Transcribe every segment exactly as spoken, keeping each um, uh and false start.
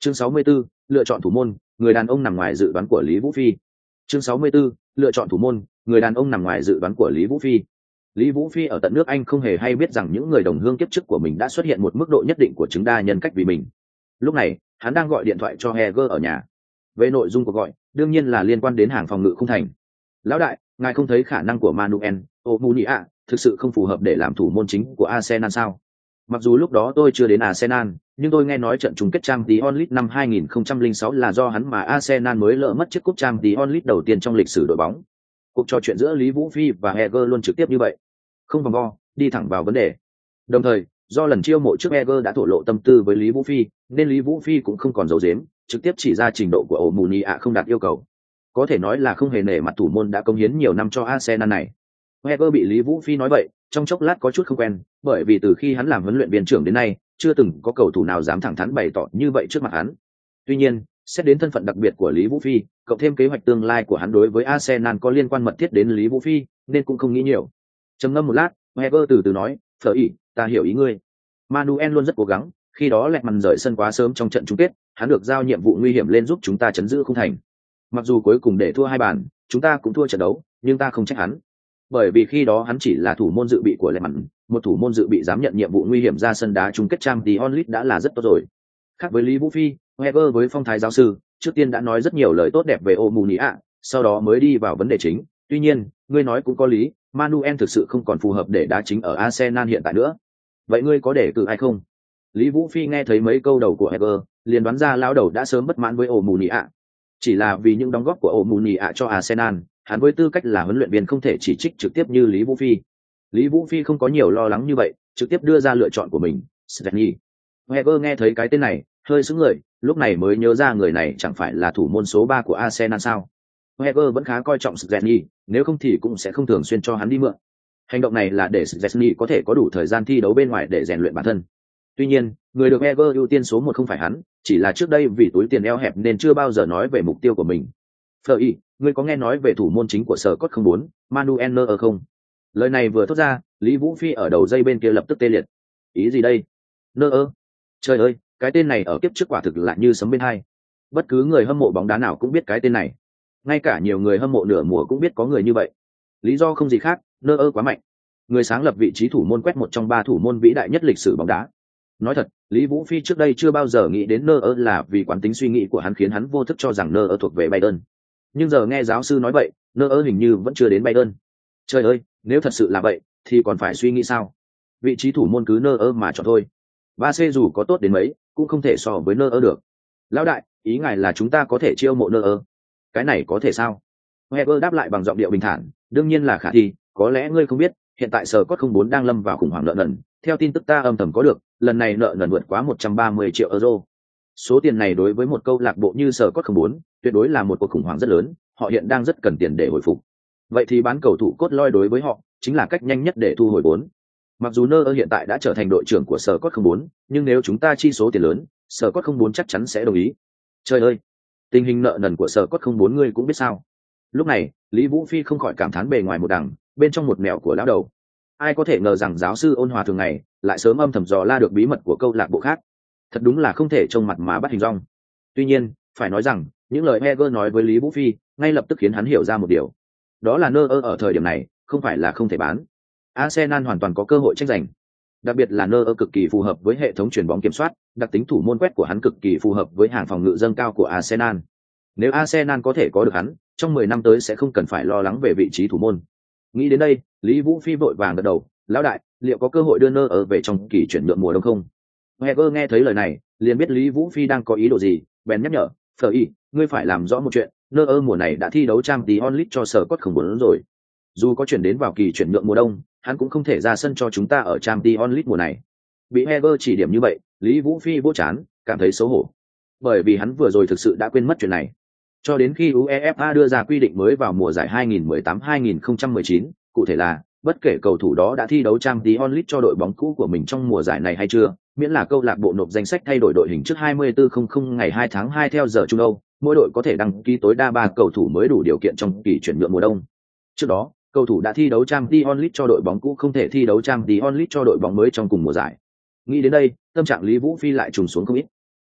Chương sáu mươi 64, lựa chọn thủ môn, người đàn ông nằm ngoài dự đoán của Lý Vũ Phi. Chương sáu mươi 64, lựa chọn thủ môn, người đàn ông nằm ngoài dự đoán của Lý Vũ Phi. Lý Vũ Phi ở tận nước Anh không hề hay biết rằng những người đồng hương kiếp trước của mình đã xuất hiện một mức độ nhất định của chứng đa nhân cách vì mình. Lúc này, hắn đang gọi điện thoại cho Heger ở nhà. Về nội dung cuộc gọi, đương nhiên là liên quan đến hàng phòng ngự không thành. Lão đại, ngài không thấy khả năng của Manuel Omunia thực sự không phù hợp để làm thủ môn chính của Arsenal sao? Mặc dù lúc đó tôi chưa đến Arsenal, nhưng tôi nghe nói trận chung kết Champions League năm hai nghìn không trăm lẻ sáu là do hắn mà Arsenal mới lỡ mất chiếc cúp Champions League đầu tiên trong lịch sử đội bóng. Cuộc trò chuyện giữa Lý Vũ Phi và Heger luôn trực tiếp như vậy, không vòng vo, đi thẳng vào vấn đề. Đồng thời, do lần chiêu mộ trước Heger đã thổ lộ tâm tư với Lý Vũ Phi, nên Lý Vũ Phi cũng không còn giấu giếm, trực tiếp chỉ ra trình độ của Omunia không đạt yêu cầu. Có thể nói là không hề nể mặt thủ môn đã cống hiến nhiều năm cho Arsenal này. Heger bị Lý Vũ Phi nói vậy, trong chốc lát có chút không quen, bởi vì từ khi hắn làm huấn luyện viên trưởng đến nay, chưa từng có cầu thủ nào dám thẳng thắn bày tỏ như vậy trước mặt hắn. Tuy nhiên, xét đến thân phận đặc biệt của Lý Vũ Phi, cộng thêm kế hoạch tương lai của hắn đối với Arsenal có liên quan mật thiết đến Lý Vũ Phi, nên cũng không nghĩ nhiều. Trầm ngâm một lát, Heger từ từ nói, "Phở ỉ, ta hiểu ý ngươi. Manuel luôn rất cố gắng, khi đó lẹt mằn rời sân quá sớm trong trận chung kết, hắn được giao nhiệm vụ nguy hiểm lên giúp chúng ta chấn giữ khung thành. Mặc dù cuối cùng để thua hai bàn, chúng ta cũng thua trận đấu, nhưng ta không trách hắn. Bởi vì khi đó hắn chỉ là thủ môn dự bị của lẹt mằn, một thủ môn dự bị dám nhận nhiệm vụ nguy hiểm ra sân đá chung kết Champions League đã là rất tốt rồi." Khác với Lý Vũ Phi, Heger với phong thái giáo sư, trước tiên đã nói rất nhiều lời tốt đẹp về Omunia, sau đó mới đi vào vấn đề chính. Tuy nhiên, ngươi nói cũng có lý, Manuel thực sự không còn phù hợp để đá chính ở Arsenal hiện tại nữa. Vậy ngươi có để cử ai không? Lý Vũ Phi nghe thấy mấy câu đầu của Heger, liền đoán ra lão đầu đã sớm bất mãn với Omunia. Chỉ là vì những đóng góp của Omunia cho Arsenal, hắn với tư cách là huấn luyện viên không thể chỉ trích trực tiếp như Lý Vũ Phi. Lý Vũ Phi không có nhiều lo lắng như vậy, trực tiếp đưa ra lựa chọn của mình, Szczesny. Heger nghe thấy cái tên này, hơi sững người, lúc này mới nhớ ra người này chẳng phải là thủ môn số ba của Arsenal sao? Heger vẫn khá coi trọng Szczesny, nếu không thì cũng sẽ không thường xuyên cho hắn đi mượn. Hành động này là để Szczesny có thể có đủ thời gian thi đấu bên ngoài để rèn luyện bản thân. Tuy nhiên, người được Heger ưu tiên số một không phải hắn, chỉ là trước đây vì túi tiền eo hẹp nên chưa bao giờ nói về mục tiêu của mình. Fleury, ngươi có nghe nói về thủ môn chính của sở cốt không bốn, Manuel Neuer không? Lời này vừa thốt ra, Lý Vũ Phi ở đầu dây bên kia lập tức tê liệt. Ý gì đây? Neuer? Trời ơi, cái tên này ở kiếp trước quả thực là như sấm bên hai. Bất cứ người hâm mộ bóng đá nào cũng biết cái tên này. Ngay cả nhiều người hâm mộ nửa mùa cũng biết có người như vậy. Lý do không gì khác, Neuer quá mạnh. Người sáng lập vị trí thủ môn quét một trong ba thủ môn vĩ đại nhất lịch sử bóng đá. Nói thật, Lý Vũ Phi trước đây chưa bao giờ nghĩ đến Neuer là vì quán tính suy nghĩ của hắn khiến hắn vô thức cho rằng Neuer thuộc về Bayern. Nhưng giờ nghe giáo sư nói vậy, Neuer hình như vẫn chưa đến Bayern. Trời ơi, nếu thật sự là vậy, thì còn phải suy nghĩ sao? Vị trí thủ môn cứ Neuer mà chọn thôi. ba C dù có tốt đến mấy, cũng không thể so với Neuer được. Lão đại, ý ngài là chúng ta có thể chiêu mộ Neuer? Cái này có thể sao? Heger đáp lại bằng giọng điệu bình thản, đương nhiên là khả thi, có lẽ ngươi không biết, hiện tại sở cốt không bốn đang lâm vào khủng hoảng nợ nần, theo tin tức ta âm thầm có được, lần này nợ nần vượt quá một trăm ba mươi triệu euro. Số tiền này đối với một câu lạc bộ như sở cốt không bốn, tuyệt đối là một cuộc khủng hoảng rất lớn, họ hiện đang rất cần tiền để hồi phục. Vậy thì bán cầu thủ cốt lõi đối với họ chính là cách nhanh nhất để thu hồi vốn. Mặc dù Neuer hiện tại đã trở thành đội trưởng của sở cốt không bốn, nhưng nếu chúng ta chi số tiền lớn, sở cốt không bốn chắc chắn sẽ đồng ý. Trời ơi, tình hình nợ nần của sở cốt không bốn ngươi cũng biết sao? Lúc này, Lý Vũ Phi không khỏi cảm thán bề ngoài một đằng, bên trong một mẹo của lão đầu. Ai có thể ngờ rằng giáo sư ôn hòa thường ngày lại sớm âm thầm dò la được bí mật của câu lạc bộ khác. Thật đúng là không thể trông mặt mà bắt hình dong. Tuy nhiên, phải nói rằng những lời Heger nói với Lý Vũ Phi ngay lập tức khiến hắn hiểu ra một điều, đó là Neuer ở thời điểm này không phải là không thể bán. Arsenal hoàn toàn có cơ hội tranh giành. Đặc biệt là Neuer cực kỳ phù hợp với hệ thống chuyền bóng kiểm soát, đặc tính thủ môn quét của hắn cực kỳ phù hợp với hàng phòng ngự dâng cao của Arsenal. Nếu Arsenal có thể có được hắn, trong mười năm tới sẽ không cần phải lo lắng về vị trí thủ môn. Nghĩ đến đây, Lý Vũ Phi vội vàng gật đầu, lão đại, liệu có cơ hội đưa Neuer về trong kỳ chuyển nhượng mùa đông không? Heger nghe thấy lời này, liền biết Lý Vũ Phi đang có ý đồ gì, bèn nhắc nhở, "Fleury, ngươi phải làm rõ một chuyện, Neuer mùa này đã thi đấu Champions League cho sở cốt không bốn rồi. Dù có chuyển đến vào kỳ chuyển nhượng mùa đông, hắn cũng không thể ra sân cho chúng ta ở Champions League mùa này." Bị Heger chỉ điểm như vậy, Lý Vũ Phi vỗ chán, cảm thấy xấu hổ. Bởi vì hắn vừa rồi thực sự đã quên mất chuyện này. Cho đến khi UEFA đưa ra quy định mới vào mùa giải hai nghìn mười tám hai nghìn không trăm mười chín, cụ thể là bất kể cầu thủ đó đã thi đấu Champions League cho đội bóng cũ của mình trong mùa giải này hay chưa, miễn là câu lạc bộ nộp danh sách thay đổi đội hình trước hai mươi tư không không ngày hai tháng hai theo giờ Trung Âu, mỗi đội có thể đăng ký tối đa ba cầu thủ mới đủ điều kiện trong kỳ chuyển nhượng mùa đông. Trước đó, cầu thủ đã thi đấu Champions League cho đội bóng cũ không thể thi đấu Champions League cho đội bóng mới trong cùng mùa giải. Nghĩ đến đây, tâm trạng Lý Vũ Phi lại trùng xuống không ít.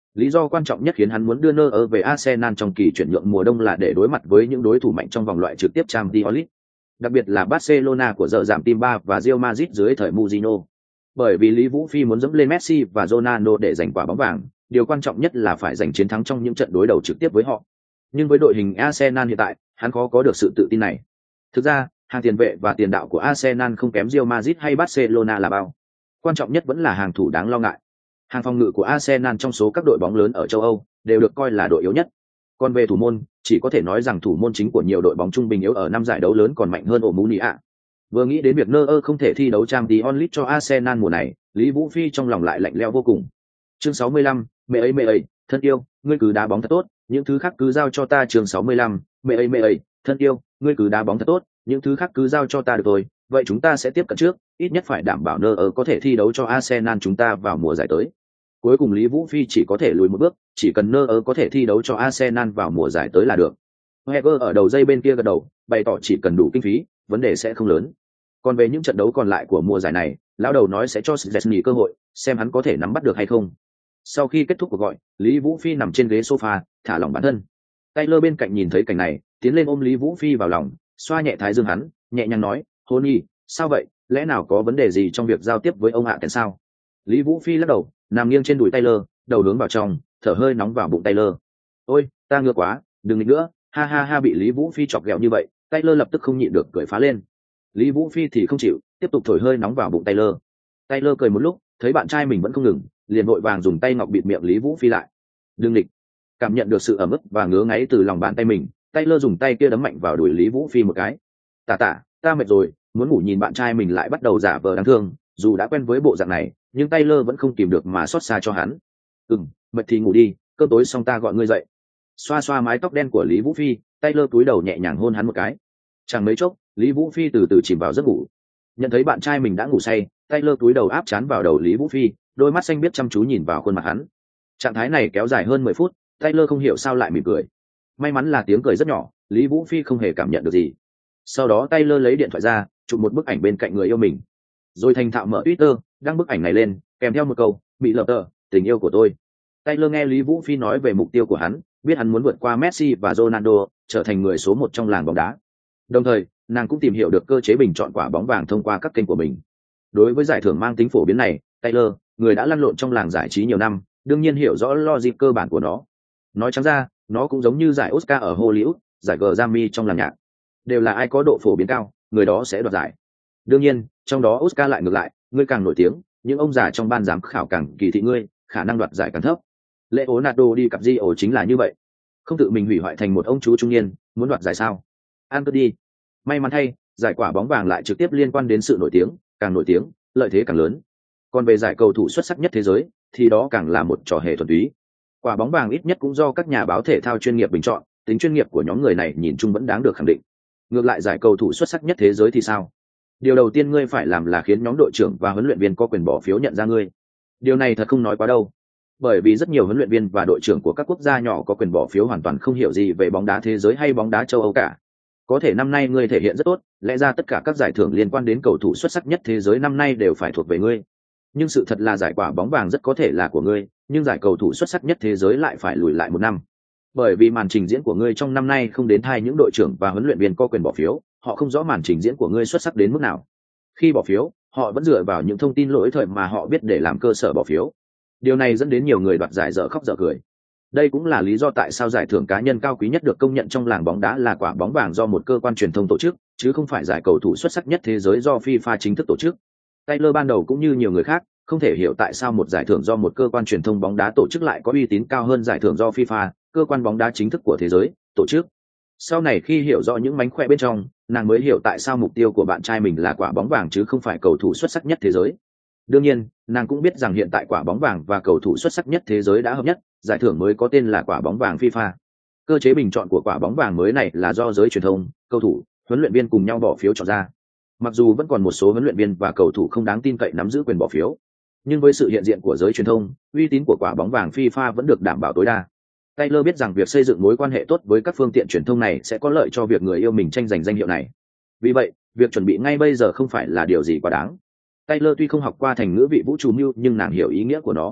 Lý do quan trọng nhất khiến hắn muốn đưa Neuer về Arsenal trong kỳ chuyển nhượng mùa đông là để đối mặt với những đối thủ mạnh trong vòng loại trực tiếp Champions League, đặc biệt là Barcelona của giờ giảm team ba và Real Madrid dưới thời Mourinho. Bởi vì Lý Vũ Phi muốn dẫm lên Messi và Ronaldo để giành quả bóng vàng, điều quan trọng nhất là phải giành chiến thắng trong những trận đối đầu trực tiếp với họ. Nhưng với đội hình Arsenal hiện tại, hắn khó có được sự tự tin này. Thực ra, hàng tiền vệ và tiền đạo của Arsenal không kém Real Madrid hay Barcelona là bao. Quan trọng nhất vẫn là hàng thủ đáng lo ngại. Hàng phòng ngự của Arsenal trong số các đội bóng lớn ở châu Âu đều được coi là đội yếu nhất. Còn về thủ môn, chỉ có thể nói rằng thủ môn chính của nhiều đội bóng trung bình yếu ở năm giải đấu lớn còn mạnh hơn Omunia. Vừa nghĩ đến việc Neuer không thể thi đấu Champions League cho Arsenal mùa này, Lý Vũ Phi trong lòng lại lạnh lẽo vô cùng. Chương sáu mươi lăm, mẹ ấy mẹ ấy, thân yêu, ngươi cứ đá bóng thật tốt, những thứ khác cứ giao cho ta. Chương sáu mươi lăm, mẹ ấy mẹ ấy, thân yêu, ngươi cứ đá bóng thật tốt, những thứ khác cứ giao cho ta được rồi. Vậy chúng ta sẽ tiếp cận trước, ít nhất phải đảm bảo Neuer có thể thi đấu cho Arsenal chúng ta vào mùa giải tới. Cuối cùng Lý Vũ Phi chỉ có thể lùi một bước, chỉ cần Neuer có thể thi đấu cho Arsenal vào mùa giải tới là được. Heger ở đầu dây bên kia gật đầu, bày tỏ chỉ cần đủ kinh phí, vấn đề sẽ không lớn. Còn về những trận đấu còn lại của mùa giải này, lão đầu nói sẽ cho Szczesny cơ hội, xem hắn có thể nắm bắt được hay không. Sau khi kết thúc cuộc gọi, Lý Vũ Phi nằm trên ghế sofa, thả lỏng bản thân. Taylor bên cạnh nhìn thấy cảnh này, tiến lên ôm Lý Vũ Phi vào lòng, xoa nhẹ thái dương hắn, nhẹ nhàng nói, Honey, sao vậy, lẽ nào có vấn đề gì trong việc giao tiếp với ông hạ tèn sao? Lý Vũ Phi lắc đầu, nằm nghiêng trên đùi Taylor, đầu hướng vào trong, thở hơi nóng vào bụng Taylor. Ôi, ta ngứa quá, đừng nghịch nữa, ha ha ha. Bị Lý Vũ Phi chọc ghẹo như vậy, Taylor lập tức không nhịn được cười phá lên. Lý Vũ Phi thì không chịu, tiếp tục thổi hơi nóng vào bụng Taylor. Taylor cười một lúc, thấy bạn trai mình vẫn không ngừng, liền vội vàng dùng tay ngọc bịt miệng Lý Vũ Phi lại. Đừng nghịch. Cảm nhận được sự ẩm ức và ngứa ngáy từ lòng bàn tay mình, Taylor dùng tay kia đấm mạnh vào đùi Lý Vũ Phi một cái. Tả tả, ta mệt rồi, muốn ngủ. Nhìn bạn trai mình lại bắt đầu giả vờ đáng thương, dù đã quen với bộ dạng này, nhưng Taylor vẫn không kìm được mà xót xa cho hắn. Ừm, mệt thì ngủ đi, cơm tối xong ta gọi ngươi dậy. Xoa xoa mái tóc đen của Lý Vũ Phi, Taylor cúi đầu nhẹ nhàng hôn hắn một cái. Chẳng mấy chốc, Lý Vũ Phi từ từ chìm vào giấc ngủ. Nhận thấy bạn trai mình đã ngủ say, Taylor cúi đầu áp trán vào đầu Lý Vũ Phi, đôi mắt xanh biếc chăm chú nhìn vào khuôn mặt hắn. Trạng thái này kéo dài hơn mười phút, Taylor không hiểu sao lại mỉm cười. May mắn là tiếng cười rất nhỏ, Lý Vũ Phi không hề cảm nhận được gì. Sau đó Taylor lấy điện thoại ra, chụp một bức ảnh bên cạnh người yêu mình, rồi thành thạo mở Twitter, đăng bức ảnh này lên, kèm theo một câu, bị lợp tờ, tình yêu của tôi. Taylor nghe Lý Vũ Phi nói về mục tiêu của hắn, biết hắn muốn vượt qua Messi và Ronaldo, trở thành người số một trong làng bóng đá. Đồng thời, nàng cũng tìm hiểu được cơ chế bình chọn quả bóng vàng thông qua các kênh của mình. Đối với giải thưởng mang tính phổ biến này, Taylor, người đã lăn lộn trong làng giải trí nhiều năm, đương nhiên hiểu rõ logic cơ bản của nó. Nói trắng ra, nó cũng giống như giải Oscar ở Hollywood, giải Grammy trong làng nhạc. Đều là ai có độ phổ biến cao, người đó sẽ đoạt giải. Đương nhiên, trong đó Oscar lại ngược lại, ngươi càng nổi tiếng, những ông già trong ban giám khảo càng kỳ thị ngươi, khả năng đoạt giải càng thấp. Leonardo đi cặp Rio chính là như vậy. Không tự mình hủy hoại thành một ông chú trung niên, muốn đoạt giải sao? Ăn cứ đi. May mắn thay, giải quả bóng vàng lại trực tiếp liên quan đến sự nổi tiếng, càng nổi tiếng, lợi thế càng lớn. Còn về giải cầu thủ xuất sắc nhất thế giới, thì đó càng là một trò hề thuần túy. Quả bóng vàng ít nhất cũng do các nhà báo thể thao chuyên nghiệp bình chọn, tính chuyên nghiệp của nhóm người này nhìn chung vẫn đáng được khẳng định. Ngược lại giải cầu thủ xuất sắc nhất thế giới thì sao? Điều đầu tiên ngươi phải làm là khiến nhóm đội trưởng và huấn luyện viên có quyền bỏ phiếu nhận ra ngươi. Điều này thật không nói quá đâu. Bởi vì rất nhiều huấn luyện viên và đội trưởng của các quốc gia nhỏ có quyền bỏ phiếu hoàn toàn không hiểu gì về bóng đá thế giới hay bóng đá châu Âu cả. Có thể năm nay ngươi thể hiện rất tốt, lẽ ra tất cả các giải thưởng liên quan đến cầu thủ xuất sắc nhất thế giới năm nay đều phải thuộc về ngươi. Nhưng sự thật là giải quả bóng vàng rất có thể là của ngươi, nhưng giải cầu thủ xuất sắc nhất thế giới lại phải lùi lại một năm. Bởi vì màn trình diễn của ngươi trong năm nay không đến thay những đội trưởng và huấn luyện viên có quyền bỏ phiếu, họ không rõ màn trình diễn của ngươi xuất sắc đến mức nào. Khi bỏ phiếu, họ vẫn dựa vào những thông tin lỗi thời mà họ biết để làm cơ sở bỏ phiếu. Điều này dẫn đến nhiều người đoạt giải dở khóc dở cười. Đây cũng là lý do tại sao giải thưởng cá nhân cao quý nhất được công nhận trong làng bóng đá là quả bóng vàng do một cơ quan truyền thông tổ chức, chứ không phải giải cầu thủ xuất sắc nhất thế giới do FIFA chính thức tổ chức. Taylor ban đầu cũng như nhiều người khác, không thể hiểu tại sao một giải thưởng do một cơ quan truyền thông bóng đá tổ chức lại có uy tín cao hơn giải thưởng do FIFA, cơ quan bóng đá chính thức của thế giới, tổ chức. Sau này khi hiểu rõ những mánh khóe bên trong, nàng mới hiểu tại sao mục tiêu của bạn trai mình là quả bóng vàng chứ không phải cầu thủ xuất sắc nhất thế giới. Đương nhiên, nàng cũng biết rằng hiện tại quả bóng vàng và cầu thủ xuất sắc nhất thế giới đã hợp nhất, giải thưởng mới có tên là quả bóng vàng FIFA. Cơ chế bình chọn của quả bóng vàng mới này là do giới truyền thông, cầu thủ, huấn luyện viên cùng nhau bỏ phiếu chọn ra. Mặc dù vẫn còn một số huấn luyện viên và cầu thủ không đáng tin cậy nắm giữ quyền bỏ phiếu, nhưng với sự hiện diện của giới truyền thông, uy tín của quả bóng vàng FIFA vẫn được đảm bảo tối đa. Taylor biết rằng việc xây dựng mối quan hệ tốt với các phương tiện truyền thông này sẽ có lợi cho việc người yêu mình tranh giành danh hiệu này. Vì vậy, việc chuẩn bị ngay bây giờ không phải là điều gì quá đáng. Taylor tuy không học qua thành ngữ vị vũ trụ mưu nhưng nàng hiểu ý nghĩa của nó.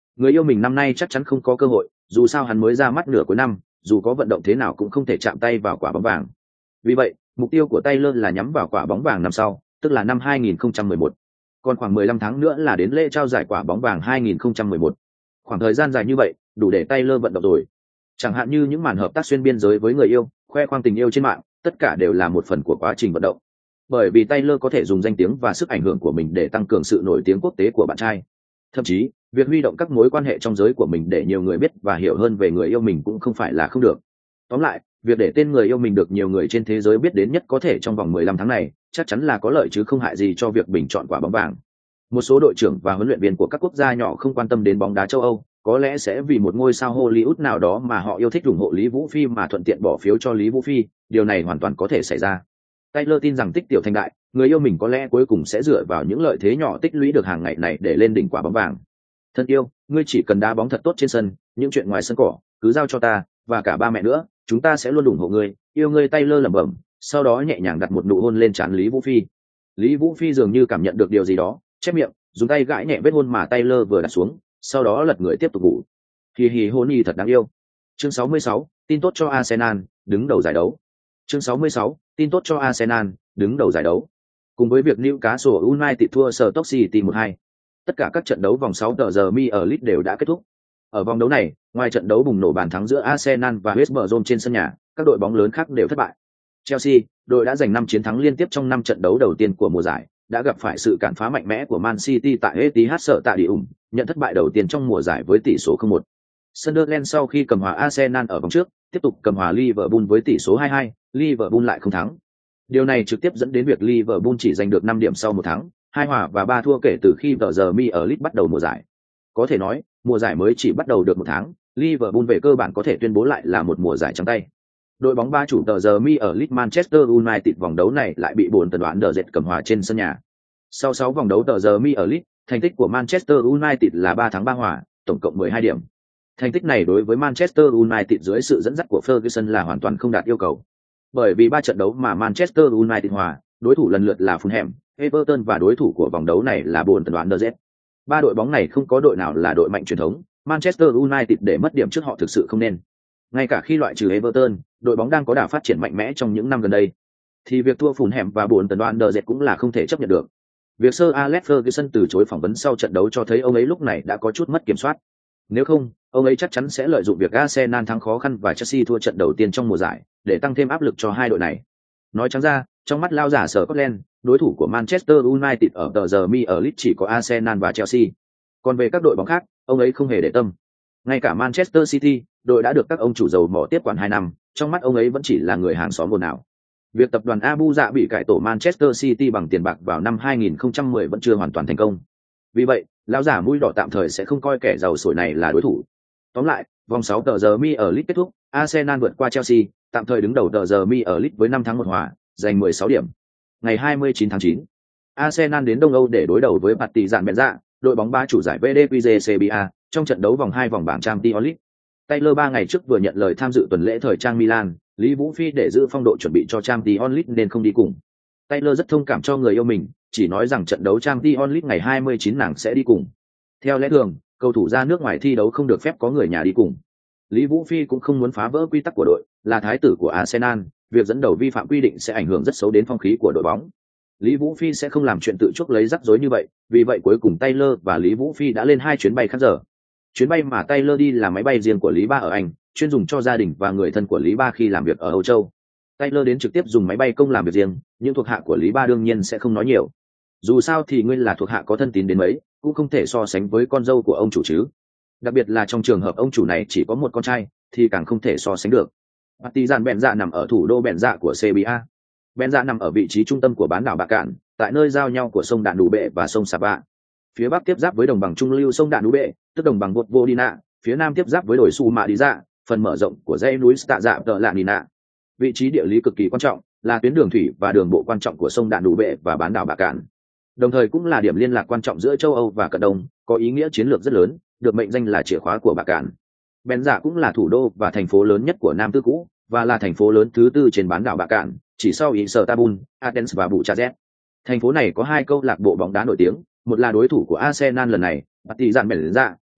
Người yêu mình năm nay chắc chắn không có cơ hội, dù sao hắn mới ra mắt nửa cuối năm, dù có vận động thế nào cũng không thể chạm tay vào quả bóng vàng. Vì vậy, mục tiêu của Taylor là nhắm vào quả bóng vàng năm sau, tức là năm hai nghìn không trăm mười một. Còn khoảng mười lăm tháng nữa là đến lễ trao giải quả bóng vàng hai nghìn không trăm mười một. Khoảng thời gian dài như vậy, đủ để Taylor vận động rồi. Chẳng hạn như những màn hợp tác xuyên biên giới với người yêu, khoe khoang tình yêu trên mạng, tất cả đều là một phần của quá trình vận động. Bởi vì Taylor có thể dùng danh tiếng và sức ảnh hưởng của mình để tăng cường sự nổi tiếng quốc tế của bạn trai. Thậm chí, việc huy động các mối quan hệ trong giới của mình để nhiều người biết và hiểu hơn về người yêu mình cũng không phải là không được. Tóm lại, việc để tên người yêu mình được nhiều người trên thế giới biết đến nhất có thể trong vòng mười lăm tháng này, chắc chắn là có lợi chứ không hại gì cho việc bình chọn quả bóng vàng. Một số đội trưởng và huấn luyện viên của các quốc gia nhỏ không quan tâm đến bóng đá châu Âu, có lẽ sẽ vì một ngôi sao Hollywood nào đó mà họ yêu thích ủng hộ Lý Vũ Phi mà thuận tiện bỏ phiếu cho Lý Vũ Phi, điều này hoàn toàn có thể xảy ra. Taylor tin rằng tích tiểu thành đại, người yêu mình có lẽ cuối cùng sẽ dựa vào những lợi thế nhỏ tích lũy được hàng ngày này để lên đỉnh quả bóng vàng. Thân yêu, ngươi chỉ cần đá bóng thật tốt trên sân, những chuyện ngoài sân cỏ cứ giao cho ta và cả ba mẹ nữa, chúng ta sẽ luôn ủng hộ ngươi, yêu ngươi. Taylor lẩm bẩm, sau đó nhẹ nhàng đặt một nụ hôn lên trán Lý Vũ Phi. Lý Vũ Phi dường như cảm nhận được điều gì đó, chép miệng, dùng tay gãi nhẹ vết hôn mà Taylor vừa đặt xuống, sau đó lật người tiếp tục ngủ. Hì hì hôn nhi thật đáng yêu. Chương sáu mươi sáu, tin tốt cho Arsenal, đứng đầu giải đấu. Chương sáu mươi sáu, tin tốt cho Arsenal, đứng đầu giải đấu. Cùng với việc Newcastle United thua Stoke City một hai, tất cả các trận đấu vòng sáu tờ giờ mi ở League đều đã kết thúc. Ở vòng đấu này, ngoài trận đấu bùng nổ bàn thắng giữa Arsenal và West Brom trên sân nhà, các đội bóng lớn khác đều thất bại. Chelsea, đội đã giành năm chiến thắng liên tiếp trong năm trận đấu đầu tiên của mùa giải, đã gặp phải sự cản phá mạnh mẽ của Man City tại Etihad Stadium, nhận thất bại đầu tiên trong mùa giải với tỷ số không một. Sunderland sau khi cầm hòa Arsenal ở vòng trước, tiếp tục cầm hòa Liverpool với tỷ số hai hai, Liverpool lại không thắng. Điều này trực tiếp dẫn đến việc Liverpool chỉ giành được năm điểm sau một thắng, hai hòa và ba thua kể từ khi tờ giờ mi ở League bắt đầu mùa giải. Có thể nói, mùa giải mới chỉ bắt đầu được một tháng, Liverpool về cơ bản có thể tuyên bố lại là một mùa giải trắng tay. Đội bóng ba chủ tờ giờ mi ở League Manchester United vòng đấu này lại bị buồn tần đoán đờ dệt cầm hòa trên sân nhà. Sau sáu vòng đấu tờ giờ mi ở League, thành tích của Manchester United là ba thắng ba hòa, tổng cộng mười hai điểm. Thành tích này đối với Manchester United dưới sự dẫn dắt của Ferguson là hoàn toàn không đạt yêu cầu. Bởi vì ba trận đấu mà Manchester United hòa, đối thủ lần lượt là Fulham, Everton và đối thủ của vòng đấu này là buồn tần đoán đờ dệt. Ba đội bóng này không có đội nào là đội mạnh truyền thống, Manchester United để mất điểm trước họ thực sự không nên. Ngay cả khi loại trừ Everton, đội bóng đang có đà phát triển mạnh mẽ trong những năm gần đây, thì việc thua Fulham và buồn tần đoán đờ dệt cũng là không thể chấp nhận được. Việc Sir Alex Ferguson từ chối phỏng vấn sau trận đấu cho thấy ông ấy lúc này đã có chút mất kiểm soát. Nếu không, ông ấy chắc chắn sẽ lợi dụng việc Arsenal thắng khó khăn và Chelsea thua trận đầu tiên trong mùa giải để tăng thêm áp lực cho hai đội này. Nói trắng ra, trong mắt lao giả sở Scotland, đối thủ của Manchester United ở tờ giờ mi ở League chỉ có Arsenal và Chelsea. Còn về các đội bóng khác, ông ấy không hề để tâm. Ngay cả Manchester City, đội đã được các ông chủ giàu mỏ tiếp quản hai năm, trong mắt ông ấy vẫn chỉ là người hàng xóm ồn ào. Việc tập đoàn Abu Dạ bị cải tổ Manchester City bằng tiền bạc vào năm hai nghìn không trăm mười vẫn chưa hoàn toàn thành công. Vì vậy, lão giả mũi đỏ tạm thời sẽ không coi kẻ giàu sổi này là đối thủ. Tóm lại, vòng sáu tờ giờ mi ở League kết thúc, Arsenal vượt qua Chelsea, tạm thời đứng đầu tờ giờ mi ở League với năm thắng một hòa, giành mười sáu điểm. Ngày hai mươi chín tháng chín, Arsenal đến Đông Âu để đối đầu với Partizan Benza, đội bóng ba chủ giải vê đê quy giê xê bê a, trong trận đấu vòng hai vòng bảng Champions League. Taylor ba ngày trước vừa nhận lời tham dự tuần lễ thời trang Milan, Lý Vũ Phi để giữ phong độ chuẩn bị cho Champions League nên không đi cùng. Taylor rất thông cảm cho người yêu mình, chỉ nói rằng trận đấu Champions League ngày hai mươi chín nàng sẽ đi cùng. Theo lẽ thường, cầu thủ ra nước ngoài thi đấu không được phép có người nhà đi cùng. Lý Vũ Phi cũng không muốn phá vỡ quy tắc của đội, là thái tử của Arsenal, việc dẫn đầu vi phạm quy định sẽ ảnh hưởng rất xấu đến phong khí của đội bóng. Lý Vũ Phi sẽ không làm chuyện tự chuốc lấy rắc rối như vậy, vì vậy cuối cùng Taylor và Lý Vũ Phi đã lên hai chuyến bay khác giờ. Chuyến bay mà Taylor đi là máy bay riêng của Lý Ba ở Anh, chuyên dùng cho gia đình và người thân của Lý Ba khi làm việc ở Âu Châu. Taylor đến trực tiếp dùng máy bay công làm việc riêng, những thuộc hạ của Lý Ba đương nhiên sẽ không nói nhiều. Dù sao thì ngươi là thuộc hạ có thân tín đến mấy, cũng không thể so sánh với con dâu của ông chủ chứ. Đặc biệt là trong trường hợp ông chủ này chỉ có một con trai, thì càng không thể so sánh được. Partizan Benza nằm ở thủ đô Benza của xê bê a. Benza nằm ở vị trí trung tâm của bán đảo Bạc Cạn, tại nơi giao nhau của sông Đạn Đủ Bệ và sông Sapa. Phía bắc tiếp giáp với đồng bằng trung lưu sông Đạn Đủ Bệ, tức đồng bằng Vojvodina, phía nam tiếp giáp với đồi Su Mạ Đi Dạ, phần mở rộng của dãy núi Tạ Dạ Tợ Lạ Nina. Vị trí địa lý cực kỳ quan trọng, là tuyến đường thủy và đường bộ quan trọng của sông Đạn Đủ Bệ và bán đảo Bạc Cạn. Đồng thời cũng là điểm liên lạc quan trọng giữa châu Âu và Cận Đông, có ý nghĩa chiến lược rất lớn, được mệnh danh là chìa khóa của Bạc Cạn. Benza cũng là thủ đô và thành phố lớn nhất của Nam Tư cũ, và là thành phố lớn thứ tư trên bán đảo Bạc Cạn, chỉ sau Istanbul, Athens và Bucharest. Thành phố này có hai câu lạc bộ bóng đá nổi tiếng, một là đối thủ của Arsenal lần này, Partizan Benza,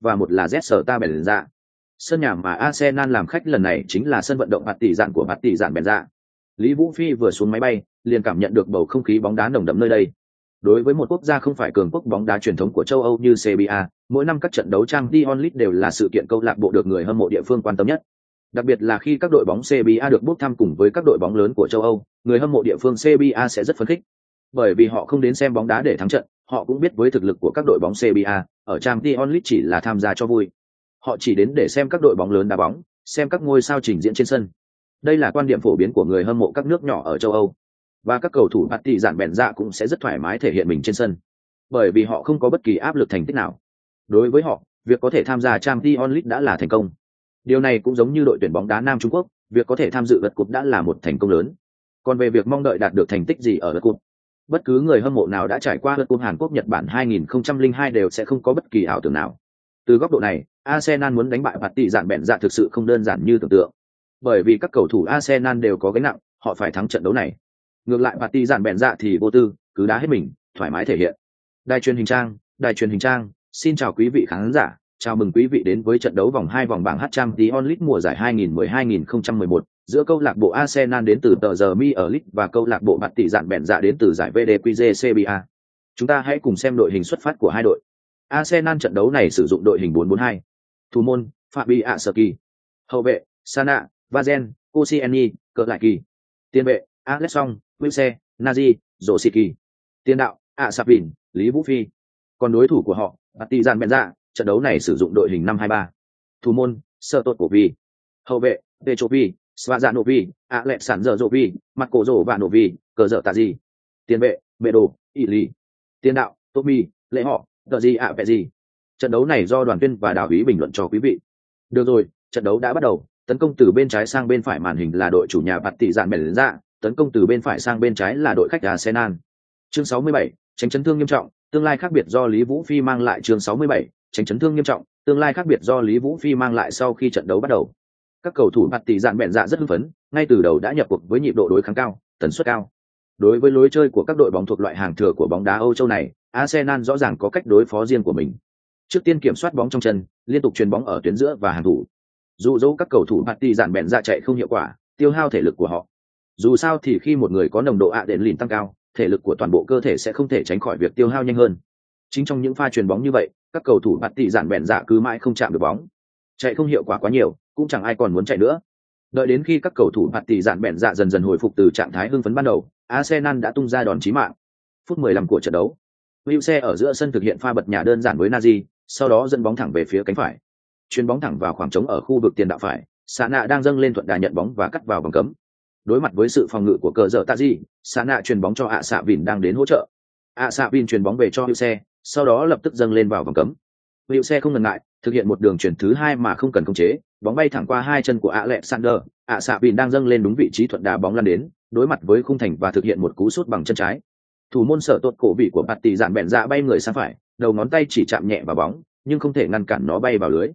và một là Z sở ta bèn dạ. Sân nhà mà Arsenal làm khách lần này chính là sân vận động bạt tỷ dạn của bạt tỷ dạn bèn dạ. Lý Vũ Phi vừa xuống máy bay, liền cảm nhận được bầu không khí bóng đá nồng đậm nơi đây. Đối với một quốc gia không phải cường quốc bóng đá truyền thống của châu Âu như Serbia, mỗi năm các trận đấu Champions League đều là sự kiện câu lạc bộ được người hâm mộ địa phương quan tâm nhất. Đặc biệt là khi các đội bóng Serbia được bốc thăm cùng với các đội bóng lớn của châu Âu, người hâm mộ địa phương Serbia sẽ rất phấn khích. Bởi vì họ không đến xem bóng đá để thắng trận, họ cũng biết với thực lực của các đội bóng Serbia, ở Champions League chỉ là tham gia cho vui. Họ chỉ đến để xem các đội bóng lớn đá bóng, xem các ngôi sao trình diễn trên sân. Đây là quan điểm phổ biến của người hâm mộ các nước nhỏ ở châu Âu. Và các cầu thủ bạt tỷ dạn bèn dạ cũng sẽ rất thoải mái thể hiện mình trên sân, bởi vì họ không có bất kỳ áp lực thành tích nào. Đối với họ, việc có thể tham gia Champions League đã là thành công. Điều này cũng giống như đội tuyển bóng đá Nam Trung Quốc, việc có thể tham dự World Cup đã là một thành công lớn. Còn về việc mong đợi đạt được thành tích gì ở World Cup, bất cứ người hâm mộ nào đã trải qua World Cup Hàn Quốc Nhật Bản hai không không hai đều sẽ không có bất kỳ ảo tưởng nào. Từ góc độ này, Arsenal muốn đánh bại bạt tỷ dạn bèn dạ thực sự không đơn giản như tưởng tượng. Bởi vì các cầu thủ Arsenal đều có gánh nặng, họ phải thắng trận đấu này. Ngược lại bạt tỷ dạn bèn dạ thì vô tư, cứ đá hết mình, thoải mái thể hiện. Đài truyền hình trang, đài truyền hình trang, xin chào quý vị khán giả, chào mừng quý vị đến với trận đấu vòng hai vòng bảng H Champions League mùa giải hai nghìn mười hai nghìn không trăm mười một giữa câu lạc bộ Arsenal đến từ tờ giờ Mi ở League và câu lạc bộ bạt tỷ dạn bèn dạ đến từ giải vê đê quy giê Serbia. Chúng ta hãy cùng xem đội hình xuất phát của hai đội. Arsenal trận đấu này sử dụng đội hình bốn bốn hai. Thủ môn: Fabianski. Hậu vệ: Sana, Vazen, Koscielny, Cờ Lại Kỳ. Tiền vệ: Alex Song, Wilshere, Nazi, Rosicky. Tiền đạo: Asapin, Lý Vũ Phi. Còn đối thủ của họ, Partizan bèn dạ, trận đấu này sử dụng đội hình năm hai ba. Thủ môn: Sototkovi. Hậu vệ: Petrovi, Svazanovi, Alexandrovi, Marco Jovanovi, Cờ Dở Taji. Tiền vệ: Bedo, Ili. Tiền đạo: Tommy, Lễ Họ, Tờ Gì ạ Vẹ Gì. Trận đấu này do đoàn viên và đào ý bình luận cho quý vị. Được rồi, trận đấu đã bắt đầu. Tấn công từ bên trái sang bên phải màn hình là đội chủ nhà Partizan bèn dạ, tấn công từ bên phải sang bên trái là đội khách Arsenal. Chương sáu mươi bảy, tránh chấn thương nghiêm trọng, tương lai khác biệt do Lý Vũ Phi mang lại. Chương sáu mươi bảy, tránh chấn thương nghiêm trọng, tương lai khác biệt do Lý Vũ Phi mang lại. Sau khi trận đấu bắt đầu, các cầu thủ Partizan bèn dạ rất hưng phấn, ngay từ đầu đã nhập cuộc với nhịp độ đối kháng cao, tần suất cao. Đối với lối chơi của các đội bóng thuộc loại hàng thừa của bóng đá Âu Châu này, Arsenal rõ ràng có cách đối phó riêng của mình. Trước tiên kiểm soát bóng trong chân, liên tục chuyền bóng ở tuyến giữa và hàng thủ. Dụ dỗ các cầu thủ Partizan bèn dạ chạy không hiệu quả, tiêu hao thể lực của họ. Dù sao thì khi một người có nồng độ adrenaline tăng cao, thể lực của toàn bộ cơ thể sẽ không thể tránh khỏi việc tiêu hao nhanh hơn. Chính trong những pha chuyền bóng như vậy, các cầu thủ Partizan bèn dạ cứ mãi không chạm được bóng. Chạy không hiệu quả quá nhiều, cũng chẳng ai còn muốn chạy nữa. Đợi đến khi các cầu thủ Partizan bèn dạ dần dần hồi phục từ trạng thái hưng phấn ban đầu, Arsenal đã tung ra đòn chí mạng. Phút mười lăm của trận đấu, Wilshere ở giữa sân thực hiện pha bật nhả đơn giản với Nazi, sau đó dẫn bóng thẳng về phía cánh phải. Chuyền bóng thẳng vào khoảng trống ở khu vực tiền đạo phải, Sana đang dâng lên thuận đà nhận bóng và cắt vào vòng cấm. Đối mặt với sự phòng ngự của Cờ Dở Taji, Sana chuyền bóng cho ạ xạ vìn đang đến hỗ trợ. ạ xạ vìn chuyền bóng về cho Wilshere, sau đó lập tức dâng lên vào vòng cấm. Wilshere không ngần ngại, thực hiện một đường chuyền thứ hai mà không cần khống chế, bóng bay thẳng qua hai chân của Alexander, ạ xạ vìn đang dâng lên đúng vị trí thuận đà bóng lăn đến, đối mặt với khung thành và thực hiện một cú sút bằng chân trái. Thủ môn Sở Tốt cổ vị của Partizan bèn dạ bay người sang phải, đầu ngón tay chỉ chạm nhẹ vào bóng, nhưng không thể ngăn cản nó bay vào lưới.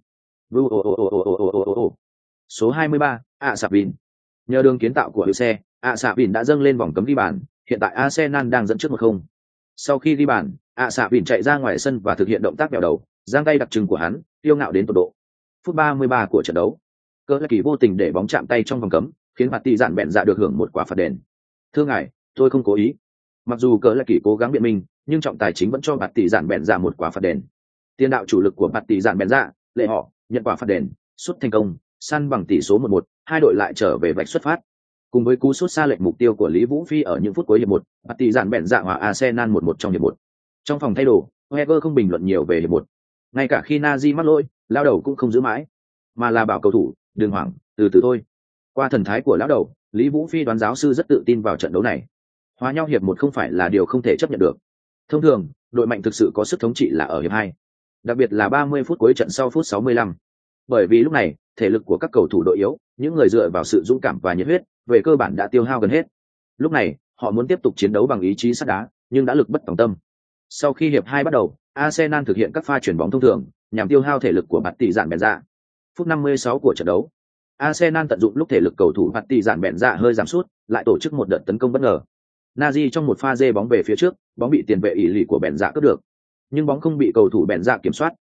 Số hai mươi ba, ạ xạ vìn. Nhờ đường kiến tạo của Wilshere, ạ xạ vìn đã dâng lên vòng cấm ghi bàn, hiện tại Arsenal đang dẫn trước một không. Sau khi ghi bàn, ạ xạ vìn chạy ra ngoài sân và thực hiện động tác bèo đầu, giang tay đặc trưng của hắn, tiêu ngạo đến tột độ. Phút ba mươi ba của trận đấu, Cờ Lại Kỳ vô tình để bóng chạm tay trong vòng cấm, khiến Partizan bèn dạ được hưởng một quả phạt đền. Thưa ngài, tôi không cố ý. Mặc dù Cờ Lại Kỳ cố gắng biện minh, nhưng trọng tài chính vẫn cho Partizan bèn dạ một quả phạt đền. Tiền đạo chủ lực của Partizan bèn dạ, Lễ Họ, nhận quả phạt đền, sút thành công, săn bằng tỷ số một một, hai đội lại trở về vạch xuất phát. Cùng với cú sút xa lệch mục tiêu của Lý Vũ Phi ở những phút cuối hiệp một, Partizan bèn dạ hòa Arsenal một một trong hiệp một. Trong phòng thay đồ, Wenger không bình luận nhiều về hiệp một. Ngay cả khi Nazi mắc lỗi, lao đầu cũng không giữ mãi, mà là bảo cầu thủ, đừng hoảng, từ từ thôi. Qua thần thái của lão đầu, Lý Vũ Phi đoán giáo sư rất tự tin vào trận đấu này. Hòa nhau hiệp một không phải là điều không thể chấp nhận được. Thông thường, đội mạnh thực sự có sức thống trị là ở hiệp hai, đặc biệt là ba mươi phút cuối trận sau phút sáu mươi lăm. Bởi vì lúc này, thể lực của các cầu thủ đội yếu, những người dựa vào sự dũng cảm và nhiệt huyết, về cơ bản đã tiêu hao gần hết. Lúc này, họ muốn tiếp tục chiến đấu bằng ý chí sắt đá, nhưng đã lực bất tòng tâm. Sau khi hiệp hai bắt đầu, Arsenal thực hiện các pha chuyển bóng thông thường, nhằm tiêu hao thể lực của Partizan bèn dạ. Phút năm mươi sáu của trận đấu, Arsenal tận dụng lúc thể lực cầu thủ Partizan bèn dạ hơi giảm sút, lại tổ chức một đợt tấn công bất ngờ. Nazi trong một pha dê bóng về phía trước, bóng bị tiền vệ ỷ lì của bèn dạ cướp được, nhưng bóng không bị cầu thủ bèn dạ kiểm soát,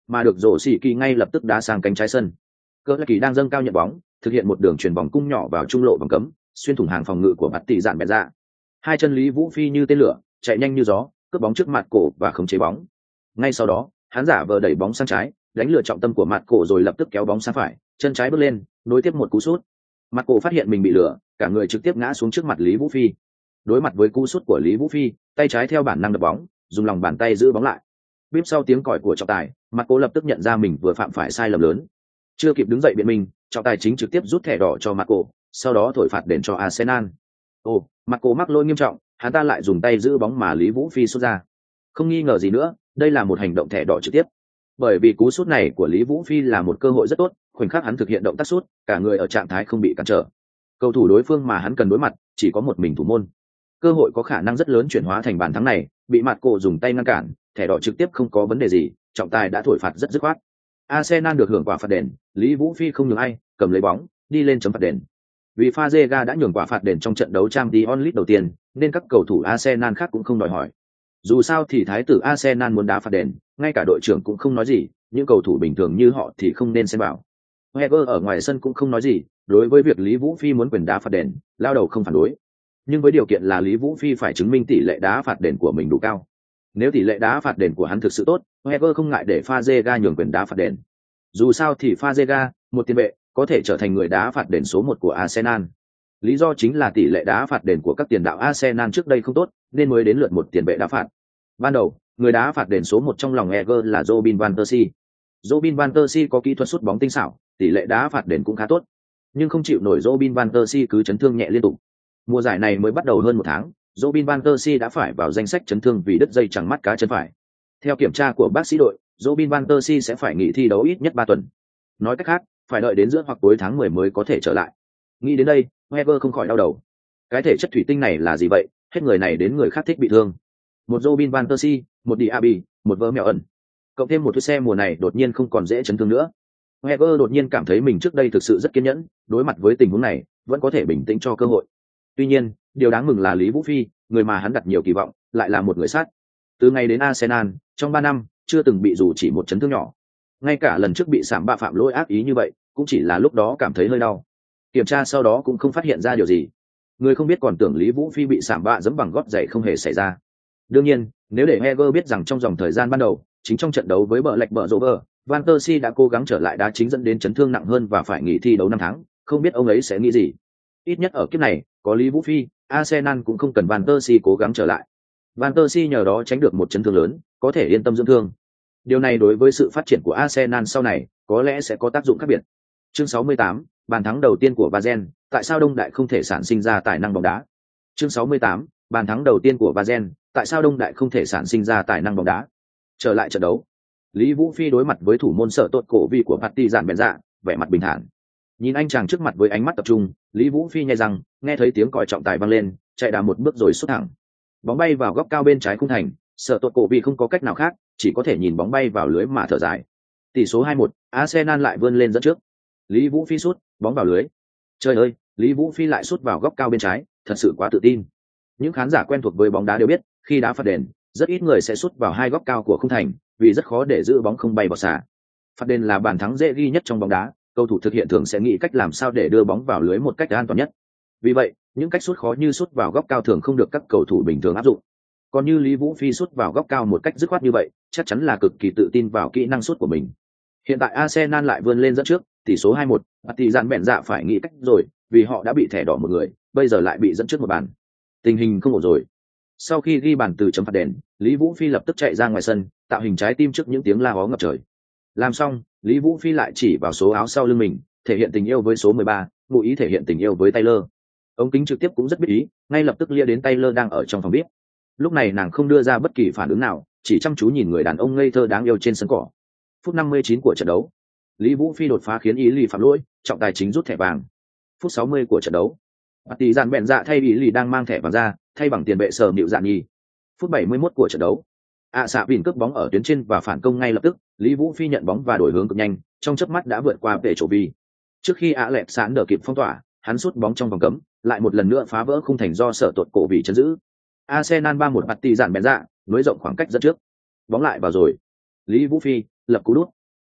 mà được rổ xỉ kỳ ngay lập tức đá sang cánh trái sân. Cỡ kỳ đang dâng cao nhận bóng, thực hiện một đường chuyền vòng cung nhỏ vào trung lộ vòng cấm, xuyên thủng hàng phòng ngự của bạt tỷ dạn bẹn dạ. Hai chân Lý Vũ Phi như tên lửa, chạy nhanh như gió, cướp bóng trước mặt cổ và khống chế bóng. Ngay sau đó, hắn giả vờ đẩy bóng sang trái, đánh lừa trọng tâm của mặt cổ rồi lập tức kéo bóng sang phải, chân trái bước lên, nối tiếp một cú sút. Mặt cổ phát hiện mình bị lừa, cả người trực tiếp ngã xuống trước mặt Lý Vũ Phi. Đối mặt với cú sút của Lý Vũ Phi, tay trái theo bản năng đập bóng, dùng lòng bàn tay giữ bóng lại. Bíp sau tiếng còi của trọng tài, mặt cổ lập tức nhận ra mình vừa phạm phải sai lầm lớn. Chưa kịp đứng dậy biện minh, trọng tài chính trực tiếp rút thẻ đỏ cho mặt cổ, sau đó thổi phạt đền cho Arsenal. Ồ, mặt cổ mắc lỗi nghiêm trọng, hắn ta lại dùng tay giữ bóng mà Lý Vũ Phi sút ra. Không nghi ngờ gì nữa, đây là một hành động thẻ đỏ trực tiếp. Bởi vì cú sút này của Lý Vũ Phi là một cơ hội rất tốt, khoảnh khắc hắn thực hiện động tác sút, cả người ở trạng thái không bị cản trở. Cầu thủ đối phương mà hắn cần đối mặt chỉ có một mình thủ môn. Cơ hội có khả năng rất lớn chuyển hóa thành bàn thắng này, bị mặt cổ dùng tay ngăn cản, thẻ đỏ trực tiếp không có vấn đề gì, trọng tài đã thổi phạt rất dứt khoát. Arsenal được hưởng quả phạt đền, Lý Vũ Phi không nhường ai, cầm lấy bóng, đi lên chấm phạt đền. Vì Fazega đã nhường quả phạt đền trong trận đấu Champions League đầu tiên, nên các cầu thủ Arsenal khác cũng không đòi hỏi. Dù sao thì thái tử Arsenal muốn đá phạt đền, ngay cả đội trưởng cũng không nói gì, những cầu thủ bình thường như họ thì không nên xen vào. Wenger ở ngoài sân cũng không nói gì, đối với việc Lý Vũ Phi muốn quyền đá phạt đền, lao đầu không phản đối. Nhưng với điều kiện là Lý Vũ Phi phải chứng minh tỷ lệ đá phạt đền của mình đủ cao. Nếu tỷ lệ đá phạt đền của hắn thực sự tốt, Wenger không ngại để Fazega nhường quyền đá phạt đền. Dù sao thì Fazega, một tiền vệ, có thể trở thành người đá phạt đền số một của Arsenal. Lý do chính là tỷ lệ đá phạt đền của các tiền đạo Arsenal trước đây không tốt, nên mới đến lượt một tiền vệ đá phạt. Ban đầu, người đá phạt đền số một trong lòng Wenger là Robin van Persie. Robin van Persie có kỹ thuật sút bóng tinh xảo, tỷ lệ đá phạt đền cũng khá tốt, nhưng không chịu nổi Robin van Persie cứ chấn thương nhẹ liên tục. Mùa giải này mới bắt đầu hơn một tháng, Robin van Persie đã phải vào danh sách chấn thương vì đứt dây chằng mắt cá chân phải. Theo kiểm tra của bác sĩ đội, Robin van Persie sẽ phải nghỉ thi đấu ít nhất ba tuần. Nói cách khác, phải đợi đến giữa hoặc cuối tháng mười mới có thể trở lại. Nghĩ đến đây, Wenger không khỏi đau đầu. Cái thể chất thủy tinh này là gì vậy? Hết người này đến người khác thích bị thương. Một Robin van Persie, một Diaby, một vớ mèo ẩn. Cộng thêm một chiếc xe mùa này đột nhiên không còn dễ chấn thương nữa. Wenger đột nhiên cảm thấy mình trước đây thực sự rất kiên nhẫn, đối mặt với tình huống này, vẫn có thể bình tĩnh cho cơ hội. Tuy nhiên, điều đáng mừng là Lý Vũ Phi, người mà hắn đặt nhiều kỳ vọng, lại là một người sát. Từ ngày đến Arsenal, trong ba năm, chưa từng bị dù chỉ một chấn thương nhỏ. Ngay cả lần trước bị sảm bạ phạm lỗi ác ý như vậy, cũng chỉ là lúc đó cảm thấy hơi đau. Kiểm tra sau đó cũng không phát hiện ra điều gì. Người không biết còn tưởng Lý Vũ Phi bị sảm bạ giẫm bằng gót giày không hề xảy ra. Đương nhiên, nếu để Heger biết rằng trong dòng thời gian ban đầu, chính trong trận đấu với bờ lệch bờ rô bờ, Van Persie đã cố gắng trở lại đá chính dẫn đến chấn thương nặng hơn và phải nghỉ thi đấu năm tháng, không biết ông ấy sẽ nghĩ gì. Ít nhất ở kiếp này, có Lý Vũ Phi, Arsenal cũng không cần Van Persie cố gắng trở lại. Van Persie nhờ đó tránh được một chấn thương lớn, có thể yên tâm dưỡng thương. Điều này đối với sự phát triển của Arsenal sau này, có lẽ sẽ có tác dụng khác biệt. Chương sáu mươi tám, bàn thắng đầu tiên của Vazen, tại sao Đông Đại không thể sản sinh ra tài năng bóng đá? Chương sáu mươi tám, bàn thắng đầu tiên của Vazen, tại sao Đông Đại không thể sản sinh ra tài năng bóng đá? Trở lại trận đấu, Lý Vũ Phi đối mặt với thủ môn Sở Tốt Cổ Vi của Partizan bèn dạ, vẻ mặt bình thản. Nhìn anh chàng trước mặt với ánh mắt tập trung, Lý Vũ Phi nhai răng, nghe thấy tiếng còi trọng tài vang lên, chạy đà một bước rồi sút thẳng. Bóng bay vào góc cao bên trái khung thành, Sở Tốt Cổ Vi không có cách nào khác, chỉ có thể nhìn bóng bay vào lưới mà thở dài. Tỷ số hai một, Arsenal lại vươn lên dẫn trước. Lý Vũ Phi sút, bóng vào lưới. Trời ơi, Lý Vũ Phi lại sút vào góc cao bên trái, thật sự quá tự tin. Những khán giả quen thuộc với bóng đá đều biết, khi đá phạt đền, rất ít người sẽ sút vào hai góc cao của khung thành, vì rất khó để giữ bóng không bay vào xà. Phạt đền là bàn thắng dễ ghi nhất trong bóng đá, cầu thủ thực hiện thường sẽ nghĩ cách làm sao để đưa bóng vào lưới một cách an toàn nhất. Vì vậy, những cách sút khó như sút vào góc cao thường không được các cầu thủ bình thường áp dụng. Còn như Lý Vũ Phi sút vào góc cao một cách dứt khoát như vậy, chắc chắn là cực kỳ tự tin vào kỹ năng sút của mình. Hiện tại Arsenal lại vươn lên dẫn trước, tỷ số hai một, Partizan bèn dạ phải nghĩ cách rồi, vì họ đã bị thẻ đỏ một người, bây giờ lại bị dẫn trước một bàn. Tình hình không ổn rồi. Sau khi ghi bàn từ chấm phạt đền, Lý Vũ Phi lập tức chạy ra ngoài sân, tạo hình trái tim trước những tiếng la hó ngập trời. Làm xong, Lý Vũ Phi lại chỉ vào số áo sau lưng mình, thể hiện tình yêu với số mười ba, ngụ ý thể hiện tình yêu với Taylor. Ống kính trực tiếp cũng rất biết ý, ngay lập tức lia đến Taylor đang ở trong phòng bếp. Lúc này nàng không đưa ra bất kỳ phản ứng nào, chỉ chăm chú nhìn người đàn ông ngây thơ đáng yêu trên sân cỏ. Phút năm mươi chín của trận đấu, Lý Vũ Phi đột phá khiến Ý Lì phạm lỗi, trọng tài chính rút thẻ vàng. Phút sáu mươi của trận đấu, Partizan bèn dạ thay Ý Lì đang mang thẻ vàng ra, thay bằng tiền vệ Sở Nịu Dạn Nhi. Phút bảy mươi mốt của trận đấu, ạ xạ vìn cướp bóng ở tuyến trên và phản công ngay lập tức, Lý Vũ Phi nhận bóng và đổi hướng cực nhanh, trong chớp mắt đã vượt qua vệ chỗ vi. Trước khi ạ lẹp sán đỡ kịp phong tỏa, hắn sút bóng trong vòng cấm, lại một lần nữa phá vỡ khung thành do Sở Tuột Cổ vì chấn giữ. Arsenal ba một Partizan bèn dạ, nối rộng khoảng cách dẫn trước. Bóng lại vào rồi. Lý Vũ Phi lập cú đút,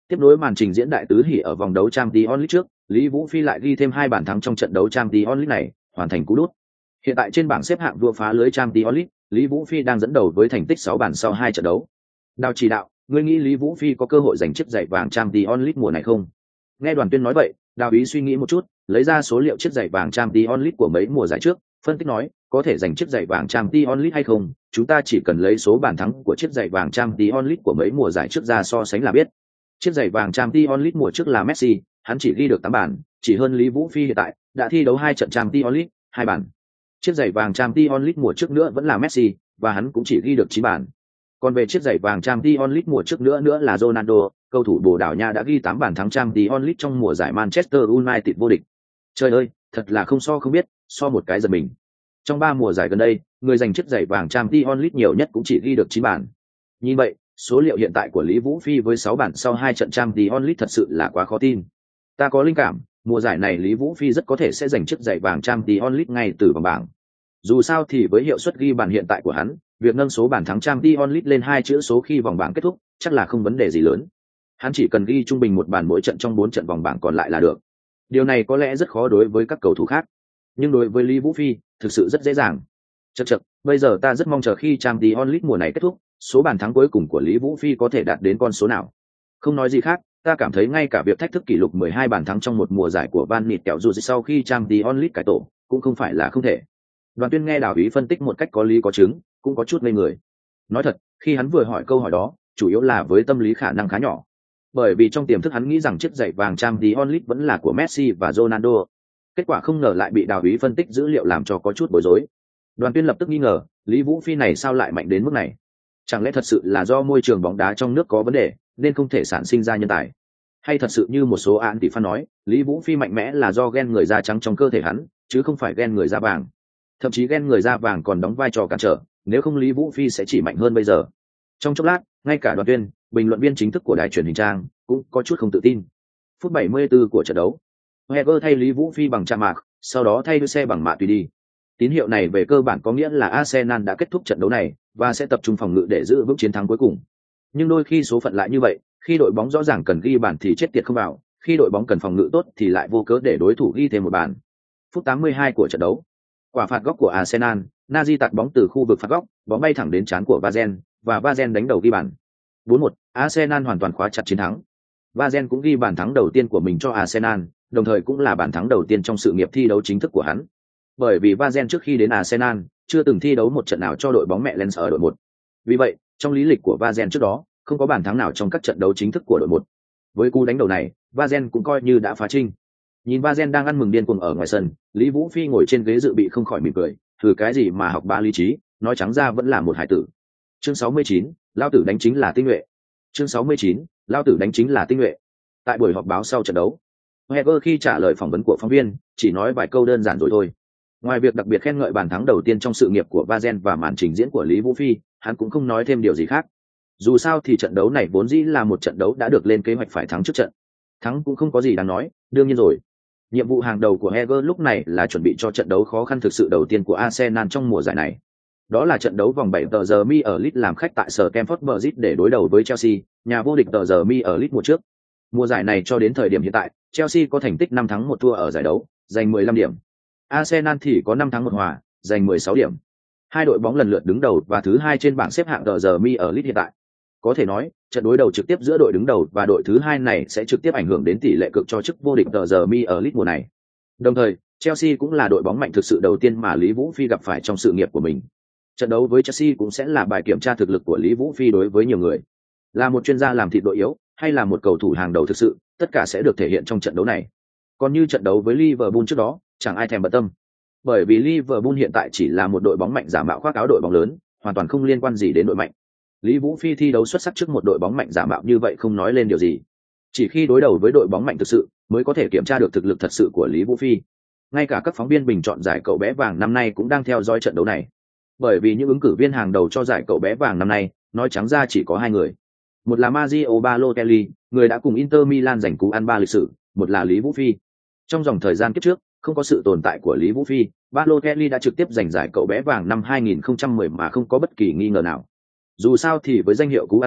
Tiếp nối màn trình diễn đại tứ hỉ ở vòng đấu Champions League trước, Lý Vũ Phi lại ghi thêm hai bàn thắng trong trận đấu Champions League này, hoàn thành cú đút. Hiện tại trên bảng xếp hạng vua phá lưới Champions League, Lý Vũ Phi đang dẫn đầu với thành tích sáu bàn sau hai trận đấu. Đào chỉ đạo, ngươi nghĩ Lý Vũ Phi có cơ hội giành chiếc giày vàng Champions League mùa này không? Nghe Đoàn Tuyên nói vậy, Đào Ý suy nghĩ một chút, lấy ra số liệu chiếc giày vàng Champions League của mấy mùa giải trước, phân tích nói, có thể giành chiếc giày vàng Champions League hay không, chúng ta chỉ cần lấy số bàn thắng của chiếc giày vàng Champions League của mấy mùa giải trước ra so sánh là biết. Chiếc giày vàng Champions League mùa trước là Messi, hắn chỉ ghi được tám bàn, chỉ hơn Lý Vũ Phi hiện tại đã thi đấu hai trận Champions League, hai bàn. Chiếc giày vàng Champions League mùa trước nữa vẫn là Messi, và hắn cũng chỉ ghi được chín bàn. Còn về chiếc giày vàng Champions League mùa trước nữa nữa là Ronaldo, cầu thủ Bồ Đào Nha đã ghi tám bàn thắng Champions League trong mùa giải Manchester United vô địch. Trời ơi, thật là không so không biết, so một cái giật mình. Trong ba mùa giải gần đây, người giành chiếc giày vàng Champions League nhiều nhất cũng chỉ ghi được chín bàn. Nhìn vậy, số liệu hiện tại của Lý Vũ Phi với sáu bàn sau hai trận Champions League thật sự là quá khó tin. Ta có linh cảm, mùa giải này Lý Vũ Phi rất có thể sẽ giành chiếc giày vàng Champions League ngay từ vòng bảng. Dù sao thì với hiệu suất ghi bàn hiện tại của hắn, việc nâng số bàn thắng Champions League lên hai chữ số khi vòng bảng kết thúc, chắc là không vấn đề gì lớn. Hắn chỉ cần ghi trung bình một bàn mỗi trận trong bốn trận vòng bảng còn lại là được. Điều này có lẽ rất khó đối với các cầu thủ khác, nhưng đối với Lý Vũ Phi, thực sự rất dễ dàng. Chậc chậc, bây giờ ta rất mong chờ khi Champions League mùa này kết thúc, số bàn thắng cuối cùng của Lý Vũ Phi có thể đạt đến con số nào. Không nói gì khác, ta cảm thấy ngay cả việc thách thức kỷ lục mười hai bàn thắng trong một mùa giải của Van Nịt kẹo dù sau khi Champions League cải tổ, cũng không phải là không thể. Đoàn Tuyên nghe Đào Ý phân tích một cách có lý có chứng, cũng có chút ngây người. Nói thật, khi hắn vừa hỏi câu hỏi đó, chủ yếu là với tâm lý khả năng khá nhỏ. Bởi vì trong tiềm thức hắn nghĩ rằng chiếc giày vàng Champions League vẫn là của Messi và Ronaldo. Kết quả không ngờ lại bị Đào Ý phân tích dữ liệu làm cho có chút bối rối. Đoàn Tuyên lập tức nghi ngờ, Lý Vũ Phi này sao lại mạnh đến mức này? Chẳng lẽ thật sự là do môi trường bóng đá trong nước có vấn đề, nên không thể sản sinh ra nhân tài? Hay thật sự như một số án tỷ fan nói, Lý Vũ Phi mạnh mẽ là do gen người da trắng trong cơ thể hắn, chứ không phải gen người da vàng. Thậm chí gen người da vàng còn đóng vai trò cản trở, nếu không Lý Vũ Phi sẽ chỉ mạnh hơn bây giờ. Trong chốc lát, ngay cả Đoàn Tuyên, bình luận viên chính thức của đài truyền hình trang, cũng có chút không tự tin. Phút bảy mươi tư của trận đấu, Heger thay Lý Vũ Phi bằng chạm mạc, sau đó thay xe bằng mạ tùy đi. Tín hiệu này về cơ bản có nghĩa là Arsenal đã kết thúc trận đấu này và sẽ tập trung phòng ngự để giữ vững chiến thắng cuối cùng. Nhưng đôi khi số phận lại như vậy, khi đội bóng rõ ràng cần ghi bàn thì chết tiệt không vào, khi đội bóng cần phòng ngự tốt thì lại vô cớ để đối thủ ghi thêm một bàn. Phút tám mươi hai của trận đấu, quả phạt góc của Arsenal, Nazi tạt bóng từ khu vực phạt góc, bóng bay thẳng đến trán của Vazen và Vazen đánh đầu ghi bàn. bốn một, Arsenal hoàn toàn khóa chặt chiến thắng. Vazen cũng ghi bàn thắng đầu tiên của mình cho Arsenal, đồng thời cũng là bàn thắng đầu tiên trong sự nghiệp thi đấu chính thức của hắn. Bởi vì Vazen trước khi đến Arsenal chưa từng thi đấu một trận nào cho đội bóng mẹ Lens ở đội một. Vì vậy, trong lý lịch của Vazen trước đó, không có bàn thắng nào trong các trận đấu chính thức của đội một. Với cú đánh đầu này, Vazen cũng coi như đã phá trinh. Nhìn Vazen đang ăn mừng điên cuồng ở ngoài sân, Lý Vũ Phi ngồi trên ghế dự bị không khỏi mỉm cười, thử cái gì mà học ba lý trí, nói trắng ra vẫn là một hải tử. Chương sáu mươi chín, lao tử đánh chính là tinh nhuệ. Chương sáu mươi chín, lao tử đánh chính là tinh nhuệ. Tại buổi họp báo sau trận đấu, Heger khi trả lời phỏng vấn của phóng viên, chỉ nói vài câu đơn giản rồi thôi. Ngoài việc đặc biệt khen ngợi bàn thắng đầu tiên trong sự nghiệp của Vazen và màn trình diễn của Lý Vũ Phi, hắn cũng không nói thêm điều gì khác. Dù sao thì trận đấu này vốn dĩ là một trận đấu đã được lên kế hoạch phải thắng trước trận. Thắng cũng không có gì đáng nói, đương nhiên rồi. Nhiệm vụ hàng đầu của Heger lúc này là chuẩn bị cho trận đấu khó khăn thực sự đầu tiên của Arsenal trong mùa giải này. Đó là trận đấu vòng bảy tờ giờ mi ở League làm khách tại sở Stamford Bridge để đối đầu với Chelsea, nhà vô địch tờ giờ mi ở League mùa trước. Mùa giải này cho đến thời điểm hiện tại, Chelsea có thành tích năm thắng một thua ở giải đấu, giành mười lăm điểm. Arsenal thì có năm thắng một hòa, giành mười sáu điểm. Hai đội bóng lần lượt đứng đầu và thứ hai trên bảng xếp hạng tờ giờ mi ở League hiện tại. Có thể nói, trận đối đầu trực tiếp giữa đội đứng đầu và đội thứ hai này sẽ trực tiếp ảnh hưởng đến tỷ lệ cực cho chức vô địch tờ giờ mi ở League mùa này. Đồng thời, Chelsea cũng là đội bóng mạnh thực sự đầu tiên mà Lý Vũ Phi gặp phải trong sự nghiệp của mình. Trận đấu với Chelsea cũng sẽ là bài kiểm tra thực lực của Lý Vũ Phi đối với nhiều người. Là một chuyên gia làm thịt đội yếu, hay là một cầu thủ hàng đầu thực sự, tất cả sẽ được thể hiện trong trận đấu này. Còn như trận đấu với Liverpool trước đó, chẳng ai thèm bận tâm. Bởi vì Liverpool hiện tại chỉ là một đội bóng mạnh giả mạo khoác áo đội bóng lớn, hoàn toàn không liên quan gì đến đội mạnh. Lý Vũ Phi thi đấu xuất sắc trước một đội bóng mạnh giả mạo như vậy không nói lên điều gì. Chỉ khi đối đầu với đội bóng mạnh thực sự, mới có thể kiểm tra được thực lực thật sự của Lý Vũ Phi. Ngay cả các phóng viên bình chọn giải cậu bé vàng năm nay cũng đang theo dõi trận đấu này. Bởi vì những ứng cử viên hàng đầu cho giải cậu bé vàng năm nay, nói trắng ra chỉ có hai người. Một là Mario Balotelli, người đã cùng Inter Milan giành cú ăn ba lịch sử, một là Lý Vũ Phi. Trong dòng thời gian kiếp trước, không có sự tồn tại của Lý Vũ Phi, Balotelli đã trực tiếp giành giải cậu bé vàng năm hai nghìn không trăm mười mà không có bất kỳ nghi ngờ nào. Dù sao thì với danh hiệu cú ăn ba,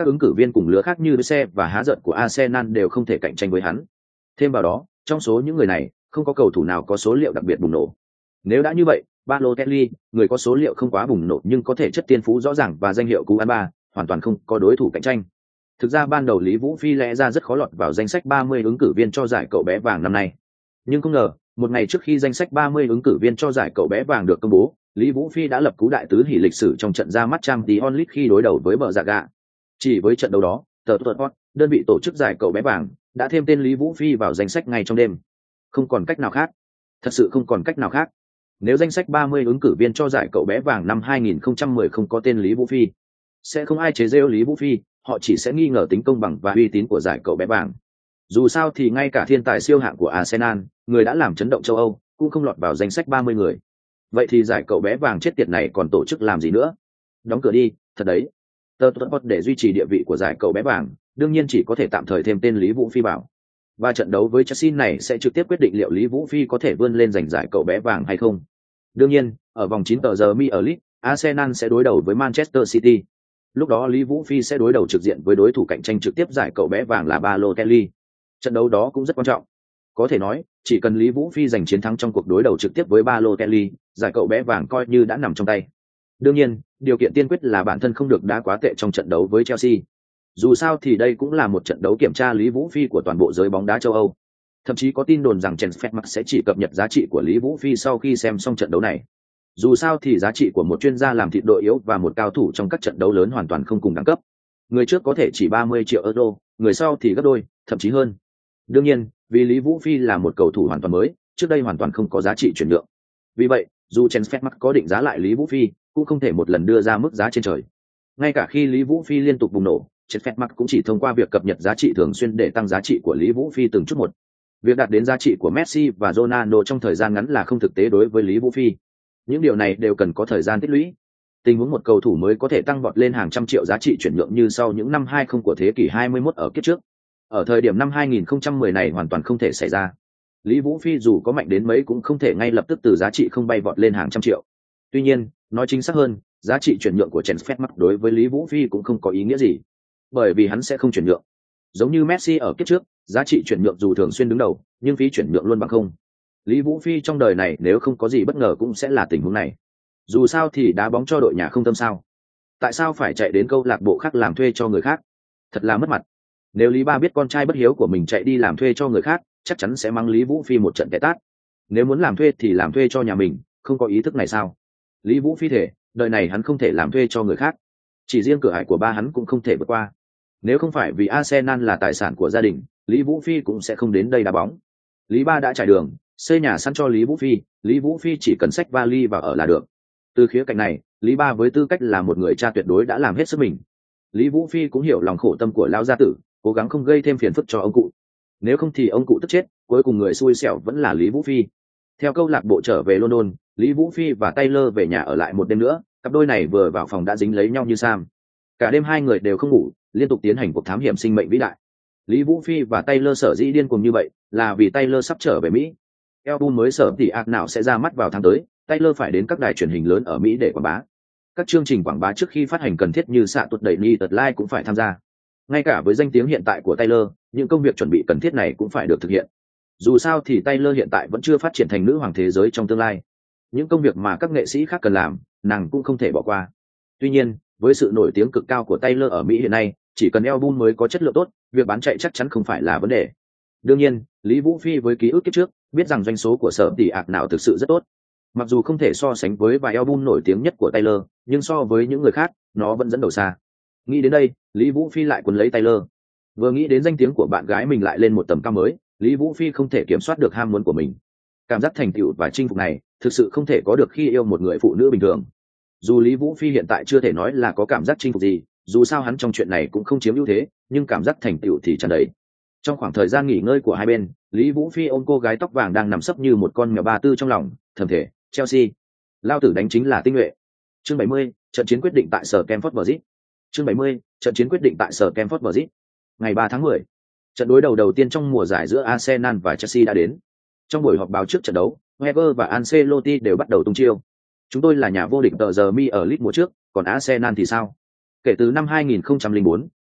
Các ứng cử viên cùng lứa khác như xe và há giận của Arsenal đều không thể cạnh tranh với hắn. Thêm vào đó, trong số những người này, không có cầu thủ nào có số liệu đặc biệt bùng nổ. Nếu đã như vậy, Balotelli, người có số liệu không quá bùng nổ nhưng có thể chất tiên phú rõ ràng và danh hiệu cú ăn ba, hoàn toàn không có đối thủ cạnh tranh. Thực ra ban đầu Lý Vũ Phi lẽ ra rất khó lọt vào danh sách ba mươi ứng cử viên cho giải cậu bé vàng năm nay. Nhưng không ngờ, một ngày trước khi danh sách ba mươi ứng cử viên cho giải cậu bé vàng được công bố, Lý Vũ Phi đã lập cú đại tứ hỷ lịch sử trong trận ra mắt Champions League khi đối đầu với bờ dạ gạ. Chỉ với trận đấu đó, tờ Tutsport, đơn vị tổ chức giải cậu bé vàng, đã thêm tên Lý Vũ Phi vào danh sách ngay trong đêm. Không còn cách nào khác. Thật sự không còn cách nào khác. Nếu danh sách ba mươi ứng cử viên cho giải cậu bé vàng năm hai nghìn không trăm mười không có tên Lý Vũ Phi, sẽ không ai chế giễu Lý Vũ Phi, họ chỉ sẽ nghi ngờ tính công bằng và uy tín của giải cậu bé vàng. Dù sao thì ngay cả thiên tài siêu hạng của Arsenal, người đã làm chấn động châu Âu, cũng không lọt vào danh sách ba mươi người. Vậy thì giải cậu bé vàng chết tiệt này còn tổ chức làm gì nữa? Đóng cửa đi, thật đấy. Tờ Tutsport để duy trì địa vị của giải cậu bé vàng, đương nhiên chỉ có thể tạm thời thêm tên Lý Vũ Phi vào. Và trận đấu với Chelsea này sẽ trực tiếp quyết định liệu Lý Vũ Phi có thể vươn lên giành giải cậu bé vàng hay không. Đương nhiên, ở vòng chín tờ giờ Premier League, Arsenal sẽ đối đầu với Manchester City. Lúc đó Lý Vũ Phi sẽ đối đầu trực diện với đối thủ cạnh tranh trực tiếp giải cậu bé vàng là Balotelli. Trận đấu đó cũng rất quan trọng. Có thể nói, chỉ cần Lý Vũ Phi giành chiến thắng trong cuộc đối đầu trực tiếp với Balotelli, giải cậu bé vàng coi như đã nằm trong tay. Đương nhiên, điều kiện tiên quyết là bản thân không được đá quá tệ trong trận đấu với Chelsea. Dù sao thì đây cũng là một trận đấu kiểm tra Lý Vũ Phi của toàn bộ giới bóng đá châu Âu. Thậm chí có tin đồn rằng Transfermarkt sẽ chỉ cập nhật giá trị của Lý Vũ Phi sau khi xem xong trận đấu này. Dù sao thì giá trị của một chuyên gia làm thịt đội yếu và một cao thủ trong các trận đấu lớn hoàn toàn không cùng đẳng cấp. Người trước có thể chỉ ba mươi triệu euro, người sau thì gấp đôi, thậm chí hơn. Đương nhiên, vì Lý Vũ Phi là một cầu thủ hoàn toàn mới, trước đây hoàn toàn không có giá trị chuyển nhượng. Vì vậy, dù Transfermarkt có định giá lại Lý Vũ Phi, cũng không thể một lần đưa ra mức giá trên trời. Ngay cả khi Lý Vũ Phi liên tục bùng nổ, Transfermarkt cũng chỉ thông qua việc cập nhật giá trị thường xuyên để tăng giá trị của Lý Vũ Phi từng chút một. Việc đạt đến giá trị của Messi và Ronaldo trong thời gian ngắn là không thực tế đối với Lý Vũ Phi. Những điều này đều cần có thời gian tích lũy. Tình huống một cầu thủ mới có thể tăng vọt lên hàng trăm triệu giá trị chuyển nhượng như sau những năm hai mươi của thế kỷ hai mươi mốt ở kiếp trước. Ở thời điểm năm hai nghìn không trăm mười này hoàn toàn không thể xảy ra. Lý Vũ Phi dù có mạnh đến mấy cũng không thể ngay lập tức từ giá trị không bay vọt lên hàng trăm triệu. Tuy nhiên, nói chính xác hơn, giá trị chuyển nhượng của Transfermarkt đối với Lý Vũ Phi cũng không có ý nghĩa gì, bởi vì hắn sẽ không chuyển nhượng. Giống như Messi ở kiếp trước, giá trị chuyển nhượng dù thường xuyên đứng đầu, nhưng phí chuyển nhượng luôn bằng không. Lý Vũ Phi trong đời này nếu không có gì bất ngờ cũng sẽ là tình huống này. Dù sao thì đá bóng cho đội nhà không tâm sao. Tại sao phải chạy đến câu lạc bộ khác làm thuê cho người khác? Thật là mất mặt. Nếu Lý Ba biết con trai bất hiếu của mình chạy đi làm thuê cho người khác, chắc chắn sẽ mắng Lý Vũ Phi một trận tẻ tát. Nếu muốn làm thuê thì làm thuê cho nhà mình, không có ý thức này sao? Lý Vũ Phi thể, đời này hắn không thể làm thuê cho người khác. Chỉ riêng cửa ải của ba hắn cũng không thể vượt qua. Nếu không phải vì Arsenal là tài sản của gia đình, Lý Vũ Phi cũng sẽ không đến đây đá bóng. Lý Ba đã trải đường, xây nhà sẵn cho Lý Vũ Phi, Lý Vũ Phi chỉ cần xách vali vào ở là được. Từ khía cạnh này, Lý Ba với tư cách là một người cha tuyệt đối đã làm hết sức mình. Lý Vũ Phi cũng hiểu lòng khổ tâm của lão gia tử, cố gắng không gây thêm phiền phức cho ông cụ. Nếu không thì ông cụ tức chết, cuối cùng người xui xẻo vẫn là Lý Vũ Phi. Theo câu lạc bộ trở về London, Lý Vũ Phi và Taylor về nhà ở lại một đêm nữa, cặp đôi này vừa vào phòng đã dính lấy nhau như sam. Cả đêm hai người đều không ngủ, liên tục tiến hành cuộc thám hiểm sinh mệnh vĩ đại. Lý Vũ Phi và Taylor sở dĩ điên cuồng như vậy là vì Taylor sắp trở về Mỹ. Album mới sở tỷ ạc nào sẽ ra mắt vào tháng tới, Taylor phải đến các đài truyền hình lớn ở Mỹ để quảng bá. Các chương trình quảng bá trước khi phát hành cần thiết như xạ tuột đẩy ni tật like cũng phải tham gia. Ngay cả với danh tiếng hiện tại của Taylor, những công việc chuẩn bị cần thiết này cũng phải được thực hiện. Dù sao thì Taylor hiện tại vẫn chưa phát triển thành nữ hoàng thế giới trong tương lai. Những công việc mà các nghệ sĩ khác cần làm, nàng cũng không thể bỏ qua. Tuy nhiên, với sự nổi tiếng cực cao của Taylor ở Mỹ hiện nay, chỉ cần album mới có chất lượng tốt, việc bán chạy chắc chắn không phải là vấn đề. Đương nhiên, Lý Vũ Phi với ký ức kiếp trước, biết rằng doanh số của sở tỷ ạc nào thực sự rất tốt. Mặc dù không thể so sánh với vài album nổi tiếng nhất của Taylor, nhưng so với những người khác, nó vẫn dẫn đầu xa. Nghĩ đến đây, Lý Vũ Phi lại quấn lấy Taylor. Vừa nghĩ đến danh tiếng của bạn gái mình lại lên một tầm cao mới, Lý Vũ Phi không thể kiểm soát được ham muốn của mình. Cảm giác thành tựu và chinh phục này, thực sự không thể có được khi yêu một người phụ nữ bình thường. Dù Lý Vũ Phi hiện tại chưa thể nói là có cảm giác chinh phục gì, dù sao hắn trong chuyện này cũng không chiếm ưu thế, nhưng cảm giác thành tựu thì tràn đầy. Trong khoảng thời gian nghỉ ngơi của hai bên, Lý Vũ Phi ôm cô gái tóc vàng đang nằm sấp như một con mèo ba tư trong lòng, thầm thể, Chelsea, lao tử đánh chính là tinh nhuệ. Chương bảy mươi, trận chiến quyết định tại sở Stamford Bridge. Chương bảy mươi, trận chiến quyết định tại sở Stamford Bridge. Ngày ba tháng mười, trận đối đầu đầu tiên trong mùa giải giữa Arsenal và Chelsea đã đến. Trong buổi họp báo trước trận đấu, Wenger và Ancelotti đều bắt đầu tung chiêu. Chúng tôi là nhà vô địch tờ giờ mi ở League mùa trước, còn Arsenal thì sao? Kể từ năm hai nghìn không trăm lẻ bốn,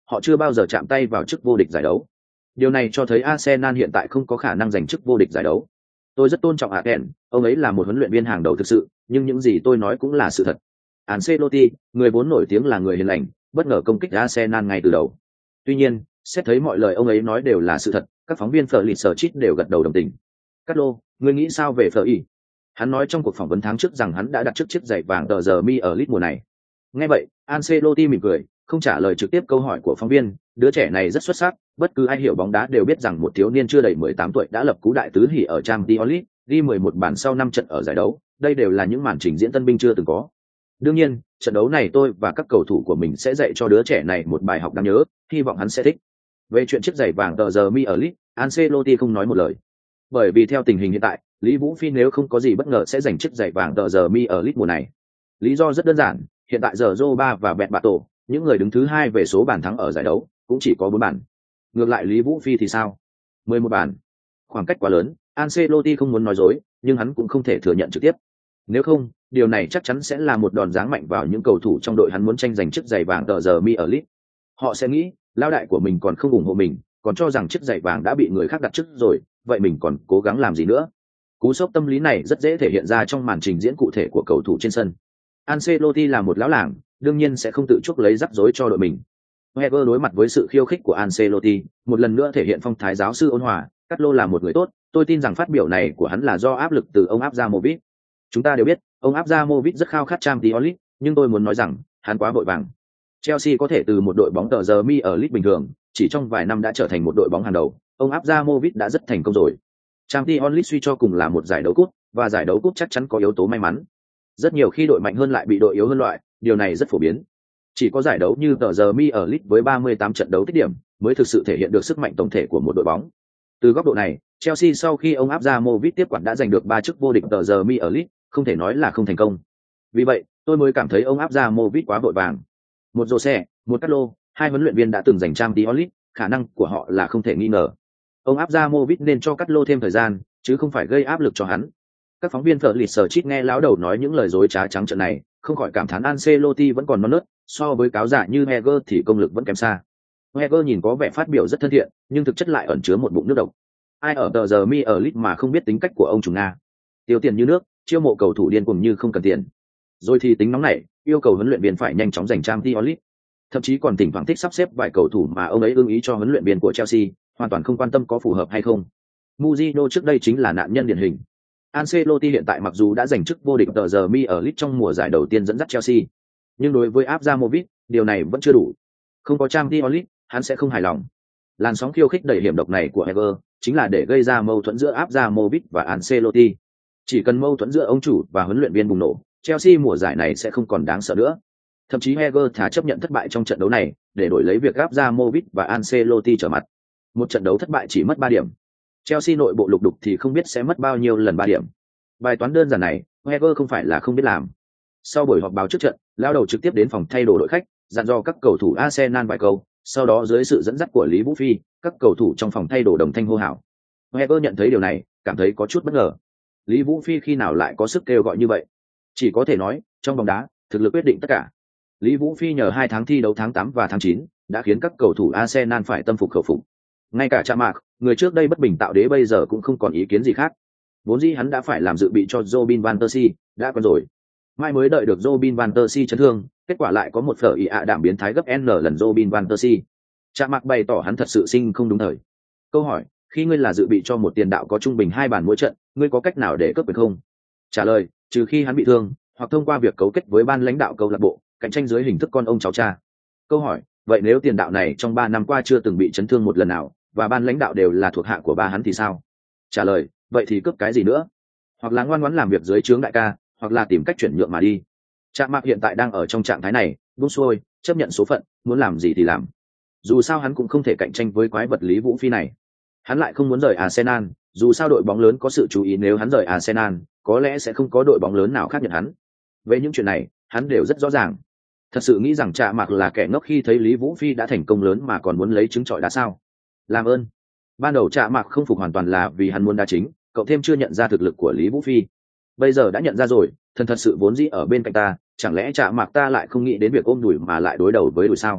họ chưa bao giờ chạm tay vào chức vô địch giải đấu. Điều này cho thấy Arsenal hiện tại không có khả năng giành chức vô địch giải đấu. Tôi rất tôn trọng Aken, ông ấy là một huấn luyện viên hàng đầu thực sự, nhưng những gì tôi nói cũng là sự thật. Ancelotti, người vốn nổi tiếng là người hiền lành, bất ngờ công kích Arsenal ngay từ đầu. Tuy nhiên, xét thấy mọi lời ông ấy nói đều là sự thật, các phóng viên Fleetwood đều gật đầu đồng tình. Carlo, ngươi nghĩ sao về Fleur? Hắn nói trong cuộc phỏng vấn tháng trước rằng hắn đã đặt trước chiếc giày vàng tờ giờ mi ở Leeds mùa này. Nghe vậy, Ancelotti mỉm cười, không trả lời trực tiếp câu hỏi của phóng viên. Đứa trẻ này rất xuất sắc, bất cứ ai hiểu bóng đá đều biết rằng một thiếu niên chưa đầy mười tám tuổi đã lập cú đại tứ hỷ ở Champions League, ghi mười một bàn sau năm trận ở giải đấu. Đây đều là những màn trình diễn tân binh chưa từng có. Đương nhiên, trận đấu này tôi và các cầu thủ của mình sẽ dạy cho đứa trẻ này một bài học đáng nhớ, hy vọng hắn sẽ thích. Về chuyện chiếc giày vàng tờ giờ mi ở Leeds, Ancelotti không nói một lời. Bởi vì theo tình hình hiện tại, Lý Vũ Phi nếu không có gì bất ngờ sẽ giành chiếc giày vàng tờ giờ mi ở Leeds mùa này. Lý do rất đơn giản, hiện tại giờ Zoba và Bẹt Bạ Tổ, những người đứng thứ hai về số bàn thắng ở giải đấu, cũng chỉ có bốn bàn. Ngược lại Lý Vũ Phi thì sao? mười một bàn. Khoảng cách quá lớn, Ancelotti không muốn nói dối, nhưng hắn cũng không thể thừa nhận trực tiếp. Nếu không, điều này chắc chắn sẽ là một đòn giáng mạnh vào những cầu thủ trong đội hắn muốn tranh giành chiếc giày vàng tờ giờ mi ở Leeds. Họ sẽ nghĩ, lao đại của mình còn không ủng hộ mình, còn cho rằng chiếc giày vàng đã bị người khác đặt trước rồi, vậy mình còn cố gắng làm gì nữa? Cú sốc tâm lý này rất dễ thể hiện ra trong màn trình diễn cụ thể của cầu thủ trên sân. Ancelotti là một lão làng, đương nhiên sẽ không tự chuốc lấy rắc rối cho đội mình. Wenger đối mặt với sự khiêu khích của Ancelotti, một lần nữa thể hiện phong thái giáo sư ôn hòa. Carlo là một người tốt, tôi tin rằng phát biểu này của hắn là do áp lực từ ông Abramovich. Chúng ta đều biết, ông Abramovich rất khao khát Champions League, nhưng tôi muốn nói rằng, hắn quá vội vàng. Chelsea có thể từ một đội bóng tờ giờ mi ở Leeds bình thường, chỉ trong vài năm đã trở thành một đội bóng hàng đầu. Ông Abramovich đã rất thành công rồi. Champions League suy cho cùng là một giải đấu cúp, và giải đấu cúp chắc chắn có yếu tố may mắn. Rất nhiều khi đội mạnh hơn lại bị đội yếu hơn loại, điều này rất phổ biến. Chỉ có giải đấu như tờ giờ mi ở Leeds với ba mươi tám trận đấu tích điểm mới thực sự thể hiện được sức mạnh tổng thể của một đội bóng. Từ góc độ này, Chelsea sau khi ông Abramovich tiếp quản đã giành được ba chức vô địch tờ giờ mi ở Leeds, không thể nói là không thành công. Vì vậy, tôi mới cảm thấy ông Abramovich quá vội vàng. Một Jose, một Carlo, hai huấn luyện viên đã từng giành Champions League, khả năng của họ là không thể nghi ngờ. Ông Abramovich nên cho Carlo thêm thời gian, chứ không phải gây áp lực cho hắn. Các phóng viên Fleetwood nghe lão đầu nói những lời dối trá trắng trợn này, không khỏi cảm thán Ancelotti vẫn còn non nớt, so với cáo giả như Wenger thì công lực vẫn kém xa. Wenger nhìn có vẻ phát biểu rất thân thiện, nhưng thực chất lại ẩn chứa một bụng nước độc. Ai ở tờ giờ mi ở Leeds mà không biết tính cách của ông chủ Nga? Tiêu tiền như nước, chiêu mộ cầu thủ điên cuồng như không cần tiền. Rồi thì tính nóng nảy, yêu cầu huấn luyện viên phải nhanh chóng giành Champions League. Thậm chí còn thỉnh thoảng thích sắp xếp vài cầu thủ mà ông ấy ưng ý cho huấn luyện viên của Chelsea, hoàn toàn không quan tâm có phù hợp hay không. Mourinho trước đây chính là nạn nhân điển hình. Ancelotti hiện tại mặc dù đã giành chức vô địch tờ giờ mi ở Leeds trong mùa giải đầu tiên dẫn dắt Chelsea, nhưng đối với Abramovich, điều này vẫn chưa đủ. Không có Champions League, hắn sẽ không hài lòng. Làn sóng khiêu khích đầy hiểm độc này của Wenger chính là để gây ra mâu thuẫn giữa Abramovich và Ancelotti. Chỉ cần mâu thuẫn giữa ông chủ và huấn luyện viên bùng nổ, Chelsea mùa giải này sẽ không còn đáng sợ nữa. Thậm chí Wenger thà chấp nhận thất bại trong trận đấu này để đổi lấy việc Abramovich và Ancelotti trở mặt. Một trận đấu thất bại chỉ mất ba điểm. Chelsea nội bộ lục đục thì không biết sẽ mất bao nhiêu lần ba điểm. Bài toán đơn giản này, Wenger không phải là không biết làm. Sau buổi họp báo trước trận, lao đầu trực tiếp đến phòng thay đồ đội khách, dặn dò các cầu thủ Arsenal vài câu, sau đó dưới sự dẫn dắt của Lý Vũ Phi, các cầu thủ trong phòng thay đồ đồng thanh hô hào. Wenger nhận thấy điều này, cảm thấy có chút bất ngờ. Lý Vũ Phi khi nào lại có sức kêu gọi như vậy? Chỉ có thể nói, trong bóng đá, thực lực quyết định tất cả. Lý Vũ Phi nhờ hai tháng thi đấu tháng tám và tháng chín, đã khiến các cầu thủ Arsenal phải tâm phục khẩu phục. Ngay cả Chạm Mạc, người trước đây bất bình tạo đế bây giờ cũng không còn ý kiến gì khác. Vốn dĩ hắn đã phải làm dự bị cho Robin van der Si, đã quen rồi. Mai mới đợi được Robin van der Si chấn thương, kết quả lại có một phở ý ạ đảm biến thái gấp N lần Robin van der Si. Chạm Mạc bày tỏ hắn thật sự sinh không đúng thời. Câu hỏi, khi ngươi là dự bị cho một tiền đạo có trung bình hai bàn mỗi trận, ngươi có cách nào để cướp quyền không? Trả lời, trừ khi hắn bị thương, hoặc thông qua việc cấu kết với ban lãnh đạo câu lạc bộ, cạnh tranh dưới hình thức con ông cháu cha. Câu hỏi, vậy nếu tiền đạo này trong ba năm qua chưa từng bị chấn thương một lần nào, và ban lãnh đạo đều là thuộc hạ của ba hắn thì sao? Trả lời, vậy thì cướp cái gì nữa? Hoặc là ngoan ngoãn làm việc dưới trướng đại ca, hoặc là tìm cách chuyển nhượng mà đi. Trạm Mạc hiện tại đang ở trong trạng thái này, buông xuôi, chấp nhận số phận, muốn làm gì thì làm. Dù sao hắn cũng không thể cạnh tranh với quái vật Lý Vũ Phi này. Hắn lại không muốn rời Arsenal, dù sao đội bóng lớn có sự chú ý, nếu hắn rời Arsenal, có lẽ sẽ không có đội bóng lớn nào khác nhận hắn. Về những chuyện này, hắn đều rất rõ ràng. Thật sự nghĩ rằng Trạm Mạc là kẻ ngốc khi thấy Lý Vũ Phi đã thành công lớn mà còn muốn lấy trứng trọi đá sao? Làm ơn. Ban đầu Trạm Mạc không phục hoàn toàn là vì hắn muốn đá chính, cậu thêm chưa nhận ra thực lực của Lý Vũ Phi. Bây giờ đã nhận ra rồi, thần thật sự vốn dĩ ở bên cạnh ta, chẳng lẽ Trạm Mạc ta lại không nghĩ đến việc ôm đùi mà lại đối đầu với đùi sao?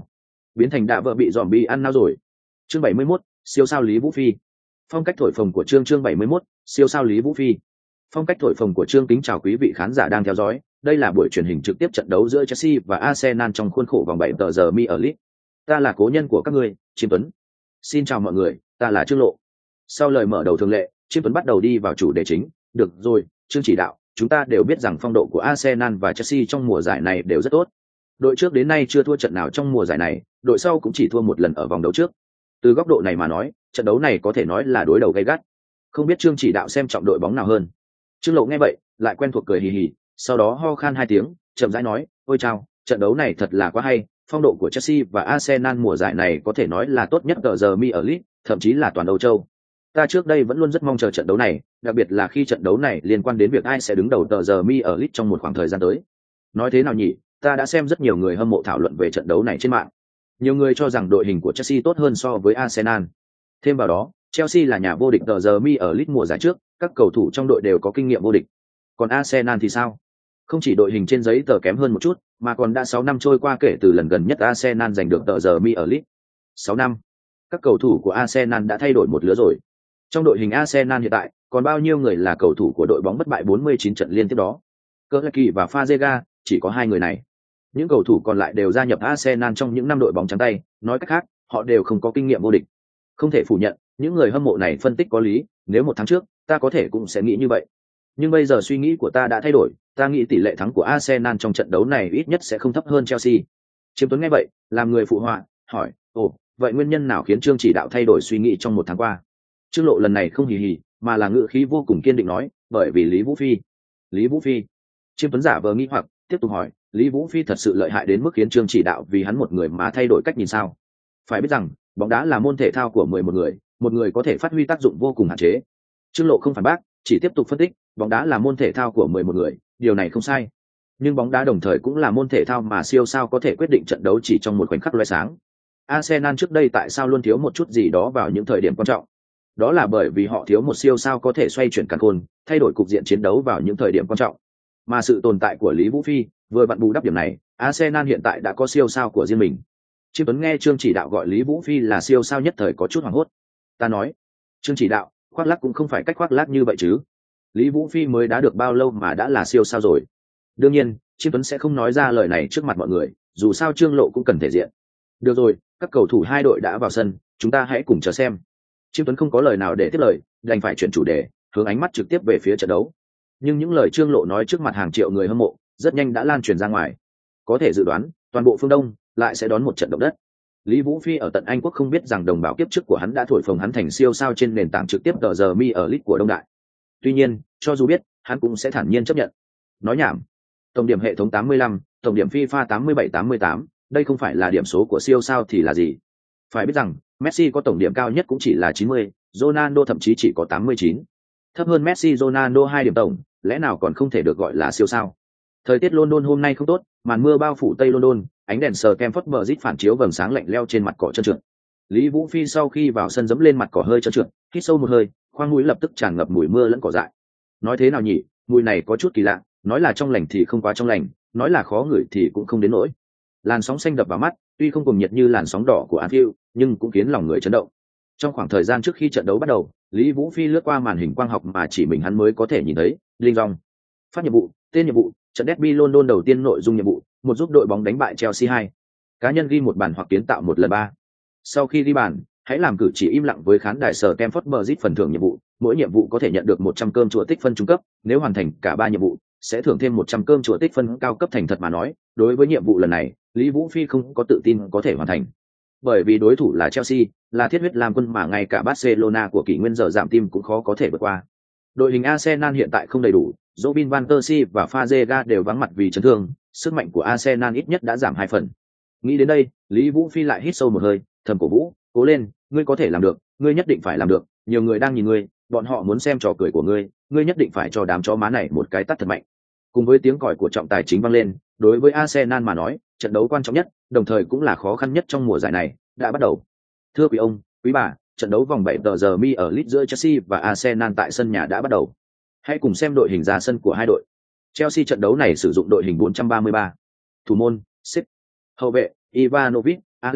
biến thành đạ vợ bị dòm bi ăn nao rồi. Chương bảy mươi mốt, siêu sao Lý Vũ Phi. Phong cách thổi phồng của chương chương bảy mươi mốt, siêu sao Lý Vũ Phi. Phong cách thổi phồng của chương kính chào quý vị khán giả đang theo dõi. Đây là buổi truyền hình trực tiếp trận đấu giữa Chelsea và Arsenal trong khuôn khổ vòng bảy tờ giờ Mi ở League. Ta là cố nhân của các ngươi, Chiêm Tuấn. Xin chào mọi người, ta là Trương Lộ. Sau lời mở đầu thường lệ, Chiêm Tuấn bắt đầu đi vào chủ đề chính. Được rồi, chương chỉ đạo, chúng ta đều biết rằng phong độ của Arsenal và Chelsea trong mùa giải này đều rất tốt. Đội trước đến nay chưa thua trận nào trong mùa giải này, đội sau cũng chỉ thua một lần ở vòng đấu trước. Từ góc độ này mà nói, trận đấu này có thể nói là đối đầu gay gắt. Không biết chương chỉ đạo xem trọng đội bóng nào hơn. Trương Lộ nghe vậy, lại quen thuộc cười hì hì, sau đó ho khan hai tiếng, chậm rãi nói, ôi chao, trận đấu này thật là quá hay, phong độ của Chelsea và Arsenal mùa giải này có thể nói là tốt nhất tờ giờ Mi ở League, thậm chí là toàn Âu Châu. Ta trước đây vẫn luôn rất mong chờ trận đấu này, đặc biệt là khi trận đấu này liên quan đến việc ai sẽ đứng đầu tờ giờ Mi ở League trong một khoảng thời gian tới. Nói thế nào nhỉ, ta đã xem rất nhiều người hâm mộ thảo luận về trận đấu này trên mạng. Nhiều người cho rằng đội hình của Chelsea tốt hơn so với Arsenal. Thêm vào đó, Chelsea là nhà vô địch tờ giờ Mi ở League mùa giải trước, các cầu thủ trong đội đều có kinh nghiệm vô địch. Còn Arsenal thì sao? Không chỉ đội hình trên giấy tờ kém hơn một chút, mà còn đã sáu năm trôi qua kể từ lần gần nhất Arsenal giành được tờ giờ Mi ở League. sáu năm. Các cầu thủ của Arsenal đã thay đổi một lứa rồi. Trong đội hình Arsenal hiện tại, còn bao nhiêu người là cầu thủ của đội bóng bất bại bốn mươi chín trận liên tiếp đó? Kerky và Fazega, chỉ có hai người này. Những cầu thủ còn lại đều gia nhập Arsenal trong những năm đội bóng trắng tay, nói cách khác, họ đều không có kinh nghiệm vô địch. Không thể phủ nhận, những người hâm mộ này phân tích có lý, nếu một tháng trước, ta có thể cũng sẽ nghĩ như vậy. Nhưng bây giờ suy nghĩ của ta đã thay đổi, ta nghĩ tỷ lệ thắng của Arsenal trong trận đấu này ít nhất sẽ không thấp hơn Chelsea. Chiêm Tuấn nghe vậy, làm người phụ họa, hỏi, ồ, vậy nguyên nhân nào khiến Trương chỉ đạo thay đổi suy nghĩ trong một tháng qua? Trương Lộ lần này không hì hì, mà là ngữ khí vô cùng kiên định nói, bởi vì Lý Vũ Phi. Lý Vũ Phi. Chiêm Tuấn giả vờ nghi hoặc, tiếp tục hỏi, Lý Vũ Phi thật sự lợi hại đến mức khiến Trương chỉ đạo vì hắn một người mà thay đổi cách nhìn sao? Phải biết rằng, bóng đá là môn thể thao của mười một người, một người có thể phát huy tác dụng vô cùng hạn chế. Trương Lộ không phản bác, chỉ tiếp tục phân tích, bóng đá là môn thể thao của mười một người, điều này không sai. Nhưng bóng đá đồng thời cũng là môn thể thao mà siêu sao có thể quyết định trận đấu chỉ trong một khoảnh khắc lóe sáng. Arsenal trước đây tại sao luôn thiếu một chút gì đó vào những thời điểm quan trọng? Đó là bởi vì họ thiếu một siêu sao có thể xoay chuyển càn khôn, thay đổi cục diện chiến đấu vào những thời điểm quan trọng. Mà sự tồn tại của Lý Vũ Phi vừa vặn bù đắp điểm này, Arsenal hiện tại đã có siêu sao của riêng mình. Chiêm Tuấn nghe Trương chỉ đạo gọi Lý Vũ Phi là siêu sao nhất thời có chút hoảng hốt. Ta nói, Trương chỉ đạo, khoác lác cũng không phải cách khoác lác như vậy chứ. Lý Vũ Phi mới đã được bao lâu mà đã là siêu sao rồi? Đương nhiên, Chiêm Tuấn sẽ không nói ra lời này trước mặt mọi người, dù sao Trương Lộ cũng cần thể diện. Được rồi, các cầu thủ hai đội đã vào sân, chúng ta hãy cùng chờ xem. Chiêm Tuấn không có lời nào để tiếp lời, đành phải chuyển chủ đề, hướng ánh mắt trực tiếp về phía trận đấu. Nhưng những lời Trương Lộ nói trước mặt hàng triệu người hâm mộ, rất nhanh đã lan truyền ra ngoài. Có thể dự đoán, toàn bộ phương Đông lại sẽ đón một trận động đất. Lý Vũ Phi ở tận Anh quốc không biết rằng đồng bào kiếp trước của hắn đã thổi phồng hắn thành siêu sao trên nền tảng trực tiếp tờ giờ Mi ở League của Đông Đại. Tuy nhiên, cho dù biết, hắn cũng sẽ thản nhiên chấp nhận. Nói nhảm. Tổng điểm hệ thống tám mươi lăm, tổng điểm FIFA tám mươi bảy tám mươi tám, đây không phải là điểm số của siêu sao thì là gì? Phải biết rằng, Messi có tổng điểm cao nhất cũng chỉ là chín mươi, Ronaldo thậm chí chỉ có tám mươi chín. Thấp hơn Messi Ronaldo hai điểm tổng, lẽ nào còn không thể được gọi là siêu sao? Thời tiết London hôm nay không tốt, màn mưa bao phủ Tây London, ánh đèn sờ Stamford Bridge phản chiếu vầng sáng lạnh leo trên mặt cỏ trơn trượt. Lý Vũ Phi sau khi vào sân dẫm lên mặt cỏ hơi trơn trượt, hít sâu một hơi, khoang mũi lập tức tràn ngập mùi mưa lẫn cỏ dại. Nói thế nào nhỉ, mùi này có chút kỳ lạ, nói là trong lành thì không quá trong lành, nói là khó ngửi thì cũng không đến nỗi. Làn sóng xanh đập vào mắt, tuy không cùng nhiệt như làn sóng đỏ của Anfield, nhưng cũng khiến lòng người chấn động. Trong khoảng thời gian trước khi trận đấu bắt đầu, Lý Vũ Phi lướt qua màn hình quang học mà chỉ mình hắn mới có thể nhìn thấy, linh rong. Phát nhiệm vụ, tên nhiệm vụ, trận derby London đầu tiên nội dung nhiệm vụ, một giúp đội bóng đánh bại Chelsea hai. Cá nhân ghi một bàn hoặc kiến tạo một lần ba. Sau khi ghi bàn, hãy làm cử chỉ im lặng với khán đài sở Stamford Bridge phần thưởng nhiệm vụ, mỗi nhiệm vụ có thể nhận được một trăm cơm chùa tích phân trung cấp, nếu hoàn thành cả ba nhiệm vụ, sẽ thưởng thêm một trăm cơm chùa tích phân cao cấp. Thành thật mà nói, đối với nhiệm vụ lần này, Lý Vũ Phi không có tự tin có thể hoàn thành. Bởi vì đối thủ là Chelsea, là thiết huyết làm quân mà ngay cả Barcelona của kỷ nguyên giờ giảm tim cũng khó có thể vượt qua. Đội hình Arsenal hiện tại không đầy đủ, Robin van Persie và Fazega đều vắng mặt vì chấn thương, sức mạnh của Arsenal ít nhất đã giảm hai phần. Nghĩ đến đây, Lý Vũ Phi lại hít sâu một hơi, thầm cổ vũ, cố lên, ngươi có thể làm được, ngươi nhất định phải làm được, nhiều người đang nhìn ngươi, bọn họ muốn xem trò cười của ngươi, ngươi nhất định phải cho đám chó má này một cái tát thật mạnh. Cùng với tiếng còi của trọng tài chính vang lên, đối với Arsenal mà nói, trận đấu quan trọng nhất, đồng thời cũng là khó khăn nhất trong mùa giải này, đã bắt đầu. Thưa quý ông, quý bà, trận đấu vòng bảy tờ giờ Mi ở League giữa Chelsea và Arsenal tại sân nhà đã bắt đầu. Hãy cùng xem đội hình ra sân của hai đội. Chelsea trận đấu này sử dụng đội hình bốn trăm ba mươi ba. Thủ môn, Sip. Hậu vệ, Ivanovic, Alex,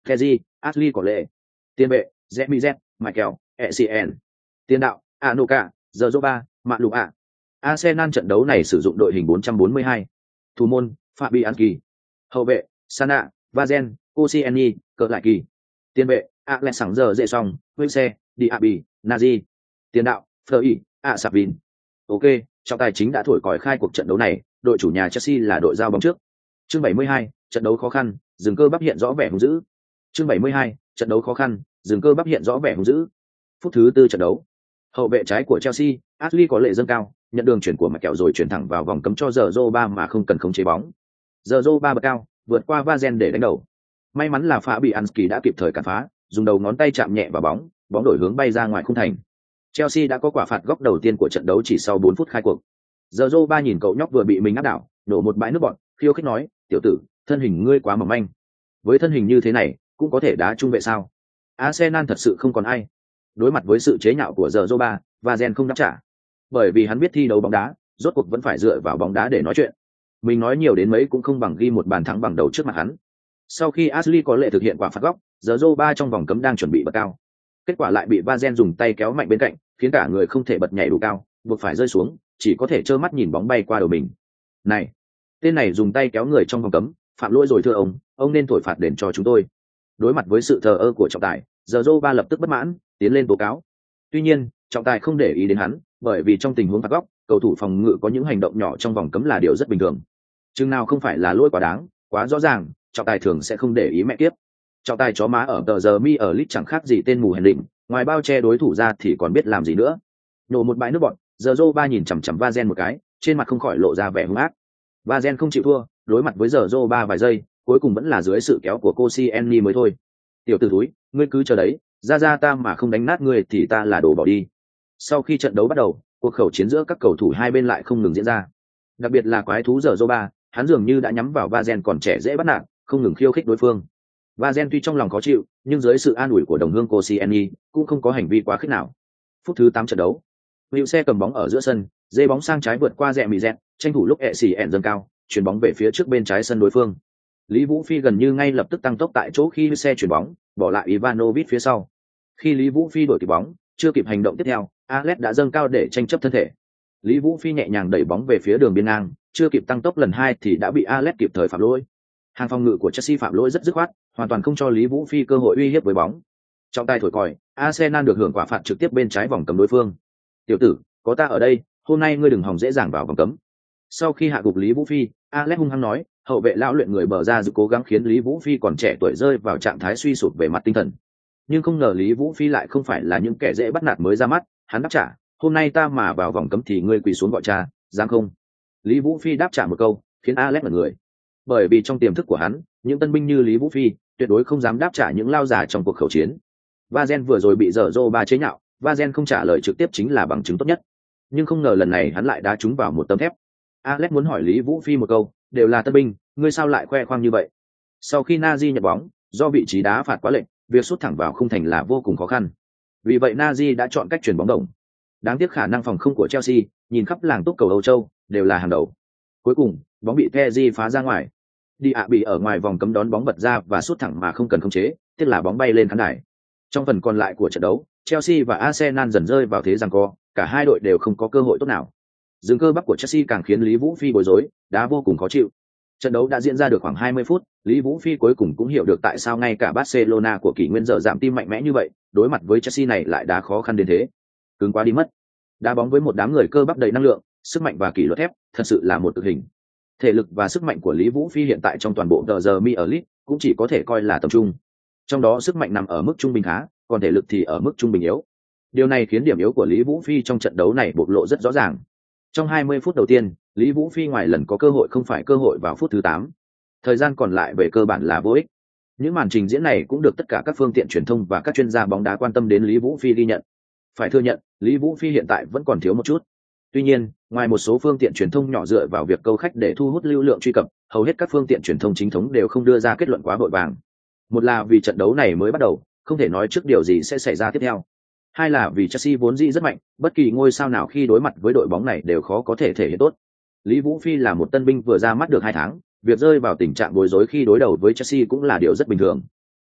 Kezi, Ashley có lệ. Tiền vệ, Zemi Z, Michael, e xê en. Tiền đạo, Anoka, Zoba, Mạ Lục ạ. Arsenal trận đấu này sử dụng đội hình bốn bốn hai. Thủ môn, Fabianski. Hậu vệ, Sana, Vazen, Koscielny, cỡ lại kỳ. Tiền vệ, Alexander dễ song, Wilse, Diaby, Nazi. Tiền đạo, Fleury, Asavin. Ok, trọng tài chính đã thổi còi khai cuộc trận đấu này, đội chủ nhà Chelsea là đội giao bóng trước. Chương bảy mươi hai, trận đấu khó khăn, dừng cơ bắp hiện rõ vẻ hung dữ. Chương bảy mươi hai, trận đấu khó khăn, dừng cơ bắp hiện rõ vẻ hung dữ. Phút thứ tư trận đấu. Hậu vệ trái của Chelsea, Ashley có lệ dâng cao, nhận đường chuyển của mạch kẹo rồi chuyển thẳng vào vòng cấm cho Zoba mà không cần khống chế bóng. Zoba bật cao, vượt qua Vazen để đánh đầu. May mắn là Fabianski đã kịp thời cản phá, dùng đầu ngón tay chạm nhẹ vào bóng, bóng đổi hướng bay ra ngoài khung thành. Chelsea đã có quả phạt góc đầu tiên của trận đấu chỉ sau bốn phút khai cuộc. Zoba nhìn cậu nhóc vừa bị mình áp đảo, nổ một bãi nước bọt, khiêu khích nói, "Tiểu tử, thân hình ngươi quá mỏng manh. Với thân hình như thế này, cũng có thể đá trung vệ sao?" Arsenal thật sự không còn ai. Đối mặt với sự chế nhạo của Zoba, Vazen không đáp trả. Bởi vì hắn biết thi đấu bóng đá, rốt cuộc vẫn phải dựa vào bóng đá để nói chuyện. Mình nói nhiều đến mấy cũng không bằng ghi một bàn thắng bằng đầu trước mặt hắn. Sau khi Ashley có lệ thực hiện quả phạt góc, Zoba trong vòng cấm đang chuẩn bị bật cao. Kết quả lại bị Vazen dùng tay kéo mạnh bên cạnh, khiến cả người không thể bật nhảy đủ cao, buộc phải rơi xuống, chỉ có thể trơ mắt nhìn bóng bay qua đầu mình. Này, tên này dùng tay kéo người trong vòng cấm, phạm lỗi rồi thưa ông, ông nên thổi phạt đền cho chúng tôi. Đối mặt với sự thờ ơ của trọng tài, Zoba lập tức bất mãn, tiến lên tố cáo. Tuy nhiên, trọng tài không để ý đến hắn, bởi vì trong tình huống phạt góc, cầu thủ phòng ngự có những hành động nhỏ trong vòng cấm là điều rất bình thường. Chừng nào không phải là lỗi quá đáng, quá rõ ràng, trọng tài thường sẽ không để ý mẹ kiếp. Trọng tài chó má ở tờ giờ mi ở lit chẳng khác gì tên mù hèn định, ngoài bao che đối thủ ra thì còn biết làm gì nữa. Nổ một bãi nước bọt, Zoba nhìn chằm chằm Vazen một cái, trên mặt không khỏi lộ ra vẻ hung ác. Vazen không chịu thua, đối mặt với Zoba vài giây, cuối cùng vẫn là dưới sự kéo của Koscielny mới thôi. Tiểu tử thúi, ngươi cứ chờ đấy, ra ra ta mà không đánh nát ngươi thì ta là đồ bỏ đi. Sau khi trận đấu bắt đầu, cuộc khẩu chiến giữa các cầu thủ hai bên lại không ngừng diễn ra. Đặc biệt là quái thú Zoba, hắn dường như đã nhắm vào Vazen còn trẻ dễ bắt nạt, không ngừng khiêu khích đối phương. Vazen tuy trong lòng khó chịu, nhưng dưới sự an ủi của đồng hương Koscielny, cũng không có hành vi quá khích nào. Phút thứ tám trận đấu, Hữu xe cầm bóng ở giữa sân, dê bóng sang trái vượt qua rẽ mì rẹt, tranh thủ lúc ẹ xì ẹn dâng cao, chuyển bóng về phía trước bên trái sân đối phương. Lý Vũ Phi gần như ngay lập tức tăng tốc tại chỗ khi xe chuyển bóng, bỏ lại Ivanovic phía sau. Khi Lý Vũ Phi đuổi kịp bóng, chưa kịp hành động tiếp theo, Alex đã dâng cao để tranh chấp thân thể. Lý Vũ Phi nhẹ nhàng đẩy bóng về phía đường biên ngang, chưa kịp tăng tốc lần hai thì đã bị Alex kịp thời phạm lỗi. Hàng phòng ngự của Chelsea phạm lỗi rất dứt khoát, hoàn toàn không cho Lý Vũ Phi cơ hội uy hiếp với bóng. Trọng tài thổi còi, Arsenal được hưởng quả phạt trực tiếp bên trái vòng cấm đối phương. "Tiểu tử, có ta ở đây, hôm nay ngươi đừng hòng dễ dàng vào vòng cấm." Sau khi hạ gục Lý Vũ Phi, Alex hung hăng nói, hậu vệ lão luyện người bờ ra dự cố gắng khiến Lý Vũ Phi còn trẻ tuổi rơi vào trạng thái suy sụp về mặt tinh thần. Nhưng không ngờ Lý Vũ Phi lại không phải là những kẻ dễ bắt nạt mới ra mắt, hắn đáp trả, "Hôm nay ta mà vào vòng cấm thì ngươi quỳ xuống gọi cha, dám không?" Lý Vũ Phi đáp trả một câu, khiến Alex ngẩn người. Bởi vì trong tiềm thức của hắn, những tân binh như Lý Vũ Phi tuyệt đối không dám đáp trả những lao giả trong cuộc khẩu chiến. Vazen vừa rồi bị dở dô ba chế nhạo, Vazen không trả lời trực tiếp chính là bằng chứng tốt nhất. Nhưng không ngờ lần này hắn lại đá trúng vào một tấm thép. Alex muốn hỏi Lý Vũ Phi một câu, đều là tân binh, ngươi sao lại khoe khoang như vậy? Sau khi Nazi nhận bóng, do vị trí đá phạt quá lệch, việc sút thẳng vào khung thành là vô cùng khó khăn. Vì vậy Nazi đã chọn cách chuyển bóng đồng. Đáng tiếc khả năng phòng không của Chelsea, nhìn khắp làng túc cầu Âu Châu, đều là hàng đầu. Cuối cùng, bóng bị Kezi phá ra ngoài. Diaby ở ngoài vòng cấm đón bóng bật ra và sút thẳng mà không cần khống chế, tiếc là bóng bay lên khán đài. Trong phần còn lại của trận đấu, Chelsea và Arsenal dần rơi vào thế giằng co, cả hai đội đều không có cơ hội tốt nào. Dừng cơ bắp của Chelsea càng khiến Lý Vũ Phi bối rối, đá vô cùng khó chịu. Trận đấu đã diễn ra được khoảng hai mươi phút, Lý Vũ Phi cuối cùng cũng hiểu được tại sao ngay cả Barcelona của kỷ nguyên giờ giảm tim mạnh mẽ như vậy, đối mặt với Chelsea này lại đá khó khăn đến thế. Cứng quá đi mất. Đá bóng với một đám người cơ bắp đầy năng lượng, sức mạnh và kỷ luật thép, thật sự là một cực hình. Thể lực và sức mạnh của Lý Vũ Phi hiện tại trong toàn bộ tờ giờ mi ở League cũng chỉ có thể coi là tầm trung. Trong đó sức mạnh nằm ở mức trung bình khá, còn thể lực thì ở mức trung bình yếu. Điều này khiến điểm yếu của Lý Vũ Phi trong trận đấu này bộc lộ rất rõ ràng. Trong hai mươi phút đầu tiên, Lý Vũ Phi ngoài lần có cơ hội không phải cơ hội vào phút thứ tám. Thời gian còn lại về cơ bản là vô ích. Những màn trình diễn này cũng được tất cả các phương tiện truyền thông và các chuyên gia bóng đá quan tâm đến Lý Vũ Phi ghi nhận. Phải thừa nhận, Lý Vũ Phi hiện tại vẫn còn thiếu một chút. Tuy nhiên, ngoài một số phương tiện truyền thông nhỏ dựa vào việc câu khách để thu hút lưu lượng truy cập, hầu hết các phương tiện truyền thông chính thống đều không đưa ra kết luận quá vội vàng. Một là vì trận đấu này mới bắt đầu, không thể nói trước điều gì sẽ xảy ra tiếp theo. Hai là vì Chelsea vốn dĩ rất mạnh, bất kỳ ngôi sao nào khi đối mặt với đội bóng này đều khó có thể thể hiện tốt. Lý Vũ Phi là một tân binh vừa ra mắt được hai tháng, việc rơi vào tình trạng bối rối khi đối đầu với Chelsea cũng là điều rất bình thường.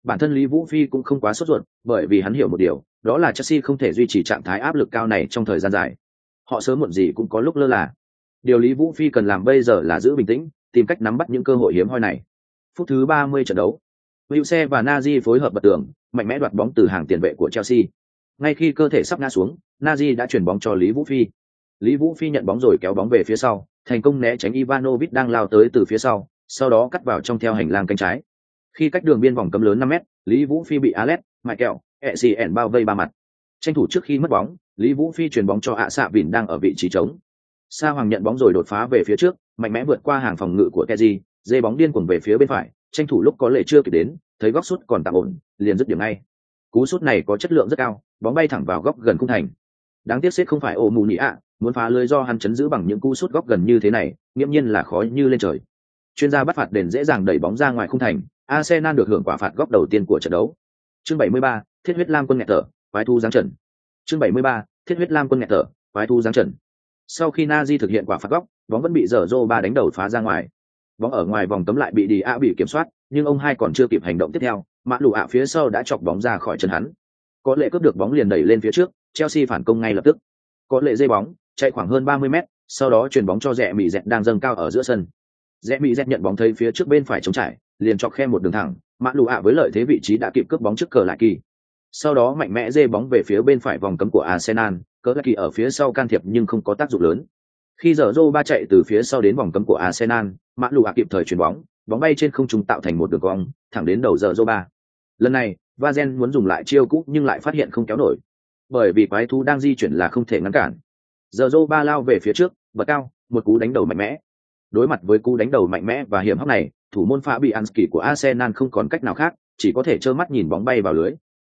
Bản thân Lý Vũ Phi cũng không quá sốt ruột, bởi vì hắn hiểu một điều, đó là Chelsea không thể duy trì trạng thái áp lực cao này trong thời gian dài. Họ sớm muộn gì cũng có lúc lơ là. Điều Lý Vũ Phi cần làm bây giờ là giữ bình tĩnh, tìm cách nắm bắt những cơ hội hiếm hoi này. Phút thứ ba mươi trận đấu, Wilshere và Nazi phối hợp bật tường, mạnh mẽ đoạt bóng từ hàng tiền vệ của Chelsea. Ngay khi cơ thể sắp ngã xuống, Nazi đã chuyển bóng cho Lý Vũ Phi. Lý Vũ Phi nhận bóng rồi kéo bóng về phía sau, thành công né tránh Ivanovic đang lao tới từ phía sau, sau đó cắt vào trong theo hành lang cánh trái. Khi cách đường biên vòng cấm lớn năm mét, Lý Vũ Phi bị Alex, Michael, Essien bao vây ba mặt. Tranh thủ trước khi mất bóng, Lý Vũ Phi chuyền bóng cho ạ xạ Vịn đang ở vị trí trống. Sa Hoàng nhận bóng rồi đột phá về phía trước, mạnh mẽ vượt qua hàng phòng ngự của Kessié, dê bóng điên cuồng về phía bên phải, tranh thủ lúc có lệ chưa kịp đến, thấy góc sút còn tạm ổn, liền dứt điểm ngay. Cú sút này có chất lượng rất cao, bóng bay thẳng vào góc gần khung thành. Đáng tiếc sét không phải ổ mù nhĩ ạ, muốn phá lưới do hắn chấn giữ bằng những cú sút góc gần như thế này, nghiễm nhiên là khó như lên trời. Chuyên gia bắt phạt đền dễ dàng đẩy bóng ra ngoài khung thành, Arsenal được hưởng quả phạt góc đầu tiên của trận đấu. Chương bảy mươi ba, Thiết huyết lam quân nghẹt thở, quái thu giáng trận. Chương bảy mươi ba, Thiết huyết lam quân nghẹt thở, quái thu giáng trận. Sau khi Nazi thực hiện quả phạt góc, bóng vẫn bị dở Zoba đánh đầu phá ra ngoài. Bóng ở ngoài vòng cấm lại bị Đi A bị kiểm soát, nhưng ông hai còn chưa kịp hành động tiếp theo, Mã Lù ạ phía sau đã chọc bóng ra khỏi chân hắn. Có lệ cướp được bóng liền đẩy lên phía trước, Chelsea phản công ngay lập tức. Có lệ dây bóng, chạy khoảng hơn ba mươi mét, sau đó chuyền bóng cho Rẽ Mị Dẹt đang dâng cao ở giữa sân. Rẽ Mị Dẹt nhận bóng thấy phía trước bên phải trống trải, liền chọc khe một đường thẳng, Mã Lù ạ với lợi thế vị trí đã kịp cướp bóng trước cờ lại kỳ. Sau đó mạnh mẽ dê bóng về phía bên phải vòng cấm của Arsenal, cờ lại kỳ ở phía sau can thiệp nhưng không có tác dụng lớn. Khi giờ Zoba chạy từ phía sau đến vòng cấm của Arsenal, Mã Lù ạ kịp thời chuyền bóng, bóng bay trên không trung tạo thành một đường cong, thẳng đến đầu giờ Zoba. Lần này, Vazen muốn dùng lại chiêu cũ nhưng lại phát hiện không kéo nổi, bởi vì quái thú đang di chuyển là không thể ngăn cản. Giờ Zoba lao về phía trước, bật cao, một cú đánh đầu mạnh mẽ. Đối mặt với cú đánh đầu mạnh mẽ và hiểm hóc này, thủ môn Fabianski của Arsenal không còn cách nào khác, chỉ có thể trơ mắt nhìn bóng bay vào lưới.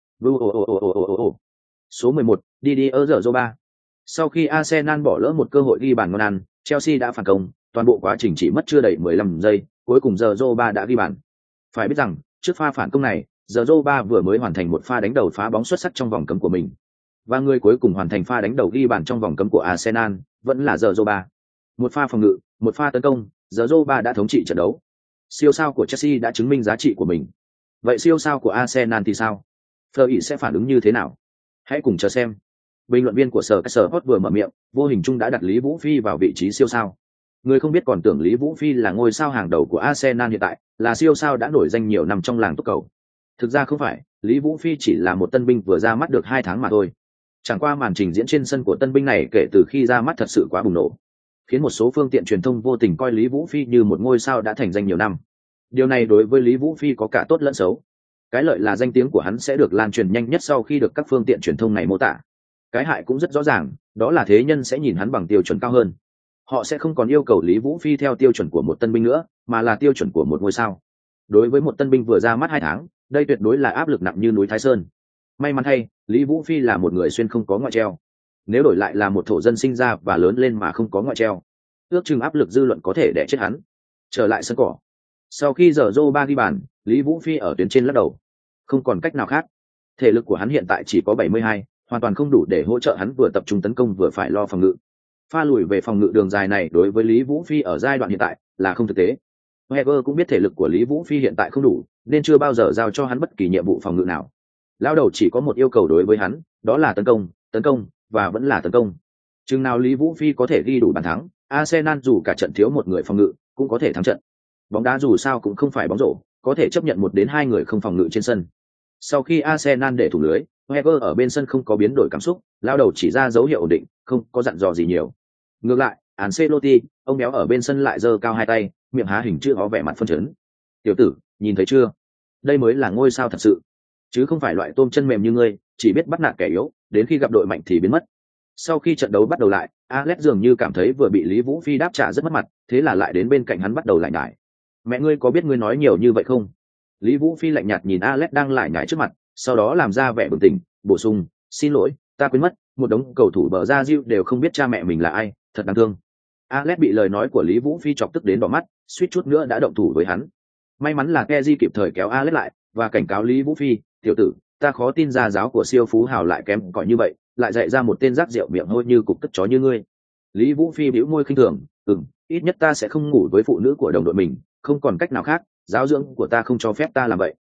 Số mười một, Didier Drogba. Sau khi Arsenal bỏ lỡ một cơ hội ghi bàn ngon ăn, Chelsea đã phản công, toàn bộ quá trình chỉ mất chưa đầy mười lăm giây, cuối cùng giờ Drogba đã ghi bàn. Phải biết rằng, trước pha phản công này, giờ Drogba vừa mới hoàn thành một pha đánh đầu phá bóng xuất sắc trong vòng cấm của mình. Và người cuối cùng hoàn thành pha đánh đầu ghi bàn trong vòng cấm của Arsenal vẫn là giờ Drogba. Một pha phòng ngự, một pha tấn công, giờ Drogba đã thống trị trận đấu. Siêu sao của Chelsea đã chứng minh giá trị của mình. Vậy siêu sao của Arsenal thì sao? Fleur sẽ phản ứng như thế nào? Hãy cùng chờ xem. Bình luận viên của sở Sport vừa mở miệng, vô hình chung đã đặt Lý Vũ Phi vào vị trí siêu sao. Người không biết còn tưởng Lý Vũ Phi là ngôi sao hàng đầu của Arsenal hiện tại, là siêu sao đã nổi danh nhiều năm trong làng túc cầu. Thực ra không phải, Lý Vũ Phi chỉ là một tân binh vừa ra mắt được hai tháng mà thôi. Chẳng qua màn trình diễn trên sân của tân binh này kể từ khi ra mắt thật sự quá bùng nổ, khiến một số phương tiện truyền thông vô tình coi Lý Vũ Phi như một ngôi sao đã thành danh nhiều năm. Điều này đối với Lý Vũ Phi có cả tốt lẫn xấu. Cái lợi là danh tiếng của hắn sẽ được lan truyền nhanh nhất sau khi được các phương tiện truyền thông này mô tả. Cái hại cũng rất rõ ràng, đó là thế nhân sẽ nhìn hắn bằng tiêu chuẩn cao hơn. Họ sẽ không còn yêu cầu Lý Vũ Phi theo tiêu chuẩn của một tân binh nữa, mà là tiêu chuẩn của một ngôi sao. Đối với một tân binh vừa ra mắt hai tháng, đây tuyệt đối là áp lực nặng như núi Thái Sơn. May mắn thay, Lý Vũ Phi là một người xuyên không có ngoại treo. Nếu đổi lại là một thổ dân sinh ra và lớn lên mà không có ngoại treo, ước chừng áp lực dư luận có thể đè chết hắn. Trở lại sân cỏ. Sau khi giờ Zoba ghi bàn, Lý Vũ Phi ở tuyến trên lắc đầu. Không còn cách nào khác. Thể lực của hắn hiện tại chỉ có bảy mươi hai, hoàn toàn không đủ để hỗ trợ hắn vừa tập trung tấn công vừa phải lo phòng ngự. Pha lùi về phòng ngự đường dài này đối với Lý Vũ Phi ở giai đoạn hiện tại là không thực tế. Heger cũng biết thể lực của Lý Vũ Phi hiện tại không đủ, nên chưa bao giờ giao cho hắn bất kỳ nhiệm vụ phòng ngự nào. Lão đầu chỉ có một yêu cầu đối với hắn, đó là tấn công, tấn công và vẫn là tấn công. Chừng nào Lý Vũ Phi có thể ghi đủ bàn thắng, Arsenal dù cả trận thiếu một người phòng ngự cũng có thể thắng trận. Bóng đá dù sao cũng không phải bóng rổ, có thể chấp nhận một đến hai người không phòng ngự trên sân. Sau khi Arsenal để thủ lưới, Heger ở bên sân không có biến đổi cảm xúc, lao đầu chỉ ra dấu hiệu ổn định, không có dặn dò gì nhiều. Ngược lại, Ancelotti, ông béo ở bên sân lại giơ cao hai tay, miệng há hình chữ ó vẻ mặt phân chấn. "Tiểu tử, nhìn thấy chưa? Đây mới là ngôi sao thật sự, chứ không phải loại tôm chân mềm như ngươi, chỉ biết bắt nạt kẻ yếu, đến khi gặp đội mạnh thì biến mất." Sau khi trận đấu bắt đầu lại, Alex dường như cảm thấy vừa bị Lý Vũ Phi đáp trả rất mất mặt, thế là lại đến bên cạnh hắn bắt đầu lại nhải. "Mẹ ngươi có biết ngươi nói nhiều như vậy không?" Lý Vũ Phi lạnh nhạt nhìn Alex đang lại nhải trước mặt, sau đó làm ra vẻ bừng tỉnh, bổ sung, "Xin lỗi, ta quên mất, một đống cầu thủ bờ ra diêu đều không biết cha mẹ mình là ai, thật đáng thương." Alex bị lời nói của Lý Vũ Phi chọc tức đến đỏ mắt, suýt chút nữa đã động thủ với hắn. May mắn là Kessié kịp thời kéo Alex lại và cảnh cáo Lý Vũ Phi, "Tiểu tử, ta khó tin gia giáo của siêu phú hào lại kém cỏi như vậy, lại dạy ra một tên rác rượu miệng hôi như cục cất chó như ngươi." Lý Vũ Phi bĩu môi khinh thường, "Ừm, ít nhất ta sẽ không ngủ với phụ nữ của đồng đội mình, không còn cách nào khác, giáo dưỡng của ta không cho phép ta làm vậy."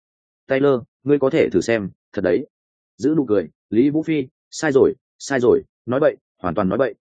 Taylor, ngươi có thể thử xem, thật đấy. Giữ nụ cười, Lý Vũ Phi, sai rồi, sai rồi, nói bậy, hoàn toàn nói bậy.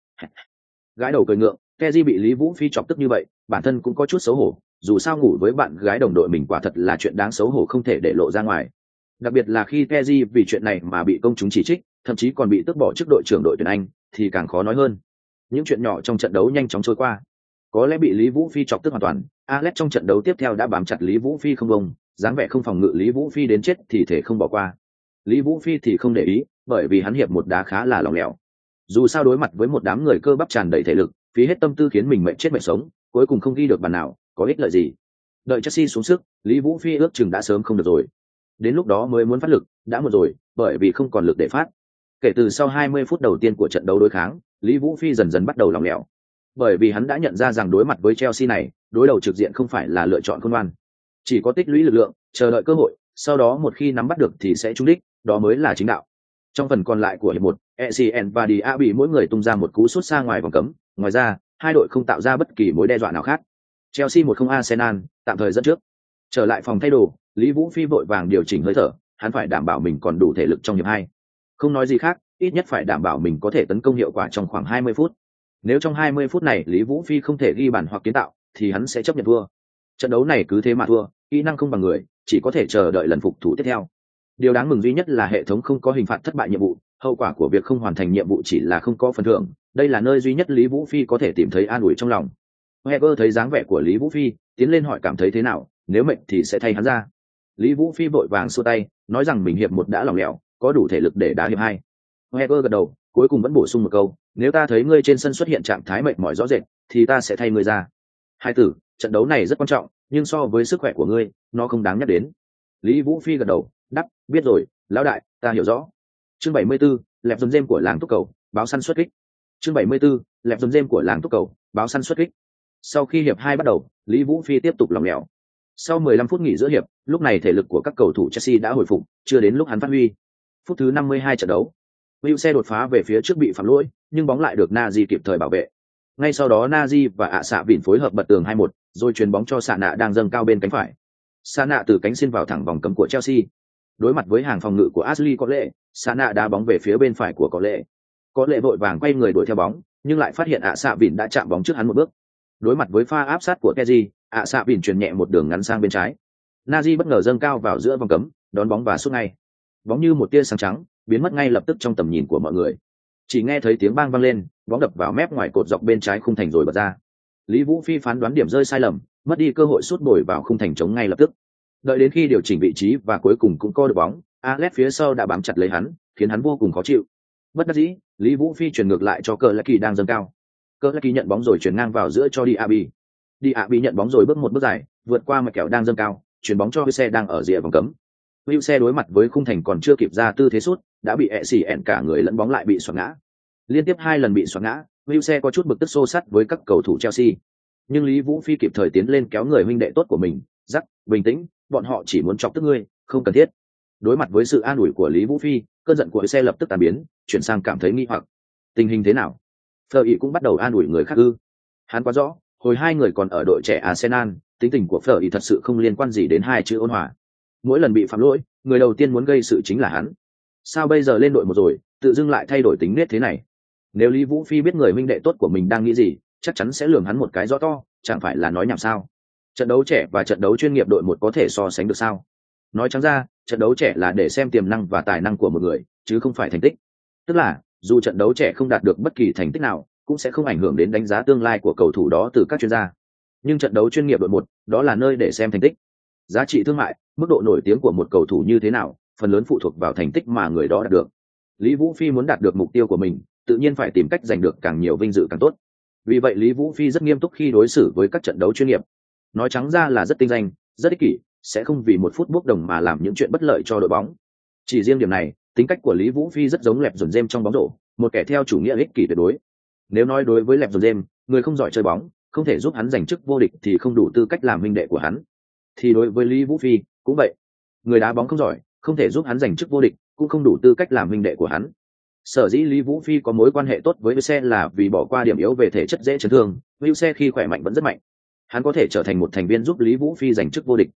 Gái đầu cười ngượng, Keji bị Lý Vũ Phi chọc tức như vậy, bản thân cũng có chút xấu hổ, dù sao ngủ với bạn gái đồng đội mình quả thật là chuyện đáng xấu hổ không thể để lộ ra ngoài. Đặc biệt là khi Keji vì chuyện này mà bị công chúng chỉ trích, thậm chí còn bị tước bỏ chức đội trưởng đội tuyển Anh, thì càng khó nói hơn. Những chuyện nhỏ trong trận đấu nhanh chóng trôi qua. Có lẽ bị Lý Vũ Phi chọc tức hoàn toàn, Alex trong trận đấu tiếp theo đã bám chặt Lý Vũ Phi không bông, dáng vẻ không phòng ngự Lý Vũ Phi đến chết thì thể không bỏ qua. Lý Vũ Phi thì không để ý, bởi vì hắn hiệp một đá khá là lỏng lẻo. Dù sao đối mặt với một đám người cơ bắp tràn đầy thể lực, phí hết tâm tư khiến mình mệt chết mệt sống, cuối cùng không ghi được bàn nào, có ích lợi gì? Đợi Chelsea xuống sức, Lý Vũ Phi ước chừng đã sớm không được rồi. Đến lúc đó mới muốn phát lực, đã muộn rồi, bởi vì không còn lực để phát. Kể từ sau hai mươi phút đầu tiên của trận đấu đối kháng, Lý Vũ Phi dần dần bắt đầu lỏng lẻo. Bởi vì hắn đã nhận ra rằng đối mặt với Chelsea này, đối đầu trực diện không phải là lựa chọn khôn ngoan. Chỉ có tích lũy lực lượng, chờ đợi cơ hội, sau đó một khi nắm bắt được thì sẽ trúng đích, đó mới là chính đạo. Trong phần còn lại của hiệp một, e xê en và Diaby mỗi người tung ra một cú sút xa ngoài vòng cấm, ngoài ra, hai đội không tạo ra bất kỳ mối đe dọa nào khác. Chelsea một không Arsenal, tạm thời dẫn trước. Trở lại phòng thay đồ, Lý Vũ Phi vội vàng điều chỉnh hơi thở, hắn phải đảm bảo mình còn đủ thể lực trong hiệp hai. Không nói gì khác, ít nhất phải đảm bảo mình có thể tấn công hiệu quả trong khoảng hai mươi phút. Nếu trong hai mươi phút này Lý Vũ Phi không thể ghi bàn hoặc kiến tạo, thì hắn sẽ chấp nhận thua. Trận đấu này cứ thế mà thua, kỹ năng không bằng người, chỉ có thể chờ đợi lần phục thủ tiếp theo. Điều đáng mừng duy nhất là hệ thống không có hình phạt thất bại nhiệm vụ, hậu quả của việc không hoàn thành nhiệm vụ chỉ là không có phần thưởng. Đây là nơi duy nhất Lý Vũ Phi có thể tìm thấy an ủi trong lòng. Heger thấy dáng vẻ của Lý Vũ Phi, tiến lên hỏi cảm thấy thế nào, nếu mệnh thì sẽ thay hắn ra. Lý Vũ Phi vội vàng xua tay, nói rằng mình hiệp một đã lỏng lẻo, có đủ thể lực để đá hiệp hai. Heger gật đầu, cuối cùng vẫn bổ sung một câu, nếu ta thấy ngươi trên sân xuất hiện trạng thái mệt mỏi rõ rệt, thì ta sẽ thay ngươi ra. Hai tử, trận đấu này rất quan trọng, nhưng so với sức khỏe của ngươi, nó không đáng nhắc đến. Lý Vũ Phi gật đầu, đáp, biết rồi, lão đại, ta hiểu rõ. Chương bảy mươi 74, lẹp dồn dêm của làng túc cầu, báo săn xuất kích. Chương bảy mươi 74, lẹp dồn dêm của làng túc cầu, báo săn xuất kích. Sau khi hiệp hai bắt đầu, Lý Vũ Phi tiếp tục lỏng lẻo. Sau mười lăm phút nghỉ giữa hiệp, lúc này thể lực của các cầu thủ Chelsea đã hồi phục, chưa đến lúc hắn phát huy. Phút thứ năm mươi hai trận đấu, Wilshere đột phá về phía trước bị phạm lỗi, nhưng bóng lại được Nazi kịp thời bảo vệ. Ngay sau đó Nazi và ạ xạ vịn phối hợp bật tường hai một, rồi chuyền bóng cho Sạ Nạ đang dâng cao bên cánh phải. Sạ Nạ từ cánh xin vào thẳng vòng cấm của Chelsea. Đối mặt với hàng phòng ngự của Ashley có lệ, Sạ Nạ đá bóng về phía bên phải của có lệ. Có lệ vội vàng quay người đuổi theo bóng, nhưng lại phát hiện ạ xạ vịn đã chạm bóng trước hắn một bước. Đối mặt với pha áp sát của Keji, ạ xạ vịn chuyền nhẹ một đường ngắn sang bên trái. Nazi bất ngờ dâng cao vào giữa vòng cấm, đón bóng và sút ngay. Bóng như một tia sáng trắng, biến mất ngay lập tức trong tầm nhìn của mọi người. Chỉ nghe thấy tiếng bang vang lên, bóng đập vào mép ngoài cột dọc bên trái khung thành rồi bật ra. Lý Vũ Phi phán đoán điểm rơi sai lầm, mất đi cơ hội sút bồi vào khung thành trống ngay lập tức. Đợi đến khi điều chỉnh vị trí và cuối cùng cũng co được bóng, Alex phía sau đã bám chặt lấy hắn, khiến hắn vô cùng khó chịu. Bất đắc dĩ, Lý Vũ Phi chuyển ngược lại cho Cờ Lắc Kỳ đang dâng cao. Cờ Lắc Kỳ nhận bóng rồi chuyển ngang vào giữa cho Diaby. Diaby nhận bóng rồi bước một bước dài, vượt qua mặt kẹo đang dâng cao, chuyển bóng cho Wilshere đang ở rìa vòng cấm. Wilshere đối mặt với khung thành còn chưa kịp ra tư thế sút, đã bị ẹ xì ẹn cả người lẫn bóng lại bị xoạc ngã. Liên tiếp hai lần bị xoạc ngã, Wilshere có chút bực tức xô sắt với các cầu thủ Chelsea. Nhưng Lý Vũ Phi kịp thời tiến lên kéo người huynh đệ tốt của mình, "Rắc, bình tĩnh, bọn họ chỉ muốn chọc tức ngươi, không cần thiết." Đối mặt với sự an ủi của Lý Vũ Phi, cơn giận của Wilshere lập tức tan biến, chuyển sang cảm thấy nghi hoặc. Tình hình thế nào? Fleur ý cũng bắt đầu an ủi người khác ư? Hắn quá rõ, hồi hai người còn ở đội trẻ Arsenal, tính tình của Fleur ý thật sự không liên quan gì đến hai chữ ôn hòa. Mỗi lần bị phạm lỗi, người đầu tiên muốn gây sự chính là hắn. Sao bây giờ lên đội một rồi, tự dưng lại thay đổi tính nết thế này? Nếu Lý Vũ Phi biết người huynh đệ tốt của mình đang nghĩ gì, chắc chắn sẽ lườm hắn một cái rõ to, chẳng phải là nói nhảm sao? Trận đấu trẻ và trận đấu chuyên nghiệp đội một có thể so sánh được sao? Nói trắng ra, trận đấu trẻ là để xem tiềm năng và tài năng của một người, chứ không phải thành tích. Tức là, dù trận đấu trẻ không đạt được bất kỳ thành tích nào, cũng sẽ không ảnh hưởng đến đánh giá tương lai của cầu thủ đó từ các chuyên gia. Nhưng trận đấu chuyên nghiệp đội một, đó là nơi để xem thành tích. Giá trị thương mại, mức độ nổi tiếng của một cầu thủ như thế nào, phần lớn phụ thuộc vào thành tích mà người đó đạt được. Lý Vũ Phi muốn đạt được mục tiêu của mình, tự nhiên phải tìm cách giành được càng nhiều vinh dự càng tốt. Vì vậy Lý Vũ Phi rất nghiêm túc khi đối xử với các trận đấu chuyên nghiệp. Nói trắng ra là rất tinh danh, rất ích kỷ, sẽ không vì một phút bốc đồng mà làm những chuyện bất lợi cho đội bóng. Chỉ riêng điểm này, tính cách của Lý Vũ Phi rất giống Lẹp Dồn Dêm trong bóng rổ, một kẻ theo chủ nghĩa ích kỷ tuyệt đối. Nếu nói đối với Lẹp Dồn Dêm, người không giỏi chơi bóng, không thể giúp hắn giành chức vô địch thì không đủ tư cách làm huynh đệ của hắn. Thì đối với Lý Vũ Phi cũng vậy, người đá bóng không giỏi, không thể giúp hắn giành chức vô địch, cũng không đủ tư cách làm huynh đệ của hắn. Sở dĩ Lý Vũ Phi có mối quan hệ tốt với Wilshere là vì bỏ qua điểm yếu về thể chất dễ chấn thương, Wilshere khi khỏe mạnh vẫn rất mạnh. Hắn có thể trở thành một thành viên giúp Lý Vũ Phi giành chức vô địch.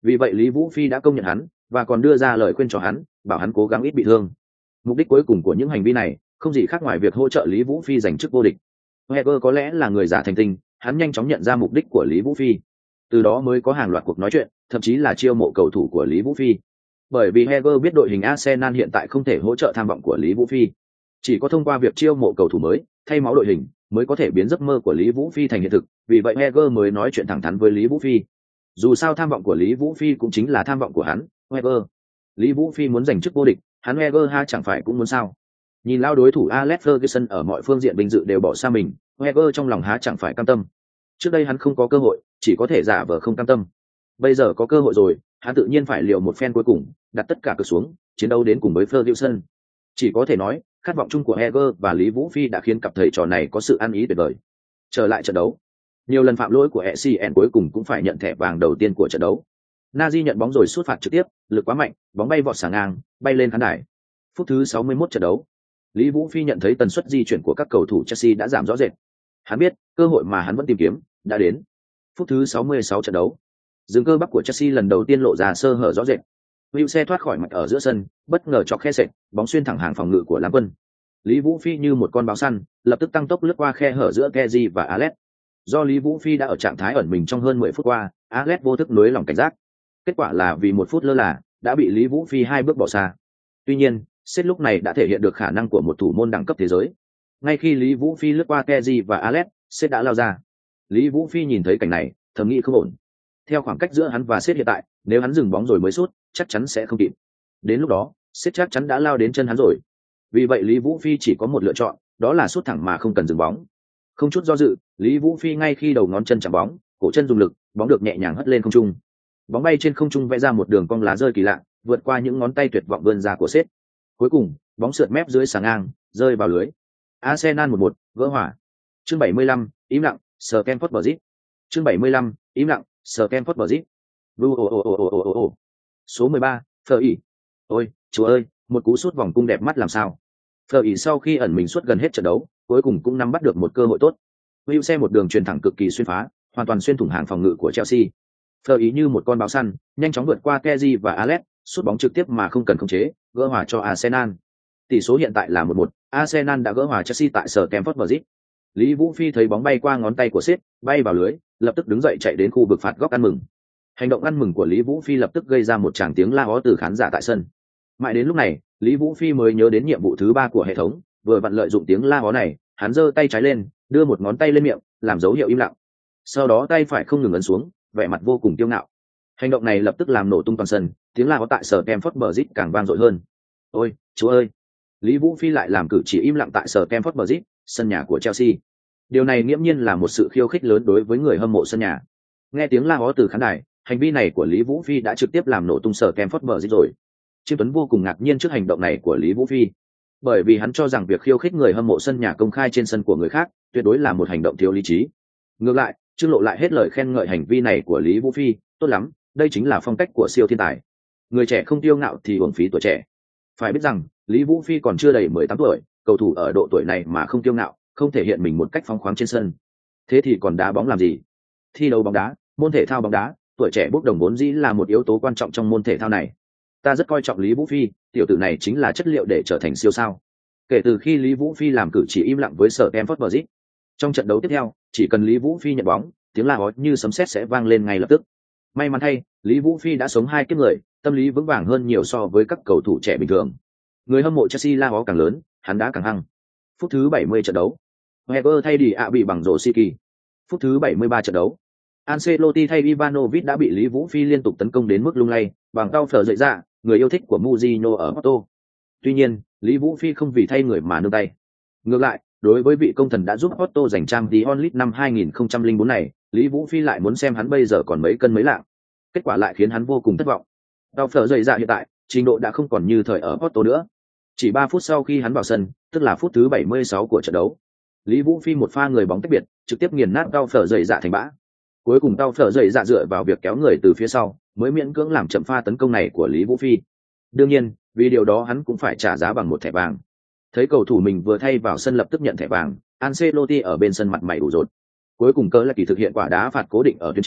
Vì vậy Lý Vũ Phi đã công nhận hắn và còn đưa ra lời khuyên cho hắn, bảo hắn cố gắng ít bị thương. Mục đích cuối cùng của những hành vi này không gì khác ngoài việc hỗ trợ Lý Vũ Phi giành chức vô địch. Heger có lẽ là người giả thành tinh, hắn nhanh chóng nhận ra mục đích của Lý Vũ Phi. Từ đó mới có hàng loạt cuộc nói chuyện, thậm chí là chiêu mộ cầu thủ của Lý Vũ Phi. Bởi vì Heger biết đội hình Arsenal hiện tại không thể hỗ trợ tham vọng của Lý Vũ Phi, chỉ có thông qua việc chiêu mộ cầu thủ mới, thay máu đội hình mới có thể biến giấc mơ của Lý Vũ Phi thành hiện thực. Vì vậy Heger mới nói chuyện thẳng thắn với Lý Vũ Phi. Dù sao tham vọng của Lý Vũ Phi cũng chính là tham vọng của hắn, Heger. Lý Vũ Phi muốn giành chức vô địch, hắn Heger ha chẳng phải cũng muốn sao? Nhìn lao đối thủ Alex Ferguson ở mọi phương diện vinh dự đều bỏ xa mình, Heger trong lòng há chẳng phải cam tâm. Trước đây hắn không có cơ hội, chỉ có thể giả vờ không cam tâm. Bây giờ có cơ hội rồi, hắn tự nhiên phải liều một phen cuối cùng, đặt tất cả cược xuống, chiến đấu đến cùng với Ferguson. Chỉ có thể nói, khát vọng chung của Heger và Lý Vũ Phi đã khiến cặp thầy trò này có sự ăn ý tuyệt vời. Trở lại trận đấu, nhiều lần phạm lỗi của e xê en cuối cùng cũng phải nhận thẻ vàng đầu tiên của trận đấu. Nazi nhận bóng rồi sút phạt trực tiếp, lực quá mạnh, bóng bay vọt xà ngang, bay lên khán đài. Phút thứ sáu mươi mốt trận đấu, Lý Vũ Phi nhận thấy tần suất di chuyển của các cầu thủ Chelsea đã giảm rõ rệt. Hắn biết, cơ hội mà hắn vẫn tìm kiếm đã đến. Phút thứ sáu mươi sáu trận đấu, dừng cơ bắp của Chelsea lần đầu tiên lộ ra sơ hở rõ rệt. Hữu xe thoát khỏi mạch ở giữa sân, bất ngờ chọc khe sệt, bóng xuyên thẳng hàng phòng ngự của Lam Quân. Lý Vũ Phi như một con báo săn, lập tức tăng tốc lướt qua khe hở giữa Kessié và Alex. Do Lý Vũ Phi đã ở trạng thái ẩn mình trong hơn mười phút qua, Alex vô thức nới lỏng cảnh giác. Kết quả là vì một phút lơ là, đã bị Lý Vũ Phi hai bước bỏ xa. Tuy nhiên, Sét lúc này đã thể hiện được khả năng của một thủ môn đẳng cấp thế giới. Ngay khi Lý Vũ Phi lướt qua Kessié và Alex, Sét đã lao ra. Lý Vũ Phi nhìn thấy cảnh này, thầm nghĩ không ổn. Theo khoảng cách giữa hắn và Sét hiện tại, nếu hắn dừng bóng rồi mới sút, chắc chắn sẽ không kịp. Đến lúc đó, Sét chắc chắn đã lao đến chân hắn rồi. Vì vậy Lý Vũ Phi chỉ có một lựa chọn, đó là sút thẳng mà không cần dừng bóng. Không chút do dự, Lý Vũ Phi ngay khi đầu ngón chân chạm bóng, cổ chân dùng lực, bóng được nhẹ nhàng hất lên không trung. Bóng bay trên không trung vẽ ra một đường cong lá rơi kỳ lạ, vượt qua những ngón tay tuyệt vọng vươn ra của Sét. Cuối cùng, bóng sượt mép dưới xà ngang, rơi vào lưới. Arsenal một một, gỡ hòa. Chương bảy mươi lăm, im lặng, Stamford Bridge. Chương bảy mươi lăm, im lặng, Stamford Bridge. Vu ồ ồ ồ ồ ồ ồ. Số mười ba, Phờ ỉ. Ôi, chúa ơi, một cú sút vòng cung đẹp mắt làm sao. Phờ ỉ sau khi ẩn mình suốt gần hết trận đấu, cuối cùng cũng nắm bắt được một cơ hội tốt. Hữu xe một đường truyền thẳng cực kỳ xuyên phá, hoàn toàn xuyên thủng hàng phòng ngự của Chelsea. Phờ ỉ như một con báo săn, nhanh chóng vượt qua Kessié và Alex, sút bóng trực tiếp mà không cần khống chế, gỡ hòa cho Arsenal. Tỷ số hiện tại là một một, Arsenal đã gỡ hòa Chelsea tại Stamford Bridge. Lý Vũ Phi thấy bóng bay qua ngón tay của Sét, bay vào lưới, lập tức đứng dậy chạy đến khu vực phạt góc ăn mừng. Hành động ăn mừng của Lý Vũ Phi lập tức gây ra một tràng tiếng la hó từ khán giả tại sân. Mãi đến lúc này, Lý Vũ Phi mới nhớ đến nhiệm vụ thứ ba của hệ thống, vừa vặn lợi dụng tiếng la hó này, hắn giơ tay trái lên, đưa một ngón tay lên miệng, làm dấu hiệu im lặng. Sau đó tay phải không ngừng ấn xuống, vẻ mặt vô cùng kiêu ngạo. Hành động này lập tức làm nổ tung toàn sân, tiếng la hó tại Stamford Bridge càng vang dội hơn. Ôi, chúa ơi! Lý Vũ Phi lại làm cử chỉ im lặng tại Stamford Bridge, sân nhà của Chelsea. Điều này nghiễm nhiên là một sự khiêu khích lớn đối với người hâm mộ sân nhà. Nghe tiếng la hó từ khán đài, hành vi này của Lý Vũ Phi đã trực tiếp làm nổ tung Stamford Bridge rồi. Chiêm Tuấn vô cùng ngạc nhiên trước hành động này của Lý Vũ Phi, bởi vì hắn cho rằng việc khiêu khích người hâm mộ sân nhà công khai trên sân của người khác tuyệt đối là một hành động thiếu lý trí. Ngược lại, Trương Lộ lại hết lời khen ngợi hành vi này của Lý Vũ Phi, tốt lắm, đây chính là phong cách của siêu thiên tài. Người trẻ không tiêu ngạo thì uổng phí tuổi trẻ. Phải biết rằng, Lý Vũ Phi còn chưa đầy mười tám tuổi, cầu thủ ở độ tuổi này mà không tiêu ngạo, không thể hiện mình một cách phóng khoáng trên sân. Thế thì còn đá bóng làm gì? Thi đấu bóng đá, môn thể thao bóng đá, tuổi trẻ bốc đồng vốn dĩ là một yếu tố quan trọng trong môn thể thao này. Ta rất coi trọng Lý Vũ Phi, tiểu tử này chính là chất liệu để trở thành siêu sao. Kể từ khi Lý Vũ Phi làm cử chỉ im lặng với Stamford Bridge, trong trận đấu tiếp theo, chỉ cần Lý Vũ Phi nhận bóng, tiếng la hó như sấm sét sẽ vang lên ngay lập tức. May mắn thay, Lý Vũ Phi đã sống hai kiếp người, tâm lý vững vàng hơn nhiều so với các cầu thủ trẻ bình thường. Người hâm mộ Chelsea la hó càng lớn, hắn đá càng hăng. Phút thứ bảy mươi trận đấu, Wenger thay đi ạ bị bằng rổ Siki. Phút thứ bảy mươi ba trận đấu, Ancelotti thay Ivanovic đã bị Lý Vũ Phi liên tục tấn công đến mức lung lay, bằng tao phở dậy ra, người yêu thích của Mourinho ở Porto. Tuy nhiên, Lý Vũ Phi không vì thay người mà nương tay. Ngược lại, đối với vị công thần đã giúp Porto giành Champions League năm hai nghìn không trăm lẻ bốn này, Lý Vũ Phi lại muốn xem hắn bây giờ còn mấy cân mấy lạng. Kết quả lại khiến hắn vô cùng thất vọng. Tao phở dậy ra hiện tại, trình độ đã không còn như thời ở Porto nữa. Chỉ ba phút sau khi hắn vào sân, tức là phút thứ bảy mươi sáu của trận đấu, Lý Vũ Phi một pha người bóng tách biệt, trực tiếp nghiền nát tao phở dậy dạ thành bã. Cuối cùng tao phở dậy dạ dựa vào việc kéo người từ phía sau, mới miễn cưỡng làm chậm pha tấn công này của Lý Vũ Phi. Đương nhiên, vì điều đó hắn cũng phải trả giá bằng một thẻ vàng. Thấy cầu thủ mình vừa thay vào sân lập tức nhận thẻ vàng, Ancelotti ở bên sân mặt mày ủ rột. Cuối cùng cỡ là kỳ thực hiện quả đá phạt cố định ở tuyến trên,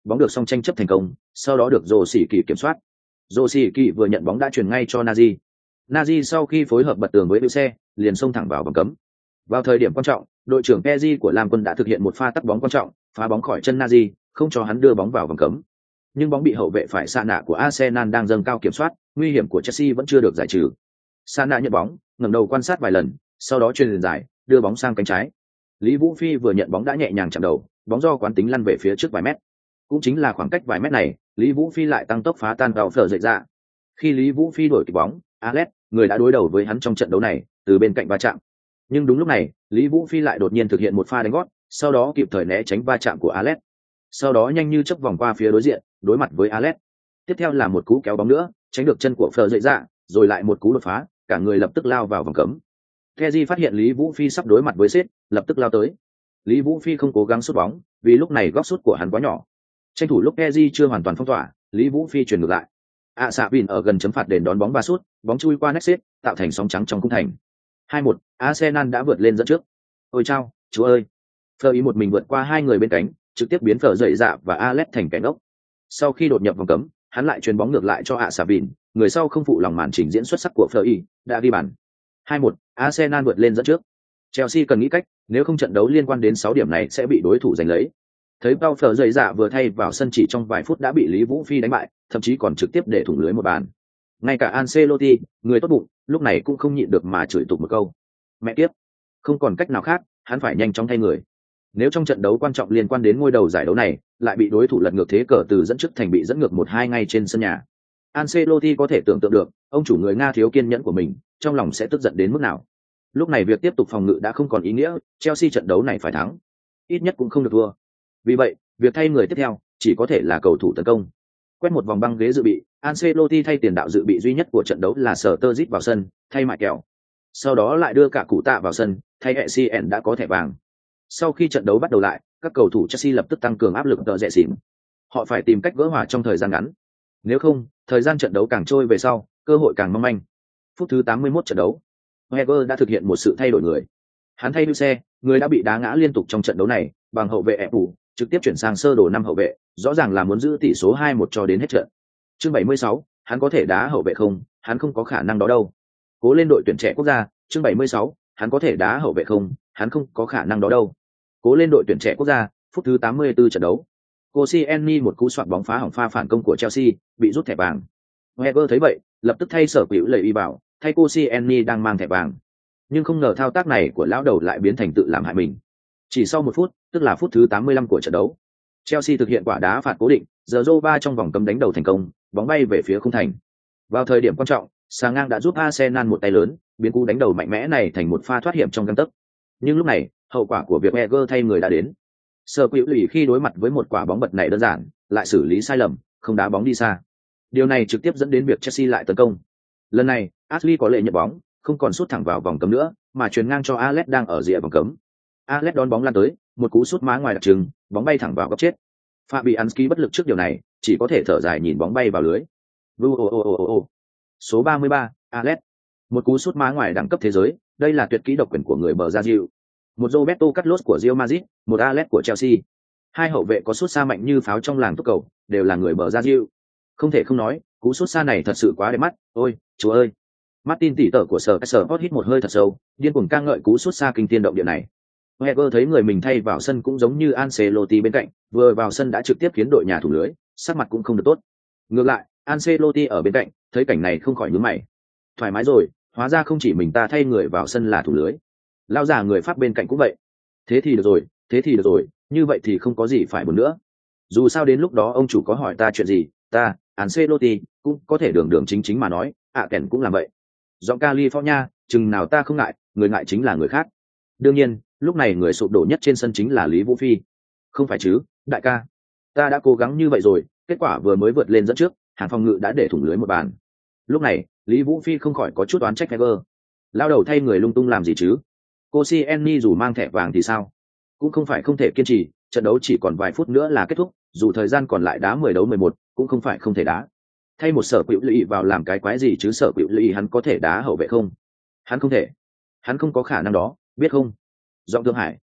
bóng được song tranh chấp thành công, sau đó được Rồ Sĩ Kỳ kiểm soát. Rồ Sĩ Kỳ vừa nhận bóng đã chuyển ngay cho Nazi. Nazi sau khi phối hợp bật tường với xe, liền xông thẳng vào vòng cấm. Vào thời điểm quan trọng, đội trưởng Pezzi của Lam Quân đã thực hiện một pha tắt bóng quan trọng, phá bóng khỏi chân Nazi, không cho hắn đưa bóng vào vòng cấm. Nhưng bóng bị hậu vệ phải Sa nạ của Arsenal đang dâng cao kiểm soát, nguy hiểm của Chelsea vẫn chưa được giải trừ. Sa nạ nhận bóng, ngẩng đầu quan sát vài lần, sau đó chuyền dài, đưa bóng sang cánh trái. Lý Vũ Phi vừa nhận bóng đã nhẹ nhàng chạm đầu, bóng do quán tính lăn về phía trước vài mét. Cũng chính là khoảng cách vài mét này, Lý Vũ Phi lại tăng tốc phá tan vào phở dậy ra. Khi Lý Vũ Phi đổi kịp bóng, Alex, người đã đối đầu với hắn trong trận đấu này, từ bên cạnh va chạm. Nhưng đúng lúc này, Lý Vũ Phi lại đột nhiên thực hiện một pha đánh gót, sau đó kịp thời né tránh va chạm của Alex. Sau đó nhanh như chớp vòng qua phía đối diện, đối mặt với Alex. Tiếp theo là một cú kéo bóng nữa, tránh được chân của phở dậy ra, rồi lại một cú đột phá, cả người lập tức lao vào vòng cấm. Kezi phát hiện Lý Vũ Phi sắp đối mặt với sét, lập tức lao tới. Lý Vũ Phi không cố gắng sút bóng, vì lúc này góc sút của hắn quá nhỏ. Tranh thủ lúc Kezi chưa hoàn toàn phong tỏa, Lý Vũ Phi chuyển ngược lại. ạ xạ Vin ở gần chấm phạt đền đón bóng ba sút, bóng chui qua Nexus, tạo thành sóng trắng trong khung thành. hai một, Arsenal đã vượt lên dẫn trước. Ôi chao, chúa ơi. Phờ ý một mình vượt qua hai người bên cánh, trực tiếp biến phở dậy dạ và Alex thành kẻ ngốc. Sau khi đột nhập vòng cấm, hắn lại chuyền bóng ngược lại cho ạ xạ Vin, người sau không phụ lòng màn trình diễn xuất sắc của Phờ ý, đã ghi bàn. hai một, Arsenal vượt lên dẫn trước. Chelsea cần nghĩ cách, nếu không trận đấu liên quan đến sáu điểm này sẽ bị đối thủ giành lấy. Thấy Paul Phở dậy dạ vừa thay vào sân chỉ trong vài phút đã bị Lý Vũ Phi đánh bại, thậm chí còn trực tiếp để thủng lưới một bàn. Ngay cả Ancelotti, người tốt bụng, lúc này cũng không nhịn được mà chửi tục một câu. Mẹ kiếp, không còn cách nào khác, hắn phải nhanh chóng thay người. Nếu trong trận đấu quan trọng liên quan đến ngôi đầu giải đấu này, lại bị đối thủ lật ngược thế cờ từ dẫn trước thành bị dẫn ngược một hai ngay trên sân nhà. Ancelotti có thể tưởng tượng được, ông chủ người Nga thiếu kiên nhẫn của mình, trong lòng sẽ tức giận đến mức nào. Lúc này việc tiếp tục phòng ngự đã không còn ý nghĩa, Chelsea trận đấu này phải thắng, ít nhất cũng không được thua. Vì vậy, việc thay người tiếp theo chỉ có thể là cầu thủ tấn công. Quét một vòng băng ghế dự bị, Ancelotti thay tiền đạo dự bị duy nhất của trận đấu là Sturridge vào sân, thay Mại Kèo. Sau đó lại đưa cả Cụ Tạ vào sân, thay Essien đã có thẻ vàng. Sau khi trận đấu bắt đầu lại, các cầu thủ Chelsea lập tức tăng cường áp lực tợ rẻ xỉn. Họ phải tìm cách gỡ hòa trong thời gian ngắn. Nếu không, thời gian trận đấu càng trôi về sau, cơ hội càng mong manh. Phút thứ tám mươi mốt trận đấu, Wenger đã thực hiện một sự thay đổi người. Hắn thay Duse, người đã bị đá ngã liên tục trong trận đấu này, bằng hậu vệ ép phủ, trực tiếp chuyển sang sơ đồ năm hậu vệ, rõ ràng là muốn giữ tỷ số hai một cho đến hết trận. Chương bảy mươi sáu, hắn có thể đá hậu vệ không? Hắn không có khả năng đó đâu. Cố lên đội tuyển trẻ quốc gia, chương bảy mươi sáu, hắn có thể đá hậu vệ không? Hắn không có khả năng đó đâu. Cố lên đội tuyển trẻ quốc gia, phút thứ tám mươi tư trận đấu. Koscielny một cú soạt bóng phá hỏng pha phản công của Chelsea, bị rút thẻ vàng. Wenger thấy vậy, lập tức thay sở quỹ lời y bảo, thay Koscielny đang mang thẻ vàng. Nhưng không ngờ thao tác này của lão đầu lại biến thành tự làm hại mình. Chỉ sau một phút, tức là phút thứ tám mươi lăm của trận đấu, Chelsea thực hiện quả đá phạt cố định, giờ Zoba trong vòng cấm đánh đầu thành công, bóng bay về phía khung thành. Vào thời điểm quan trọng, Sà ngang đã giúp Arsenal một tay lớn, biến cú đánh đầu mạnh mẽ này thành một pha thoát hiểm trong gang tấc. Nhưng lúc này, hậu quả của việc Wenger thay người đã đến. Sở Quỹ lì khi đối mặt với một quả bóng bật này đơn giản, lại xử lý sai lầm, không đá bóng đi xa. Điều này trực tiếp dẫn đến việc Chelsea lại tấn công. Lần này, Ashley có lệ nhận bóng, không còn sút thẳng vào vòng cấm nữa, mà chuyền ngang cho Alex đang ở rìa vòng cấm. Alex đón bóng lan tới, một cú sút má ngoài đặc trưng, bóng bay thẳng vào góc chết. Fabianski bất lực trước điều này, chỉ có thể thở dài nhìn bóng bay vào lưới. Vu ô ô ô ô ô. Số ba mươi ba, Alex. Một cú sút má ngoài đẳng cấp thế giới, đây là tuyệt kỹ độc quyền của người bờ ra Diu. Một Roberto Carlos của Real Madrid, một Alex của Chelsea. Hai hậu vệ có sút xa mạnh như pháo trong làng túc cầu, đều là người bờ ra Diu. Không thể không nói, cú sút xa này thật sự quá đẹp mắt, ôi, chúa ơi. Martin tỉ tở của sở Sport hít một hơi thật sâu, điên cuồng ca ngợi cú sút xa kinh thiên động địa này. Wenger thấy người mình thay vào sân cũng giống như Ancelotti bên cạnh, vừa vào sân đã trực tiếp khiến đội nhà thủ lưới, sắc mặt cũng không được tốt. Ngược lại, Ancelotti ở bên cạnh, thấy cảnh này không khỏi nhướng mày. Thoải mái rồi, hóa ra không chỉ mình ta thay người vào sân là thủ lưới. Lao già người Pháp bên cạnh cũng vậy. Thế thì được rồi, thế thì được rồi, như vậy thì không có gì phải buồn nữa. Dù sao đến lúc đó ông chủ có hỏi ta chuyện gì, ta, Ancelotti, cũng có thể đường đường chính chính mà nói, ạ à, kèn cũng làm vậy. Giọng California, chừng nào ta không ngại, người ngại chính là người khác. Đương nhiên, lúc này người sụp đổ nhất trên sân chính là Lý Vũ Phi. Không phải chứ, đại ca. Ta đã cố gắng như vậy rồi, kết quả vừa mới vượt lên dẫn trước, hàng phòng ngự đã để thủng lưới một bàn. Lúc này, Lý Vũ Phi không khỏi có chút oán trách Wenger. Lao đầu thay người lung tung làm gì chứ? Koscielny dù mang thẻ vàng thì sao? Cũng không phải không thể kiên trì, trận đấu chỉ còn vài phút nữa là kết thúc, dù thời gian còn lại đá mười đấu mười một, cũng không phải không thể đá. Thay một sở quỹ lụy vào làm cái quái gì chứ, sở quỹ lụy hắn có thể đá hậu vệ không? Hắn không thể. Hắn không có khả năng đó, biết không? Giọng Thương Hải,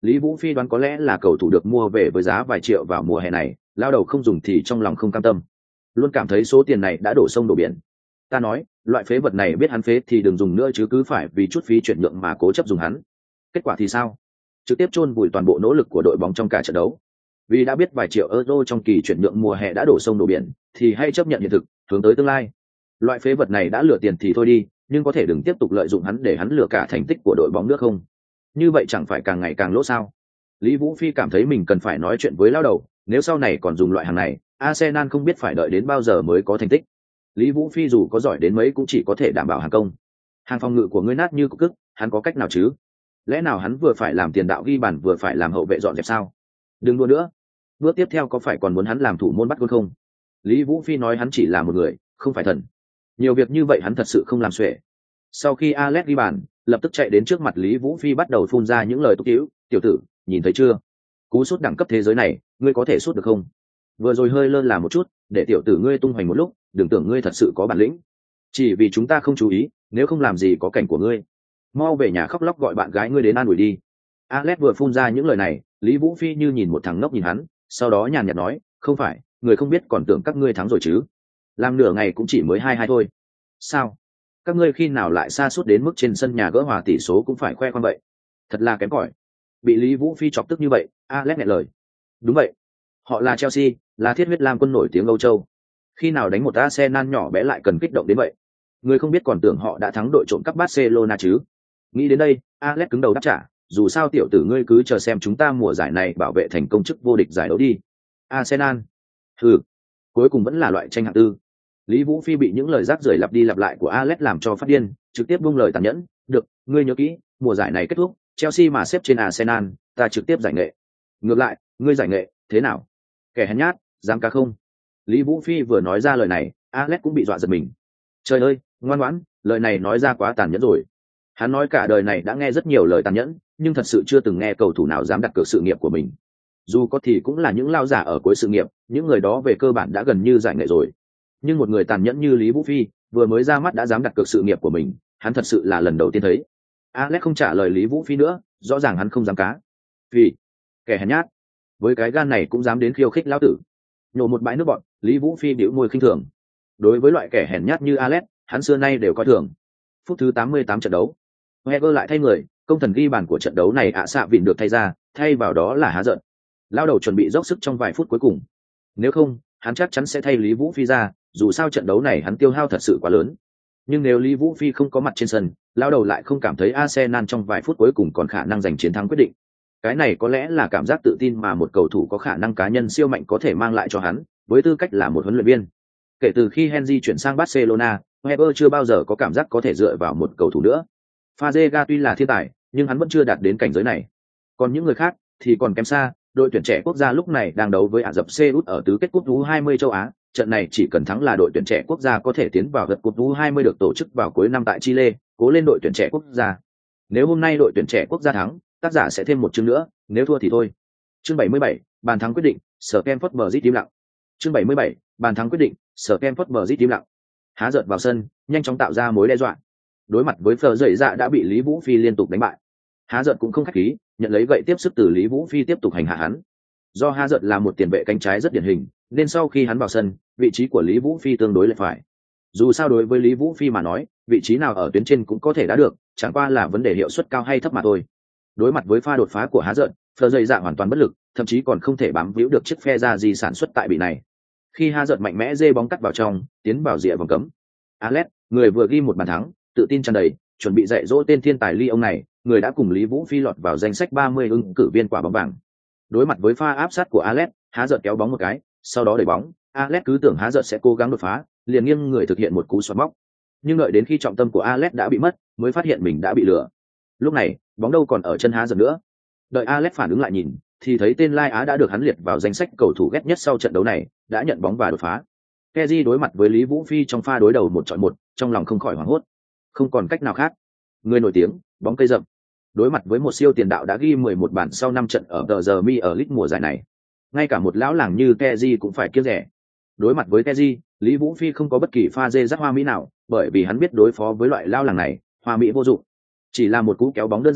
Lý Vũ Phi đoán có lẽ là cầu thủ được mua về với giá vài triệu vào mùa hè này, lao đầu không dùng thì trong lòng không cam tâm, luôn cảm thấy số tiền này đã đổ sông đổ biển. Ta nói, loại phế vật này biết hắn phế thì đừng dùng nữa chứ cứ phải vì chút phí chuyển nhượng mà cố chấp dùng hắn. Kết quả thì sao? Trực tiếp chôn vùi toàn bộ nỗ lực của đội bóng trong cả trận đấu. Vì đã biết vài triệu euro trong kỳ chuyển nhượng mùa hè đã đổ sông đổ biển, thì hay chấp nhận hiện thực, hướng tới tương lai. Loại phế vật này đã lừa tiền thì thôi đi, nhưng có thể đừng tiếp tục lợi dụng hắn để hắn lừa cả thành tích của đội bóng nước không? Như vậy chẳng phải càng ngày càng lỗ sao? Lý Vũ Phi cảm thấy mình cần phải nói chuyện với lão đầu, nếu sau này còn dùng loại hàng này, Arsenal không biết phải đợi đến bao giờ mới có thành tích. Lý Vũ Phi dù có giỏi đến mấy cũng chỉ có thể đảm bảo hàng công. Hàng phòng ngự của ngươi nát như cục cức, hắn có cách nào chứ? Lẽ nào hắn vừa phải làm tiền đạo ghi bàn vừa phải làm hậu vệ dọn dẹp sao? Đừng đua nữa. Bước tiếp theo có phải còn muốn hắn làm thủ môn bắt gôn không? Lý Vũ Phi nói hắn chỉ là một người, không phải thần. Nhiều việc như vậy hắn thật sự không làm xuể. Sau khi Alex ghi bàn, lập tức chạy đến trước mặt Lý Vũ Phi bắt đầu phun ra những lời tục tiễu. Tiểu tử, nhìn thấy chưa? Cú sút đẳng cấp thế giới này, ngươi có thể sút được không? Vừa rồi hơi lơ là một chút, để tiểu tử ngươi tung hoành một lúc, đừng tưởng ngươi thật sự có bản lĩnh. Chỉ vì chúng ta không chú ý, nếu không làm gì có cảnh của ngươi. Mau về nhà khóc lóc gọi bạn gái ngươi đến an ủi đi. Alex vừa phun ra những lời này, Lý Vũ Phi như nhìn một thằng ngốc nhìn hắn, sau đó nhàn nhạt nói, không phải, người không biết còn tưởng các ngươi thắng rồi chứ? Làm nửa ngày cũng chỉ mới hai hai thôi. Sao? Các ngươi khi nào lại sa sút đến mức trên sân nhà gỡ hòa tỷ số cũng phải khoe khoang vậy? Thật là kém cỏi. Bị Lý Vũ Phi chọc tức như vậy, Alex nghẹn lời. Đúng vậy, họ là Chelsea, là thiết huyết lam quân nổi tiếng Âu Châu. Khi nào đánh một Arsenal nhỏ bé lại cần kích động đến vậy? Người không biết còn tưởng họ đã thắng đội trộm cắp Barcelona chứ? Nghĩ đến đây, Alex cứng đầu đáp trả, dù sao tiểu tử ngươi cứ chờ xem chúng ta mùa giải này bảo vệ thành công chức vô địch giải đấu đi. Arsenal, ừ, cuối cùng vẫn là loại tranh hạng tư. Lý Vũ Phi bị những lời rác rưởi lặp đi lặp lại của Alex làm cho phát điên, trực tiếp buông lời tàn nhẫn, được, ngươi nhớ kỹ, mùa giải này kết thúc, Chelsea mà xếp trên Arsenal, ta trực tiếp giải nghệ. Ngược lại, ngươi giải nghệ, thế nào? Kẻ hèn nhát, dám cá không? Lý Vũ Phi vừa nói ra lời này, Alex cũng bị dọa giật mình. Trời ơi, ngoan ngoãn, lời này nói ra quá tàn nhẫn rồi. Hắn nói cả đời này đã nghe rất nhiều lời tàn nhẫn, nhưng thật sự chưa từng nghe cầu thủ nào dám đặt cược sự nghiệp của mình. Dù có thì cũng là những lao giả ở cuối sự nghiệp, những người đó về cơ bản đã gần như giải nghệ rồi. Nhưng một người tàn nhẫn như Lý Vũ Phi, vừa mới ra mắt đã dám đặt cược sự nghiệp của mình, hắn thật sự là lần đầu tiên thấy. Alex không trả lời Lý Vũ Phi nữa, rõ ràng hắn không dám cá. Vì kẻ hèn nhát, với cái gan này cũng dám đến khiêu khích lão tử. Nhổ một bãi nước bọn, Lý Vũ Phi bĩu môi khinh thường. Đối với loại kẻ hèn nhát như Alex, hắn xưa nay đều coi thường. Phút thứ tám mươi tám trận đấu, Wenger lại thay người, công thần ghi bàn của trận đấu này ạ xạ vịn được thay ra, thay vào đó là Há Giận. Lao đầu chuẩn bị dốc sức trong vài phút cuối cùng. Nếu không, hắn chắc chắn sẽ thay Lý Vũ Phi ra, dù sao trận đấu này hắn tiêu hao thật sự quá lớn. Nhưng nếu Lý Vũ Phi không có mặt trên sân, lao đầu lại không cảm thấy Arsenal trong vài phút cuối cùng còn khả năng giành chiến thắng quyết định. Cái này có lẽ là cảm giác tự tin mà một cầu thủ có khả năng cá nhân siêu mạnh có thể mang lại cho hắn, với tư cách là một huấn luyện viên. Kể từ khi Henry chuyển sang Barcelona, Wenger chưa bao giờ có cảm giác có thể dựa vào một cầu thủ nữa. Fazega tuy là thiên tài, nhưng hắn vẫn chưa đạt đến cảnh giới này. Còn những người khác thì còn kém xa. Đội tuyển trẻ quốc gia lúc này đang đấu với Ả Rập Xê Út ở tứ kết cúp U hai mươi châu Á. Trận này chỉ cần thắng là đội tuyển trẻ quốc gia có thể tiến vào gật cúp U hai mươi được tổ chức vào cuối năm tại Chile, cố lên đội tuyển trẻ quốc gia. Nếu hôm nay đội tuyển trẻ quốc gia thắng, tác giả sẽ thêm một chương nữa, nếu thua thì thôi. Chương bảy mươi bảy, bàn thắng quyết định, Stamford Bridge im lặng. Chương bảy mươi bảy, bàn thắng quyết định, Stamford Bridge im lặng. Há Giận vào sân, nhanh chóng tạo ra mối đe dọa. Đối mặt với Phở Dậy Dạ đã bị Lý Vũ Phi liên tục đánh bại. Há Giận cũng không khách khí, nhận lấy gậy tiếp sức từ Lý Vũ Phi tiếp tục hành hạ hắn. Do Há Giận là một tiền vệ cánh trái rất điển hình, nên sau khi hắn vào sân, vị trí của Lý Vũ Phi tương đối lệch phải. Dù sao đối với Lý Vũ Phi mà nói, vị trí nào ở tuyến trên cũng có thể đá được, chẳng qua là vấn đề hiệu suất cao hay thấp mà thôi. Đối mặt với pha đột phá của Há Giận, Phở Dậy Dạ hoàn toàn bất lực, thậm chí còn không thể bám víu được chiếc phe ra gì sản xuất tại bị này. Khi Há Giận mạnh mẽ dê bóng cắt vào trong, tiến vào rìa vòng cấm. Alex, người vừa ghi một bàn thắng, tự tin tràn đầy, chuẩn bị dạy dỗ tên thiên tài Ly ông này, người đã cùng Lý Vũ Phi lọt vào danh sách ba mươi ứng cử viên quả bóng vàng. Đối mặt với pha áp sát của Alex, Há Giận kéo bóng một cái, sau đó đẩy bóng, Alex cứ tưởng Há Giận sẽ cố gắng đột phá, liền nghiêng người thực hiện một cú xoạc móc. Nhưng đợi đến khi trọng tâm của Alex đã bị mất, mới phát hiện mình đã bị lừa. Lúc này, bóng đâu còn ở chân Há Giận nữa. Đợi Alex phản ứng lại nhìn, thì thấy tên Lai Á đã được hắn liệt vào danh sách cầu thủ ghét nhất sau trận đấu này, đã nhận bóng và đột phá. Kessié đối mặt với Lý Vũ Phi trong pha đối đầu một chọi một, trong lòng không khỏi hoảng hốt. Không còn cách nào khác. Người nổi tiếng, bóng cây rậm. Đối mặt với một siêu tiền đạo đã ghi mười một bàn sau năm trận ở tờ giờ mi ở League mùa giải này, ngay cả một lão làng như Kessié cũng phải kiêng rẻ. Đối mặt với Kessié, Lý Vũ Phi không có bất kỳ pha dê dắt hoa mỹ nào, bởi vì hắn biết đối phó với loại lão làng này, hoa mỹ vô dụng. Chỉ là một cú kéo bóng đơn giản,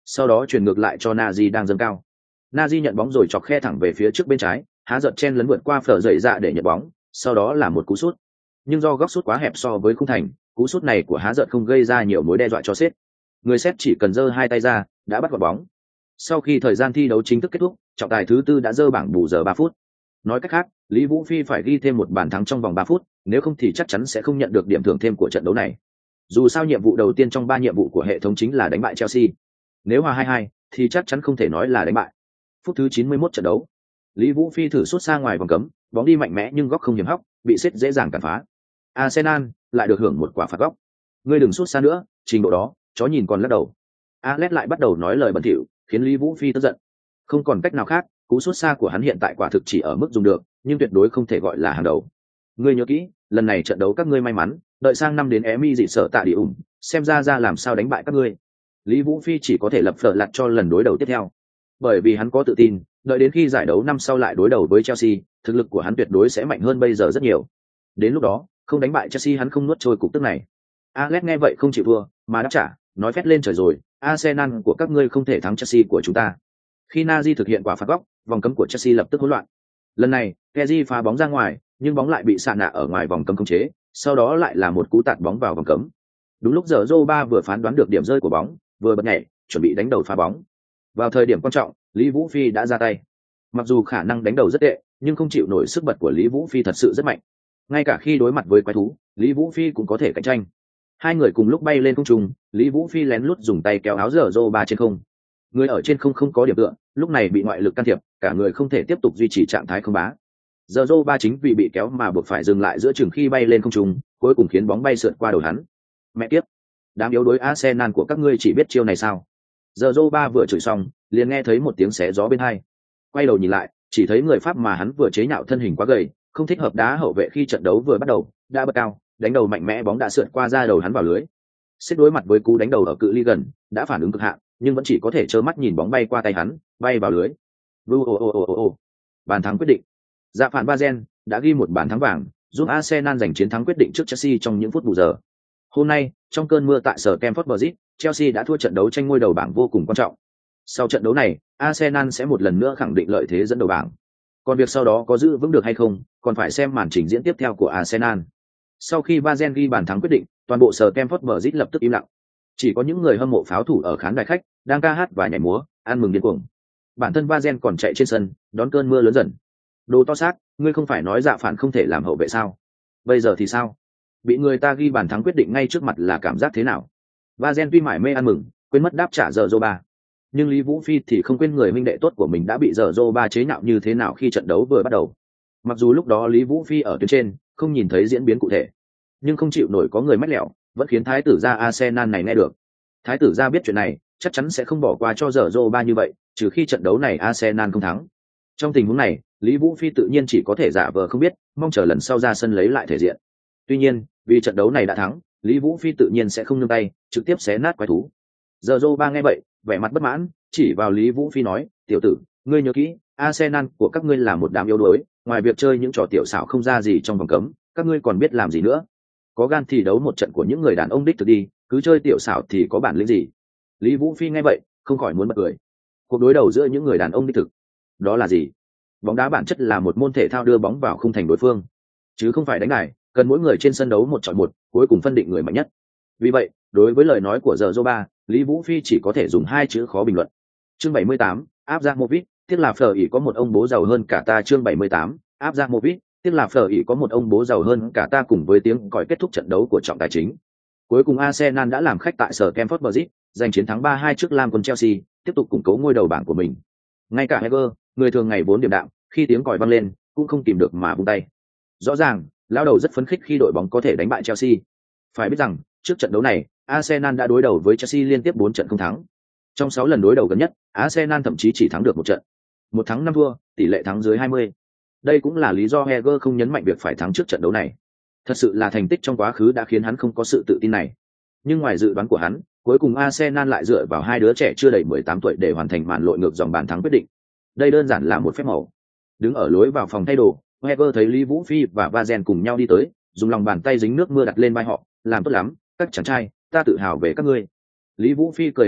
sau đó chuyển ngược lại cho Nazi đang dâng cao. Nazi nhận bóng rồi chọc khe thẳng về phía trước bên trái, há giật chen lấn vượt qua phở dậy dạ để nhận bóng, sau đó là một cú sút. Nhưng do góc sút quá hẹp so với khung thành, cú sút này của há giật không gây ra nhiều mối đe dọa cho Sét. Người Sét chỉ cần giơ hai tay ra, đã bắt vào bóng. Sau khi thời gian thi đấu chính thức kết thúc, trọng tài thứ tư đã dơ bảng bù giờ ba phút. Nói cách khác, Lý Vũ Phi phải ghi thêm một bàn thắng trong vòng ba phút, nếu không thì chắc chắn sẽ không nhận được điểm thưởng thêm của trận đấu này. Dù sao nhiệm vụ đầu tiên trong ba nhiệm vụ của hệ thống chính là đánh bại Chelsea. Nếu hòa hai hai thì chắc chắn không thể nói là đánh bại. Phút thứ chín mươi mốt trận đấu, Lý Vũ Phi thử sút xa ngoài vòng cấm, bóng đi mạnh mẽ nhưng góc không hiểm hóc, bị Sét dễ dàng cản phá. Arsenal lại được hưởng một quả phạt góc. Ngươi đừng sút xa nữa, trình độ đó, chó nhìn còn lắc đầu. Alex lại bắt đầu nói lời bẩn thỉu, khiến Lý Vũ Phi tức giận. Không còn cách nào khác, cú sút xa của hắn hiện tại quả thực chỉ ở mức dùng được, nhưng tuyệt đối không thể gọi là hàng đầu. Ngươi nhớ kỹ, lần này trận đấu các ngươi may mắn, đợi sang năm đến Emi dị sợ tạ đi ủng, xem ra ra làm sao đánh bại các ngươi. Lý Vũ Phi chỉ có thể lập phở lặt cho lần đối đầu tiếp theo, bởi vì hắn có tự tin, đợi đến khi giải đấu năm sau lại đối đầu với Chelsea, thực lực của hắn tuyệt đối sẽ mạnh hơn bây giờ rất nhiều. Đến lúc đó, không đánh bại Chelsea hắn không nuốt trôi cục tức này. Alex nghe vậy không chịu thua, mà đáp trả, nói phét lên trời rồi, Arsenal của các ngươi không thể thắng Chelsea của chúng ta. Khi Nazi thực hiện quả phạt góc, vòng cấm của Chelsea lập tức hỗn loạn. Lần này, Kessié phá bóng ra ngoài, nhưng bóng lại bị sạ nạ ở ngoài vòng cấm khống chế, sau đó lại là một cú tạt bóng vào vòng cấm. Đúng lúc giờ Zoba vừa phán đoán được điểm rơi của bóng, vừa bật nhảy, chuẩn bị đánh đầu phá bóng. Vào thời điểm quan trọng, Lý Vũ Phi đã ra tay. Mặc dù khả năng đánh đầu rất tệ, nhưng không chịu nổi sức bật của Lý Vũ Phi thật sự rất mạnh. Ngay cả khi đối mặt với quái thú, Lý Vũ Phi cũng có thể cạnh tranh. Hai người cùng lúc bay lên không trung, Lý Vũ Phi lén lút dùng tay kéo áo giờ Zoba trên không. Người ở trên không không có điểm tựa, lúc này bị ngoại lực can thiệp, cả người không thể tiếp tục duy trì trạng thái không bá. Giờ Zoba chính vì bị kéo mà buộc phải dừng lại giữa chừng khi bay lên không trung, cuối cùng khiến bóng bay sượt qua đầu hắn. Mẹ kiếp, đám yếu đuối Arsenal của các ngươi chỉ biết chiêu này sao? Giờ Zoba vừa chửi xong, liền nghe thấy một tiếng xé gió bên hai. Quay đầu nhìn lại, chỉ thấy người Pháp mà hắn vừa chế nhạo thân hình quá gầy, không thích hợp đá hậu vệ khi trận đấu vừa bắt đầu, đã bật cao, đánh đầu mạnh mẽ, bóng đã sượt qua ra đầu hắn vào lưới. Sét đối mặt với cú đánh đầu ở cự ly gần, đã phản ứng cực hạn, nhưng vẫn chỉ có thể trơ mắt nhìn bóng bay qua tay hắn, bay vào lưới. Vu ô ô ô ô ô. Bàn thắng quyết định. Dạ phản Bazen đã ghi một bàn thắng vàng, giúp Arsenal giành chiến thắng quyết định trước Chelsea trong những phút bù giờ. Hôm nay, trong cơn mưa tại sở Stamford Bridge, Chelsea đã thua trận đấu tranh ngôi đầu bảng vô cùng quan trọng. Sau trận đấu này, Arsenal sẽ một lần nữa khẳng định lợi thế dẫn đầu bảng. Còn việc sau đó có giữ vững được hay không, còn phải xem màn trình diễn tiếp theo của Arsenal. Sau khi Bazen ghi bàn thắng quyết định, toàn bộ sở Stamford Bridge lập tức im lặng. Chỉ có những người hâm mộ pháo thủ ở khán đài khách đang ca hát và nhảy múa, ăn mừng điên cuồng. Bản thân Bazen còn chạy trên sân, đón cơn mưa lớn dần. Đồ to xác, ngươi không phải nói Dạ phản không thể làm hậu vệ sao? Bây giờ thì sao? Bị người ta ghi bàn thắng quyết định ngay trước mặt là cảm giác thế nào? Bazen tuy mải mê ăn mừng, quên mất đáp trả giờ Zoba. Nhưng Lý Vũ Phi thì không quên người huynh đệ tốt của mình đã bị giờ Zoba chế nhạo như thế nào khi trận đấu vừa bắt đầu. Mặc dù lúc đó Lý Vũ Phi ở tuyến trên, không nhìn thấy diễn biến cụ thể, nhưng không chịu nổi có người mách lẻo, vẫn khiến thái tử gia Arsenal này nghe được. Thái tử gia biết chuyện này, chắc chắn sẽ không bỏ qua cho giờ Zoba như vậy, trừ khi trận đấu này Arsenal không thắng. Trong tình huống này, Lý Vũ Phi tự nhiên chỉ có thể giả vờ không biết, mong chờ lần sau ra sân lấy lại thể diện. Tuy nhiên, vì trận đấu này đã thắng, Lý Vũ Phi tự nhiên sẽ không nương tay, trực tiếp xé nát quái thú. Giờ Zoba nghe vậy, vẻ mặt bất mãn, chỉ vào Lý Vũ Phi nói, tiểu tử, ngươi nhớ kỹ, Arsenal của các ngươi là một đám yếu đuối, ngoài việc chơi những trò tiểu xảo không ra gì trong vòng cấm, các ngươi còn biết làm gì nữa? Có gan thì đấu một trận của những người đàn ông đích thực đi, cứ chơi tiểu xảo thì có bản lĩnh gì? Lý Vũ Phi nghe vậy, không khỏi muốn bật cười. Cuộc đối đầu giữa những người đàn ông đích thực, đó là gì? Bóng đá bản chất là một môn thể thao đưa bóng vào khung thành đối phương, chứ không phải đánh đài, cần mỗi người trên sân đấu một chọi một, cuối cùng phân định người mạnh nhất. Vì vậy, đối với lời nói của giờ Zoba, Lý Vũ Phi chỉ có thể dùng hai chữ khó bình luận. Chương bảy mươi tám, áp ra Movit, tiếc là phở ỉ có một ông bố giàu hơn cả ta. Chương bảy mươi tám, áp ra Movit, tiếc là phở ỉ có một ông bố giàu hơn cả ta. Cùng với tiếng còi kết thúc trận đấu của trọng tài chính, cuối cùng Arsenal đã làm khách tại sở Stamford Bridge, giành chiến thắng ba hai trước Lam quân Chelsea, tiếp tục củng cố ngôi đầu bảng của mình. Ngay cả Heger, người thường ngày vốn điềm đạm, khi tiếng còi vang lên, cũng không kìm được mà vung tay. Rõ ràng, lão đầu rất phấn khích khi đội bóng có thể đánh bại Chelsea. Phải biết rằng, trước trận đấu này, Arsenal đã đối đầu với Chelsea liên tiếp bốn trận không thắng. Trong sáu lần đối đầu gần nhất, Arsenal thậm chí chỉ thắng được một trận. Một thắng năm thua, tỷ lệ thắng dưới hai mươi. Đây cũng là lý do Heger không nhấn mạnh việc phải thắng trước trận đấu này. Thật sự là thành tích trong quá khứ đã khiến hắn không có sự tự tin này. Nhưng ngoài dự đoán của hắn, cuối cùng Arsenal lại dựa vào hai đứa trẻ chưa đầy mười tám tuổi để hoàn thành màn lội ngược dòng bàn thắng quyết định. Đây đơn giản là một phép màu. Đứng ở lối vào phòng thay đồ, Heger thấy Lý Vũ Phi và Bazen cùng nhau đi tới, dùng lòng bàn tay dính nước mưa đặt lên vai họ, làm tốt lắm, các chàng trai, ta tự hào về các ngươi. Lý Vũ Phi cười ha ha,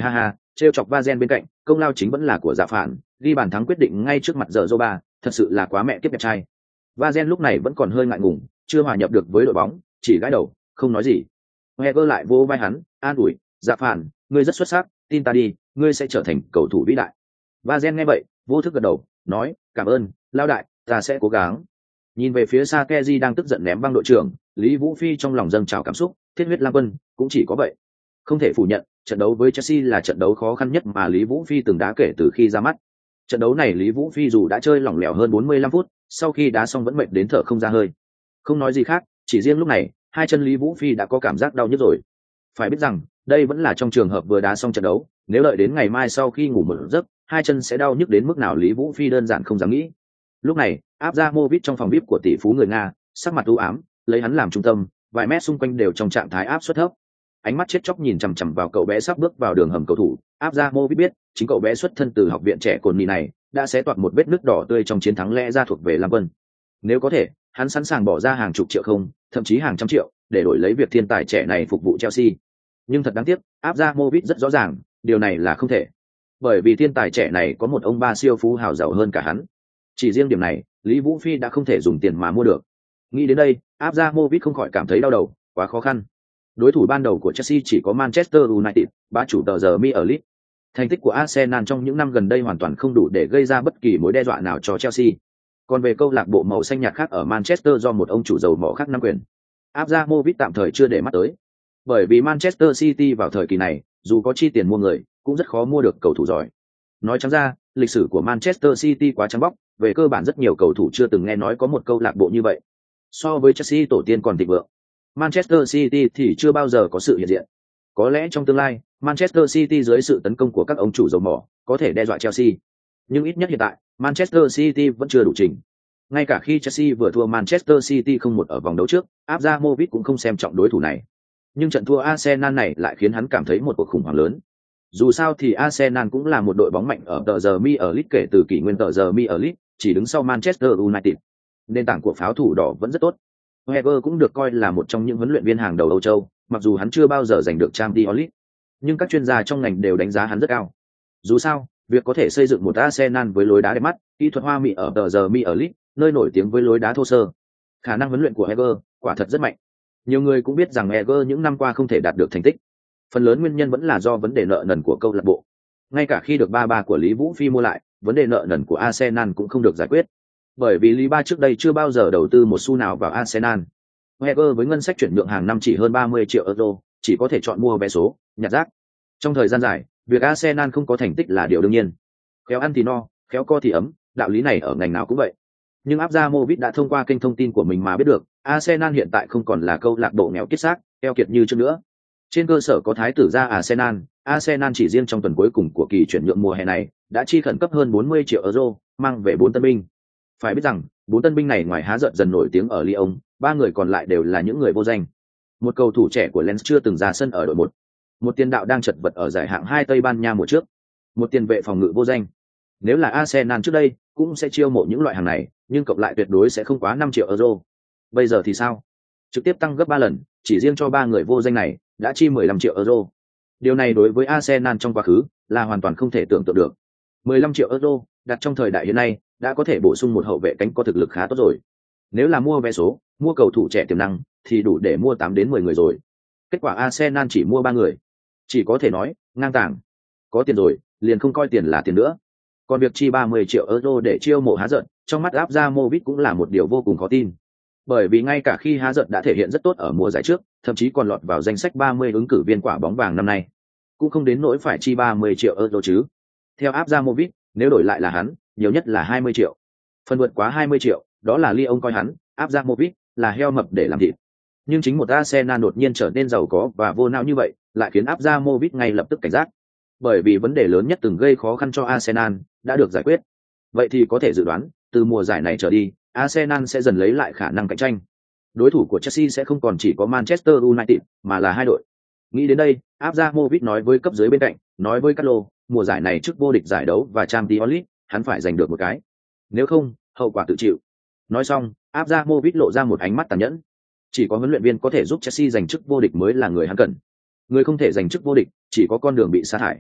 trêu chọc va gen bên cạnh, công lao chính vẫn là của Dạ Phản, ghi bàn thắng quyết định ngay trước mặt giờ Zoba, thật sự là quá mẹ kiếp đẹp trai. Va gen lúc này vẫn còn hơi ngại ngùng, chưa hòa nhập được với đội bóng, chỉ gãi đầu, không nói gì. Heger lại vô vai hắn, an ủi, Dạ Phản, ngươi rất xuất sắc, tin ta đi, ngươi sẽ trở thành cầu thủ vĩ đại. Va gen nghe vậy, vô thức gật đầu, nói, cảm ơn, lao đại, ta sẽ cố gắng. Nhìn về phía xa Keji đang tức giận ném băng đội trưởng, Lý Vũ Phi trong lòng dâng trào cảm xúc, thiết huyết Lam Quân, cũng chỉ có vậy. Không thể phủ nhận, trận đấu với Chelsea là trận đấu khó khăn nhất mà Lý Vũ Phi từng đá kể từ khi ra mắt. Trận đấu này Lý Vũ Phi dù đã chơi lỏng lẻo hơn bốn mươi lăm phút, sau khi đá xong vẫn mệt đến thở không ra hơi. Không nói gì khác, chỉ riêng lúc này, hai chân Lý Vũ Phi đã có cảm giác đau nhức rồi. Phải biết rằng, đây vẫn là trong trường hợp vừa đá xong trận đấu, nếu đợi đến ngày mai sau khi ngủ một giấc, hai chân sẽ đau nhức đến mức nào Lý Vũ Phi đơn giản không dám nghĩ. Lúc này, Abramovich trong phòng vê i pê của tỷ phú người Nga, sắc mặt u ám, lấy hắn làm trung tâm, vài mét xung quanh đều trong trạng thái áp suất thấp. Ánh mắt chết chóc nhìn chằm chằm vào cậu bé sắp bước vào đường hầm cầu thủ. Abramovich biết, chính cậu bé xuất thân từ học viện trẻ cồn nỉ này, đã xé toạc một vết nứt đỏ tươi trong chiến thắng lẽ ra thuộc về Lam Vân. Nếu có thể, hắn sẵn sàng bỏ ra hàng chục triệu không, thậm chí hàng trăm triệu, để đổi lấy việc thiên tài trẻ này phục vụ Chelsea. Nhưng thật đáng tiếc, Abramovich rất rõ ràng, điều này là không thể. Bởi vì thiên tài trẻ này có một ông ba siêu phú hào giàu hơn cả hắn. Chỉ riêng điểm này, Lý Vũ Phi đã không thể dùng tiền mà mua được. Nghĩ đến đây, Abramovich không khỏi cảm thấy đau đầu, quá khó khăn. Đối thủ ban đầu của Chelsea chỉ có Manchester United, bá chủ tờ giờ Mi ở League. Thành tích của Arsenal trong những năm gần đây hoàn toàn không đủ để gây ra bất kỳ mối đe dọa nào cho Chelsea. Còn về câu lạc bộ màu xanh nhạt khác ở Manchester do một ông chủ giàu mỏ khác nắm quyền, Abramovich tạm thời chưa để mắt tới. Bởi vì Manchester City vào thời kỳ này, dù có chi tiền mua người, cũng rất khó mua được cầu thủ giỏi. Nói trắng ra, lịch sử của Manchester City quá trắng bóc, về cơ bản rất nhiều cầu thủ chưa từng nghe nói có một câu lạc bộ như vậy. So với Chelsea tổ tiên còn thịnh vượng, Manchester City thì chưa bao giờ có sự hiện diện. Có lẽ trong tương lai, Manchester City dưới sự tấn công của các ông chủ dầu mỏ, có thể đe dọa Chelsea. Nhưng ít nhất hiện tại, Manchester City vẫn chưa đủ trình. Ngay cả khi Chelsea vừa thua Manchester City không một ở vòng đấu trước, Abramovich cũng không xem trọng đối thủ này. Nhưng trận thua Arsenal này lại khiến hắn cảm thấy một cuộc khủng hoảng lớn. Dù sao thì Arsenal cũng là một đội bóng mạnh ở tờ giờ Mi ở League kể từ kỷ nguyên tờ giờ Mi ở League, chỉ đứng sau Manchester United. Nền tảng của pháo thủ đỏ vẫn rất tốt. Wenger cũng được coi là một trong những huấn luyện viên hàng đầu Âu Châu, mặc dù hắn chưa bao giờ giành được Champions League, nhưng các chuyên gia trong ngành đều đánh giá hắn rất cao. Dù sao, việc có thể xây dựng một Arsenal với lối đá đẹp mắt, kỹ thuật hoa mỹ ở tờ giờ Mi ở League, nơi nổi tiếng với lối đá thô sơ, khả năng huấn luyện của Wenger quả thật rất mạnh. Nhiều người cũng biết rằng Wenger những năm qua không thể đạt được thành tích. Phần lớn nguyên nhân vẫn là do vấn đề nợ nần của câu lạc bộ. Ngay cả khi được ba ba của Lý Vũ Phi mua lại, vấn đề nợ nần của Arsenal cũng không được giải quyết. Bởi vì Lý Ba trước đây chưa bao giờ đầu tư một xu nào vào Arsenal. Wenger với ngân sách chuyển nhượng hàng năm chỉ hơn ba mươi triệu euro, chỉ có thể chọn mua vé số, nhặt rác. Trong thời gian dài, việc Arsenal không có thành tích là điều đương nhiên. Khéo ăn thì no, khéo co thì ấm, đạo lý này ở ngành nào cũng vậy. Nhưng Abramovich đã thông qua kênh thông tin của mình mà biết được, Arsenal hiện tại không còn là câu lạc bộ nghèo kiết xác, keo kiệt như trước nữa. Trên cơ sở có thái tử ra Arsenal, Arsenal chỉ riêng trong tuần cuối cùng của kỳ chuyển nhượng mùa hè này, đã chi khẩn cấp hơn bốn mươi triệu euro, mang về bốn tân binh. Phải biết rằng, bốn tân binh này ngoài há giận dần nổi tiếng ở Lyon, ba người còn lại đều là những người vô danh. Một cầu thủ trẻ của Lens chưa từng ra sân ở đội một, một tiền đạo đang chật vật ở giải hạng hai Tây Ban Nha mùa trước, một tiền vệ phòng ngự vô danh. Nếu là Arsenal trước đây, cũng sẽ chiêu mộ những loại hàng này, nhưng cộng lại tuyệt đối sẽ không quá năm triệu euro. Bây giờ thì sao? Trực tiếp tăng gấp ba lần, chỉ riêng cho ba người vô danh này, đã chi mười lăm triệu euro. Điều này đối với Arsenal trong quá khứ là hoàn toàn không thể tưởng tượng được. mười lăm triệu euro, đặt trong thời đại hiện nay, đã có thể bổ sung một hậu vệ cánh có thực lực khá tốt rồi. Nếu là mua vé số, mua cầu thủ trẻ tiềm năng, thì đủ để mua tám đến mười người rồi. Kết quả Arsenal chỉ mua ba người. Chỉ có thể nói, ngang tàng. Có tiền rồi, liền không coi tiền là tiền nữa. Còn việc chi ba mươi triệu euro để chiêu mộ há giận, trong mắt Abramovich cũng là một điều vô cùng khó tin. Bởi vì ngay cả khi há giận đã thể hiện rất tốt ở mùa giải trước, thậm chí còn lọt vào danh sách ba mươi ứng cử viên quả bóng vàng năm nay, cũng không đến nỗi phải chi ba mươi triệu euro chứ. Theo Abramovich, nếu đổi lại là hắn, nhiều nhất là hai mươi triệu. Phần vượt quá hai mươi triệu, đó là Lyon coi hắn, Abramovich, là heo mập để làm thịt. Nhưng chính một Arsenal đột nhiên trở nên giàu có và vô não như vậy, lại khiến Abramovich ngay lập tức cảnh giác. Bởi vì vấn đề lớn nhất từng gây khó khăn cho Arsenal đã được giải quyết. Vậy thì có thể dự đoán, từ mùa giải này trở đi, Arsenal sẽ dần lấy lại khả năng cạnh tranh. Đối thủ của Chelsea sẽ không còn chỉ có Manchester United, mà là hai đội. Nghĩ đến đây, Abramovich nói với cấp dưới bên cạnh, nói với Carlo, mùa giải này trước vô địch giải đấu và Champions League, hắn phải giành được một cái. Nếu không, hậu quả tự chịu. Nói xong, Abramovich lộ ra một ánh mắt tàn nhẫn. Chỉ có huấn luyện viên có thể giúp Chelsea giành chức vô địch mới là người hắn cần. Người không thể giành chức vô địch, chỉ có con đường bị sa thải.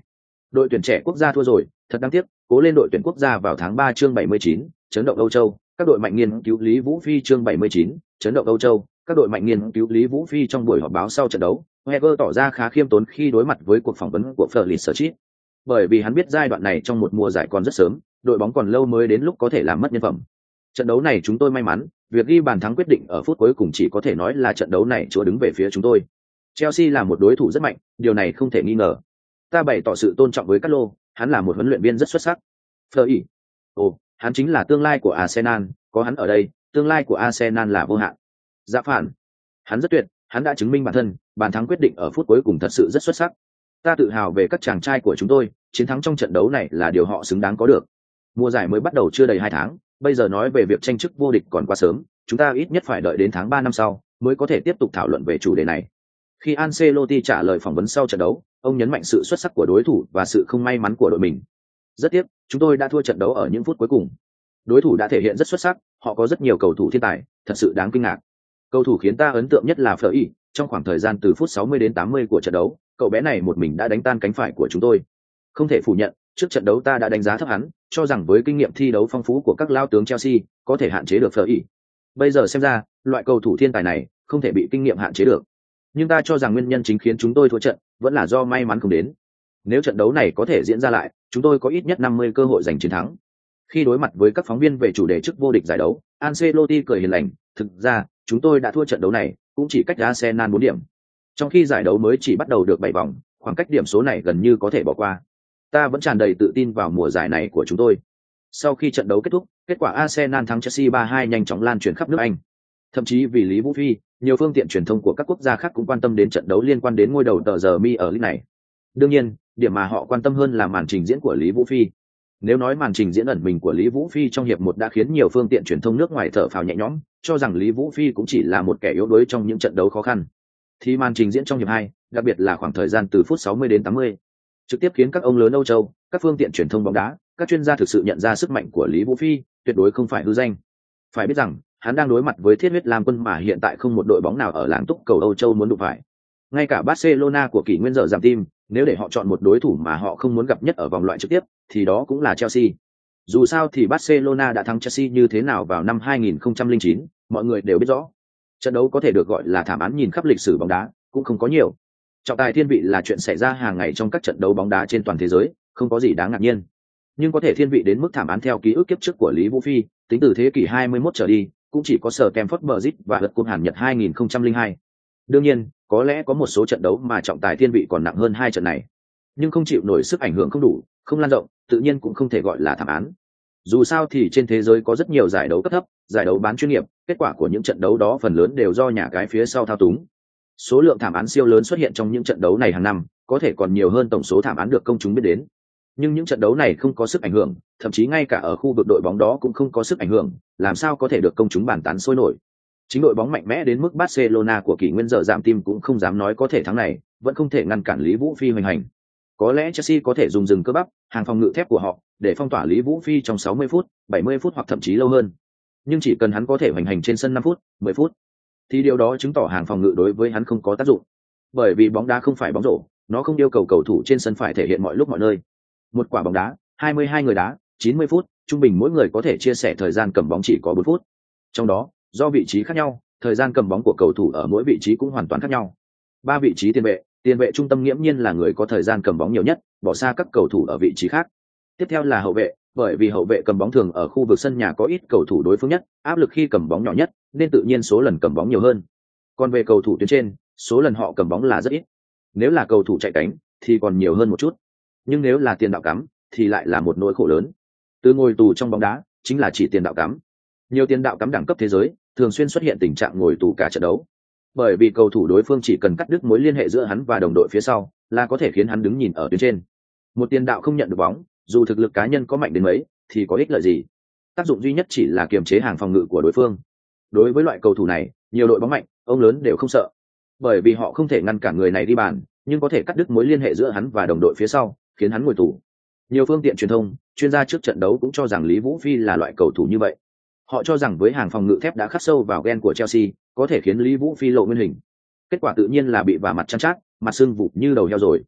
Đội tuyển trẻ quốc gia thua rồi, thật đáng tiếc, cố lên đội tuyển quốc gia vào tháng ba chương bảy mươi chín, chấn động Âu Châu, các đội mạnh nghiên cứu Lý Vũ Phi chương bảy mươi chín, chấn động Âu Châu, các đội mạnh nghiên cứu Lý Vũ Phi trong buổi họp báo sau trận đấu, Wenger tỏ ra khá khiêm tốn khi đối mặt với cuộc phỏng vấn của Felicity. Bởi vì hắn biết giai đoạn này trong một mùa giải còn rất sớm, đội bóng còn lâu mới đến lúc có thể làm mất nhân phẩm. Trận đấu này chúng tôi may mắn, việc ghi bàn thắng quyết định ở phút cuối cùng chỉ có thể nói là trận đấu này chúa đứng về phía chúng tôi. Chelsea là một đối thủ rất mạnh, điều này không thể nghi ngờ. Ta bày tỏ sự tôn trọng với Carlo, hắn là một huấn luyện viên rất xuất sắc. Fleury, ồ, hắn chính là tương lai của Arsenal, có hắn ở đây, tương lai của Arsenal là vô hạn. Dạ phản, hắn rất tuyệt, hắn đã chứng minh bản thân, bàn thắng quyết định ở phút cuối cùng thật sự rất xuất sắc. Ta tự hào về các chàng trai của chúng tôi, chiến thắng trong trận đấu này là điều họ xứng đáng có được. Mùa giải mới bắt đầu chưa đầy hai tháng, bây giờ nói về việc tranh chức vô địch còn quá sớm, chúng ta ít nhất phải đợi đến tháng ba năm sau mới có thể tiếp tục thảo luận về chủ đề này. Khi Ancelotti trả lời phỏng vấn sau trận đấu, ông nhấn mạnh sự xuất sắc của đối thủ và sự không may mắn của đội mình. Rất tiếc, chúng tôi đã thua trận đấu ở những phút cuối cùng. Đối thủ đã thể hiện rất xuất sắc, họ có rất nhiều cầu thủ thiên tài, thật sự đáng kinh ngạc. Cầu thủ khiến ta ấn tượng nhất là Fleury, trong khoảng thời gian từ phút sáu mươi đến tám mươi của trận đấu, cậu bé này một mình đã đánh tan cánh phải của chúng tôi. Không thể phủ nhận, trước trận đấu ta đã đánh giá thấp hắn, cho rằng với kinh nghiệm thi đấu phong phú của các lao tướng Chelsea, có thể hạn chế được Fleury. Bây giờ xem ra, loại cầu thủ thiên tài này không thể bị kinh nghiệm hạn chế được. Nhưng ta cho rằng nguyên nhân chính khiến chúng tôi thua trận vẫn là do may mắn không đến. Nếu trận đấu này có thể diễn ra lại, chúng tôi có ít nhất năm mươi cơ hội giành chiến thắng. Khi đối mặt với các phóng viên về chủ đề chức vô địch giải đấu, Ancelotti cười hiền lành, thực ra, chúng tôi đã thua trận đấu này, cũng chỉ cách Arsenal bốn điểm. Trong khi giải đấu mới chỉ bắt đầu được bảy vòng, khoảng cách điểm số này gần như có thể bỏ qua. Ta vẫn tràn đầy tự tin vào mùa giải này của chúng tôi. Sau khi trận đấu kết thúc, kết quả Arsenal thắng Chelsea ba hai nhanh chóng lan truyền khắp nước Anh. Thậm chí vì Lý Vũ Phi, nhiều phương tiện truyền thông của các quốc gia khác cũng quan tâm đến trận đấu liên quan đến ngôi đầu tờ giờ mi ở league này. Đương nhiên, điểm mà họ quan tâm hơn là màn trình diễn của Lý Vũ Phi. Nếu nói màn trình diễn ẩn mình của Lý Vũ Phi trong hiệp một đã khiến nhiều phương tiện truyền thông nước ngoài thở phào nhẹ nhõm, cho rằng Lý Vũ Phi cũng chỉ là một kẻ yếu đuối trong những trận đấu khó khăn, thì màn trình diễn trong hiệp hai, đặc biệt là khoảng thời gian từ phút sáu mươi đến tám mươi, trực tiếp khiến các ông lớn Âu Châu, các phương tiện truyền thông bóng đá, các chuyên gia thực sự nhận ra sức mạnh của Lý Vũ Phi, tuyệt đối không phải hư danh. Phải biết rằng, hắn đang đối mặt với thiết huyết lam quân mà hiện tại không một đội bóng nào ở làng túc cầu Âu Châu muốn đụng phải. Ngay cả Barcelona của kỷ nguyên giờ giảm tim, nếu để họ chọn một đối thủ mà họ không muốn gặp nhất ở vòng loại trực tiếp, thì đó cũng là Chelsea. Dù sao thì Barcelona đã thắng Chelsea như thế nào vào năm hai nghìn không trăm lẻ chín, mọi người đều biết rõ. Trận đấu có thể được gọi là thảm án nhìn khắp lịch sử bóng đá, cũng không có nhiều. Trọng tài thiên vị là chuyện xảy ra hàng ngày trong các trận đấu bóng đá trên toàn thế giới, không có gì đáng ngạc nhiên. Nhưng có thể thiên vị đến mức thảm án theo ký ức kiếp trước của Lý Vũ Phi, tính từ thế kỷ hai mươi mốt trở đi, cũng chỉ có sở Stamford Bridge và lượt cúp Hàn Nhật hai nghìn không trăm lẻ hai. Đương nhiên, có lẽ có một số trận đấu mà trọng tài thiên vị còn nặng hơn hai trận này, nhưng không chịu nổi sức ảnh hưởng không đủ, không lan rộng, tự nhiên cũng không thể gọi là thảm án. Dù sao thì trên thế giới có rất nhiều giải đấu cấp thấp, giải đấu bán chuyên nghiệp, kết quả của những trận đấu đó phần lớn đều do nhà cái phía sau thao túng. Số lượng thảm án siêu lớn xuất hiện trong những trận đấu này hàng năm, có thể còn nhiều hơn tổng số thảm án được công chúng biết đến. Nhưng những trận đấu này không có sức ảnh hưởng, thậm chí ngay cả ở khu vực đội bóng đó cũng không có sức ảnh hưởng, làm sao có thể được công chúng bàn tán sôi nổi. Chính đội bóng mạnh mẽ đến mức Barcelona của kỷ nguyên giờ giảm tim cũng không dám nói có thể thắng này, vẫn không thể ngăn cản Lý Vũ Phi hoành hành. Có lẽ Chelsea có thể dùng rừng cơ bắp, hàng phòng ngự thép của họ để phong tỏa Lý Vũ Phi trong sáu mươi phút, bảy mươi phút hoặc thậm chí lâu hơn. Nhưng chỉ cần hắn có thể hoành hành trên sân năm phút, mười phút, thì điều đó chứng tỏ hàng phòng ngự đối với hắn không có tác dụng. Bởi vì bóng đá không phải bóng rổ, nó không yêu cầu cầu thủ trên sân phải thể hiện mọi lúc mọi nơi. Một quả bóng đá, hai mươi hai người đá, chín mươi phút, trung bình mỗi người có thể chia sẻ thời gian cầm bóng chỉ có bốn phút. Trong đó, do vị trí khác nhau, thời gian cầm bóng của cầu thủ ở mỗi vị trí cũng hoàn toàn khác nhau. Ba vị trí tiền vệ, tiền vệ trung tâm nghiễm nhiên là người có thời gian cầm bóng nhiều nhất, bỏ xa các cầu thủ ở vị trí khác. Tiếp theo là hậu vệ, bởi vì hậu vệ cầm bóng thường ở khu vực sân nhà có ít cầu thủ đối phương nhất, áp lực khi cầm bóng nhỏ nhất, nên tự nhiên số lần cầm bóng nhiều hơn. Còn về cầu thủ tuyến trên, số lần họ cầm bóng là rất ít. Nếu là cầu thủ chạy cánh thì còn nhiều hơn một chút. Nhưng nếu là tiền đạo cắm thì lại là một nỗi khổ lớn. Từ ngồi tù trong bóng đá chính là chỉ tiền đạo cắm. Nhiều tiền đạo cắm đẳng cấp thế giới thường xuyên xuất hiện tình trạng ngồi tù cả trận đấu. Bởi vì cầu thủ đối phương chỉ cần cắt đứt mối liên hệ giữa hắn và đồng đội phía sau là có thể khiến hắn đứng nhìn ở tuyến trên. Một tiền đạo không nhận được bóng, dù thực lực cá nhân có mạnh đến mấy thì có ích lợi gì? Tác dụng duy nhất chỉ là kiềm chế hàng phòng ngự của đối phương. Đối với loại cầu thủ này, nhiều đội bóng mạnh, ông lớn đều không sợ. Bởi vì họ không thể ngăn cản người này đi bàn, nhưng có thể cắt đứt mối liên hệ giữa hắn và đồng đội phía sau, khiến hắn ngồi tù. Nhiều phương tiện truyền thông, chuyên gia trước trận đấu cũng cho rằng Lý Vũ Phi là loại cầu thủ như vậy. Họ cho rằng với hàng phòng ngự thép đã khắc sâu vào gen của Chelsea, có thể khiến Lý Vũ Phi lộ nguyên hình. Kết quả tự nhiên là bị vả mặt chăn chát, mặt sưng vụt như đầu heo rồi.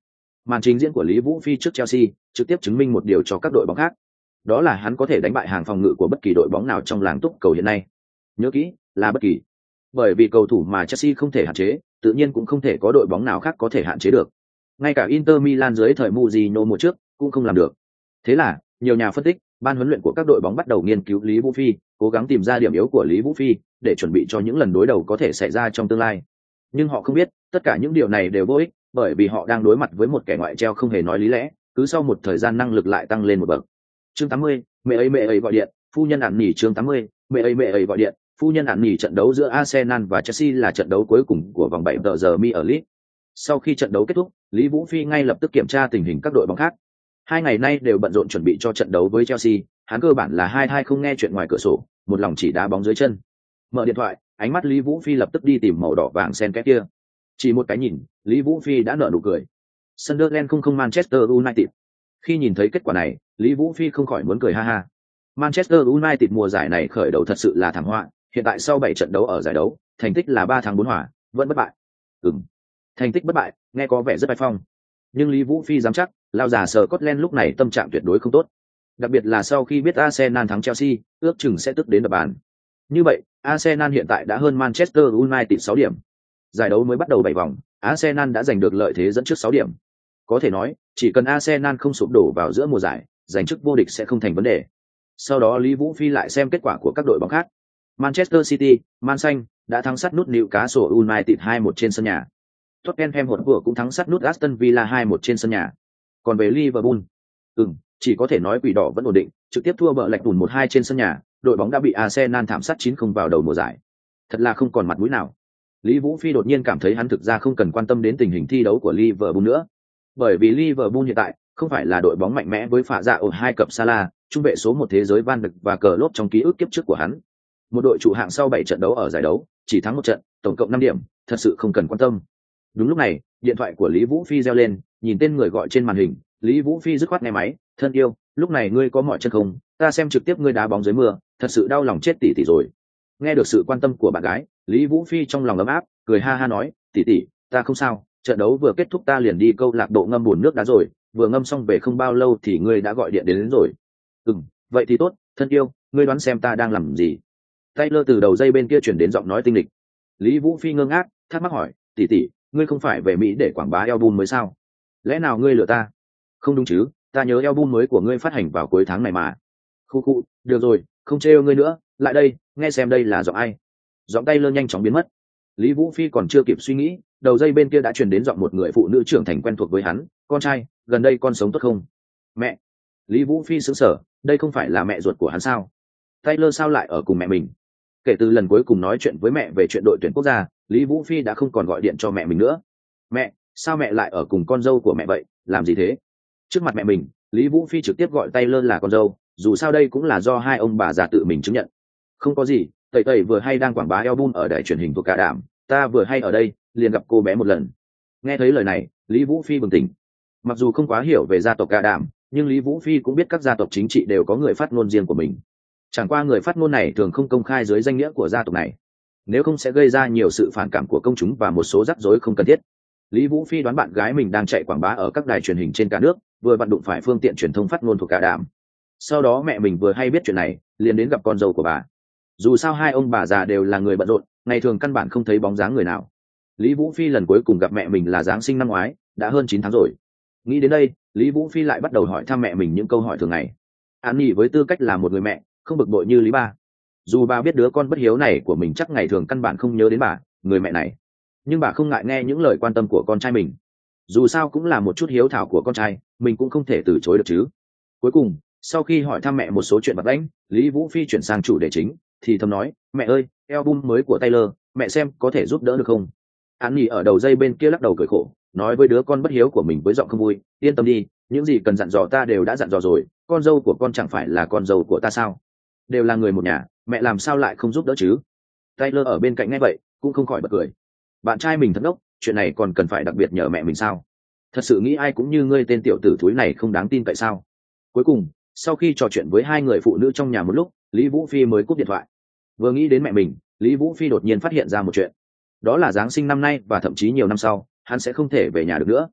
Màn trình diễn của Lý Vũ Phi trước Chelsea trực tiếp chứng minh một điều cho các đội bóng khác, đó là hắn có thể đánh bại hàng phòng ngự của bất kỳ đội bóng nào trong làng túc cầu hiện nay. Nhớ kỹ, là bất kỳ. Bởi vì cầu thủ mà Chelsea không thể hạn chế, tự nhiên cũng không thể có đội bóng nào khác có thể hạn chế được. Ngay cả Inter Milan dưới thời Mourinho mùa trước cũng không làm được. Thế là, nhiều nhà phân tích, ban huấn luyện của các đội bóng bắt đầu nghiên cứu Lý Vũ Phi, cố gắng tìm ra điểm yếu của Lý Vũ Phi để chuẩn bị cho những lần đối đầu có thể xảy ra trong tương lai. Nhưng họ không biết, tất cả những điều này đều vô ích, bởi vì họ đang đối mặt với một kẻ ngoại treo không hề nói lý lẽ, cứ sau một thời gian năng lực lại tăng lên một bậc. Chương tám mươi, mẹ ấy mẹ ấy gọi điện, phu nhân ản nỉ. Chương tám mươi, mẹ ấy mẹ ấy gọi điện, phu nhân ản nỉ. Trận đấu giữa Arsenal và Chelsea là trận đấu cuối cùng của vòng bảy tờ giờ mi ở League. Sau khi trận đấu kết thúc, Lý Vũ Phi ngay lập tức kiểm tra tình hình các đội bóng khác. Hai ngày nay đều bận rộn chuẩn bị cho trận đấu với Chelsea, hắn cơ bản là hai hai không nghe chuyện ngoài cửa sổ, một lòng chỉ đá bóng dưới chân. Mở điện thoại, ánh mắt Lý Vũ Phi lập tức đi tìm màu đỏ vàng sen kẽ kia. Chỉ một cái nhìn, Lý Vũ Phi đã nở nụ cười. Sunderland không không Manchester United. Khi nhìn thấy kết quả này, Lý Vũ Phi không khỏi muốn cười ha ha. Manchester United mùa giải này khởi đầu thật sự là thảm họa, hiện tại sau bảy trận đấu ở giải đấu, thành tích là ba thắng bốn hòa, vẫn bất bại. Ừm, thành tích bất bại, nghe có vẻ rất vai phong. Nhưng Lý Vũ Phi dám chắc, lao già Scotland lúc này tâm trạng tuyệt đối không tốt. Đặc biệt là sau khi biết Arsenal thắng Chelsea, ước chừng sẽ tức đến đập bàn. Như vậy, Arsenal hiện tại đã hơn Manchester United sáu điểm. Giải đấu mới bắt đầu bảy vòng, Arsenal đã giành được lợi thế dẫn trước sáu điểm. Có thể nói, chỉ cần Arsenal không sụp đổ vào giữa mùa giải, giành chức vô địch sẽ không thành vấn đề. Sau đó Lý Vũ Phi lại xem kết quả của các đội bóng khác. Manchester City, Man Xanh đã thắng sát nút Newcastle United hai một trên sân nhà. Tottenham Hotspur cũng thắng sát nút Aston Villa hai một trên sân nhà. Còn về Liverpool, ừm, chỉ có thể nói quỷ đỏ vẫn ổn định, trực tiếp thua bờ lạch tùn một hai trên sân nhà, đội bóng đã bị Arsenal thảm sát chín không vào đầu mùa giải. Thật là không còn mặt mũi nào. Lý Vũ Phi đột nhiên cảm thấy hắn thực ra không cần quan tâm đến tình hình thi đấu của Liverpool nữa. Bởi vì Liverpool hiện tại không phải là đội bóng mạnh mẽ với phả dạ ở hai cặp Salah, trung vệ số một thế giới Van Dijk và cờ lốp trong ký ức kiếp trước của hắn. Một đội trụ hạng sau bảy trận đấu ở giải đấu, chỉ thắng một trận, tổng cộng năm điểm, thật sự không cần quan tâm. Đúng lúc này, điện thoại của Lý Vũ Phi reo lên, nhìn tên người gọi trên màn hình, Lý Vũ Phi dứt khoát nghe máy, "Thân yêu, lúc này ngươi có mỏi chân không? Ta xem trực tiếp ngươi đá bóng dưới mưa, thật sự đau lòng chết tỷ tỷ rồi." Nghe được sự quan tâm của bạn gái, Lý Vũ Phi trong lòng ấm áp, cười ha ha nói, "Tỷ tỷ, ta không sao, trận đấu vừa kết thúc ta liền đi câu lạc bộ ngâm bùn nước đá rồi, vừa ngâm xong về không bao lâu thì ngươi đã gọi điện đến, đến rồi." "Ừm, vậy thì tốt, thân yêu, ngươi đoán xem ta đang làm gì?" Taylor từ đầu dây bên kia chuyển đến giọng nói tinh lịch. Lý Vũ Phi ngơ ngác, thắc mắc hỏi, "Tỷ tỷ, ngươi không phải về Mỹ để quảng bá album mới sao? Lẽ nào ngươi lừa ta?" "Không đúng chứ, ta nhớ album mới của ngươi phát hành vào cuối tháng này mà." "Khu khu, được rồi, không trêu ngươi nữa, lại đây, nghe xem đây là giọng ai." Giọng Taylor nhanh chóng biến mất. Lý Vũ Phi còn chưa kịp suy nghĩ, đầu dây bên kia đã truyền đến giọng một người phụ nữ trưởng thành quen thuộc với hắn, "Con trai, gần đây con sống tốt không?" "Mẹ." Lý Vũ Phi sững sờ, đây không phải là mẹ ruột của hắn sao? Taylor sao lại ở cùng mẹ mình? Kể từ lần cuối cùng nói chuyện với mẹ về chuyện đội tuyển quốc gia, Lý Vũ Phi đã không còn gọi điện cho mẹ mình nữa. "Mẹ, sao mẹ lại ở cùng con dâu của mẹ vậy, làm gì thế?" Trước mặt mẹ mình, Lý Vũ Phi trực tiếp gọi Taylor là con dâu, dù sao đây cũng là do hai ông bà già tự mình chứng nhận. "Không có gì, tẩy tẩy vừa hay đang quảng bá album ở đài truyền hình thuộc cả đảm, ta vừa hay ở đây, liền gặp cô bé một lần." Nghe thấy lời này, Lý Vũ Phi bừng tỉnh. Mặc dù không quá hiểu về gia tộc cả đảm, nhưng Lý Vũ Phi cũng biết các gia tộc chính trị đều có người phát ngôn riêng của mình. Chẳng qua người phát ngôn này thường không công khai dưới danh nghĩa của gia tộc này, nếu không sẽ gây ra nhiều sự phản cảm của công chúng và một số rắc rối không cần thiết. Lý Vũ Phi đoán bạn gái mình đang chạy quảng bá ở các đài truyền hình trên cả nước, vừa vặn đụng phải phương tiện truyền thông phát ngôn thuộc cả đảm. Sau đó mẹ mình vừa hay biết chuyện này, liền đến gặp con dâu của bà. Dù sao hai ông bà già đều là người bận rộn, ngày thường căn bản không thấy bóng dáng người nào. Lý Vũ Phi lần cuối cùng gặp mẹ mình là Giáng sinh năm ngoái, đã hơn chín tháng rồi. Nghĩ đến đây, Lý Vũ Phi lại bắt đầu hỏi thăm mẹ mình những câu hỏi thường ngày. An Nhi với tư cách là một người mẹ, không bực bội như Lý ba. Dù bà biết đứa con bất hiếu này của mình chắc ngày thường căn bản không nhớ đến bà, người mẹ này, nhưng bà không ngại nghe những lời quan tâm của con trai mình. Dù sao cũng là một chút hiếu thảo của con trai, mình cũng không thể từ chối được chứ. Cuối cùng, sau khi hỏi thăm mẹ một số chuyện vặt vãnh, Lý Vũ Phi chuyển sang chủ đề chính, thì thầm nói, "Mẹ ơi, album mới của Taylor, mẹ xem có thể giúp đỡ được không?" An Nhi ở đầu dây bên kia lắc đầu cười khổ, nói với đứa con bất hiếu của mình với giọng không vui, "Yên tâm đi, những gì cần dặn dò ta đều đã dặn dò rồi, con dâu của con chẳng phải là con dâu của ta sao? Đều là người một nhà, mẹ làm sao lại không giúp đỡ chứ?" Taylor ở bên cạnh nghe vậy, cũng không khỏi bật cười. Bạn trai mình thật ngốc, chuyện này còn cần phải đặc biệt nhờ mẹ mình sao? Thật sự nghĩ ai cũng như ngươi tên tiểu tử thúi này không đáng tin tại sao? Cuối cùng, sau khi trò chuyện với hai người phụ nữ trong nhà một lúc, Lý Vũ Phi mới cúp điện thoại. Vừa nghĩ đến mẹ mình, Lý Vũ Phi đột nhiên phát hiện ra một chuyện. Đó là Giáng sinh năm nay và thậm chí nhiều năm sau, hắn sẽ không thể về nhà được nữa.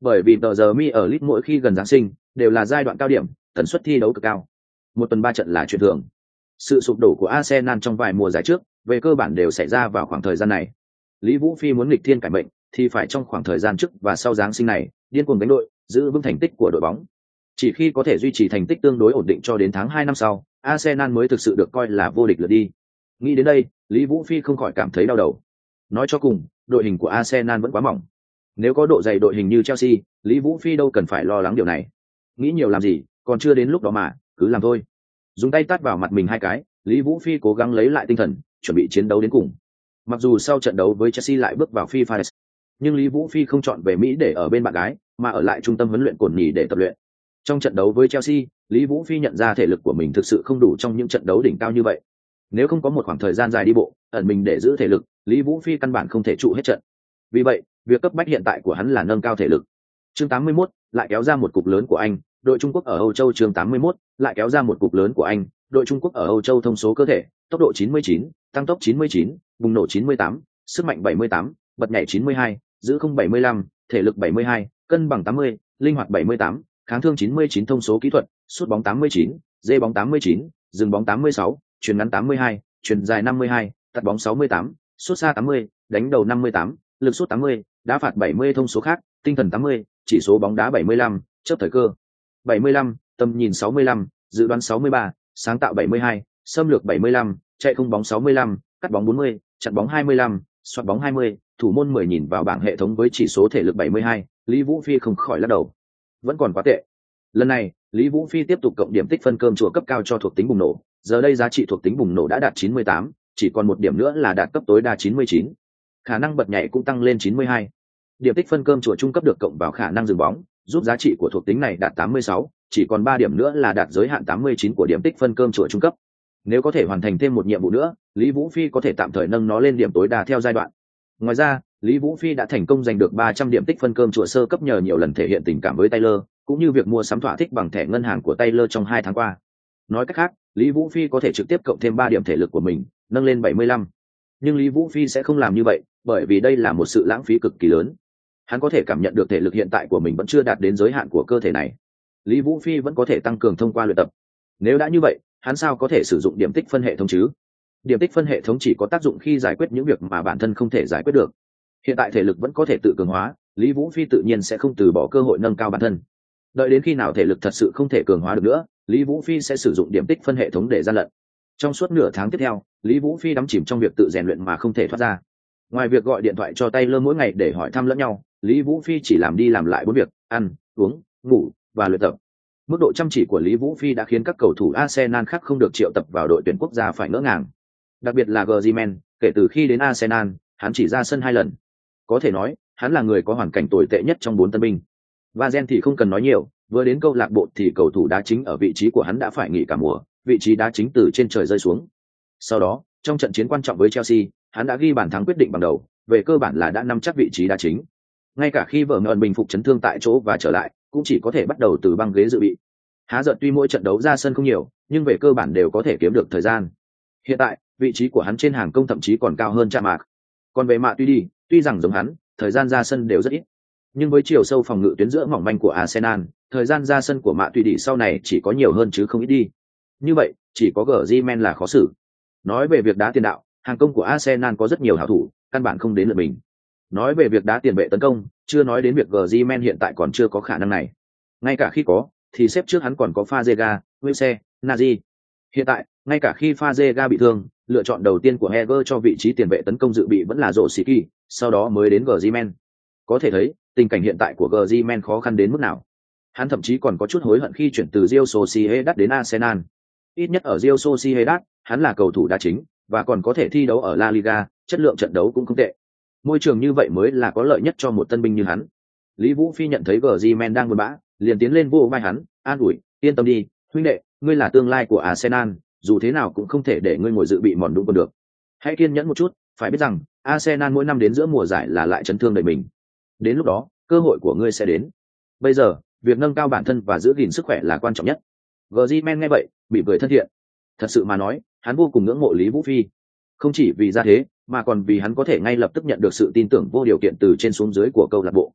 Bởi vì tờ giờ mi ở lit mỗi khi gần Giáng sinh đều là giai đoạn cao điểm, tần suất thi đấu cực cao. Một tuần ba trận là chuyện thường. Sự sụp đổ của Arsenal trong vài mùa giải trước, về cơ bản đều xảy ra vào khoảng thời gian này. Lý Vũ Phi muốn nghịch thiên cải mệnh, thì phải trong khoảng thời gian trước và sau Giáng sinh này, điên cuồng đánh đội, giữ vững thành tích của đội bóng. Chỉ khi có thể duy trì thành tích tương đối ổn định cho đến tháng hai năm sau, Arsenal mới thực sự được coi là vô địch lượt đi. Nghĩ đến đây, Lý Vũ Phi không khỏi cảm thấy đau đầu. Nói cho cùng, đội hình của Arsenal vẫn quá mỏng. Nếu có độ dày đội hình như Chelsea, Lý Vũ Phi đâu cần phải lo lắng điều này. Nghĩ nhiều làm gì, còn chưa đến lúc đó mà, cứ làm thôi. Dùng tay tát vào mặt mình hai cái, Lý Vũ Phi cố gắng lấy lại tinh thần, chuẩn bị chiến đấu đến cùng. Mặc dù sau trận đấu với Chelsea lại bước vào FIFA, nhưng Lý Vũ Phi không chọn về Mỹ để ở bên bạn gái, mà ở lại trung tâm huấn luyện cồn nhì để tập luyện. Trong trận đấu với Chelsea, Lý Vũ Phi nhận ra thể lực của mình thực sự không đủ trong những trận đấu đỉnh cao như vậy. Nếu không có một khoảng thời gian dài đi bộ, ẩn mình để giữ thể lực, Lý Vũ Phi căn bản không thể trụ hết trận. Vì vậy, việc cấp bách hiện tại của hắn là nâng cao thể lực. Chương tám mươi mốt lại kéo ra một cục lớn của Anh, đội Trung Quốc ở Âu Châu. Chương tám mươi mốt lại kéo ra một cục lớn của Anh, đội Trung Quốc ở Âu Châu. Thông số cơ thể, tốc độ chín mươi chín, tăng tốc chín mươi chín, bùng nổ chín mươi tám, sức mạnh bảy mươi tám, bật nhảy chín mươi hai, giữ không bảy mươi lăm, thể lực bảy mươi hai, cân bằng tám mươi, linh hoạt bảy mươi tám, kháng thương chín mươi chín. Thông số kỹ thuật, sút bóng tám mươi chín, dê bóng tám mươi chín, dừng bóng tám mươi sáu, chuyền ngắn tám mươi hai, chuyền dài năm mươi hai, tạt bóng sáu mươi tám, sút xa tám mươi, đánh đầu năm mươi tám, lực sút tám mươi, đá phạt bảy mươi. Thông số khác, tinh thần tám mươi, chỉ số bóng đá bảy mươi lăm, chớp thời cơ bảy mươi lăm, tầm nhìn sáu mươi lăm, dự đoán sáu mươi ba, sáng tạo bảy mươi hai, xâm lược bảy mươi lăm, chạy không bóng sáu mươi lăm, cắt bóng bốn mươi, chặn bóng hai mươi lăm, xoạt bóng hai mươi, thủ môn mười. Nhìn vào bảng hệ thống với chỉ số thể lực bảy mươi hai, Lý Vũ Phi không khỏi lắc đầu. Vẫn còn quá tệ. Lần này, Lý Vũ Phi tiếp tục cộng điểm tích phân cơm chùa cấp cao cho thuộc tính bùng nổ, giờ đây giá trị thuộc tính bùng nổ đã đạt chín mươi tám, chỉ còn một điểm nữa là đạt cấp tối đa chín mươi chín. Khả năng bật nhảy cũng tăng lên chín mươi hai. Điểm tích phân cơm chùa trung cấp được cộng vào khả năng dừng bóng, giúp giá trị của thuộc tính này đạt tám mươi sáu, chỉ còn ba điểm nữa là đạt giới hạn tám mươi chín của điểm tích phân cơm chùa trung cấp. Nếu có thể hoàn thành thêm một nhiệm vụ nữa, Lý Vũ Phi có thể tạm thời nâng nó lên điểm tối đa theo giai đoạn. Ngoài ra, Lý Vũ Phi đã thành công giành được ba trăm điểm tích phân cơm chùa sơ cấp nhờ nhiều lần thể hiện tình cảm với Taylor, cũng như việc mua sắm thỏa thích bằng thẻ ngân hàng của Taylor trong hai tháng qua. Nói cách khác, Lý Vũ Phi có thể trực tiếp cộng thêm ba điểm thể lực của mình, nâng lên bảy mươi lăm. Nhưng Lý Vũ Phi sẽ không làm như vậy, bởi vì đây là một sự lãng phí cực kỳ lớn. Hắn có thể cảm nhận được thể lực hiện tại của mình vẫn chưa đạt đến giới hạn của cơ thể này. Lý Vũ Phi vẫn có thể tăng cường thông qua luyện tập. Nếu đã như vậy, hắn sao có thể sử dụng điểm tích phân hệ thống chứ? Điểm tích phân hệ thống chỉ có tác dụng khi giải quyết những việc mà bản thân không thể giải quyết được. Hiện tại thể lực vẫn có thể tự cường hóa, Lý Vũ Phi tự nhiên sẽ không từ bỏ cơ hội nâng cao bản thân. Đợi đến khi nào thể lực thật sự không thể cường hóa được nữa, Lý Vũ Phi sẽ sử dụng điểm tích phân hệ thống để gian lận. Trong suốt nửa tháng tiếp theo, Lý Vũ Phi đắm chìm trong việc tự rèn luyện mà không thể thoát ra. Ngoài việc gọi điện thoại cho Taylor mỗi ngày để hỏi thăm lẫn nhau, Lý Vũ Phi chỉ làm đi làm lại bốn việc: ăn, uống, ngủ và luyện tập. Mức độ chăm chỉ của Lý Vũ Phi đã khiến các cầu thủ Arsenal khác không được triệu tập vào đội tuyển quốc gia phải ngỡ ngàng. Đặc biệt là Griezmann, kể từ khi đến Arsenal, hắn chỉ ra sân hai lần. Có thể nói, hắn là người có hoàn cảnh tồi tệ nhất trong bốn tân binh. Vazen thì không cần nói nhiều, vừa đến câu lạc bộ thì cầu thủ đá chính ở vị trí của hắn đã phải nghỉ cả mùa, vị trí đá chính từ trên trời rơi xuống. Sau đó, trong trận chiến quan trọng với Chelsea, hắn đã ghi bàn thắng quyết định bằng đầu, về cơ bản là đã nắm chắc vị trí đá chính. Ngay cả khi vợ ngợn bình phục chấn thương tại chỗ và trở lại, cũng chỉ có thể bắt đầu từ băng ghế dự bị. Há giận tuy mỗi trận đấu ra sân không nhiều, nhưng về cơ bản đều có thể kiếm được thời gian. Hiện tại, vị trí của hắn trên hàng công thậm chí còn cao hơn Cha Mạc. Còn về Mạ tuy đi, tuy rằng giống hắn, thời gian ra sân đều rất ít, nhưng với chiều sâu phòng ngự tuyến giữa mỏng manh của Arsenal, thời gian ra sân của Mạ tuy đi sau này chỉ có nhiều hơn chứ không ít đi. Như vậy, chỉ có Griezmann là khó xử. Nói về việc đá tiền đạo, hàng công của Arsenal có rất nhiều hảo thủ, căn bản không đến lượt mình. Nói về việc đá tiền vệ tấn công, chưa nói đến việc Griezmann hiện tại còn chưa có khả năng này. Ngay cả khi có, thì xếp trước hắn còn có Fazega, Wilshere, Nazi. Hiện tại, ngay cả khi Fazega bị thương, lựa chọn đầu tiên của Heger cho vị trí tiền vệ tấn công dự bị vẫn là Rosicki, sau đó mới đến Griezmann. Có thể thấy, tình cảnh hiện tại của Griezmann khó khăn đến mức nào. Hắn thậm chí còn có chút hối hận khi chuyển từ Real Sociedad đến Arsenal. Ít nhất ở Real Sociedad, hắn là cầu thủ đá chính và còn có thể thi đấu ở La Liga, chất lượng trận đấu cũng không tệ. Môi trường như vậy mới là có lợi nhất cho một tân binh như hắn. Lý Vũ Phi nhận thấy Griezmann đang buồn bã, liền tiến lên vô vai hắn, an ủi, yên tâm đi, huynh đệ, ngươi là tương lai của Arsenal, dù thế nào cũng không thể để ngươi ngồi dự bị mòn đúng còn được. Hãy kiên nhẫn một chút, phải biết rằng Arsenal mỗi năm đến giữa mùa giải là lại chấn thương đời mình. Đến lúc đó, cơ hội của ngươi sẽ đến. Bây giờ, việc nâng cao bản thân và giữ gìn sức khỏe là quan trọng nhất. Griezmann nghe vậy, bị cười thân thiện. Thật sự mà nói, hắn vô cùng ngưỡng mộ Lý Vũ Phi. Không chỉ vì ra thế, mà còn vì hắn có thể ngay lập tức nhận được sự tin tưởng vô điều kiện từ trên xuống dưới của câu lạc bộ.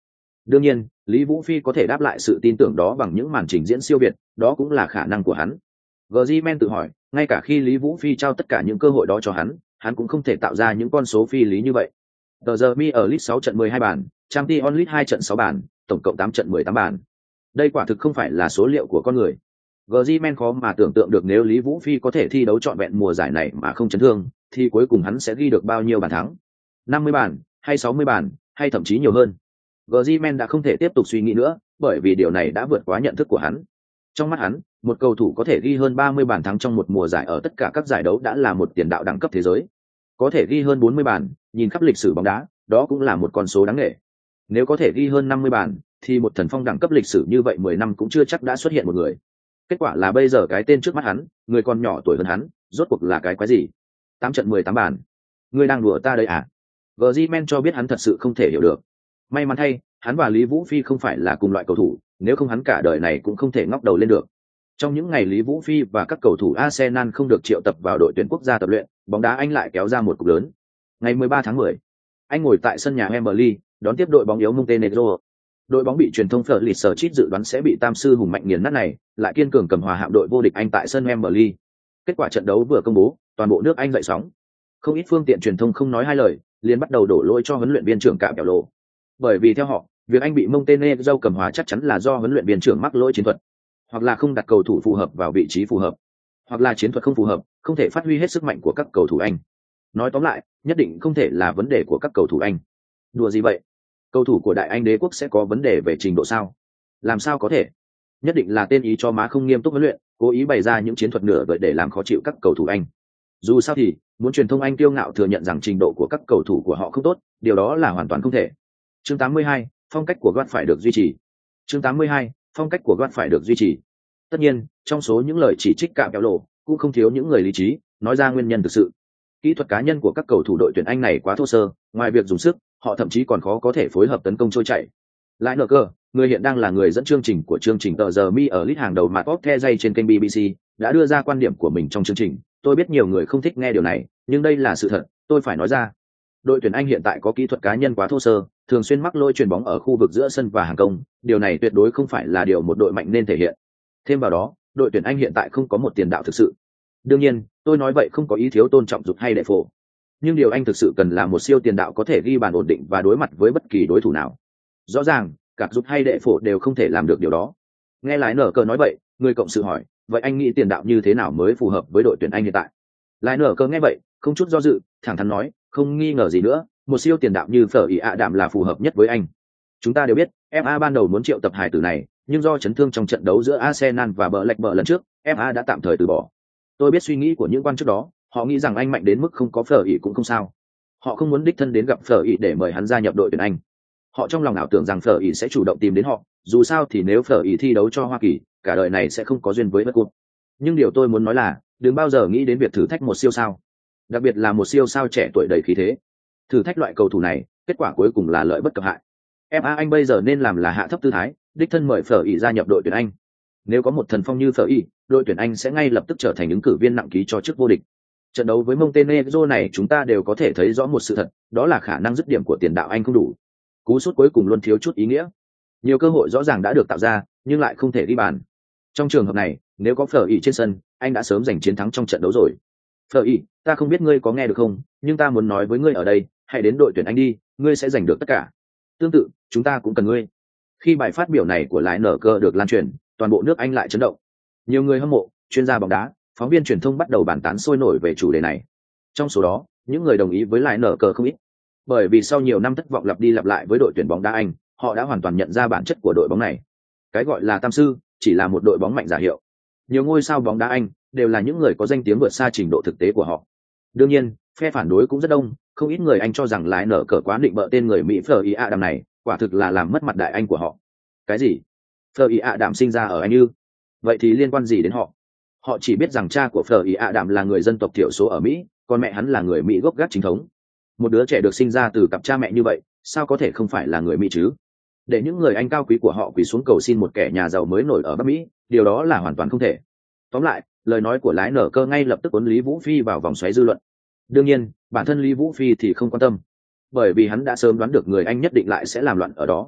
Đương nhiên, Lý Vũ Phi có thể đáp lại sự tin tưởng đó bằng những màn trình diễn siêu việt, đó cũng là khả năng của hắn. Griezmann tự hỏi, ngay cả khi Lý Vũ Phi trao tất cả những cơ hội đó cho hắn, hắn cũng không thể tạo ra những con số phi lý như vậy. Tờ giờ mi ở League sáu trận mười hai bàn, Champions League hai trận sáu bàn, tổng cộng tám trận mười tám bàn. Đây quả thực không phải là số liệu của con người. Griezmann khó mà tưởng tượng được nếu Lý Vũ Phi có thể thi đấu trọn vẹn mùa giải này mà không chấn thương, thì cuối cùng hắn sẽ ghi được bao nhiêu bàn thắng? năm mươi bàn, hay sáu mươi bàn, hay thậm chí nhiều hơn. Griezmann đã không thể tiếp tục suy nghĩ nữa, bởi vì điều này đã vượt quá nhận thức của hắn. Trong mắt hắn, một cầu thủ có thể ghi hơn ba mươi bàn thắng trong một mùa giải ở tất cả các giải đấu đã là một tiền đạo đẳng cấp thế giới. Có thể ghi hơn bốn mươi bàn, nhìn khắp lịch sử bóng đá, đó cũng là một con số đáng nể. Nếu có thể ghi hơn năm mươi bàn, thì một thần phong đẳng cấp lịch sử như vậy mười năm cũng chưa chắc đã xuất hiện một người. Kết quả là bây giờ cái tên trước mắt hắn, người còn nhỏ tuổi hơn hắn, rốt cuộc là cái quái gì? tám trận mười tám bàn. Ngươi đang đùa ta đây à? Griezmann cho biết hắn thật sự không thể hiểu được. May mắn thay, hắn và Lý Vũ Phi không phải là cùng loại cầu thủ, nếu không hắn cả đời này cũng không thể ngóc đầu lên được. Trong những ngày Lý Vũ Phi và các cầu thủ Arsenal không được triệu tập vào đội tuyển quốc gia tập luyện, bóng đá Anh lại kéo ra một cục lớn. Ngày mười ba tháng mười, anh ngồi tại sân nhà Wembley, đón tiếp đội bóng yếu Montenegro. Đội bóng bị truyền thông Fleetwood dự đoán sẽ bị tam sư hùng mạnh nghiền nát này, lại kiên cường cầm hòa hạm đội vô địch Anh tại sân Wembley. Kết quả trận đấu vừa công bố, toàn bộ nước Anh dậy sóng. Không ít phương tiện truyền thông không nói hai lời, liền bắt đầu đổ lỗi cho huấn luyện viên trưởng Cạm Kẹo Lộ. Bởi vì theo họ, việc Anh bị Montenegro cầm hòa chắc chắn là do huấn luyện viên trưởng mắc lỗi chiến thuật, hoặc là không đặt cầu thủ phù hợp vào vị trí phù hợp, hoặc là chiến thuật không phù hợp, không thể phát huy hết sức mạnh của các cầu thủ Anh. Nói tóm lại, nhất định không thể là vấn đề của các cầu thủ Anh. Đùa gì vậy? Cầu thủ của Đại Anh đế quốc sẽ có vấn đề về trình độ sao? Làm sao có thể? Nhất định là tên ý cho má không nghiêm túc huấn luyện, cố ý bày ra những chiến thuật nửa vời để làm khó chịu các cầu thủ Anh. Dù sao thì, muốn truyền thông Anh kiêu ngạo thừa nhận rằng trình độ của các cầu thủ của họ không tốt, điều đó là hoàn toàn không thể. Chương tám mươi hai, phong cách của Guard phải được duy trì. Chương tám mươi hai, phong cách của Guard phải được duy trì. Tất nhiên, trong số những lời chỉ trích Cạm Kẹo Lộ, cũng không thiếu những người lý trí, nói ra nguyên nhân thực sự. Kỹ thuật cá nhân của các cầu thủ đội tuyển Anh này quá thô sơ, ngoài việc dùng sức, họ thậm chí còn khó có thể phối hợp tấn công trôi chảy. Lại nở cơ, người hiện đang là người dẫn chương trình của chương trình tờ giờ mi ở list hàng đầu mà top the dây trên kênh bê bê xê, đã đưa ra quan điểm của mình trong chương trình. Tôi biết nhiều người không thích nghe điều này, nhưng đây là sự thật, tôi phải nói ra. Đội tuyển Anh hiện tại có kỹ thuật cá nhân quá thô sơ, thường xuyên mắc lỗi chuyền bóng ở khu vực giữa sân và hàng công, điều này tuyệt đối không phải là điều một đội mạnh nên thể hiện. Thêm vào đó, đội tuyển Anh hiện tại không có một tiền đạo thực sự. Đương nhiên, tôi nói vậy không có ý thiếu tôn trọng Dục hay Đệ Phổ. Nhưng điều Anh thực sự cần là một siêu tiền đạo có thể ghi bàn ổn định và đối mặt với bất kỳ đối thủ nào. Rõ ràng, cả Dục hay Đệ Phổ đều không thể làm được điều đó. Nghe lái nở cờ nói vậy, người cộng sự hỏi, vậy anh nghĩ tiền đạo như thế nào mới phù hợp với đội tuyển Anh hiện tại? Lái nở cờ nghe vậy, không chút do dự, thẳng thắn nói, không nghi ngờ gì nữa, một siêu tiền đạo như Phở Ý ạ Đạm là phù hợp nhất với anh. Chúng ta đều biết, ép a ban đầu muốn triệu tập hài tử này, nhưng do chấn thương trong trận đấu giữa Arsenal và Blackburn lần trước, ép a đã tạm thời từ bỏ. Tôi biết suy nghĩ của những quan chức đó, họ nghĩ rằng anh mạnh đến mức không có Phở Ý cũng không sao. Họ không muốn đích thân đến gặp Phở Ý để mời hắn gia nhập đội tuyển Anh. Họ trong lòng ảo tưởng rằng Phở Ý sẽ chủ động tìm đến họ, dù sao thì nếu Phở Ý thi đấu cho Hoa Kỳ, cả đời này sẽ không có duyên với bất cột. Nhưng điều tôi muốn nói là, đừng bao giờ nghĩ đến việc thử thách một siêu sao, đặc biệt là một siêu sao trẻ tuổi đầy khí thế. Thử thách loại cầu thủ này, kết quả cuối cùng là lợi bất cập hại. ép a Anh bây giờ nên làm là hạ thấp tư thái, đích thân mời Phở Ý gia nhập đội tuyển Anh. Nếu có một thần phong như Phở Ý, đội tuyển Anh sẽ ngay lập tức trở thành ứng cử viên nặng ký cho chức vô địch. Trận đấu với Montenegro này chúng ta đều có thể thấy rõ một sự thật, đó là khả năng dứt điểm của tiền đạo Anh không đủ. Cú sút cuối cùng luôn thiếu chút ý nghĩa. Nhiều cơ hội rõ ràng đã được tạo ra, nhưng lại không thể ghi bàn. Trong trường hợp này, nếu có Phở Ý trên sân, anh đã sớm giành chiến thắng trong trận đấu rồi. Phở Ý, ta không biết ngươi có nghe được không, nhưng ta muốn nói với ngươi ở đây, hãy đến đội tuyển Anh đi, ngươi sẽ giành được tất cả. Tương tự, chúng ta cũng cần ngươi. Khi bài phát biểu này của lái nở cơ được lan truyền, toàn bộ nước Anh lại chấn động. Nhiều người hâm mộ, chuyên gia bóng đá, phóng viên truyền thông bắt đầu bàn tán sôi nổi về chủ đề này. Trong số đó, những người đồng ý với lái nở cơ không ít. Bởi vì sau nhiều năm thất vọng lặp đi lặp lại với đội tuyển bóng đá Anh, họ đã hoàn toàn nhận ra bản chất của đội bóng này. Cái gọi là tam sư, chỉ là một đội bóng mạnh giả hiệu. Nhiều ngôi sao bóng đá Anh đều là những người có danh tiếng vượt xa trình độ thực tế của họ. Đương nhiên, phe phản đối cũng rất đông, không ít người Anh cho rằng lái nở cờ quá định bợ tên người Mỹ Phở Ý ạ Đạm này, quả thực là làm mất mặt đại Anh của họ. Cái gì? Phở Ý ạ Đạm sinh ra ở Anh ư? Vậy thì liên quan gì đến họ? Họ chỉ biết rằng cha của Phở Ý ạ Đạm là người dân tộc thiểu số ở Mỹ, còn mẹ hắn là người Mỹ gốc gác chính thống. Một đứa trẻ được sinh ra từ cặp cha mẹ như vậy, sao có thể không phải là người Mỹ chứ? Để những người Anh cao quý của họ quỳ xuống cầu xin một kẻ nhà giàu mới nổi ở Bắc Mỹ, điều đó là hoàn toàn không thể. Tóm lại, lời nói của lái nở cơ ngay lập tức cuốn Lý Vũ Phi vào vòng xoáy dư luận. Đương nhiên, bản thân Lý Vũ Phi thì không quan tâm, bởi vì hắn đã sớm đoán được người Anh nhất định lại sẽ làm loạn ở đó.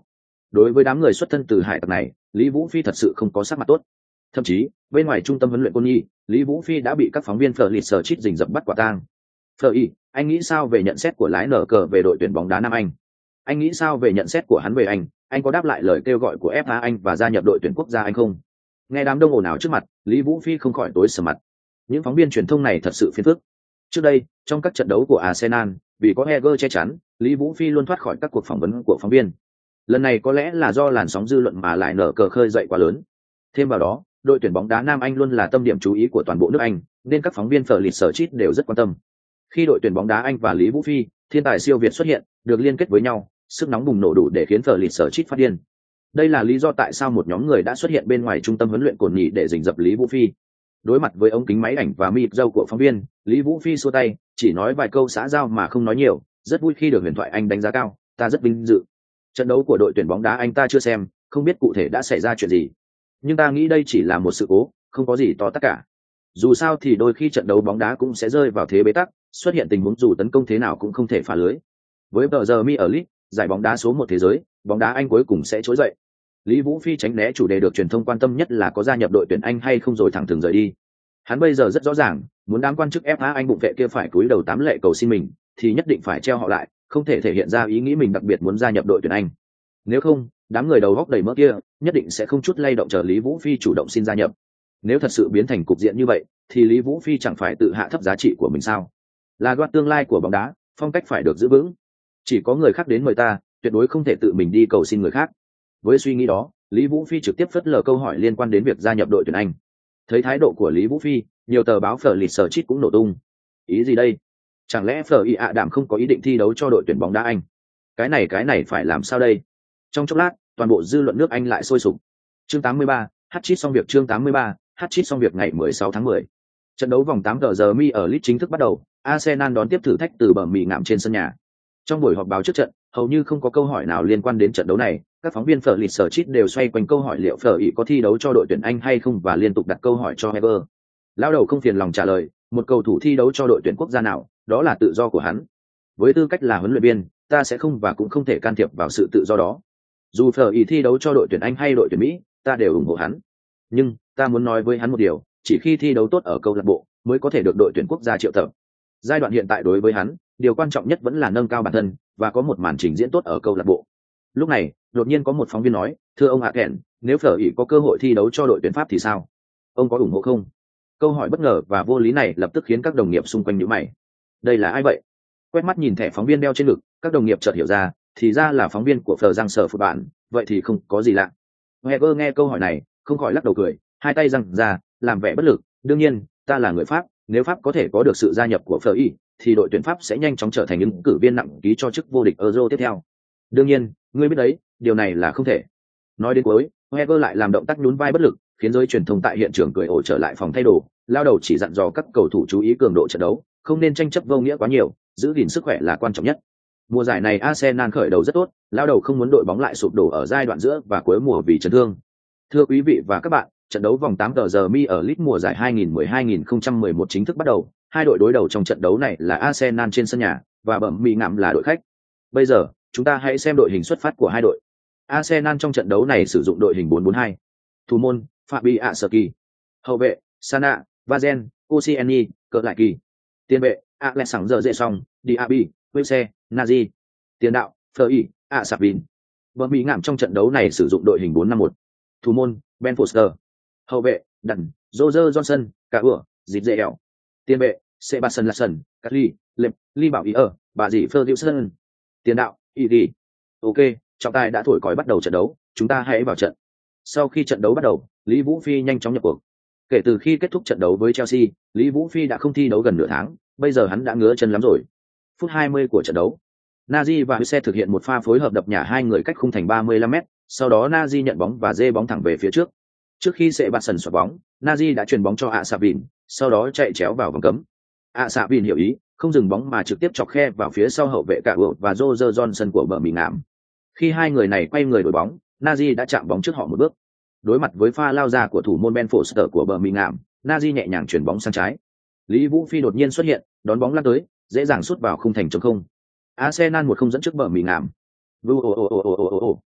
Đối với đám người xuất thân từ hải tặc này, Lý Vũ Phi thật sự không có sắc mặt tốt. Thậm chí, bên ngoài trung tâm huấn luyện quân nhi, Lý Vũ Phi đã bị các phóng viên phở lịt sở chít rình rập bắt quả tang. Phở y, anh nghĩ sao về nhận xét của lái nở cờ về đội tuyển bóng đá Nam Anh? Anh nghĩ sao về nhận xét của hắn về anh? Anh có đáp lại lời kêu gọi của ép a Anh và gia nhập đội tuyển quốc gia Anh không? Nghe đám đông ồn ào trước mặt, Lý Vũ Phi không khỏi tối sầm mặt. Những phóng viên truyền thông này thật sự phiền phức. Trước đây, trong các trận đấu của Arsenal, vì có Heger che chắn, Lý Vũ Phi luôn thoát khỏi các cuộc phỏng vấn của phóng viên. Lần này có lẽ là do làn sóng dư luận mà lại nở cờ khơi dậy quá lớn. Thêm vào đó, đội tuyển bóng đá Nam Anh luôn là tâm điểm chú ý của toàn bộ nước Anh, nên các phóng viên phở lịt sở chít đều rất quan tâm. Khi đội tuyển bóng đá Anh và Lý Vũ Phi, thiên tài siêu việt xuất hiện, được liên kết với nhau, sức nóng bùng nổ đủ để khiến phở lịt sở chít phát điên. Đây là lý do tại sao một nhóm người đã xuất hiện bên ngoài trung tâm huấn luyện cồn nhị để rình rập Lý Vũ Phi. Đối mặt với ống kính máy ảnh và mịp dâu của phóng viên, Lý Vũ Phi xua tay, chỉ nói vài câu xã giao mà không nói nhiều. Rất vui khi được huyền thoại Anh đánh giá cao, ta rất vinh dự. Trận đấu của đội tuyển bóng đá Anh ta chưa xem, không biết cụ thể đã xảy ra chuyện gì, nhưng ta nghĩ đây chỉ là một sự cố, không có gì to tất cả. Dù sao thì đôi khi trận đấu bóng đá cũng sẽ rơi vào thế bế tắc, xuất hiện tình huống dù tấn công thế nào cũng không thể phá lưới. Với tờ giờ mi ở League, giải bóng đá số một thế giới, bóng đá Anh cuối cùng sẽ trỗi dậy. Lý Vũ Phi tránh né chủ đề được truyền thông quan tâm nhất là có gia nhập đội tuyển Anh hay không rồi thẳng thừng rời đi. Hắn bây giờ rất rõ ràng, muốn đám quan chức ép a Anh bụng vệ kia phải cúi đầu tám lệ cầu xin mình, thì nhất định phải treo họ lại, không thể thể hiện ra ý nghĩ mình đặc biệt muốn gia nhập đội tuyển Anh. Nếu không, đám người đầu góc đầy mỡ kia nhất định sẽ không chút lay động chờ Lý Vũ Phi chủ động xin gia nhập. Nếu thật sự biến thành cục diện như vậy, thì Lý Vũ Phi chẳng phải tự hạ thấp giá trị của mình sao? Là đoạt tương lai của bóng đá, phong cách phải được giữ vững. Chỉ có người khác đến mời ta, tuyệt đối không thể tự mình đi cầu xin người khác. Với suy nghĩ đó, Lý Vũ Phi trực tiếp phớt lờ câu hỏi liên quan đến việc gia nhập đội tuyển Anh. Thấy thái độ của Lý Vũ Phi, nhiều tờ báo phở lịt sở chít cũng nổ tung. Ý gì đây? Chẳng lẽ phở y ạ đảm không có ý định thi đấu cho đội tuyển bóng đá Anh? Cái này cái này phải làm sao đây? Trong chốc lát, toàn bộ dư luận nước Anh lại sôi sục. Chương tám mươi ba, hat-trick xong việc chương tám mươi ba, hat-trick xong việc ngày mười sáu tháng mười. Trận đấu vòng tám giờ mi ở League chính thức bắt đầu, Arsenal đón tiếp thử thách từ bờ mì ngạm trên sân nhà. Trong buổi họp báo trước trận, hầu như không có câu hỏi nào liên quan đến trận đấu này, các phóng viên phở lịt sở chít đều xoay quanh câu hỏi liệu phở ý có thi đấu cho đội tuyển Anh hay không và liên tục đặt câu hỏi cho Heger. Lão đầu không phiền lòng trả lời, một cầu thủ thi đấu cho đội tuyển quốc gia nào, đó là tự do của hắn. Với tư cách là huấn luyện viên, ta sẽ không và cũng không thể can thiệp vào sự tự do đó. Dù phở ý thi đấu cho đội tuyển Anh hay đội tuyển Mỹ, ta đều ủng hộ hắn. Nhưng ta muốn nói với hắn một điều, chỉ khi thi đấu tốt ở câu lạc bộ mới có thể được đội tuyển quốc gia triệu tập. Giai đoạn hiện tại đối với hắn, điều quan trọng nhất vẫn là nâng cao bản thân và có một màn trình diễn tốt ở câu lạc bộ. Lúc này, đột nhiên có một phóng viên nói, thưa ông Hạ Kèn, nếu phở ý có cơ hội thi đấu cho đội tuyển Pháp thì sao? Ông có ủng hộ không? Câu hỏi bất ngờ và vô lý này lập tức khiến các đồng nghiệp xung quanh nhíu mày. Đây là ai vậy? Quét mắt nhìn thẻ phóng viên đeo trên ngực, các đồng nghiệp chợt hiểu ra, thì ra là phóng viên của phở giang sở phụ bản, vậy thì không có gì lạ. Heger nghe câu hỏi này, không khỏi lắc đầu cười, hai tay giằng ra, làm vẻ bất lực. Đương nhiên, ta là người Pháp, nếu Pháp có thể có được sự gia nhập của phở ý, thì đội tuyển Pháp sẽ nhanh chóng trở thành ứng cử viên nặng ký cho chức vô địch Euro tiếp theo. Đương nhiên, ngươi biết đấy, điều này là không thể. Nói đến cuối, Heger lại làm động tác nhún vai bất lực, khiến giới truyền thông tại hiện trường cười ổ trở lại phòng thay đồ. Lao đầu chỉ dặn dò các cầu thủ chú ý cường độ trận đấu, không nên tranh chấp vô nghĩa quá nhiều, giữ gìn sức khỏe là quan trọng nhất. Mùa giải này Arsenal khởi đầu rất tốt, lao đầu không muốn đội bóng lại sụp đổ ở giai đoạn giữa và cuối mùa vì chấn thương. Thưa quý vị và các bạn, trận đấu vòng tám giờ mi ở League mùa giải hai nghìn mười hai nghìn không trăm mười một chính thức bắt đầu. Hai đội đối đầu trong trận đấu này là Arsenal trên sân nhà và bẩm mì ngạm là đội khách. Bây giờ, chúng ta hãy xem đội hình xuất phát của hai đội. Arsenal trong trận đấu này sử dụng đội hình bốn bốn hai. Thủ môn, Fabianski. Hậu vệ, Sana, Vazen, Koscielny, Cờ Lại Kỳ. Tiền vệ, Alexander Song, Diaby, Wilse, Nazi. Tiền đạo, Fleury, Asavin. Bẩm mì ngạm trong trận đấu này sử dụng đội hình bốn năm một. Thủ môn, Ben Foster. Hậu vệ, Đần, Roger Johnson, Cả Ủa, Dịp Dễ Eo. Tiền vệ, Sebastian Larsson, Cali, Lệp, Ly Bảo Ý ở, bà dì Ferguson. Tiền đạo, Idi. Ok, trọng tài đã thổi còi bắt đầu trận đấu, chúng ta hãy vào trận. Sau khi trận đấu bắt đầu, Lý Vũ Phi nhanh chóng nhập cuộc. Kể từ khi kết thúc trận đấu với Chelsea, Lý Vũ Phi đã không thi đấu gần nửa tháng, bây giờ hắn đã ngứa chân lắm rồi. Phút hai mươi của trận đấu, Nazi và Huse thực hiện một pha phối hợp đập nhả hai người cách khung thành ba mươi lăm mét, sau đó Nazi nhận bóng và dê bóng thẳng về phía trước. Trước khi sẽ bắt sần xoạc bóng, Nazi đã chuyền bóng cho Asavin, sau đó chạy chéo vào vòng cấm. Asavin hiểu ý, không dừng bóng mà trực tiếp chọc khe vào phía sau hậu vệ Cả Ủa và Roger Johnson của bờ mì ngạm. Khi hai người này quay người đổi bóng, Nazi đã chạm bóng trước họ một bước. Đối mặt với pha lao ra của thủ môn Ben Foster của bờ mì ngạm, Nazi nhẹ nhàng chuyền bóng sang trái. Lý Vũ Phi đột nhiên xuất hiện, đón bóng lăn tới, dễ dàng sút vào khung thành trống không. Arsenal một không dẫn trước bờ mì ngạm.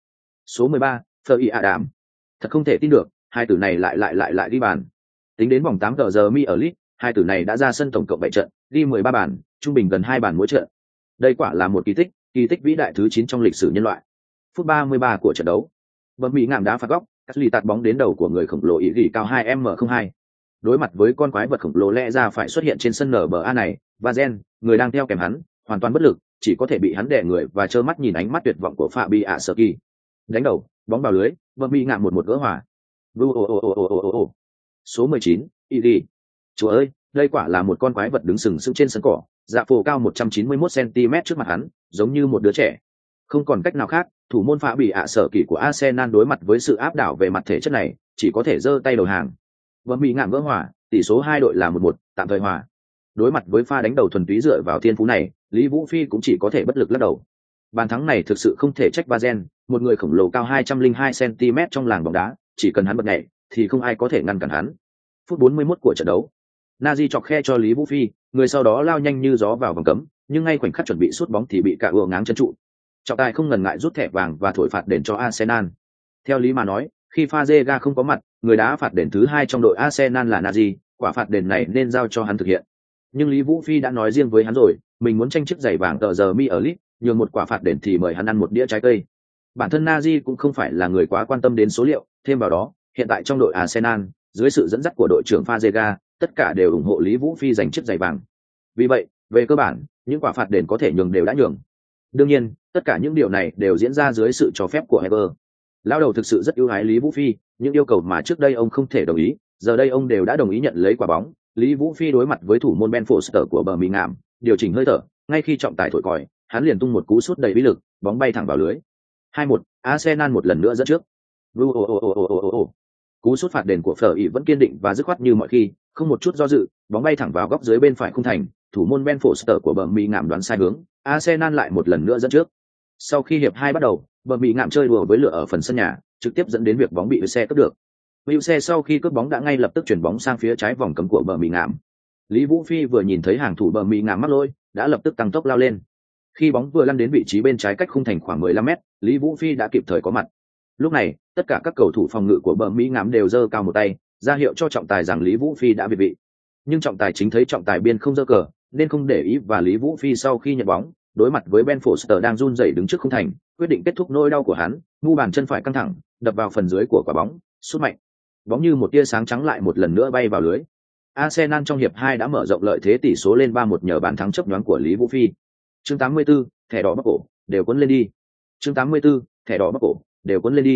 Số mười ba, Fleur Adam. Thật không thể tin được, hai tử này lại lại lại lại đi bàn. Tính đến vòng tám giờ mi ở League, hai tử này đã ra sân tổng cộng bảy trận, ghi mười ba bàn, trung bình gần hai bàn mỗi trận. Đây quả là một kỳ tích, kỳ tích vĩ đại thứ chín trong lịch sử nhân loại. Phút ba mươi ba của trận đấu, bấm bị ngạm đá phạt góc, Catley tạt bóng đến đầu của người khổng lồ ý gỉ cao hai m không hai. Đối mặt với con quái vật khổng lồ lẽ ra phải xuất hiện trên sân nở bờ a này, Vazen, người đang theo kèm hắn, hoàn toàn bất lực, chỉ có thể bị hắn đè người và trơ mắt nhìn ánh mắt tuyệt vọng của Fabianski. Đánh đầu, bóng vào lưới, bấm bị ngạm một một gỡ hòa. Vu o o o o o o. Số mười chín, Idi. Chúa ơi, đây quả là một con quái vật đứng sừng sững trên sân cỏ, dạ phổ cao một trăm chín mươi mốt xăng-ti-mét trước mặt hắn, giống như một đứa trẻ. Không còn cách nào khác, thủ môn phá bị ạ sở kỳ của Arsenal đối mặt với sự áp đảo về mặt thể chất này, chỉ có thể giơ tay đầu hàng. Vâng bị ngạm vỡ hòa, tỷ số hai đội là một một, tạm thời hòa. Đối mặt với pha đánh đầu thuần túy dựa vào thiên phú này, Lý Vũ Phi cũng chỉ có thể bất lực lắc đầu. Bàn thắng này thực sự không thể trách Bazen, một người khổng lồ cao hai trăm lẻ hai xăng-ti-mét trong làng bóng đá, chỉ cần hắn bật nhảy thì không ai có thể ngăn cản hắn. Phút bốn mươi mốt của trận đấu, Nazi chọc khe cho Lý Vũ Phi, người sau đó lao nhanh như gió vào vòng cấm, nhưng ngay khoảnh khắc chuẩn bị sút bóng thì bị cả ùa ngáng chân trụ. Trọng tài không ngần ngại rút thẻ vàng và thổi phạt đền cho Arsenal. Theo lý mà nói, khi Fazega không có mặt, người đá phạt đền thứ hai trong đội Arsenal là Nazi, quả phạt đền này nên giao cho hắn thực hiện. Nhưng Lý Vũ Phi đã nói riêng với hắn rồi, mình muốn tranh chiếc giày vàng tờ giờ mi ở League, nhường một quả phạt đền thì mời hắn ăn một đĩa trái cây. Bản thân Nazi cũng không phải là người quá quan tâm đến số liệu, thêm vào đó, hiện tại trong đội Arsenal, dưới sự dẫn dắt của đội trưởng Fazega, tất cả đều ủng hộ Lý Vũ Phi giành chiếc giày vàng. Vì vậy, về cơ bản, những quả phạt đền có thể nhường đều đã nhường. Đương nhiên, tất cả những điều này đều diễn ra dưới sự cho phép của Heger. Lão đầu thực sự rất ưu ái Lý Vũ Phi, những yêu cầu mà trước đây ông không thể đồng ý, giờ đây ông đều đã đồng ý nhận lấy quả bóng. Lý Vũ Phi đối mặt với thủ môn Ben Foster của Birmingham, điều chỉnh hơi thở, ngay khi trọng tài thổi còi, hắn liền tung một cú sút đầy bí lực, bóng bay thẳng vào lưới. hai một, Arsenal một lần nữa dẫn trước. Cú sút phạt đền của Fleur ỉ vẫn kiên định và dứt khoát như mọi khi, không một chút do dự, bóng bay thẳng vào góc dưới bên phải khung thành, thủ môn Ben Foster của Birmingham đoán sai hướng, Arsenal lại một lần nữa dẫn trước. Sau khi hiệp hai bắt đầu, Birmingham chơi đùa với lửa ở phần sân nhà, trực tiếp dẫn đến việc bóng bị xe cướp được. Wilse sau khi cướp bóng đã ngay lập tức chuyển bóng sang phía trái vòng cấm của Birmingham. Lý Vũ Phi vừa nhìn thấy hàng thủ Birmingham mắc lỗi, đã lập tức tăng tốc lao lên. Khi bóng vừa lăn đến vị trí bên trái cách khung thành khoảng mười lăm mét, Lý Vũ Phi đã kịp thời có mặt. Lúc này, tất cả các cầu thủ phòng ngự của Birmingham đều giơ cao một tay, ra hiệu cho trọng tài rằng Lý Vũ Phi đã việt vị. Nhưng trọng tài chính thấy trọng tài biên không giơ cờ, nên không để ý và Lý Vũ Phi sau khi nhận bóng, đối mặt với Ben Foster đang run rẩy đứng trước khung thành, quyết định kết thúc nỗi đau của hắn, ngu bàn chân phải căng thẳng, đập vào phần dưới của quả bóng, sút mạnh. Bóng như một tia sáng trắng lại một lần nữa bay vào lưới. Arsenal trong hiệp hai đã mở rộng lợi thế tỷ số lên ba một nhờ bàn thắng chớp nhoáng của Lý Vũ Phi. Chương tám mươi tư, thẻ đỏ bắc cổ, đều quấn lên đi. Chương tám mươi tư, thẻ đỏ bắc cổ, đều quấn lên đi.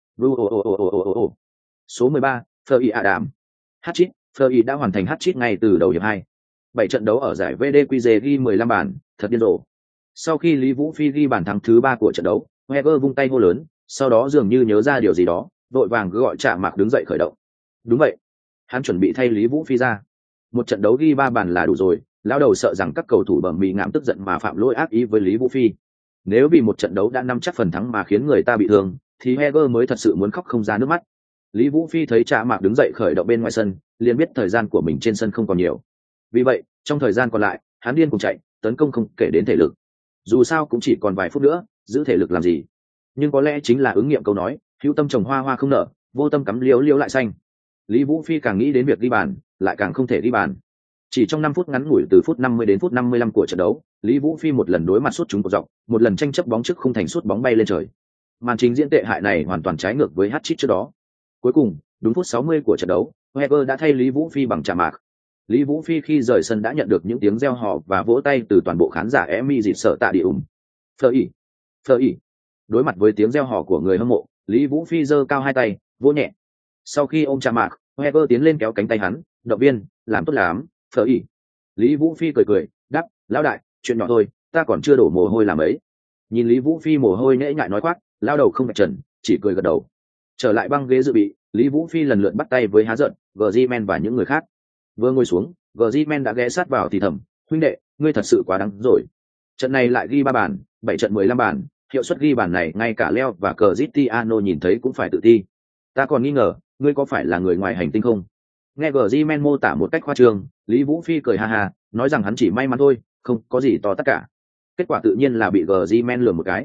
Số mười ba, Fleur Adam. Hat-trick, Fleur đã hoàn thành hat-trick ngay từ đầu hiệp hai. bảy trận đấu ở giải vê đê quy giê ghi mười lăm bàn, thật điên rồ. Sau khi Lý Vũ Phi ghi bàn thắng thứ ba của trận đấu, Heger vung tay hô lớn, sau đó dường như nhớ ra điều gì đó, vội vàng cứ gọi Trạ Mạc đứng dậy khởi động. Đúng vậy, hắn chuẩn bị thay Lý Vũ Phi ra. Một trận đấu ghi ba bàn là đủ rồi, lão đầu sợ rằng các cầu thủ bẩm mì ngạm tức giận mà phạm lỗi ác ý với Lý Vũ Phi. Nếu vì một trận đấu đã nắm chắc phần thắng mà khiến người ta bị thương, thì Heger mới thật sự muốn khóc không ra nước mắt. Lý Vũ Phi thấy Trạ Mạc đứng dậy khởi động bên ngoài sân, liền biết thời gian của mình trên sân không còn nhiều. Vì vậy, trong thời gian còn lại, hắn điên cùng chạy, tấn công không kể đến thể lực. Dù sao cũng chỉ còn vài phút nữa, giữ thể lực làm gì? Nhưng có lẽ chính là ứng nghiệm câu nói, hữu tâm trồng hoa hoa không nở, vô tâm cắm liếu liếu lại xanh. Lý Vũ Phi càng nghĩ đến việc ghi bàn, lại càng không thể ghi bàn. Chỉ trong năm phút ngắn ngủi từ phút năm mươi đến phút năm mươi lăm của trận đấu, Lý Vũ Phi một lần đối mặt sút trúng cột dọc, một lần tranh chấp bóng trước khung thành sút bóng bay lên trời. Màn trình diễn tệ hại này hoàn toàn trái ngược với hat-trick trước đó. Cuối cùng, đúng phút sáu mươi của trận đấu, Heger đã thay Lý Vũ Phi bằng Trạ Mạc. Lý Vũ Phi khi rời sân đã nhận được những tiếng reo hò và vỗ tay từ toàn bộ khán giả Emi dịp sợ tạ địa ủng. Fleur ỉ, Fleur ỉ. Đối mặt với tiếng reo hò của người hâm mộ, Lý Vũ Phi giơ cao hai tay, vỗ nhẹ. Sau khi ôm Trạ Mạc, Heger tiến lên kéo cánh tay hắn, động viên, làm tốt lắm, Fleur ỉ. Lý Vũ Phi cười cười, đáp, lão đại, chuyện nhỏ thôi, ta còn chưa đổ mồ hôi làm ấy. Nhìn Lý Vũ Phi mồ hôi nhễ nhại nói khoác, lao đầu không vạch trần, chỉ cười gật đầu. Trở lại băng ghế dự bị, Lý Vũ Phi lần lượt bắt tay với Há Giận, Griezmann và những người khác. Vừa ngồi xuống, Griezmann đã ghé sát vào thì thầm, huynh đệ, ngươi thật sự quá đáng rồi. Trận này lại ghi ba bàn, bảy trận mười lăm bàn, hiệu suất ghi bàn này ngay cả Leo và Cristiano nhìn thấy cũng phải tự ti. Ta còn nghi ngờ, ngươi có phải là người ngoài hành tinh không? Nghe Griezmann mô tả một cách khoa trương, Lý Vũ Phi cười ha ha, nói rằng hắn chỉ may mắn thôi, không có gì to tất cả. Kết quả tự nhiên là bị Griezmann lừa một cái.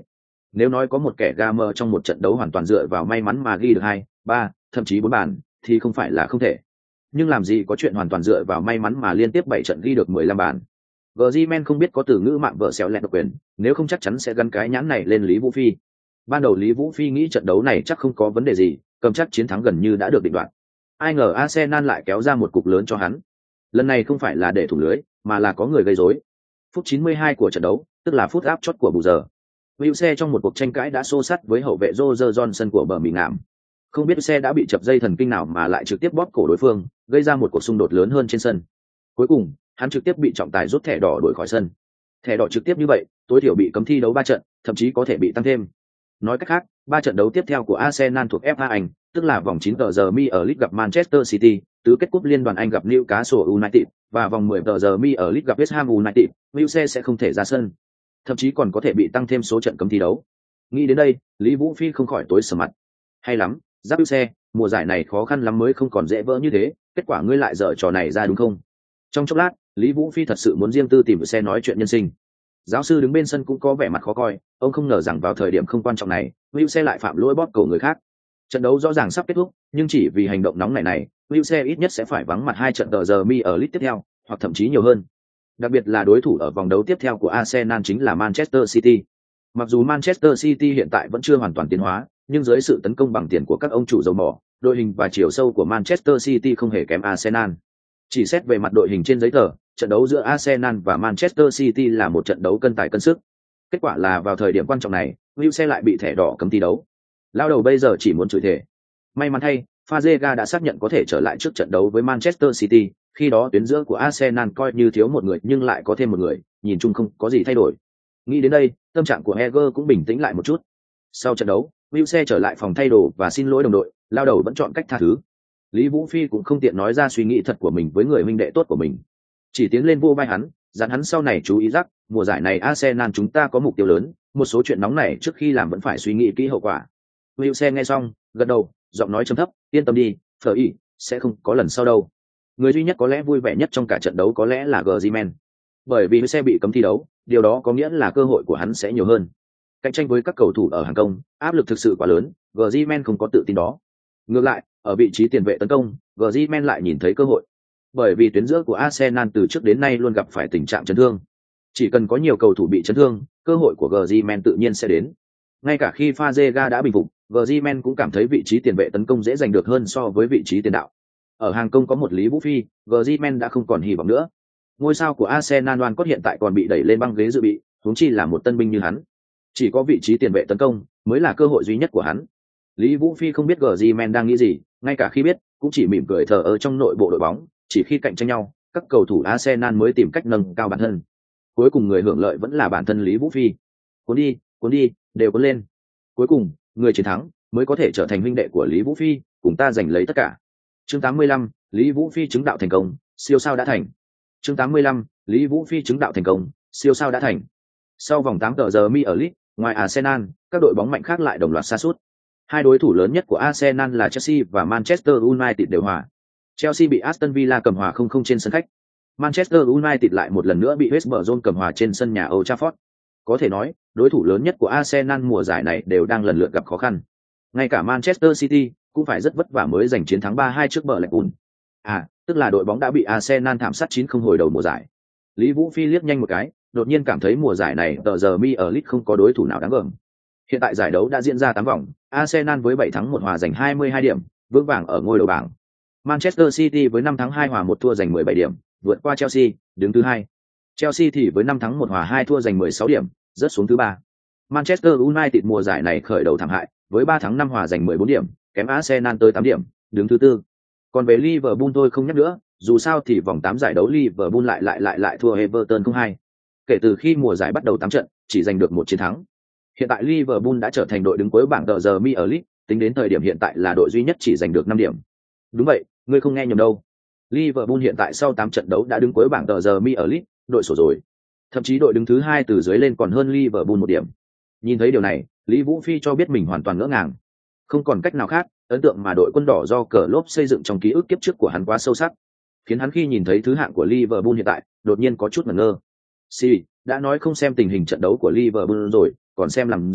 Nếu nói có một kẻ gamer trong một trận đấu hoàn toàn dựa vào may mắn mà ghi được hai, ba, thậm chí bốn bàn, thì không phải là không thể. Nhưng làm gì có chuyện hoàn toàn dựa vào may mắn mà liên tiếp bảy trận ghi được mười lăm bàn. Griezmann không biết có từ ngữ mạng vợ xéo lẹt độc quyền, nếu không chắc chắn sẽ gắn cái nhãn này lên Lý Vũ Phi. Ban đầu Lý Vũ Phi nghĩ trận đấu này chắc không có vấn đề gì, cầm chắc chiến thắng gần như đã được định đoạt. Ai ngờ Arsenal lại kéo ra một cục lớn cho hắn. Lần này không phải là để thủng lưới, mà là có người gây rối. Phút chín mươi hai của trận đấu, tức là phút áp chót của bù giờ. Wilshere trong một cuộc tranh cãi đã xô sát với hậu vệ Roger Johnson của bờ mì ngảm. Không biết xe đã bị chập dây thần kinh nào mà lại trực tiếp bóp cổ đối phương, gây ra một cuộc xung đột lớn hơn trên sân. Cuối cùng, hắn trực tiếp bị trọng tài rút thẻ đỏ đuổi khỏi sân. Thẻ đỏ trực tiếp như vậy, tối thiểu bị cấm thi đấu ba trận, thậm chí có thể bị tăng thêm. Nói cách khác, ba trận đấu tiếp theo của Arsenal thuộc ép a Anh, tức là vòng chín tờ giờ mi ở League gặp Manchester City, tứ kết cúp Liên đoàn Anh gặp Newcastle United và vòng mười tờ giờ mi ở League gặp West Ham United, Wilshere sẽ không thể ra sân, thậm chí còn có thể bị tăng thêm số trận cấm thi đấu. Nghĩ đến đây, Lý Vũ Phi không khỏi tối sầm mặt. Hay lắm, giáp Wilshere, mùa giải này khó khăn lắm mới không còn dễ vỡ như thế, kết quả ngươi lại dở trò này ra đúng không? Trong chốc lát, Lý Vũ Phi thật sự muốn riêng tư tìm Wilshere nói chuyện nhân sinh. Giáo sư đứng bên sân cũng có vẻ mặt khó coi, ông không ngờ rằng vào thời điểm không quan trọng này, Wilshere lại phạm lỗi bóp cổ người khác. Trận đấu rõ ràng sắp kết thúc, nhưng chỉ vì hành động nóng này này, Wilshere ít nhất sẽ phải vắng mặt hai trận tờ giờ mi ở League tiếp theo, hoặc thậm chí nhiều hơn. Đặc biệt là đối thủ ở vòng đấu tiếp theo của Arsenal chính là Manchester City. Mặc dù Manchester City hiện tại vẫn chưa hoàn toàn tiến hóa, nhưng dưới sự tấn công bằng tiền của các ông chủ dầu mỏ, đội hình và chiều sâu của Manchester City không hề kém Arsenal. Chỉ xét về mặt đội hình trên giấy tờ, trận đấu giữa Arsenal và Manchester City là một trận đấu cân tài cân sức. Kết quả là vào thời điểm quan trọng này, Wilshere lại bị thẻ đỏ cấm thi đấu. Lao đầu bây giờ chỉ muốn chửi thề. May mắn thay, Fazega đã xác nhận có thể trở lại trước trận đấu với Manchester City, khi đó tuyến giữa của Arsenal coi như thiếu một người nhưng lại có thêm một người, nhìn chung không có gì thay đổi. Nghĩ đến đây, tâm trạng của Heger cũng bình tĩnh lại một chút. Sau trận đấu, Wilshere trở lại phòng thay đồ và xin lỗi đồng đội, lao đầu vẫn chọn cách tha thứ. Lý Vũ Phi cũng không tiện nói ra suy nghĩ thật của mình với người huynh đệ tốt của mình. Chỉ tiến lên vô vai hắn, dặn hắn sau này chú ý rắc, mùa giải này Arsenal chúng ta có mục tiêu lớn, một số chuyện nóng này trước khi làm vẫn phải suy nghĩ kỹ hậu quả. Wilshere nghe xong, gật đầu, giọng nói trầm thấp, yên tâm đi, Phở Y, sẽ không có lần sau đâu. Người duy nhất có lẽ vui vẻ nhất trong cả trận đấu có lẽ là Griezmann. Bởi vì Wilshere bị cấm thi đấu, điều đó có nghĩa là cơ hội của hắn sẽ nhiều hơn. Cạnh tranh với các cầu thủ ở hàng công, áp lực thực sự quá lớn, Griezmann không có tự tin đó. Ngược lại, ở vị trí tiền vệ tấn công, Griezmann lại nhìn thấy cơ hội. Bởi vì tuyến giữa của Arsenal từ trước đến nay luôn gặp phải tình trạng chấn thương. Chỉ cần có nhiều cầu thủ bị chấn thương, cơ hội của Griezmann tự nhiên sẽ đến. Ngay cả khi Fazega đã bình phục, Griezmann cũng cảm thấy vị trí tiền vệ tấn công dễ giành được hơn so với vị trí tiền đạo. Ở hàng công có một Lý Vũ Phi, Griezmann đã không còn hy vọng nữa. Ngôi sao của Arsenal Đoan Cốt hiện tại còn bị đẩy lên băng ghế dự bị, huống chi là một tân binh như hắn. Chỉ có vị trí tiền vệ tấn công mới là cơ hội duy nhất của hắn. Lý Vũ Phi không biết Griezmann đang nghĩ gì, ngay cả khi biết, cũng chỉ mỉm cười thờ ơ trong nội bộ đội bóng, chỉ khi cạnh tranh nhau, các cầu thủ Arsenal mới tìm cách nâng cao bản thân. Cuối cùng người hưởng lợi vẫn là bản thân Lý Vũ Phi. Cuốn đi, cuốn đi, đều cuốn lên. Cuối cùng, người chiến thắng mới có thể trở thành huynh đệ của Lý Vũ Phi, cùng ta giành lấy tất cả. Chương tám mươi lăm, Lý Vũ Phi chứng đạo thành công, siêu sao đã thành. Chương tám mươi lăm, Lý Vũ Phi chứng đạo thành công, siêu sao đã thành. Sau vòng tám tờ giờ mi ở League, ngoài Arsenal, các đội bóng mạnh khác lại đồng loạt sa sút. Hai đối thủ lớn nhất của Arsenal là Chelsea và Manchester United đều hòa. Chelsea bị Aston Villa cầm hòa không không trên sân khách. Manchester United lại một lần nữa bị West Brom cầm hòa trên sân nhà Old Trafford. Có thể nói, đối thủ lớn nhất của Arsenal mùa giải này đều đang lần lượt gặp khó khăn. Ngay cả Manchester City cũng phải rất vất vả mới giành chiến thắng ba hai trước Blackpool. À, tức là đội bóng đã bị Arsenal thảm sát chín không hồi đầu mùa giải. Lý Vũ Phi liếc nhanh một cái, đột nhiên cảm thấy mùa giải này tờ giờ mi ở League không có đối thủ nào đáng gờm. Hiện tại giải đấu đã diễn ra tám vòng, Arsenal với bảy thắng một hòa giành hai mươi hai điểm, vững vàng ở ngôi đầu bảng. Manchester City với năm thắng hai hòa một thua giành mười bảy điểm, vượt qua Chelsea, đứng thứ hai. Chelsea thì với năm thắng một hòa hai thua giành mười sáu điểm, rớt xuống thứ ba. Manchester United mùa giải này khởi đầu thảm hại, với ba thắng năm hòa giành mười bốn điểm, kém Arsenal tới tám điểm, đứng thứ tư. Còn về Liverpool thôi không nhắc nữa, dù sao thì vòng tám giải đấu Liverpool lại lại lại lại thua Everton không hai. Kể từ khi mùa giải bắt đầu tám trận, chỉ giành được một chiến thắng. Hiện tại Liverpool đã trở thành đội đứng cuối bảng tờ giờ mi ở League, tính đến thời điểm hiện tại là đội duy nhất chỉ giành được năm điểm. Đúng vậy, ngươi không nghe nhầm đâu. Liverpool hiện tại sau tám trận đấu đã đứng cuối bảng tờ giờ mi ở League, đội sổ rồi. Thậm chí đội đứng thứ hai từ dưới lên còn hơn Liverpool một điểm. Nhìn thấy điều này, Lý Vũ Phi cho biết mình hoàn toàn ngỡ ngàng. Không còn cách nào khác, ấn tượng mà đội quân đỏ do cờ lốp xây dựng trong ký ức kiếp trước của hắn quá sâu sắc, khiến hắn khi nhìn thấy thứ hạng của Liverpool hiện tại, đột nhiên có chút ngẩn ngơ. Si, đã nói không xem tình hình trận đấu của Liverpool rồi, còn xem làm gì,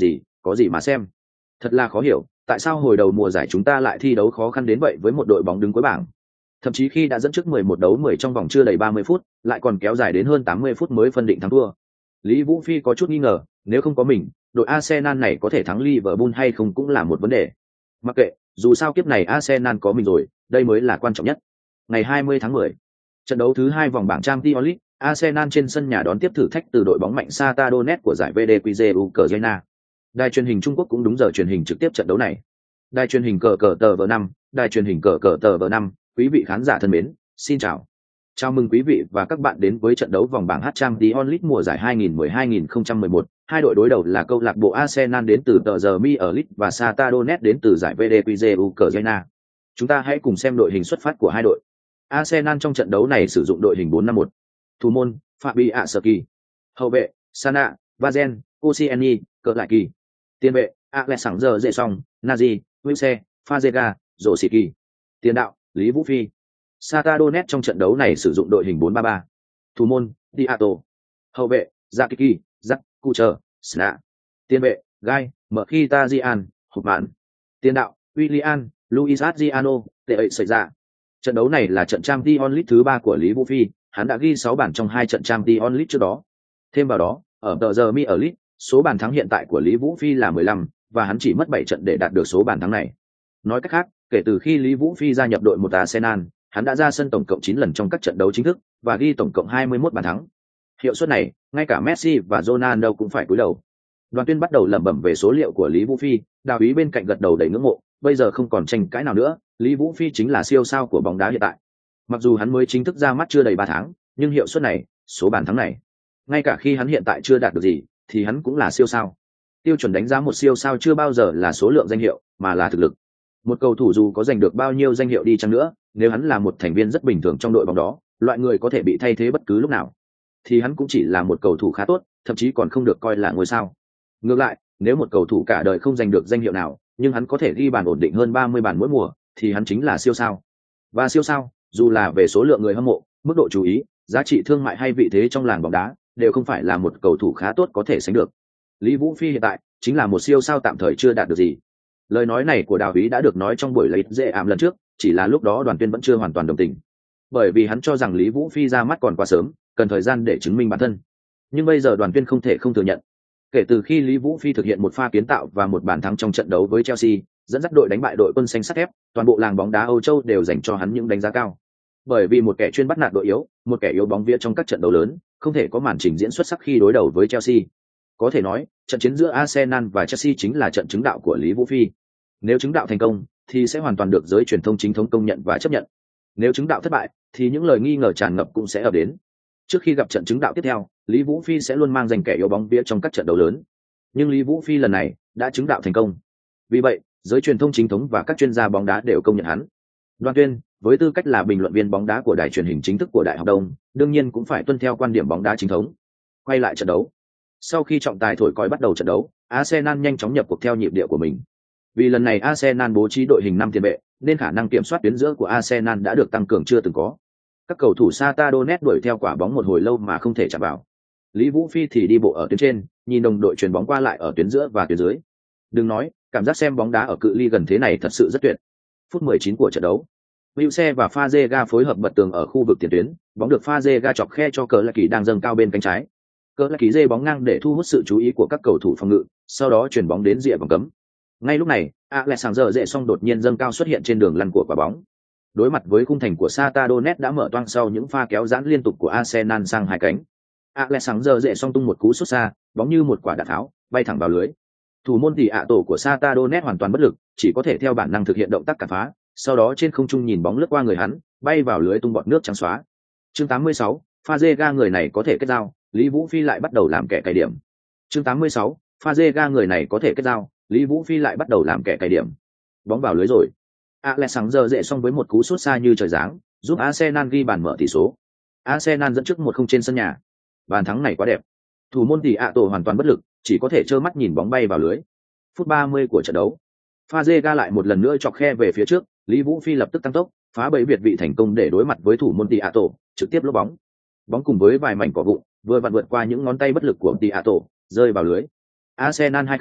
có gì mà xem. Thật là khó hiểu, tại sao hồi đầu mùa giải chúng ta lại thi đấu khó khăn đến vậy với một đội bóng đứng cuối bảng. Thậm chí khi đã dẫn trước mười một đấu mười trong vòng chưa đầy ba mươi phút, lại còn kéo dài đến hơn tám mươi phút mới phân định thắng thua. Lý Vũ Phi có chút nghi ngờ, nếu không có mình, đội Arsenal này có thể thắng Liverpool hay không cũng là một vấn đề. Mặc kệ, dù sao kiếp này Arsenal có mình rồi, đây mới là quan trọng nhất. Ngày hai mươi tháng mười, trận đấu thứ hai vòng bảng Champions League, Arsenal trên sân nhà đón tiếp thử thách từ đội bóng mạnh Shakhtar Donetsk của giải vê đê quy giê Ukraine. Đài truyền hình Trung Quốc cũng đúng giờ truyền hình trực tiếp trận đấu này. Đài truyền hình cờ cờ tờ vờ năm, đài truyền hình cờ cờ tờ vờ năm, quý vị khán giả thân mến, xin chào. Chào mừng quý vị và các bạn đến với trận đấu vòng bảng Champions League mùa giải hai nghìn mười hai nghìn không trăm mười một. Hai đội đối đầu là câu lạc bộ Arsenal đến từ tờ giờ Mi ở League và Shakhtar Donetsk đến từ giải vê đê quy giê Ukraine. Chúng ta hãy cùng xem đội hình xuất phát của hai đội. Arsenal trong trận đấu này sử dụng đội hình bốn năm một. Thủ môn: Fabianski. Hậu vệ: Sana, Vazen, Koscielny, Călăi. Tiền vệ: Alexander Zesong, Nazi, Wilse, Fazega, Rosicki. Tiền đạo: Lý Vũ Phi. Shakhtar Donetsk trong trận đấu này sử dụng đội hình bốn ba ba. Thủ môn: Diato. Hậu vệ: Zakiki, Zak, Kucher, Sna. Tiền vệ: Gai, Mkhitaryan, Hopman. Tiền đạo: Willian, Luis Adriano, tệ ậy xảy ra. Trận đấu này là trận Champions League thứ ba của Lý Vũ Phi, hắn đã ghi sáu bàn trong hai trận Champions League trước đó. Thêm vào đó, ở tờ giờ Mi ở League, số bàn thắng hiện tại của Lý Vũ Phi là mười lăm, và hắn chỉ mất bảy trận để đạt được số bàn thắng này. Nói cách khác, kể từ khi Lý Vũ Phi gia nhập đội một Arsenal, hắn đã ra sân tổng cộng chín lần trong các trận đấu chính thức và ghi tổng cộng hai mươi mốt bàn thắng. Hiệu suất này, ngay cả Messi và Ronaldo cũng phải cúi đầu. Đoàn Tuyên bắt đầu lẩm bẩm về số liệu của Lý Vũ Phi, Đào Ý bên cạnh gật đầu đầy ngưỡng mộ, bây giờ không còn tranh cãi nào nữa, Lý Vũ Phi chính là siêu sao của bóng đá hiện tại. Mặc dù hắn mới chính thức ra mắt chưa đầy ba tháng, nhưng hiệu suất này, số bàn thắng này, ngay cả khi hắn hiện tại chưa đạt được gì, thì hắn cũng là siêu sao. Tiêu chuẩn đánh giá một siêu sao chưa bao giờ là số lượng danh hiệu, mà là thực lực. Một cầu thủ dù có giành được bao nhiêu danh hiệu đi chăng nữa, nếu hắn là một thành viên rất bình thường trong đội bóng đó, loại người có thể bị thay thế bất cứ lúc nào, thì hắn cũng chỉ là một cầu thủ khá tốt, thậm chí còn không được coi là ngôi sao. Ngược lại, nếu một cầu thủ cả đời không giành được danh hiệu nào, nhưng hắn có thể ghi bàn ổn định hơn ba mươi bàn mỗi mùa, thì hắn chính là siêu sao. Và siêu sao, dù là về số lượng người hâm mộ, mức độ chú ý, giá trị thương mại hay vị thế trong làng bóng đá, đều không phải là một cầu thủ khá tốt có thể sánh được. Lý Vũ Phi hiện tại chính là một siêu sao tạm thời chưa đạt được gì. Lời nói này của Đào Ý đã được nói trong buổi lấy dễ ảm lần trước, chỉ là lúc đó Đoàn Tuyên vẫn chưa hoàn toàn đồng tình, bởi vì hắn cho rằng Lý Vũ Phi ra mắt còn quá sớm, cần thời gian để chứng minh bản thân. Nhưng bây giờ Đoàn Tuyên không thể không thừa nhận, kể từ khi Lý Vũ Phi thực hiện một pha kiến tạo và một bàn thắng trong trận đấu với Chelsea, dẫn dắt đội đánh bại đội quân xanh sắt thép, toàn bộ làng bóng đá Âu Châu đều dành cho hắn những đánh giá cao. Bởi vì một kẻ chuyên bắt nạt đội yếu, một kẻ yếu bóng vía trong các trận đấu lớn, không thể có màn trình diễn xuất sắc khi đối đầu với Chelsea. Có thể nói, trận chiến giữa Arsenal và Chelsea chính là trận chứng đạo của Lý Vũ Phi. Nếu chứng đạo thành công, thì sẽ hoàn toàn được giới truyền thông chính thống công nhận và chấp nhận. Nếu chứng đạo thất bại, thì những lời nghi ngờ tràn ngập cũng sẽ ập đến. Trước khi gặp trận chứng đạo tiếp theo, Lý Vũ Phi sẽ luôn mang danh kẻ yếu bóng vía trong các trận đấu lớn. Nhưng Lý Vũ Phi lần này đã chứng đạo thành công. Vì vậy, giới truyền thông chính thống và các chuyên gia bóng đá đều công nhận hắn. Đoàn Tuyên, với tư cách là bình luận viên bóng đá của đài truyền hình chính thức của Đại học Đông, đương nhiên cũng phải tuân theo quan điểm bóng đá chính thống. Quay lại trận đấu. Sau khi trọng tài thổi còi bắt đầu trận đấu, Arsenal nhanh chóng nhập cuộc theo nhịp điệu của mình. Vì lần này Arsenal bố trí đội hình năm tiền vệ, nên khả năng kiểm soát tuyến giữa của Arsenal đã được tăng cường chưa từng có. Các cầu thủ Shakhtar Donetsk đuổi theo quả bóng một hồi lâu mà không thể chạm vào. Lý Vũ Phi thì đi bộ ở tuyến trên, nhìn đồng đội chuyền bóng qua lại ở tuyến giữa và tuyến dưới. Đừng nói, cảm giác xem bóng đá ở cự ly gần thế này thật sự rất tuyệt. Phút mười chín của trận đấu, Wilse và Fazega phối hợp bật tường ở khu vực tiền tuyến, bóng được Fazega chọc khe cho Călăi đang dâng cao bên cánh trái. Călăi dê bóng ngang để thu hút sự chú ý của các cầu thủ phòng ngự, sau đó chuyền bóng đến rìa vòng cấm. Ngay lúc này, Alexander Zesong đột nhiên dâng cao xuất hiện trên đường lăn của quả bóng. Đối mặt với khung thành của Shakhtar Donetsk đã mở toang sau những pha kéo giãn liên tục của Arsenal sang hai cánh, Alexander Zesong tung một cú sút xa, bóng như một quả đạn tháo, bay thẳng vào lưới. Thủ môn tỷ ạ tổ của Shakhtar Donetsk hoàn toàn bất lực, chỉ có thể theo bản năng thực hiện động tác cản phá, sau đó trên không trung nhìn bóng lướt qua người hắn, bay vào lưới tung bọt nước trắng xóa. Chương tám mươi sáu, Fazega người này có thể kết giao, Lý Vũ Phi lại bắt đầu làm kẻ cày điểm. Chương tám mươi sáu, Fazega người này có thể kết giao, Lý Vũ Phi lại bắt đầu làm kẻ cày điểm. Bóng vào lưới rồi. Alexander Zesong với một cú sút xa như trời giáng, giúp Arsenal ghi bàn mở tỷ số. Arsenal dẫn trước một không trên sân nhà. Bàn thắng này quá đẹp. Thủ môn tỷ ạ tổ hoàn toàn bất lực, chỉ có thể trơ mắt nhìn bóng bay vào lưới. Phút ba mươi của trận đấu, Fazega lại một lần nữa chọc khe về phía trước, Lý Vũ Phi lập tức tăng tốc, phá bẫy việt vị thành công để đối mặt với thủ môn tỷ ạ tổ, trực tiếp lốp bóng. Bóng cùng với vài mảnh cỏ vụn, vừa vặn vượt qua những ngón tay bất lực của tỷ ạ tổ, rơi vào lưới. Arsenal hai không,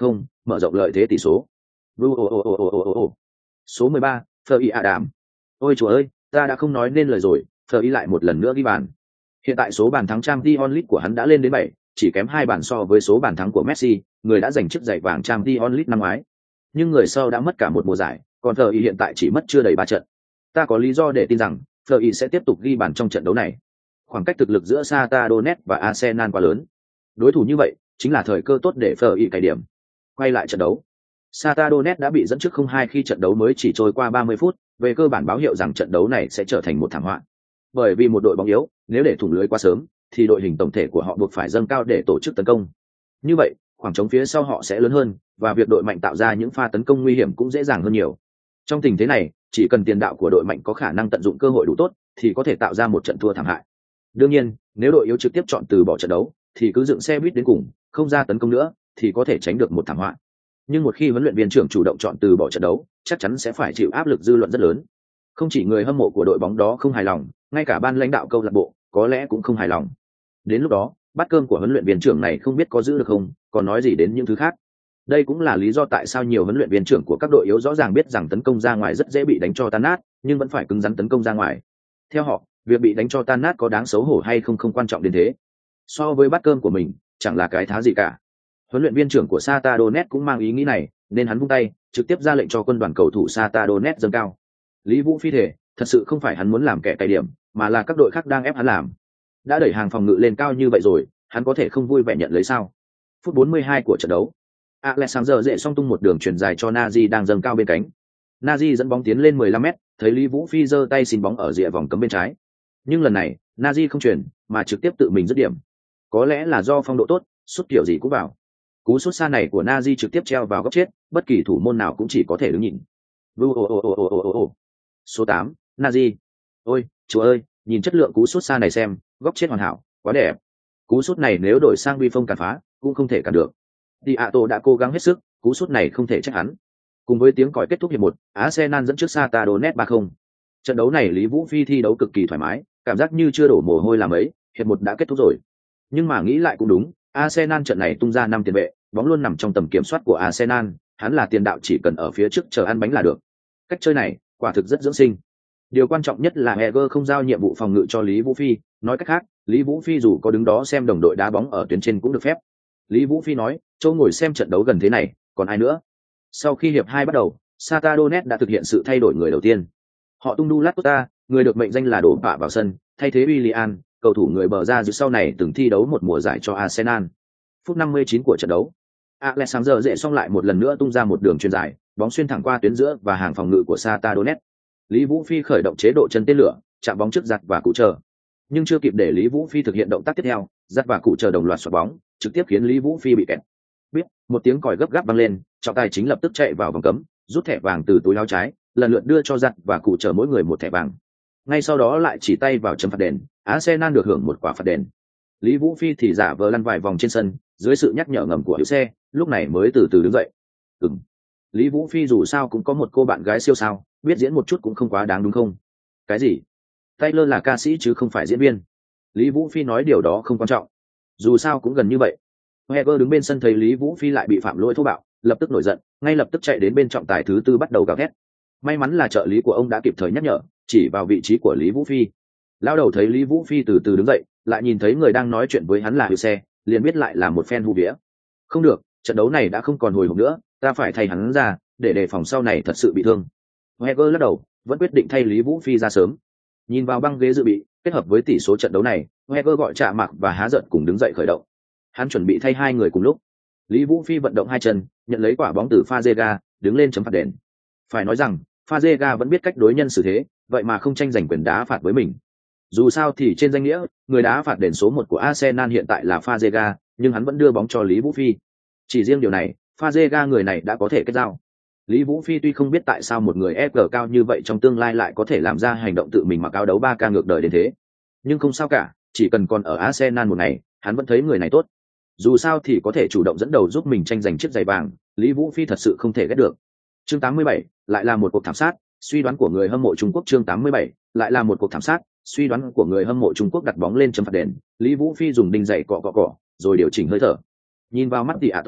mở rộng lợi thế tỷ số. Vu ồ ồ ồ ồ ồ ồ. Số mười ba, Fleur Adam. Ôi trời ơi, ta đã không nói nên lời rồi, Fleur lại một lần nữa ghi bàn. Hiện tại số bàn thắng Champions League của hắn đã lên đến bảy, chỉ kém hai bàn so với số bàn thắng của Messi, người đã giành chức giày vàng Champions League năm ngoái. Nhưng người sau đã mất cả một mùa giải, còn Fleur hiện tại chỉ mất chưa đầy ba trận. Ta có lý do để tin rằng Fleur sẽ tiếp tục ghi bàn trong trận đấu này. Khoảng cách thực lực giữa Shakhtar Donetsk và Arsenal quá lớn. Đối thủ như vậy chính là thời cơ tốt để Fleur cày điểm. Quay lại trận đấu. Shakhtar Donetsk đã bị dẫn trước không hai khi trận đấu mới chỉ trôi qua ba mươi phút, về cơ bản báo hiệu rằng trận đấu này sẽ trở thành một thảm họa. Bởi vì một đội bóng yếu, nếu để thủng lưới quá sớm, thì đội hình tổng thể của họ buộc phải dâng cao để tổ chức tấn công. Như vậy, khoảng trống phía sau họ sẽ lớn hơn, và việc đội mạnh tạo ra những pha tấn công nguy hiểm cũng dễ dàng hơn nhiều. Trong tình thế này, chỉ cần tiền đạo của đội mạnh có khả năng tận dụng cơ hội đủ tốt, thì có thể tạo ra một trận thua thảm hại. Đương nhiên, nếu đội yếu trực tiếp chọn từ bỏ trận đấu, thì cứ dựng xe buýt đến cùng, không ra tấn công nữa, thì có thể tránh được một thảm họa. Nhưng một khi huấn luyện viên trưởng chủ động chọn từ bỏ trận đấu, chắc chắn sẽ phải chịu áp lực dư luận rất lớn. Không chỉ người hâm mộ của đội bóng đó không hài lòng, ngay cả ban lãnh đạo câu lạc bộ có lẽ cũng không hài lòng. Đến lúc đó, bát cơm của huấn luyện viên trưởng này không biết có giữ được không, còn nói gì đến những thứ khác. Đây cũng là lý do tại sao nhiều huấn luyện viên trưởng của các đội yếu rõ ràng biết rằng tấn công ra ngoài rất dễ bị đánh cho tan nát, nhưng vẫn phải cứng rắn tấn công ra ngoài. Theo họ, việc bị đánh cho tan nát có đáng xấu hổ hay không không quan trọng đến thế. So với bát cơm của mình, chẳng là cái thá gì cả. Huấn luyện viên trưởng của Shakhtar Donetsk cũng mang ý nghĩ này, nên hắn vung tay, trực tiếp ra lệnh cho quân đoàn cầu thủ Shakhtar Donetsk dâng cao. Lý Vũ Phi thể, thật sự không phải hắn muốn làm kẻ cày điểm, mà là các đội khác đang ép hắn làm. Đã đẩy hàng phòng ngự lên cao như vậy rồi, hắn có thể không vui vẻ nhận lấy sao? Phút bốn mươi hai của trận đấu, Alexander dễ song tung một đường chuyền dài cho Nazi đang dâng cao bên cánh. Nazi dẫn bóng tiến lên mười lăm mét, thấy Lý Vũ Phi giơ tay xin bóng ở rìa vòng cấm bên trái. Nhưng lần này, Nazi không chuyền, mà trực tiếp tự mình dứt điểm. Có lẽ là do phong độ tốt, sút kiểu gì cũng vào. Cú sút xa này của Nazi trực tiếp treo vào góc chết, bất kỳ thủ môn nào cũng chỉ có thể đứng nhìn. Vu ồ ồ ồ ồ ồ ồ. Số tám, Nazi. Ôi, chúa ơi, nhìn chất lượng cú sút xa này xem, góc chết hoàn hảo, quá đẹp. Cú sút này nếu đổi sang vi phong cản phá, cũng không thể cản được. Diato đã cố gắng hết sức, cú sút này không thể trách hắn. Cùng với tiếng còi kết thúc hiệp một, Arsenal dẫn trước Shakhtar Donetsk ba không. Trận đấu này Lý Vũ Phi thi đấu cực kỳ thoải mái, cảm giác như chưa đổ mồ hôi làm ấy, hiệp một đã kết thúc rồi. Nhưng mà nghĩ lại cũng đúng, Arsenal trận này tung ra năm tiền vệ, bóng luôn nằm trong tầm kiểm soát của Arsenal, hắn là tiền đạo chỉ cần ở phía trước chờ ăn bánh là được. Cách chơi này, quả thực rất dưỡng sinh. Điều quan trọng nhất là Heger không giao nhiệm vụ phòng ngự cho Lý Vũ Phi, nói cách khác, Lý Vũ Phi dù có đứng đó xem đồng đội đá bóng ở tuyến trên cũng được phép. Lý Vũ Phi nói, châu ngồi xem trận đấu gần thế này, còn ai nữa? Sau khi hiệp hai bắt đầu, Shakhtar Donetsk đã thực hiện sự thay đổi người đầu tiên. Họ tung Dulat Costa, người được mệnh danh là đổ bạ vào sân, thay thế Willian, cầu thủ người bờ ra dự sau này từng thi đấu một mùa giải cho Arsenal. Phút năm mươi chín của trận đấu, Alexander dễ xong lại một lần nữa tung ra một đường chuyền dài, bóng xuyên thẳng qua tuyến giữa và hàng phòng ngự của Shakhtar Donetsk. Lý Vũ Phi khởi động chế độ chân tên lửa, chạm bóng trước giặt và cụ chờ. Nhưng chưa kịp để Lý Vũ Phi thực hiện động tác tiếp theo, giặt và cụ chờ đồng loạt xoạc bóng, trực tiếp khiến Lý Vũ Phi bị kẹt. Biết, một tiếng còi gấp gáp vang lên, trọng tài chính lập tức chạy vào vòng cấm, rút thẻ vàng từ túi áo trái, lần lượt đưa cho giặt và cụ chờ mỗi người một thẻ vàng. Ngay sau đó lại chỉ tay vào chấm phạt đền, Arsenal được hưởng một quả phạt đền. Lý Vũ Phi thì giả vờ lăn vài vòng trên sân, dưới sự nhắc nhở ngầm của hiệu xe, lúc này mới từ từ đứng dậy. Ừm. Lý Vũ Phi dù sao cũng có một cô bạn gái siêu sao, biết diễn một chút cũng không quá đáng đúng không? Cái gì? Taylor là ca sĩ chứ không phải diễn viên. Lý Vũ Phi nói điều đó không quan trọng. Dù sao cũng gần như vậy. Heger đứng bên sân thấy Lý Vũ Phi lại bị phạm lỗi thô bạo, lập tức nổi giận, ngay lập tức chạy đến bên trọng tài thứ tư bắt đầu gào thét. May mắn là trợ lý của ông đã kịp thời nhắc nhở, chỉ vào vị trí của Lý Vũ Phi. Lão đầu thấy Lý Vũ Phi từ từ đứng dậy, lại nhìn thấy người đang nói chuyện với hắn là hiệu xe, liền biết lại là một fan hù vía. Không được, trận đấu này đã không còn hồi hộp nữa, ta phải thay hắn ra, để đề phòng sau này thật sự bị thương. Heger lắc đầu, vẫn quyết định thay Lý Vũ Phi ra sớm. Nhìn vào băng ghế dự bị, kết hợp với tỷ số trận đấu này, Heger gọi Trạ Mạc và Há Giận cùng đứng dậy khởi động. Hắn chuẩn bị thay hai người cùng lúc. Lý Vũ Phi vận động hai chân, nhận lấy quả bóng từ Fazega, đứng lên chấm phạt đền. Phải nói rằng, Fazega vẫn biết cách đối nhân xử thế, vậy mà không tranh giành quyền đá phạt với mình. Dù sao thì trên danh nghĩa, người đá phạt đền số một của Arsenal hiện tại là Fazega, nhưng hắn vẫn đưa bóng cho Lý Vũ Phi. Chỉ riêng điều này, Fazega người này đã có thể kết giao. Lý Vũ Phi tuy không biết tại sao một người ép giê cao như vậy trong tương lai lại có thể làm ra hành động tự mình mặc áo đấu ba K ngược đời đến thế. Nhưng không sao cả, chỉ cần còn ở Arsenal một ngày, hắn vẫn thấy người này tốt. Dù sao thì có thể chủ động dẫn đầu giúp mình tranh giành chiếc giày vàng, Lý Vũ Phi thật sự không thể ghét được. Chương tám mươi bảy, lại là một cuộc thảm sát, suy đoán của người hâm mộ Trung Quốc. Chương tám mươi bảy, lại là một cuộc thảm sát, suy đoán của người hâm mộ Trung Quốc đặt bóng lên chấm phạt đền, Lý Vũ Phi dùng đinh giày cọ cọ cọ, rồi điều chỉnh hơi thở. Nhìn vào mắt Diato,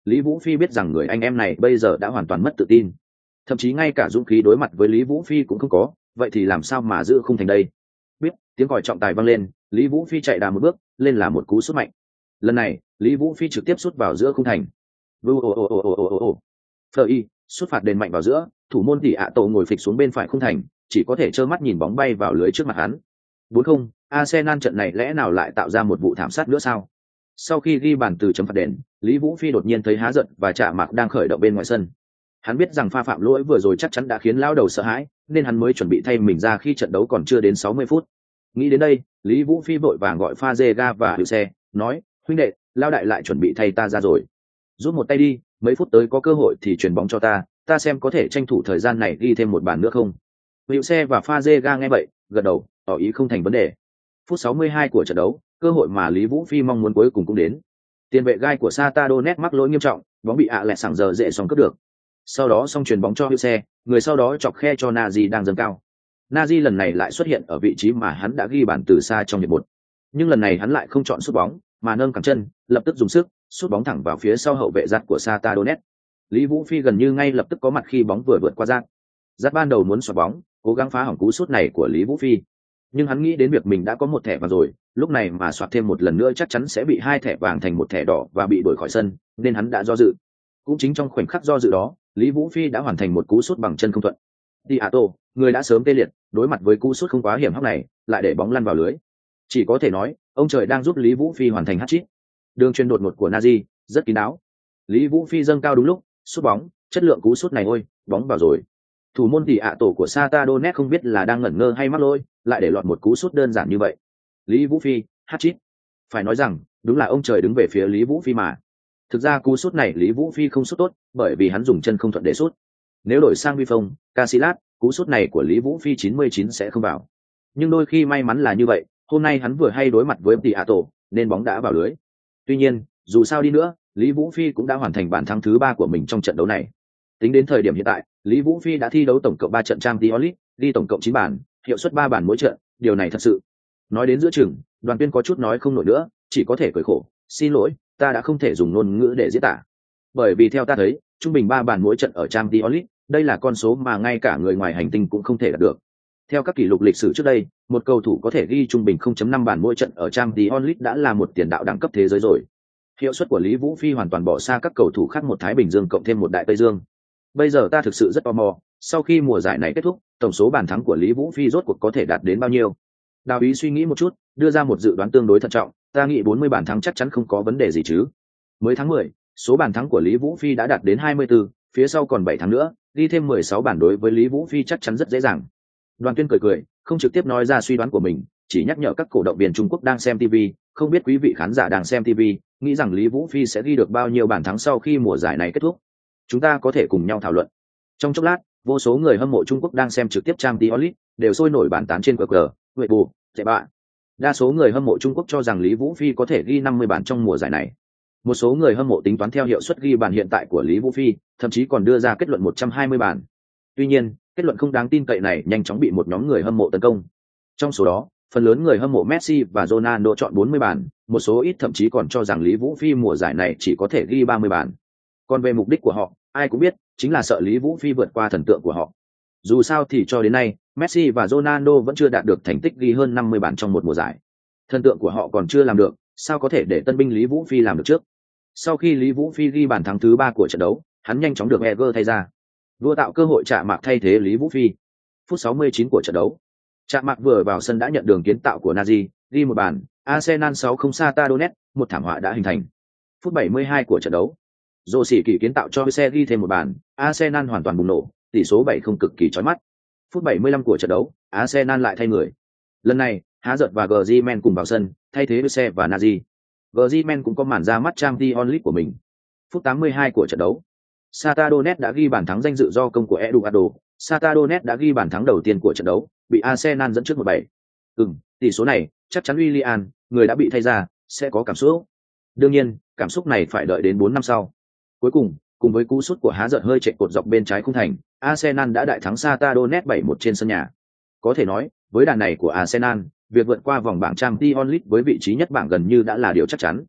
Lý Vũ Phi biết rằng người anh em này bây giờ đã hoàn toàn mất tự tin, thậm chí ngay cả dũng khí đối mặt với Lý Vũ Phi cũng không có, vậy thì làm sao mà giữ khung thành đây? Biết, tiếng còi trọng tài vang lên, Lý Vũ Phi chạy đà một bước, lên là một cú sút mạnh. Lần này, Lý Vũ Phi trực tiếp sút vào giữa khung thành. Vu ồ ồ ồ ồ ồ ồ. Phờ y, sút phạt đền mạnh vào giữa, thủ môn tỷ ạ tổ ngồi phịch xuống bên phải khung thành, chỉ có thể trơ mắt nhìn bóng bay vào lưới trước mặt hắn. bốn không, Arsenal trận này lẽ nào lại tạo ra một vụ thảm sát nữa sao? Sau khi ghi bàn từ chấm phạt đền, Lý Vũ Phi đột nhiên thấy há giận và Trạ Mạc đang khởi động bên ngoài sân. Hắn biết rằng pha phạm lỗi vừa rồi chắc chắn đã khiến lão đầu sợ hãi, nên hắn mới chuẩn bị thay mình ra khi trận đấu còn chưa đến sáu mươi phút. Nghĩ đến đây, Lý Vũ Phi vội vàng gọi Fazega và Hữu Xe, nói: "Huynh đệ, lão đại lại chuẩn bị thay ta ra rồi. Rút một tay đi, mấy phút tới có cơ hội thì chuyền bóng cho ta, ta xem có thể tranh thủ thời gian này ghi thêm một bàn nữa không." Hữu Xe và Fazega nghe vậy, gật đầu, tỏ ý không thành vấn đề. Phút sáu mươi hai của trận đấu, cơ hội mà Lý Vũ Phi mong muốn cuối cùng cũng đến. Tiền vệ gai của Sata Donet mắc lỗi nghiêm trọng, bóng bị ạ lẹ sảng giờ dễ xong cướp được. Sau đó xong chuyền bóng cho Hữu Xe, người sau đó chọc khe cho Nazi đang dâng cao. Nazi lần này lại xuất hiện ở vị trí mà hắn đã ghi bàn từ xa trong hiệp một. Nhưng lần này hắn lại không chọn sút bóng, mà nâng cẳng chân, lập tức dùng sức, sút bóng thẳng vào phía sau hậu vệ giật của Sata Donet. Lý Vũ Phi gần như ngay lập tức có mặt khi bóng vừa vượt qua giáp. Giáp ban đầu muốn xoạc bóng, cố gắng phá hỏng cú sút này của Lý Vũ Phi. Nhưng hắn nghĩ đến việc mình đã có một thẻ vàng rồi, lúc này mà soạt thêm một lần nữa chắc chắn sẽ bị hai thẻ vàng thành một thẻ đỏ và bị đuổi khỏi sân, nên hắn đã do dự. Cũng chính trong khoảnh khắc do dự đó, Lý Vũ Phi đã hoàn thành một cú sút bằng chân không thuận. Diato, người đã sớm tê liệt, đối mặt với cú sút không quá hiểm hóc này, lại để bóng lăn vào lưới. Chỉ có thể nói, ông trời đang giúp Lý Vũ Phi hoàn thành hat-trick. Đường chuyền đột ngột của Nazi rất kín đáo. Lý Vũ Phi dâng cao đúng lúc, sút bóng, chất lượng cú sút này ôi, bóng vào rồi. Thủ môn tỷ ạ tổ của Sata Donet không biết là đang ngẩn ngơ hay mắc lỗi, lại để lọt một cú sút đơn giản như vậy. Lý Vũ Phi, hat-trick. Phải nói rằng, đúng là ông trời đứng về phía Lý Vũ Phi mà. Thực ra cú sút này Lý Vũ Phi không sút tốt, bởi vì hắn dùng chân không thuận để sút. Nếu đổi sang Vi Phong, Casillas, cú sút này của Lý Vũ Phi chín mươi chín sẽ không vào. Nhưng đôi khi may mắn là như vậy, hôm nay hắn vừa hay đối mặt với tỷ ạ tổ, nên bóng đã vào lưới. Tuy nhiên, dù sao đi nữa, Lý Vũ Phi cũng đã hoàn thành bàn thắng thứ ba của mình trong trận đấu này. Tính đến thời điểm hiện tại, Lý Vũ Phi đã thi đấu tổng cộng ba trận Champions League, ghi tổng cộng chín bàn, hiệu suất ba bàn mỗi trận, điều này thật sự. Nói đến giữa chừng, Đoàn Tuyên có chút nói không nổi nữa, chỉ có thể cười khổ, xin lỗi, ta đã không thể dùng ngôn ngữ để diễn tả. Bởi vì theo ta thấy, trung bình ba bàn mỗi trận ở Champions League, đây là con số mà ngay cả người ngoài hành tinh cũng không thể đạt được. Theo các kỷ lục lịch sử trước đây, một cầu thủ có thể ghi trung bình không phẩy năm bàn mỗi trận ở Champions League đã là một tiền đạo đẳng cấp thế giới rồi. Hiệu suất của Lý Vũ Phi hoàn toàn bỏ xa các cầu thủ khác một Thái Bình Dương cộng thêm một Đại Tây Dương. Bây giờ ta thực sự rất tò mò, sau khi mùa giải này kết thúc, tổng số bàn thắng của Lý Vũ Phi rốt cuộc có thể đạt đến bao nhiêu? Đào Ý suy nghĩ một chút, đưa ra một dự đoán tương đối thận trọng, ta nghĩ bốn mươi bàn thắng chắc chắn không có vấn đề gì chứ. Mới tháng mười, số bàn thắng của Lý Vũ Phi đã đạt đến hai mươi tư, phía sau còn bảy tháng nữa, ghi thêm mười sáu bàn đối với Lý Vũ Phi chắc chắn rất dễ dàng. Đoàn Tuyên cười cười, không trực tiếp nói ra suy đoán của mình, chỉ nhắc nhở các cổ động viên Trung Quốc đang xem ti vi, không biết quý vị khán giả đang xem ti vi, nghĩ rằng Lý Vũ Phi sẽ ghi được bao nhiêu bàn thắng sau khi mùa giải này kết thúc. Chúng ta có thể cùng nhau thảo luận. Trong chốc lát, vô số người hâm mộ Trung Quốc đang xem trực tiếp Champions League đều sôi nổi bàn tán trên quy rờ, Weibo, Tệ bạ. Đa số người hâm mộ Trung Quốc cho rằng Lý Vũ Phi có thể ghi năm mươi bàn trong mùa giải này. Một số người hâm mộ tính toán theo hiệu suất ghi bàn hiện tại của Lý Vũ Phi, thậm chí còn đưa ra kết luận một trăm hai mươi bàn. Tuy nhiên, kết luận không đáng tin cậy này nhanh chóng bị một nhóm người hâm mộ tấn công. Trong số đó, phần lớn người hâm mộ Messi và Ronaldo chọn bốn mươi bàn, một số ít thậm chí còn cho rằng Lý Vũ Phi mùa giải này chỉ có thể ghi ba mươi bàn. Còn về mục đích của họ, ai cũng biết, chính là sợ Lý Vũ Phi vượt qua thần tượng của họ. Dù sao thì cho đến nay, Messi và Ronaldo vẫn chưa đạt được thành tích ghi hơn năm mươi bàn trong một mùa giải. Thần tượng của họ còn chưa làm được, sao có thể để tân binh Lý Vũ Phi làm được trước? Sau khi Lý Vũ Phi ghi bàn thắng thứ ba của trận đấu, hắn nhanh chóng được Eger thay ra. Vua tạo cơ hội Trạ Mạc thay thế Lý Vũ Phi. Phút sáu mươi chín của trận đấu, Trạ Mạc vừa vào sân đã nhận đường kiến tạo của Nazi, ghi một bàn, Arsenal sáu không Sata Donet, một thảm họa đã hình thành. Phút bảy mươi hai của trận đấu, Dô Sĩ Kỳ kiến tạo cho xe ghi thêm một bàn, Arsenal hoàn toàn bùng nổ, tỷ số bảy không cực kỳ chói mắt. Phút bảy mươi lăm của trận đấu, Arsenal lại thay người. Lần này, Há Giật và Griezmann cùng vào sân, thay thế xe và Nazi. Griezmann cũng có màn ra mắt Champions League của mình. Phút tám mươi hai của trận đấu, Sata Donet đã ghi bàn thắng danh dự do công của Eduardo. Sata Donet đã ghi bàn thắng đầu tiên của trận đấu, bị Arsenal dẫn trước một bảy. Ừm, tỷ số này, chắc chắn Willian, người đã bị thay ra, sẽ có cảm xúc. Đương nhiên, cảm xúc này phải đợi đến bốn năm sau. Cuối cùng, cùng với cú sút của Há Giật hơi chạy cột dọc bên trái khung thành, Arsenal đã đại thắng Sata Donet bảy một trên sân nhà. Có thể nói, với đàn này của Arsenal, việc vượt qua vòng bảng Champions League với vị trí nhất bảng gần như đã là điều chắc chắn.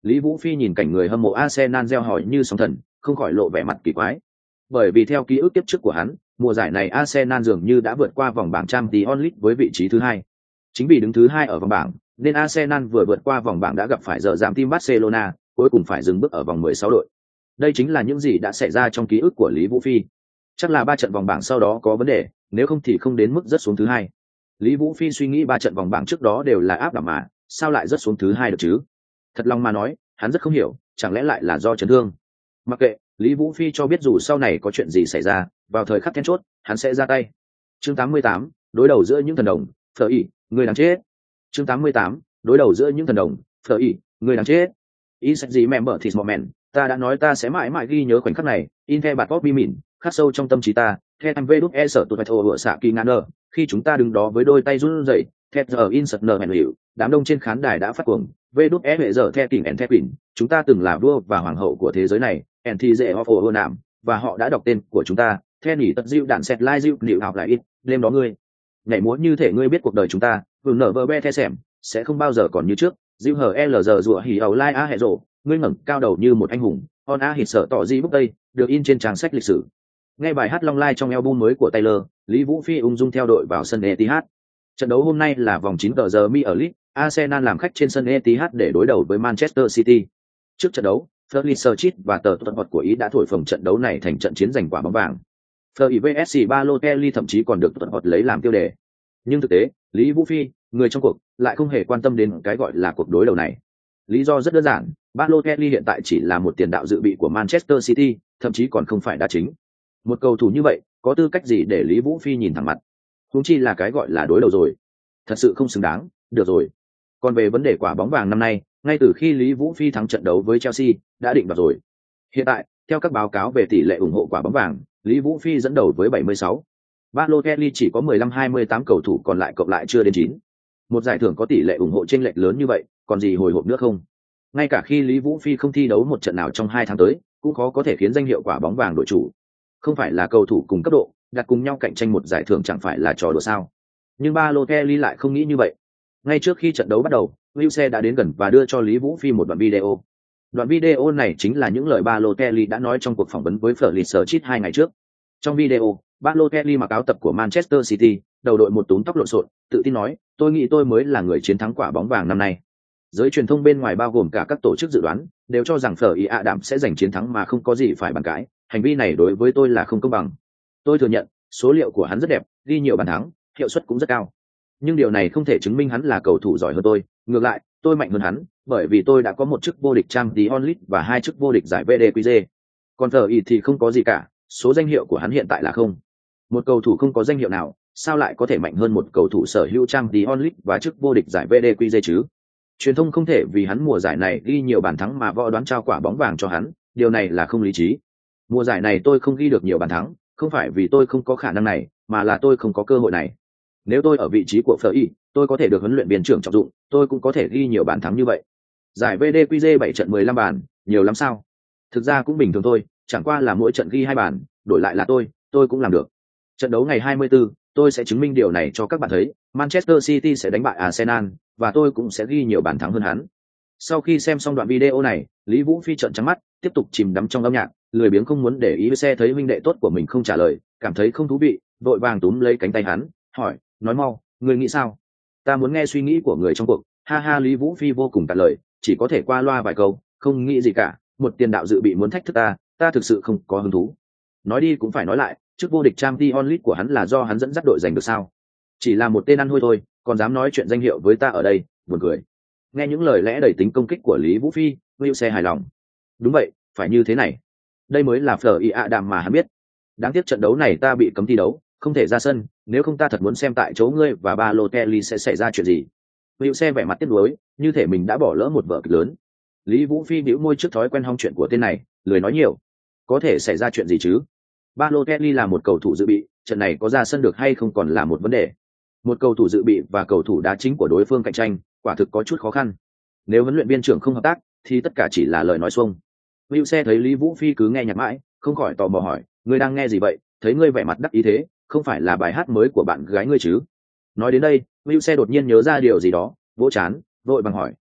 Lý Vũ Phi nhìn cảnh người hâm mộ Arsenal reo hò như sóng thần, không khỏi lộ vẻ mặt kỳ quái. Bởi vì theo ký ức tiếp trước của hắn, mùa giải này Arsenal dường như đã vượt qua vòng bảng Champions League với vị trí thứ hai. Chính vì đứng thứ hai ở vòng bảng, nên Arsenal vừa vượt qua vòng bảng đã gặp phải giờ giảm team Barcelona, cuối cùng phải dừng bước ở vòng mười sáu đội. Đây chính là những gì đã xảy ra trong ký ức của Lý Vũ Phi. Chắc là ba trận vòng bảng sau đó có vấn đề, nếu không thì không đến mức rớt xuống thứ hai. Lý Vũ Phi suy nghĩ ba trận vòng bảng trước đó đều là áp đảo mà, sao lại rớt xuống thứ hai được chứ? Thật lòng mà nói, hắn rất không hiểu, chẳng lẽ lại là do chấn thương? Mặc kệ, Lý Vũ Phi cho biết dù sau này có chuyện gì xảy ra, vào thời khắc then chốt, hắn sẽ ra tay. Chương tám mươi tám, đối đầu giữa những thần đồng, Phở ỉ, người đáng chết. Chương tám mươi tám, đối đầu giữa những thần đồng, Phở ỉ, người đáng chết. Ý sách gì member thịt moment, ta đã nói ta sẽ mãi mãi ghi nhớ khoảnh khắc này, in the bạt bobby mỉn, khắc sâu trong tâm trí ta. The em vê đút e sở tụt thổ vựa xạ kỳ ngàn nơ, khi chúng ta đứng đó với đôi tay run rẩy, The giờ in sật nở hẹn hiệu, đám đông trên khán đài đã phát cuồng. Vê đút e hệ giờ The kỉnh and The quỷ, chúng ta từng là vua và hoàng hậu của thế giới này, and thì dễ ho phổ nạm, và họ đã đọc tên của chúng ta. The nhỉ tật diệu đạn sẹt lai diệu liệu học lại ít, đêm đó ngươi nhảy múa như thể ngươi biết cuộc đời chúng ta, vừng nở vơ be the xẻm, sẽ không bao giờ còn như trước. Diệu hở l giờ rùa hỉ ầu lai a hệ rộ, ngươi ngẩng cao đầu như một anh hùng. On a hít sợ tỏ di bút tây, được in trên trang sách lịch sử. Nghe bài hát Long Lai trong album mới của Taylor, Lý Vũ Phi ung dung theo đội vào sân Etihad. Trận đấu hôm nay là vòng chín tờ giờ mi ở League, Arsenal làm khách trên sân Etihad để đối đầu với Manchester City. Trước trận đấu, Felice và tờ tuần hoạt của Ý đã thổi phồng trận đấu này thành trận chiến giành quả bóng vàng. Fleury vê ét Balotelli thậm chí còn được tuần hoạt lấy làm tiêu đề. Nhưng thực tế, Lý Vũ Phi, người trong cuộc, lại không hề quan tâm đến cái gọi là cuộc đối đầu này. Lý do rất đơn giản, Balotelli hiện tại chỉ là một tiền đạo dự bị của Manchester City, thậm chí còn không phải đá chính. Một cầu thủ như vậy, có tư cách gì để Lý Vũ Phi nhìn thẳng mặt? Huống chi là cái gọi là đối đầu rồi. Thật sự không xứng đáng, được rồi. Còn về vấn đề quả bóng vàng năm nay, ngay từ khi Lý Vũ Phi thắng trận đấu với Chelsea, đã định vào rồi. Hiện tại, theo các báo cáo về tỷ lệ ủng hộ quả bóng vàng, Lý Vũ Phi dẫn đầu với bảy mươi sáu. Balotelli chỉ có mười lăm hai mươi tám cầu thủ còn lại cộng lại chưa đến chín. Một giải thưởng có tỷ lệ ủng hộ chênh lệch lớn như vậy, còn gì hồi hộp nữa không? Ngay cả khi Lý Vũ Phi không thi đấu một trận nào trong hai tháng tới, cũng khó có thể khiến danh hiệu quả bóng vàng đội chủ. Không phải là cầu thủ cùng cấp độ, đặt cùng nhau cạnh tranh một giải thưởng chẳng phải là trò đùa sao? Nhưng Balotelli lại không nghĩ như vậy. Ngay trước khi trận đấu bắt đầu, Wilshere đã đến gần và đưa cho Lý Vũ Phi một đoạn video. Đoạn video này chính là những lời Balotelli đã nói trong cuộc phỏng vấn với Felice hai ngày trước. Trong video, Balotelli mặc áo tập của Manchester City, đầu đội một túm tóc lộn xộn, tự tin nói, tôi nghĩ tôi mới là người chiến thắng quả bóng vàng năm nay. Giới truyền thông bên ngoài bao gồm cả các tổ chức dự đoán, đều cho rằng Fleury Adam sẽ giành chiến thắng mà không có gì phải bàn cãi. Hành vi này đối với tôi là không công bằng. Tôi thừa nhận, số liệu của hắn rất đẹp, ghi nhiều bàn thắng, hiệu suất cũng rất cao. Nhưng điều này không thể chứng minh hắn là cầu thủ giỏi hơn tôi. Ngược lại, tôi mạnh hơn hắn, bởi vì tôi đã có một chức vô địch Champions League và hai chức vô địch giải vê đê quy giê. Còn Fleury thì không có gì cả, số danh hiệu của hắn hiện tại là không. Một cầu thủ không có danh hiệu nào, sao lại có thể mạnh hơn một cầu thủ sở hữu Champions League và chức vô địch giải vê đê quy giê chứ? Truyền thông không thể vì hắn mùa giải này ghi nhiều bàn thắng mà võ đoán trao quả bóng vàng cho hắn, điều này là không lý trí. Mùa giải này tôi không ghi được nhiều bàn thắng, không phải vì tôi không có khả năng này, mà là tôi không có cơ hội này. Nếu tôi ở vị trí của Fleury, tôi có thể được huấn luyện viên trưởng trọng dụng, tôi cũng có thể ghi nhiều bàn thắng như vậy. Giải vê đê quy giê bảy trận mười lăm bàn, nhiều lắm sao? Thực ra cũng bình thường thôi, chẳng qua là mỗi trận ghi hai bàn, đổi lại là tôi, tôi cũng làm được. Trận đấu ngày hai mươi tư, tôi sẽ chứng minh điều này cho các bạn thấy, Manchester City sẽ đánh bại Arsenal, và tôi cũng sẽ ghi nhiều bàn thắng hơn hắn. Sau khi xem xong đoạn video này, Lý Vũ Phi trợn trắng mắt, tiếp tục chìm đắm trong âm nhạc, lười biếng không muốn để ý với xe thấy huynh đệ tốt của mình không trả lời, cảm thấy không thú vị, vội vàng túm lấy cánh tay hắn, hỏi, nói mau, người nghĩ sao? Ta muốn nghe suy nghĩ của người trong cuộc. Ha ha, Lý Vũ Phi vô cùng cạn lời, chỉ có thể qua loa vài câu, không nghĩ gì cả, một tiền đạo dự bị muốn thách thức ta, ta thực sự không có hứng thú. Nói đi cũng phải nói lại, chức vô địch Champions League của hắn là do hắn dẫn dắt đội giành được sao? Chỉ là một tên ăn hôi thôi, còn dám nói chuyện danh hiệu với ta ở đây, buồn cười. Nghe những lời lẽ đầy tính công kích của Lý Vũ Phi, Wilshere hài lòng. Đúng vậy, phải như thế này. Đây mới là Fleury Adam mà hắn biết. Đáng tiếc trận đấu này ta bị cấm thi đấu, không thể ra sân, nếu không ta thật muốn xem tại chỗ ngươi và Balotelli sẽ xảy ra chuyện gì. Wilshere vẻ mặt tiếc nuối, như thể mình đã bỏ lỡ một vở kịch lớn. Lý Vũ Phi bĩu môi trước thói quen hong chuyện của tên này, lười nói nhiều. Có thể xảy ra chuyện gì chứ? Balotelli là một cầu thủ dự bị, trận này có ra sân được hay không còn là một vấn đề. Một cầu thủ dự bị và cầu thủ đá chính của đối phương cạnh tranh, quả thực có chút khó khăn. Nếu huấn luyện viên trưởng không hợp tác, thì tất cả chỉ là lời nói suông. Wilshere thấy Lý Vũ Phi cứ nghe nhạc mãi, không khỏi tò mò hỏi, ngươi đang nghe gì vậy? Thấy ngươi vẻ mặt đắc ý thế, không phải là bài hát mới của bạn gái ngươi chứ? Nói đến đây, Wilshere đột nhiên nhớ ra điều gì đó, vỗ chán, vội bằng hỏi,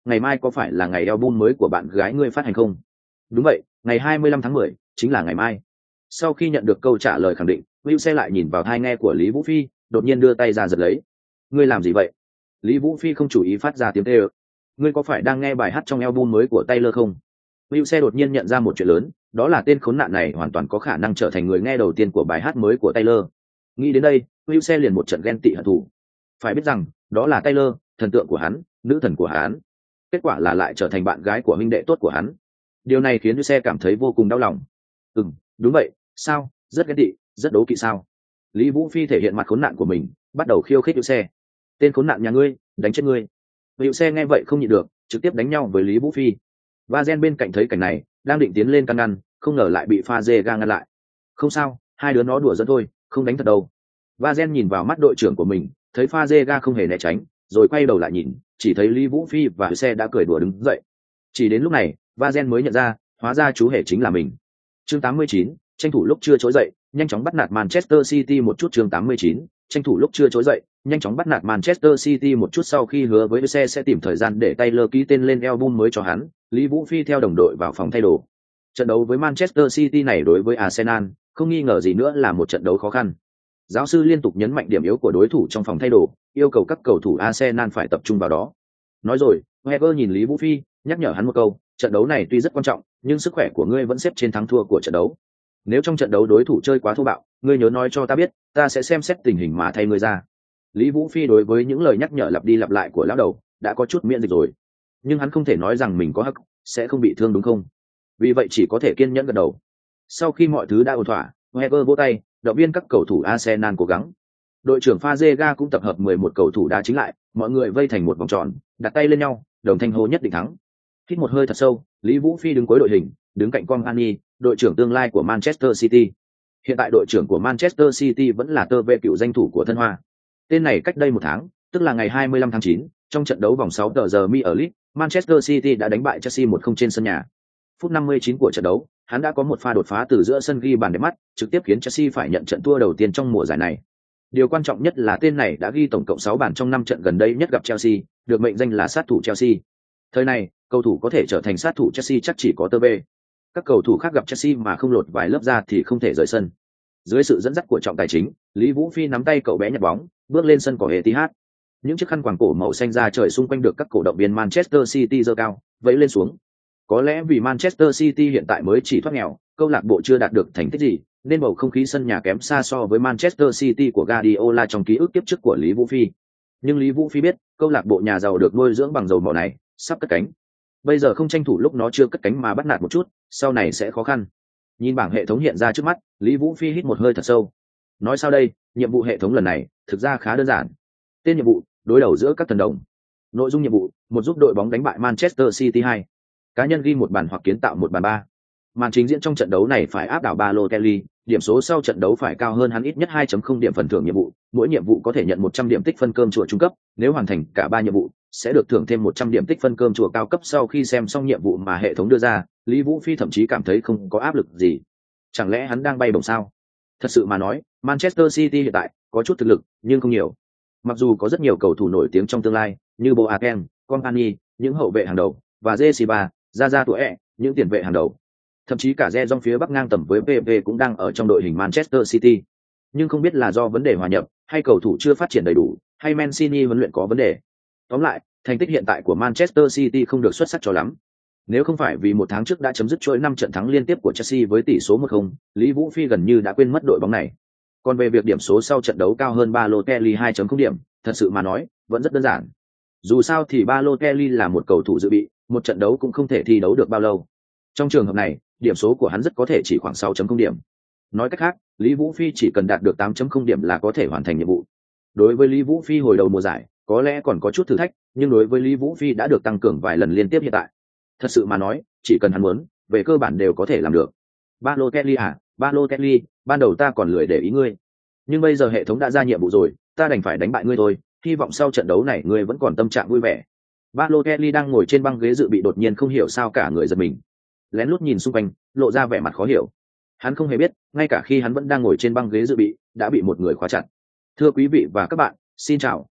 ngày mai có phải là ngày album mới của bạn gái ngươi phát hành không? Đúng vậy, ngày hai mươi lăm tháng mười, chính là ngày mai. Sau khi nhận được câu trả lời khẳng định, Will xe lại nhìn vào tai nghe của Lý Vũ Phi, đột nhiên đưa tay ra giật lấy. Ngươi làm gì vậy? Lý Vũ Phi không chú ý phát ra tiếng kêu. Ngươi có phải đang nghe bài hát trong album mới của Taylor không? Will xe đột nhiên nhận ra một chuyện lớn, đó là tên khốn nạn này hoàn toàn có khả năng trở thành người nghe đầu tiên của bài hát mới của Taylor. Nghĩ đến đây, Will xe liền một trận ghen tị hận thù. Phải biết rằng, đó là Taylor, thần tượng của hắn, nữ thần của hắn. Kết quả là lại trở thành bạn gái của huynh đệ tốt của hắn. Điều này khiến Will xe cảm thấy vô cùng đau lòng. Ừm, đúng vậy, sao? Rất ghen tị, rất đố kỵ sao? Lý Vũ Phi thể hiện mặt khốn nạn của mình, bắt đầu khiêu khích Will xe. Tên khốn nạn nhà ngươi, đánh chết ngươi. Will xe nghe vậy không nhịn được, trực tiếp đánh nhau với Lý Vũ Phi. Va Gen bên cạnh thấy cảnh này, đang định tiến lên can ngăn, không ngờ lại bị Pha Dê ga ngăn lại. Không sao, hai đứa nó đùa giỡn thôi, không đánh thật đâu. Va Gen nhìn vào mắt đội trưởng của mình, thấy Pha Dê ga không hề né tránh, rồi quay đầu lại nhìn, chỉ thấy Lý Vũ Phi và xe đã cười đùa đứng dậy. Chỉ đến lúc này, Va Gen mới nhận ra, hóa ra chú hề chính là mình. Chương tám mươi chín, tranh thủ lúc chưa trỗi dậy, nhanh chóng bắt nạt Manchester City một chút. Chương tám mươi chín, tranh thủ lúc chưa trỗi dậy, nhanh chóng bắt nạt Manchester City một chút. Sau khi hứa với xe sẽ tìm thời gian để Taylor ký tên lên album mới cho hắn, Lý Vũ Phi theo đồng đội vào phòng thay đồ. Trận đấu với Manchester City này đối với Arsenal, không nghi ngờ gì nữa là một trận đấu khó khăn. Giáo sư liên tục nhấn mạnh điểm yếu của đối thủ trong phòng thay đồ, yêu cầu các cầu thủ Arsenal phải tập trung vào đó. Nói rồi, Wenger nhìn Lý Vũ Phi, nhắc nhở hắn một câu, trận đấu này tuy rất quan trọng, nhưng sức khỏe của ngươi vẫn xếp trên thắng thua của trận đấu. Nếu trong trận đấu đối thủ chơi quá thô bạo, ngươi nhớ nói cho ta biết, ta sẽ xem xét tình hình mà thay ngươi ra. Lý Vũ Phi đối với những lời nhắc nhở lặp đi lặp lại của lão đầu đã có chút miễn dịch rồi, nhưng hắn không thể nói rằng mình có hắc sẽ không bị thương đúng không? Vì vậy chỉ có thể kiên nhẫn gật đầu. Sau khi mọi thứ đã ổn thỏa, Wenger vỗ tay, động viên các cầu thủ Arsenal cố gắng. Đội trưởng Fazega cũng tập hợp mười một cầu thủ đá chính lại, mọi người vây thành một vòng tròn, đặt tay lên nhau, đồng thanh hô nhất định thắng. Hít một hơi thật sâu, Lý Vũ Phi đứng cuối đội hình, đứng cạnh Company, đội trưởng tương lai của Manchester City. Hiện tại đội trưởng của Manchester City vẫn là tơ vệ cựu danh thủ của Thân Hoa. Tên này cách đây một tháng, tức là ngày hai mươi lăm tháng chín, trong trận đấu vòng sáu tờ giờ Mi ở League, Manchester City đã đánh bại Chelsea một không trên sân nhà. Phút năm mươi chín của trận đấu, hắn đã có một pha đột phá từ giữa sân ghi bàn đẹp mắt, trực tiếp khiến Chelsea phải nhận trận thua đầu tiên trong mùa giải này. Điều quan trọng nhất là tên này đã ghi tổng cộng sáu bàn trong năm trận gần đây nhất gặp Chelsea, được mệnh danh là sát thủ Chelsea. Thời này, cầu thủ có thể trở thành sát thủ Chelsea chắc chỉ có Tơ Bê. Các cầu thủ khác gặp Chelsea mà không lột vài lớp da thì không thể rời sân. Dưới sự dẫn dắt của trọng tài chính, Lý Vũ Phi nắm tay cậu bé nhặt bóng, bước lên sân cỏ Etihad. Những chiếc khăn quàng cổ màu xanh da trời xung quanh được các cổ động viên Manchester City giơ cao, vẫy lên xuống. Có lẽ vì Manchester City hiện tại mới chỉ thoát nghèo, câu lạc bộ chưa đạt được thành tích gì, nên bầu không khí sân nhà kém xa so với Manchester City của Guardiola trong ký ức kiếp trước của Lý Vũ Phi. Nhưng Lý Vũ Phi biết, câu lạc bộ nhà giàu được nuôi dưỡng bằng dầu mỏ này sắp cất cánh. Bây giờ không tranh thủ lúc nó chưa cất cánh mà bắt nạt một chút, sau này sẽ khó khăn. Nhìn bảng hệ thống hiện ra trước mắt, Lý Vũ Phi hít một hơi thật sâu. Nói sao đây, nhiệm vụ hệ thống lần này thực ra khá đơn giản. Tên nhiệm vụ: đối đầu giữa các thần đồng. Nội dung nhiệm vụ: một giúp đội bóng đánh bại Manchester City. Hai, cá nhân ghi một bàn hoặc kiến tạo một bàn. Ba, màn trình diễn trong trận đấu này phải áp đảo Balotelli, điểm số sau trận đấu phải cao hơn hắn ít nhất hai phẩy không điểm phần thưởng nhiệm vụ. Mỗi nhiệm vụ có thể nhận một trăm điểm tích phân cơm chùa trung cấp, nếu hoàn thành cả ba nhiệm vụ sẽ được thưởng thêm một trăm điểm tích phân cơm chùa cao cấp. Sau khi xem xong nhiệm vụ mà hệ thống đưa ra, Lý Vũ Phi thậm chí cảm thấy không có áp lực gì. Chẳng lẽ hắn đang bay bổng sao? Thật sự mà nói, Manchester City hiện tại có chút thực lực, nhưng không nhiều. Mặc dù có rất nhiều cầu thủ nổi tiếng trong tương lai, như Boateng, Company, những hậu vệ hàng đầu, và Jessie, Zaza tuổi ẹ, những tiền vệ hàng đầu. Thậm chí cả Re Jong phía bắc ngang tầm với pê pê cũng đang ở trong đội hình Manchester City. Nhưng không biết là do vấn đề hòa nhập, hay cầu thủ chưa phát triển đầy đủ, hay Mancini huấn luyện có vấn đề. Tóm lại, thành tích hiện tại của Manchester City không được xuất sắc cho lắm. Nếu không phải vì một tháng trước đã chấm dứt chuỗi năm trận thắng liên tiếp của Chelsea với tỷ số một không, Lý Vũ Phi gần như đã quên mất đội bóng này. Còn về việc điểm số sau trận đấu cao hơn Balotelli hai phẩy không điểm, thật sự mà nói, vẫn rất đơn giản. Dù sao thì Balotelli là một cầu thủ dự bị, một trận đấu cũng không thể thi đấu được bao lâu. Trong trường hợp này, điểm số của hắn rất có thể chỉ khoảng sáu phẩy không điểm. Nói cách khác, Lý Vũ Phi chỉ cần đạt được tám phẩy không điểm là có thể hoàn thành nhiệm vụ. Đối với Lý Vũ Phi hồi đầu mùa giải, có lẽ còn có chút thử thách, nhưng đối với Lý Vũ Phi đã được tăng cường vài lần liên tiếp hiện tại. Thật sự mà nói, chỉ cần hắn muốn, về cơ bản đều có thể làm được. Balotelli à, Balotelli, ban đầu ta còn lười để ý ngươi. Nhưng bây giờ hệ thống đã ra nhiệm vụ rồi, ta đành phải đánh bại ngươi thôi, hy vọng sau trận đấu này ngươi vẫn còn tâm trạng vui vẻ. Balotelli đang ngồi trên băng ghế dự bị đột nhiên không hiểu sao cả người giật mình. Lén lút nhìn xung quanh, lộ ra vẻ mặt khó hiểu. Hắn không hề biết, ngay cả khi hắn vẫn đang ngồi trên băng ghế dự bị, đã bị một người khóa chặt. Thưa quý vị và các bạn, xin chào,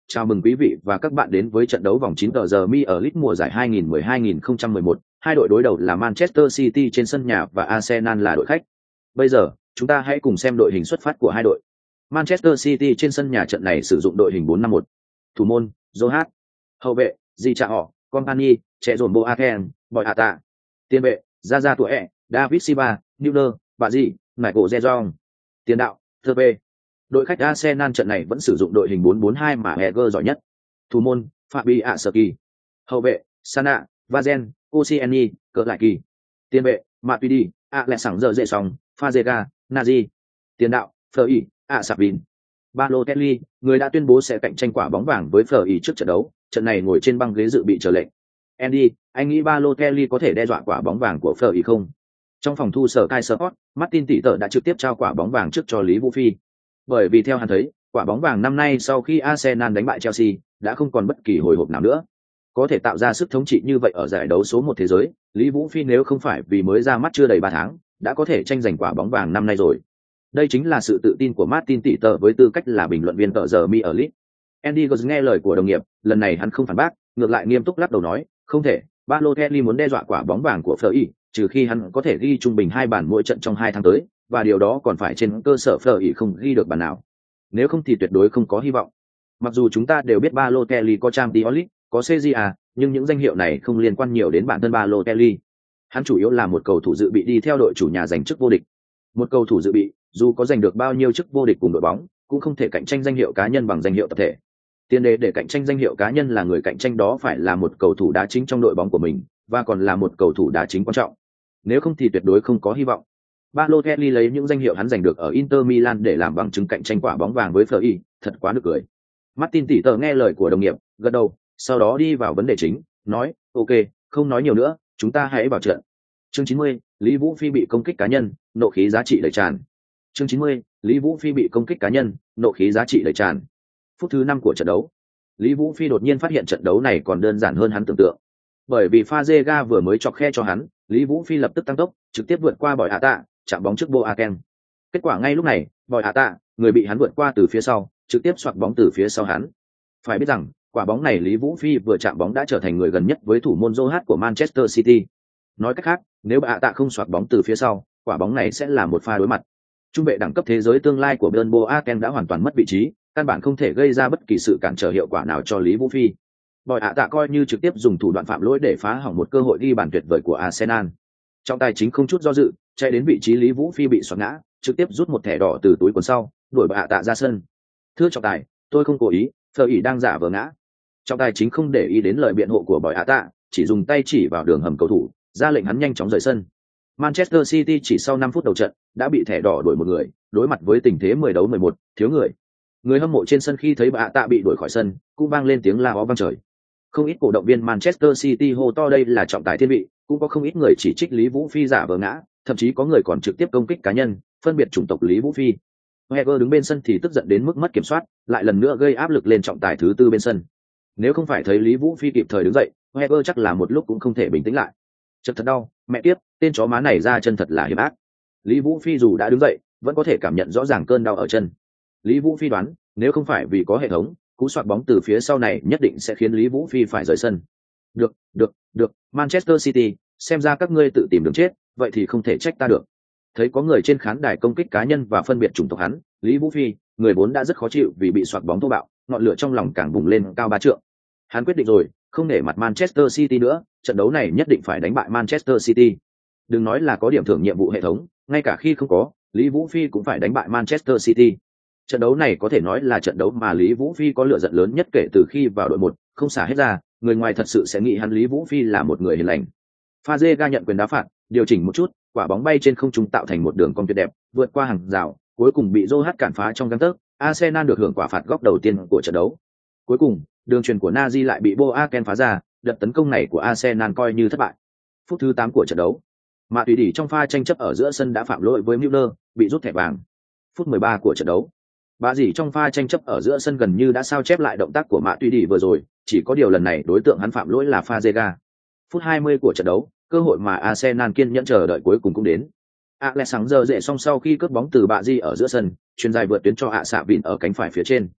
chào mừng quý vị và các bạn đến với trận đấu vòng chín tờ giờ Mi ở League mùa giải hai nghìn mười hai nghìn không trăm mười một. Hai đội đối đầu là Manchester City trên sân nhà và Arsenal là đội khách. Bây giờ, chúng ta hãy cùng xem đội hình xuất phát của hai đội. Manchester City trên sân nhà trận này sử dụng đội hình bốn năm một. Thủ môn, Johat. Hậu vệ, Di Cha Họ, Company, Trẻ Dồn Boateng, Boy Ata. Tiền vệ, Zaza Tuổi, David Silva, Neuer, Bà Di, Michael Zezong. Tiền đạo, Thơ. Đội khách Arsenal trận này vẫn sử dụng đội hình bốn bốn hai mà Heger giỏi nhất. Thủ môn, Fabianski. Hậu vệ, Sana, Vazen, Koscielny, Cỡ Lại Kỳ. Tiền vệ, Matuidi, Alexander Zesong, Fazega, Nazi. Tiền đạo, Fleury, Asavin. Balotelli, người đã tuyên bố sẽ cạnh tranh quả bóng vàng với Fleury trước trận đấu, trận này ngồi trên băng ghế dự bị chờ lệnh. Andy, anh nghĩ Balotelli có thể đe dọa quả bóng vàng của Fleury không? Trong phòng thu sở Kai Sport, Martin tỷ tợ đã trực tiếp trao quả bóng vàng trước cho Lý Vũ Phi. Bởi vì theo hắn thấy, quả bóng vàng năm nay sau khi Arsenal đánh bại Chelsea, đã không còn bất kỳ hồi hộp nào nữa. Có thể tạo ra sức thống trị như vậy ở giải đấu số một thế giới, Lý Vũ Phi nếu không phải vì mới ra mắt chưa đầy ba tháng, đã có thể tranh giành quả bóng vàng năm nay rồi. Đây chính là sự tự tin của Martin tỷ tợ với tư cách là bình luận viên tờ giờ Mi ở League. Andy Guz nghe lời của đồng nghiệp, lần này hắn không phản bác, ngược lại nghiêm túc lắc đầu nói, không thể, Balotelli muốn đe dọa quả bóng vàng của Fleury, trừ khi hắn có thể ghi trung bình hai bàn mỗi trận trong hai tháng tới, và điều đó còn phải trên cơ sở Fleury không ghi được bàn nào. Nếu không thì tuyệt đối không có hy vọng. Mặc dù chúng ta đều biết Balotelli có Champions League, có xê giê a, nhưng những danh hiệu này không liên quan nhiều đến bản thân Balotelli. Hắn chủ yếu là một cầu thủ dự bị đi theo đội chủ nhà giành chức vô địch. Một cầu thủ dự bị, dù có giành được bao nhiêu chức vô địch cùng đội bóng, cũng không thể cạnh tranh danh hiệu cá nhân bằng danh hiệu tập thể. Tiền đề để cạnh tranh danh hiệu cá nhân là người cạnh tranh đó phải là một cầu thủ đá chính trong đội bóng của mình, và còn là một cầu thủ đá chính quan trọng. Nếu không thì tuyệt đối không có hy vọng. Balotelli lấy những danh hiệu hắn giành được ở Inter Milan để làm bằng chứng cạnh tranh quả bóng vàng với Fleury, thật quá nực cười. Martin tỷ tờ nghe lời của đồng nghiệp, gật đầu, sau đó đi vào vấn đề chính, nói, ok, không nói nhiều nữa, chúng ta hãy vào trận. Chương chín mươi, Lý Vũ Phi bị công kích cá nhân, nộ khí giá trị đầy tràn. Chương chín mươi, Lý Vũ Phi bị công kích cá nhân, nộ khí giá trị đầy tràn. Phút thứ năm của trận đấu, Lý Vũ Phi đột nhiên phát hiện trận đấu này còn đơn giản hơn hắn tưởng tượng. Bởi vì Fazega vừa mới chọc khe cho hắn, Lý Vũ Phi lập tức tăng tốc, trực tiếp vượt qua Boy Ata, chạm bóng trước Boateng. Kết quả ngay lúc này, Boy Ata, người bị hắn vượt qua từ phía sau, trực tiếp xoạc bóng từ phía sau hắn. Phải biết rằng, quả bóng này Lý Vũ Phi vừa chạm bóng đã trở thành người gần nhất với thủ môn Johat của Manchester City. Nói cách khác, nếu Boy Ata không xoạc bóng từ phía sau, quả bóng này sẽ là một pha đối mặt. Trung vệ đẳng cấp thế giới tương lai của Bern Boateng đã hoàn toàn mất vị trí, căn bản không thể gây ra bất kỳ sự cản trở hiệu quả nào cho Lý Vũ Phi. Boy Ata coi như trực tiếp dùng thủ đoạn phạm lỗi để phá hỏng một cơ hội ghi bàn tuyệt vời của Arsenal. Trọng tài chính không chút do dự, chạy đến vị trí Lý Vũ Phi bị xoạc ngã, trực tiếp rút một thẻ đỏ từ túi quần sau, đuổi Boy Ata ra sân. Thưa trọng tài, tôi không cố ý, Fleury đang giả vờ ngã. Trọng tài chính không để ý đến lời biện hộ của Boy Ata, chỉ dùng tay chỉ vào đường hầm cầu thủ, ra lệnh hắn nhanh chóng rời sân. Manchester City chỉ sau năm phút đầu trận đã bị thẻ đỏ đuổi một người, đối mặt với tình thế mười đấu mười một, thiếu người. Người hâm mộ trên sân khi thấy Boy Ata bị đuổi khỏi sân, cũng vang lên tiếng la ó vang trời. Không ít cổ động viên Manchester City hô to đây là trọng tài thiên vị, cũng có không ít người chỉ trích Lý Vũ Phi giả vờ ngã, thậm chí có người còn trực tiếp công kích cá nhân, phân biệt chủng tộc Lý Vũ Phi. Heger đứng bên sân thì tức giận đến mức mất kiểm soát, lại lần nữa gây áp lực lên trọng tài thứ tư bên sân. Nếu không phải thấy Lý Vũ Phi kịp thời đứng dậy, Heger chắc là một lúc cũng không thể bình tĩnh lại. Chật thật đau, mẹ tiếp, tên chó má này ra chân thật là hiểm ác. Lý Vũ Phi dù đã đứng dậy, vẫn có thể cảm nhận rõ ràng cơn đau ở chân. Lý Vũ Phi đoán, nếu không phải vì có hệ thống, cú soạt bóng từ phía sau này nhất định sẽ khiến Lý Vũ Phi phải rời sân. Được, được, được, Manchester City, xem ra các ngươi tự tìm đường chết, vậy thì không thể trách ta được. Thấy có người trên khán đài công kích cá nhân và phân biệt chủng tộc hắn, Lý Vũ Phi, người vốn đã rất khó chịu vì bị soạt bóng thô bạo, ngọn lửa trong lòng càng bùng lên cao ba trượng. Hắn quyết định rồi, không nể mặt Manchester City nữa, trận đấu này nhất định phải đánh bại Manchester City. Đừng nói là có điểm thưởng nhiệm vụ hệ thống, ngay cả khi không có, Lý Vũ Phi cũng phải đánh bại Manchester City. Trận đấu này có thể nói là trận đấu mà Lý Vũ Phi có lựa giận lớn nhất kể từ khi vào đội một, không xả hết ra, người ngoài thật sự sẽ nghĩ hắn Lý Vũ Phi là một người hiền lành. Fazega nhận quyền đá phạt, điều chỉnh một chút, quả bóng bay trên không trung tạo thành một đường cong tuyệt đẹp, vượt qua hàng rào, cuối cùng bị Johat cản phá trong gang tấc. Arsenal được hưởng quả phạt góc đầu tiên của trận đấu. Cuối cùng, đường chuyền của Nazi lại bị Boateng phá ra, đợt tấn công này của Arsenal coi như thất bại. Phút thứ tám của trận đấu, Matuidi trong pha tranh chấp ở giữa sân đã phạm lỗi với Müller, bị rút thẻ vàng. Phút mười ba của trận đấu, Bà dì trong pha tranh chấp ở giữa sân gần như đã sao chép lại động tác của Matuidi vừa rồi, chỉ có điều lần này đối tượng hắn phạm lỗi là Fazega. Phút hai mươi của trận đấu, cơ hội mà Arsenal kiên nhẫn chờ đợi cuối cùng cũng đến. Alexander dễ xong sau khi cướp bóng từ bà dì ở giữa sân, chuyền dài vượt tuyến cho ạ xạ vịn ở cánh phải phía trên.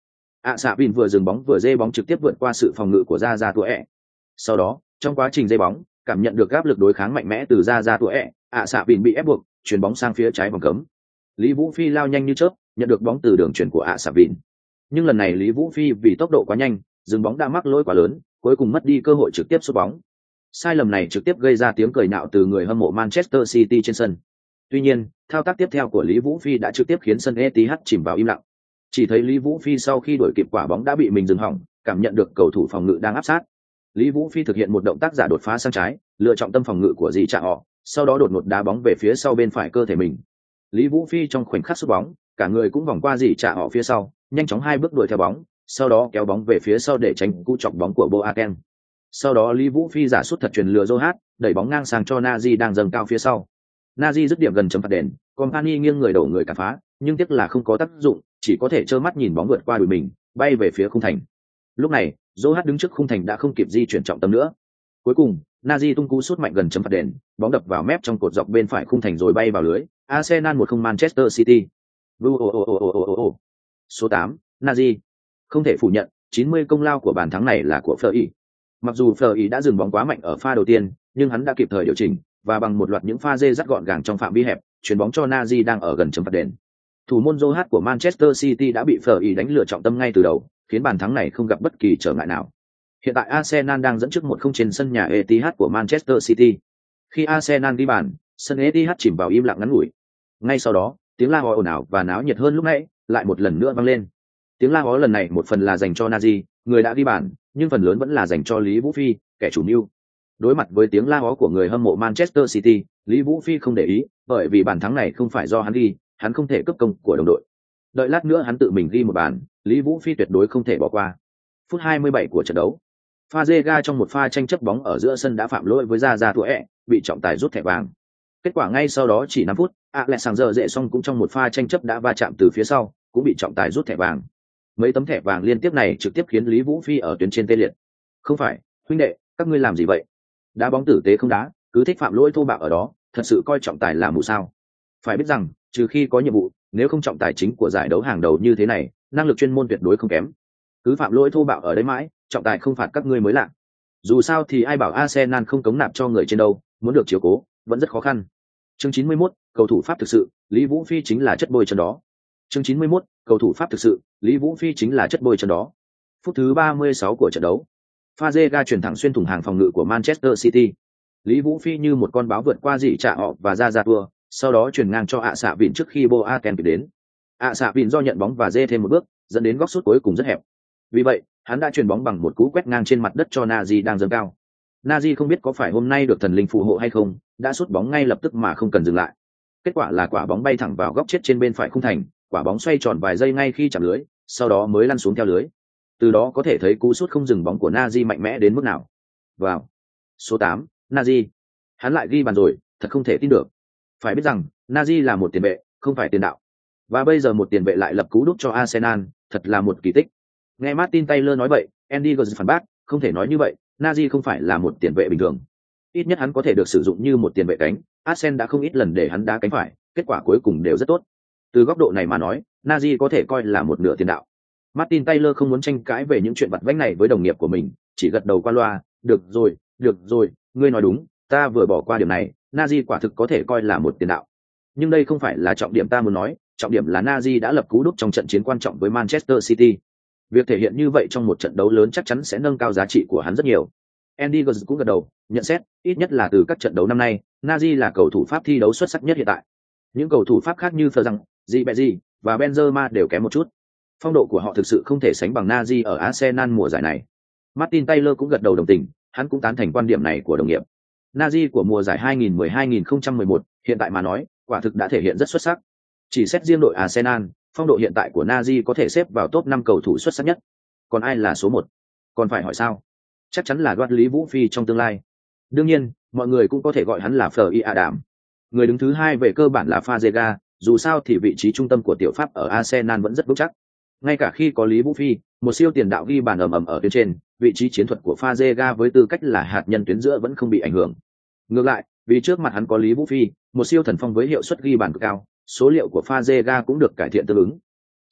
ạ xạ vin vừa dừng bóng vừa dê bóng trực tiếp vượt qua sự phòng ngự của ra ra tuổi ẹ. Sau đó trong quá trình dê bóng cảm nhận được áp lực đối kháng mạnh mẽ từ ra ra tuổi ẹ, ạ xạ vin bị ép buộc chuyển bóng sang phía trái vòng cấm. Lý Vũ Phi lao nhanh như chớp nhận được bóng từ đường chuyển của ạ xạ vin, nhưng lần này Lý Vũ Phi vì tốc độ quá nhanh dừng bóng đã mắc lỗi quá lớn, cuối cùng mất đi cơ hội trực tiếp sút bóng. Sai lầm này trực tiếp gây ra tiếng cười nhạo từ người hâm mộ Manchester City trên sân. Tuy nhiên, thao tác tiếp theo của Lý Vũ Phi đã trực tiếp khiến sân Etihad chìm vào im lặng. Chỉ thấy Lý Vũ Phi sau khi đuổi kịp quả bóng đã bị mình dừng hỏng, cảm nhận được cầu thủ phòng ngự đang áp sát. Lý Vũ Phi thực hiện một động tác giả đột phá sang trái, lựa trọng tâm phòng ngự của dì Trạ họ, sau đó đột ngột đá bóng về phía sau bên phải cơ thể mình. Lý Vũ Phi trong khoảnh khắc sút bóng, cả người cũng vòng qua dì Trạ họ phía sau, nhanh chóng hai bước đuổi theo bóng, sau đó kéo bóng về phía sau để tránh cú chọc bóng của Boateng. Sau đó Lý Vũ Phi giả sút thật truyền lừa Joe Hart, đẩy bóng ngang sang cho Nazi đang dâng cao phía sau. Nazi dứt điểm gần chấm phạt đền, Company nghiêng người đổ người cản phá, nhưng tiếc là không có tác dụng, chỉ có thể trơ mắt nhìn bóng vượt qua đùi mình, bay về phía khung thành. Lúc này, Joe Hart đứng trước khung thành đã không kịp di chuyển trọng tâm nữa. Cuối cùng, Nazi tung cú sút mạnh gần chấm phạt đền, bóng đập vào mép trong cột dọc bên phải khung thành rồi bay vào lưới. Arsenal một không Manchester City. Số tám, Nazi. Không thể phủ nhận, chín mươi công lao của bàn thắng này là của Fleury. Mặc dù Fleury đã dừng bóng quá mạnh ở pha đầu tiên, nhưng hắn đã kịp thời điều chỉnh và bằng một loạt những pha dê dắt gọn gàng trong phạm vi hẹp, chuyển bóng cho Nazi đang ở gần chấm phạt đền. Thủ môn Joe Hart của Manchester City đã bị Fleury đánh lừa trọng tâm ngay từ đầu, khiến bàn thắng này không gặp bất kỳ trở ngại nào. Hiện tại Arsenal đang dẫn trước một không trên sân nhà Etihad của Manchester City. Khi Arsenal ghi bàn, sân Etihad chìm vào im lặng ngắn ngủi. Ngay sau đó, tiếng la hó ồn ào và náo nhiệt hơn lúc nãy lại một lần nữa vang lên. Tiếng la hó lần này một phần là dành cho Nazi, người đã ghi bàn, nhưng phần lớn vẫn là dành cho Lý Vũ Phi, kẻ chủ mưu. Đối mặt với tiếng la hó của người hâm mộ Manchester City, Lý Vũ Phi không để ý, bởi vì bàn thắng này không phải do hắn ghi, hắn không thể cướp công của đồng đội. Đợi lát nữa hắn tự mình ghi một bàn, Lý Vũ Phi tuyệt đối không thể bỏ qua. Phút hai mươi bảy của trận đấu, Fazega trong một pha tranh chấp bóng ở giữa sân đã phạm lỗi với Ra Ra Tuổi, bị trọng tài rút thẻ vàng. Kết quả ngay sau đó chỉ năm phút, Alexander Dệ Song cũng trong một pha tranh chấp đã va chạm từ phía sau, cũng bị trọng tài rút thẻ vàng. Mấy tấm thẻ vàng liên tiếp này trực tiếp khiến Lý Vũ Phi ở tuyến trên tê liệt. Không phải, huynh đệ, các ngươi làm gì vậy? Đá bóng tử tế không đá, cứ thích phạm lỗi thô bạo ở đó, thật sự coi trọng tài là mù sao? Phải biết rằng, trừ khi có nhiệm vụ, nếu không trọng tài chính của giải đấu hàng đầu như thế này, năng lực chuyên môn tuyệt đối không kém. Cứ phạm lỗi thô bạo ở đấy mãi, trọng tài không phạt các ngươi mới lạ. Dù sao thì ai bảo Arsenal không cống nạp cho người trên đâu, muốn được chiếu cố, vẫn rất khó khăn. Chương chín mươi mốt, cầu thủ Pháp thực sự, Lý Vũ Phi chính là chất bôi chân đó. Chương chín mươi mốt, cầu thủ Pháp thực sự, Lý Vũ Phi chính là chất bôi chân đó. Phút thứ ba mươi sáu của trận đấu, Fazega chuyển thẳng xuyên thủng hàng phòng ngự của Manchester City. Lý Vũ Phi như một con báo vượt qua dì Trạ họ và ra ra tua, sau đó chuyển ngang cho ạ xạ vịn trước khi Boateng kịp đến. ạ xạ vịn do nhận bóng và dê thêm một bước, dẫn đến góc sút cuối cùng rất hẹp. Vì vậy, hắn đã chuyền bóng bằng một cú quét ngang trên mặt đất cho Nazi đang dâng cao. Nazi không biết có phải hôm nay được thần linh phù hộ hay không, đã sút bóng ngay lập tức mà không cần dừng lại. Kết quả là quả bóng bay thẳng vào góc chết trên bên phải khung thành, quả bóng xoay tròn vài giây ngay khi chạm lưới, sau đó mới lăn xuống theo lưới. Từ đó có thể thấy cú sút không dừng bóng của Nazi mạnh mẽ đến mức nào. Vào. Số tám, Nazi. Hắn lại ghi bàn rồi, thật không thể tin được. Phải biết rằng, Nazi là một tiền vệ, không phải tiền đạo. Và bây giờ một tiền vệ lại lập cú đúp cho Arsenal, thật là một kỳ tích. Nghe Martin Taylor nói vậy, Andy Guzzi phản bác, không thể nói như vậy, Nazi không phải là một tiền vệ bình thường. Ít nhất hắn có thể được sử dụng như một tiền vệ cánh, Arsenal đã không ít lần để hắn đá cánh phải, kết quả cuối cùng đều rất tốt. Từ góc độ này mà nói, Nazi có thể coi là một nửa tiền đạo. Martin Taylor không muốn tranh cãi về những chuyện vặt vãnh này với đồng nghiệp của mình, chỉ gật đầu qua loa, được rồi, được rồi, ngươi nói đúng, ta vừa bỏ qua điểm này, Nazi quả thực có thể coi là một tiền đạo. Nhưng đây không phải là trọng điểm ta muốn nói, trọng điểm là Nazi đã lập cú đúp trong trận chiến quan trọng với Manchester City. Việc thể hiện như vậy trong một trận đấu lớn chắc chắn sẽ nâng cao giá trị của hắn rất nhiều. Andy Guzzi cũng gật đầu, nhận xét, ít nhất là từ các trận đấu năm nay, Nazi là cầu thủ Pháp thi đấu xuất sắc nhất hiện tại. Những cầu thủ Pháp khác như Ferrand, Ribery và Benzema đều kém một chút. Phong độ của họ thực sự không thể sánh bằng Nazi ở Arsenal mùa giải này. Martin Taylor cũng gật đầu đồng tình, hắn cũng tán thành quan điểm này của đồng nghiệp. Nazi của mùa giải hai nghìn mười hai nghìn không trăm mười một, hiện tại mà nói, quả thực đã thể hiện rất xuất sắc. Chỉ xét riêng đội Arsenal, phong độ hiện tại của Nazi có thể xếp vào top năm cầu thủ xuất sắc nhất. Còn ai là số một? Còn phải hỏi sao? Chắc chắn là Lý Vũ Phi trong tương lai. Đương nhiên, mọi người cũng có thể gọi hắn là Fleury Adam. Người đứng thứ hai về cơ bản là Fazega, dù sao thì vị trí trung tâm của tiểu Pháp ở Arsenal vẫn rất vững chắc. Ngay cả khi có Lý Vũ Phi, một siêu tiền đạo ghi bàn ầm ầm ở tuyến trên, vị trí chiến thuật của Fazega với tư cách là hạt nhân tuyến giữa vẫn không bị ảnh hưởng. Ngược lại, vì trước mặt hắn có Lý Vũ Phi, một siêu thần phong với hiệu suất ghi bàn cực cao, số liệu của Fazega cũng được cải thiện tương ứng.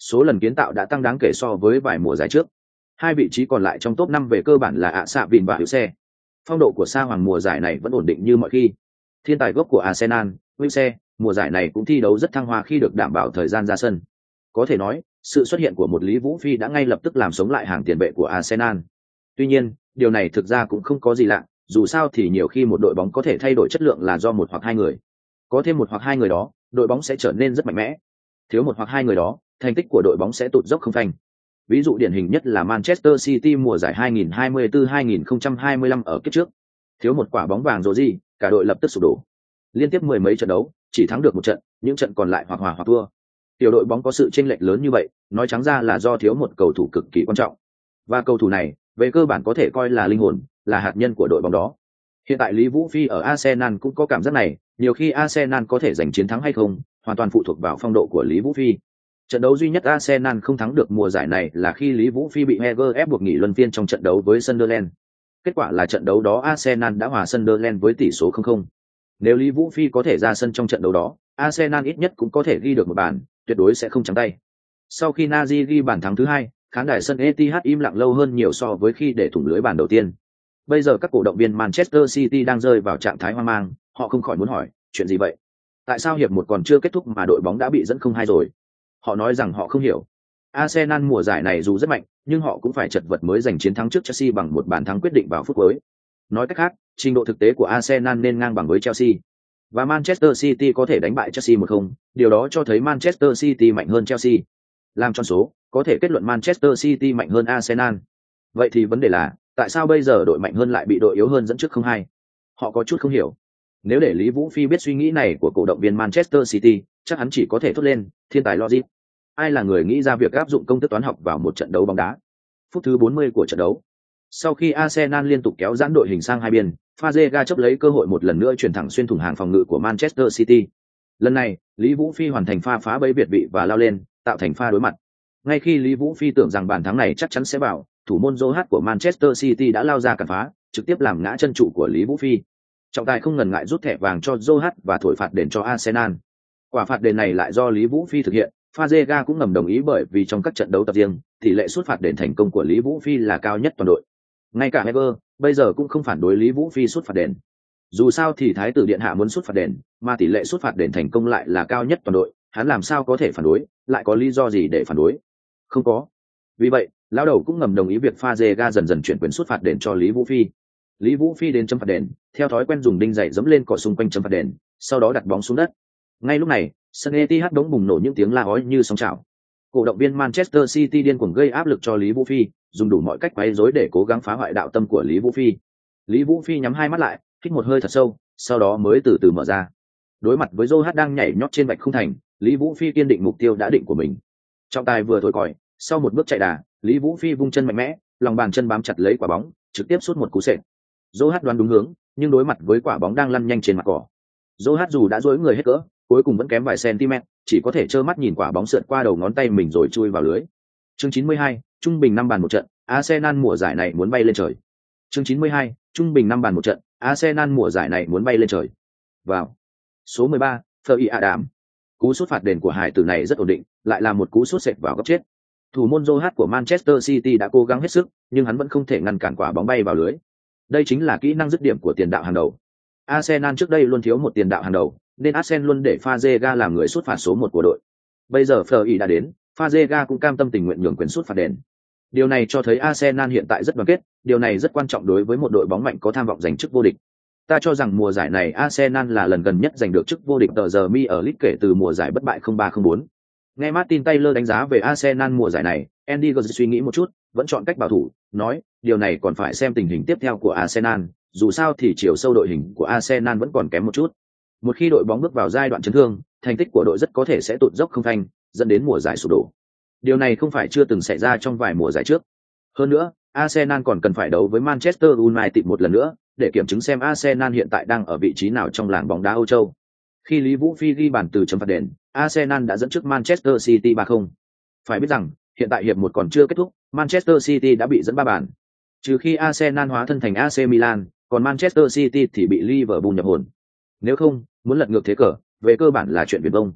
Số lần kiến tạo đã tăng đáng kể so với vài mùa giải trước. Hai vị trí còn lại trong top năm về cơ bản là ạ xạ vìn và hữu xe. Phong độ của Sa Hoàng mùa giải này vẫn ổn định như mọi khi. Thiên tài gốc của Arsenal, hữu xe, mùa giải này cũng thi đấu rất thăng hoa khi được đảm bảo thời gian ra sân. Có thể nói, sự xuất hiện của một Lý Vũ Phi đã ngay lập tức làm sống lại hàng tiền vệ của Arsenal. Tuy nhiên, điều này thực ra cũng không có gì lạ, dù sao thì nhiều khi một đội bóng có thể thay đổi chất lượng là do một hoặc hai người. Có thêm một hoặc hai người đó, đội bóng sẽ trở nên rất mạnh mẽ. Thiếu một hoặc hai người đó, thành tích của đội bóng sẽ tụt dốc không phanh. Ví dụ điển hình nhất là Manchester City mùa giải hai nghìn hai mươi tư hai nghìn không trăm hai mươi lăm ở kiếp trước. Thiếu một quả bóng vàng rồi gì, cả đội lập tức sụp đổ. Liên tiếp mười mấy trận đấu, chỉ thắng được một trận, những trận còn lại hoặc hòa hoặc thua. Tiểu đội bóng có sự chênh lệch lớn như vậy, nói trắng ra là do thiếu một cầu thủ cực kỳ quan trọng. Và cầu thủ này, về cơ bản có thể coi là linh hồn, là hạt nhân của đội bóng đó. Hiện tại Lý Vũ Phi ở Arsenal cũng có cảm giác này, nhiều khi Arsenal có thể giành chiến thắng hay không, hoàn toàn phụ thuộc vào phong độ của Lý Vũ Phi. Trận đấu duy nhất Arsenal không thắng được mùa giải này là khi Lý Vũ Phi bị Heger ép buộc nghỉ luân phiên trong trận đấu với Sunderland. Kết quả là trận đấu đó Arsenal đã hòa Sunderland với tỷ số không không. Nếu Lý Vũ Phi có thể ra sân trong trận đấu đó, Arsenal ít nhất cũng có thể ghi được một bàn, tuyệt đối sẽ không trắng tay. Sau khi Nazi ghi bàn thắng thứ hai, khán đài sân Etihad im lặng lâu hơn nhiều so với khi để thủng lưới bàn đầu tiên. Bây giờ các cổ động viên Manchester City đang rơi vào trạng thái hoang mang, họ không khỏi muốn hỏi, chuyện gì vậy? Tại sao hiệp một còn chưa kết thúc mà đội bóng đã bị dẫn không hai rồi? Họ nói rằng họ không hiểu. Arsenal mùa giải này dù rất mạnh, nhưng họ cũng phải chật vật mới giành chiến thắng trước Chelsea bằng một bàn thắng quyết định vào phút cuối. Nói cách khác, trình độ thực tế của Arsenal nên ngang bằng với Chelsea. Và Manchester City có thể đánh bại Chelsea một không, điều đó cho thấy Manchester City mạnh hơn Chelsea. Làm tròn số, có thể kết luận Manchester City mạnh hơn Arsenal. Vậy thì vấn đề là, tại sao bây giờ đội mạnh hơn lại bị đội yếu hơn dẫn trước không hai? Họ có chút không hiểu. Nếu để Lý Vũ Phi biết suy nghĩ này của cổ động viên Manchester City, chắc hắn chỉ có thể thốt lên, thiên tài logic. Ai là người nghĩ ra việc áp dụng công thức toán học vào một trận đấu bóng đá? Phút thứ bốn mươi của trận đấu. Sau khi Arsenal liên tục kéo giãn đội hình sang hai biên, Fazega chấp lấy cơ hội một lần nữa chuyển thẳng xuyên thủng hàng phòng ngự của Manchester City. Lần này, Lý Vũ Phi hoàn thành pha phá bẫy việt vị và lao lên, tạo thành pha đối mặt. Ngay khi Lý Vũ Phi tưởng rằng bàn thắng này chắc chắn sẽ vào, thủ môn Joe của Manchester City đã lao ra cản phá, trực tiếp làm ngã chân trụ của Lý Vũ Phi. Trọng tài không ngần ngại rút thẻ vàng cho Joe và thổi phạt đền cho Arsenal. Quả phạt đền này lại do Lý Vũ Phi thực hiện, Fazega cũng ngầm đồng ý bởi vì trong các trận đấu tập riêng, tỷ lệ sút phạt đền thành công của Lý Vũ Phi là cao nhất toàn đội. Ngay cả Heger bây giờ cũng không phản đối Lý Vũ Phi sút phạt đền. Dù sao thì Thái tử điện hạ muốn sút phạt đền, mà tỷ lệ sút phạt đền thành công lại là cao nhất toàn đội, hắn làm sao có thể phản đối, lại có lý do gì để phản đối? Không có. Vì vậy, lão đầu cũng ngầm đồng ý việc Fazega dần dần chuyển quyền sút phạt đền cho Lý Vũ Phi. Lý Vũ Phi đến chấm phạt đền, theo thói quen dùng đinh giày giẫm lên cỏ xung quanh chấm phạt đền, sau đó đặt bóng xuống đất. Ngay lúc này, sân Etihad đống bùng nổ những tiếng la ói như sóng trào. Cổ động viên Manchester City điên cuồng gây áp lực cho Lý Vũ Phi, dùng đủ mọi cách quấy rối để cố gắng phá hoại đạo tâm của Lý Vũ Phi. Lý Vũ Phi nhắm hai mắt lại, hít một hơi thật sâu, sau đó mới từ từ mở ra. Đối mặt với Joe đang nhảy nhót trên vạch khung thành, Lý Vũ Phi kiên định mục tiêu đã định của mình. Trọng tài vừa thổi còi, sau một bước chạy đà, Lý Vũ Phi vung chân mạnh mẽ, lòng bàn chân bám chặt lấy quả bóng, trực tiếp sút một cú sệt. Joe đoán đúng hướng, nhưng đối mặt với quả bóng đang lăn nhanh trên mặt cỏ. Joe dù đã duỗi người hết cỡ, cuối cùng vẫn kém vài cm, chỉ có thể trơ mắt nhìn quả bóng sượt qua đầu ngón tay mình rồi chui vào lưới. Chương chín mươi hai, trung bình năm bàn một trận, Arsenal mùa giải này muốn bay lên trời. Chương chín mươi hai, trung bình năm bàn một trận, Arsenal mùa giải này muốn bay lên trời. Vào. Số mười ba, Fergie Adam. Cú sút phạt đền của hải tử này rất ổn định, lại là một cú sút sệt vào góc chết. Thủ môn Joe của Manchester City đã cố gắng hết sức, nhưng hắn vẫn không thể ngăn cản quả bóng bay vào lưới. Đây chính là kỹ năng dứt điểm của tiền đạo hàng đầu. Arsenal trước đây luôn thiếu một tiền đạo hàng đầu, nên Arsenal luôn để Fazega làm người sút phạt số một của đội. Bây giờ Fergie đã đến, Fazega cũng cam tâm tình nguyện nhường quyền sút phạt đền. Điều này cho thấy Arsenal hiện tại rất đoàn kết, điều này rất quan trọng đối với một đội bóng mạnh có tham vọng giành chức vô địch. Ta cho rằng mùa giải này Arsenal là lần gần nhất giành được chức vô địch tờ giờ mi ở League kể từ mùa giải bất bại không ba không bốn. Nghe Martin Taylor đánh giá về Arsenal mùa giải này, Andy Gray suy nghĩ một chút, vẫn chọn cách bảo thủ, nói, điều này còn phải xem tình hình tiếp theo của Arsenal, dù sao thì chiều sâu đội hình của Arsenal vẫn còn kém một chút. Một khi đội bóng bước vào giai đoạn chấn thương, thành tích của đội rất có thể sẽ tụt dốc không phanh, dẫn đến mùa giải sụp đổ. Điều này không phải chưa từng xảy ra trong vài mùa giải trước. Hơn nữa, Arsenal còn cần phải đấu với Manchester United một lần nữa, để kiểm chứng xem Arsenal hiện tại đang ở vị trí nào trong làng bóng đá Âu Châu. Khi Lý Vũ Phi ghi bàn từ chấm phạt đền, Arsenal đã dẫn trước Manchester City ba không. Phải biết rằng, hiện tại hiệp một còn chưa kết thúc, Manchester City đã bị dẫn ba bàn. Trừ khi Arsenal hóa thân thành a xê Milan, còn Manchester City thì bị Liverpool nhập hồn. Nếu không, muốn lật ngược thế cờ, về cơ bản là chuyện viển vông.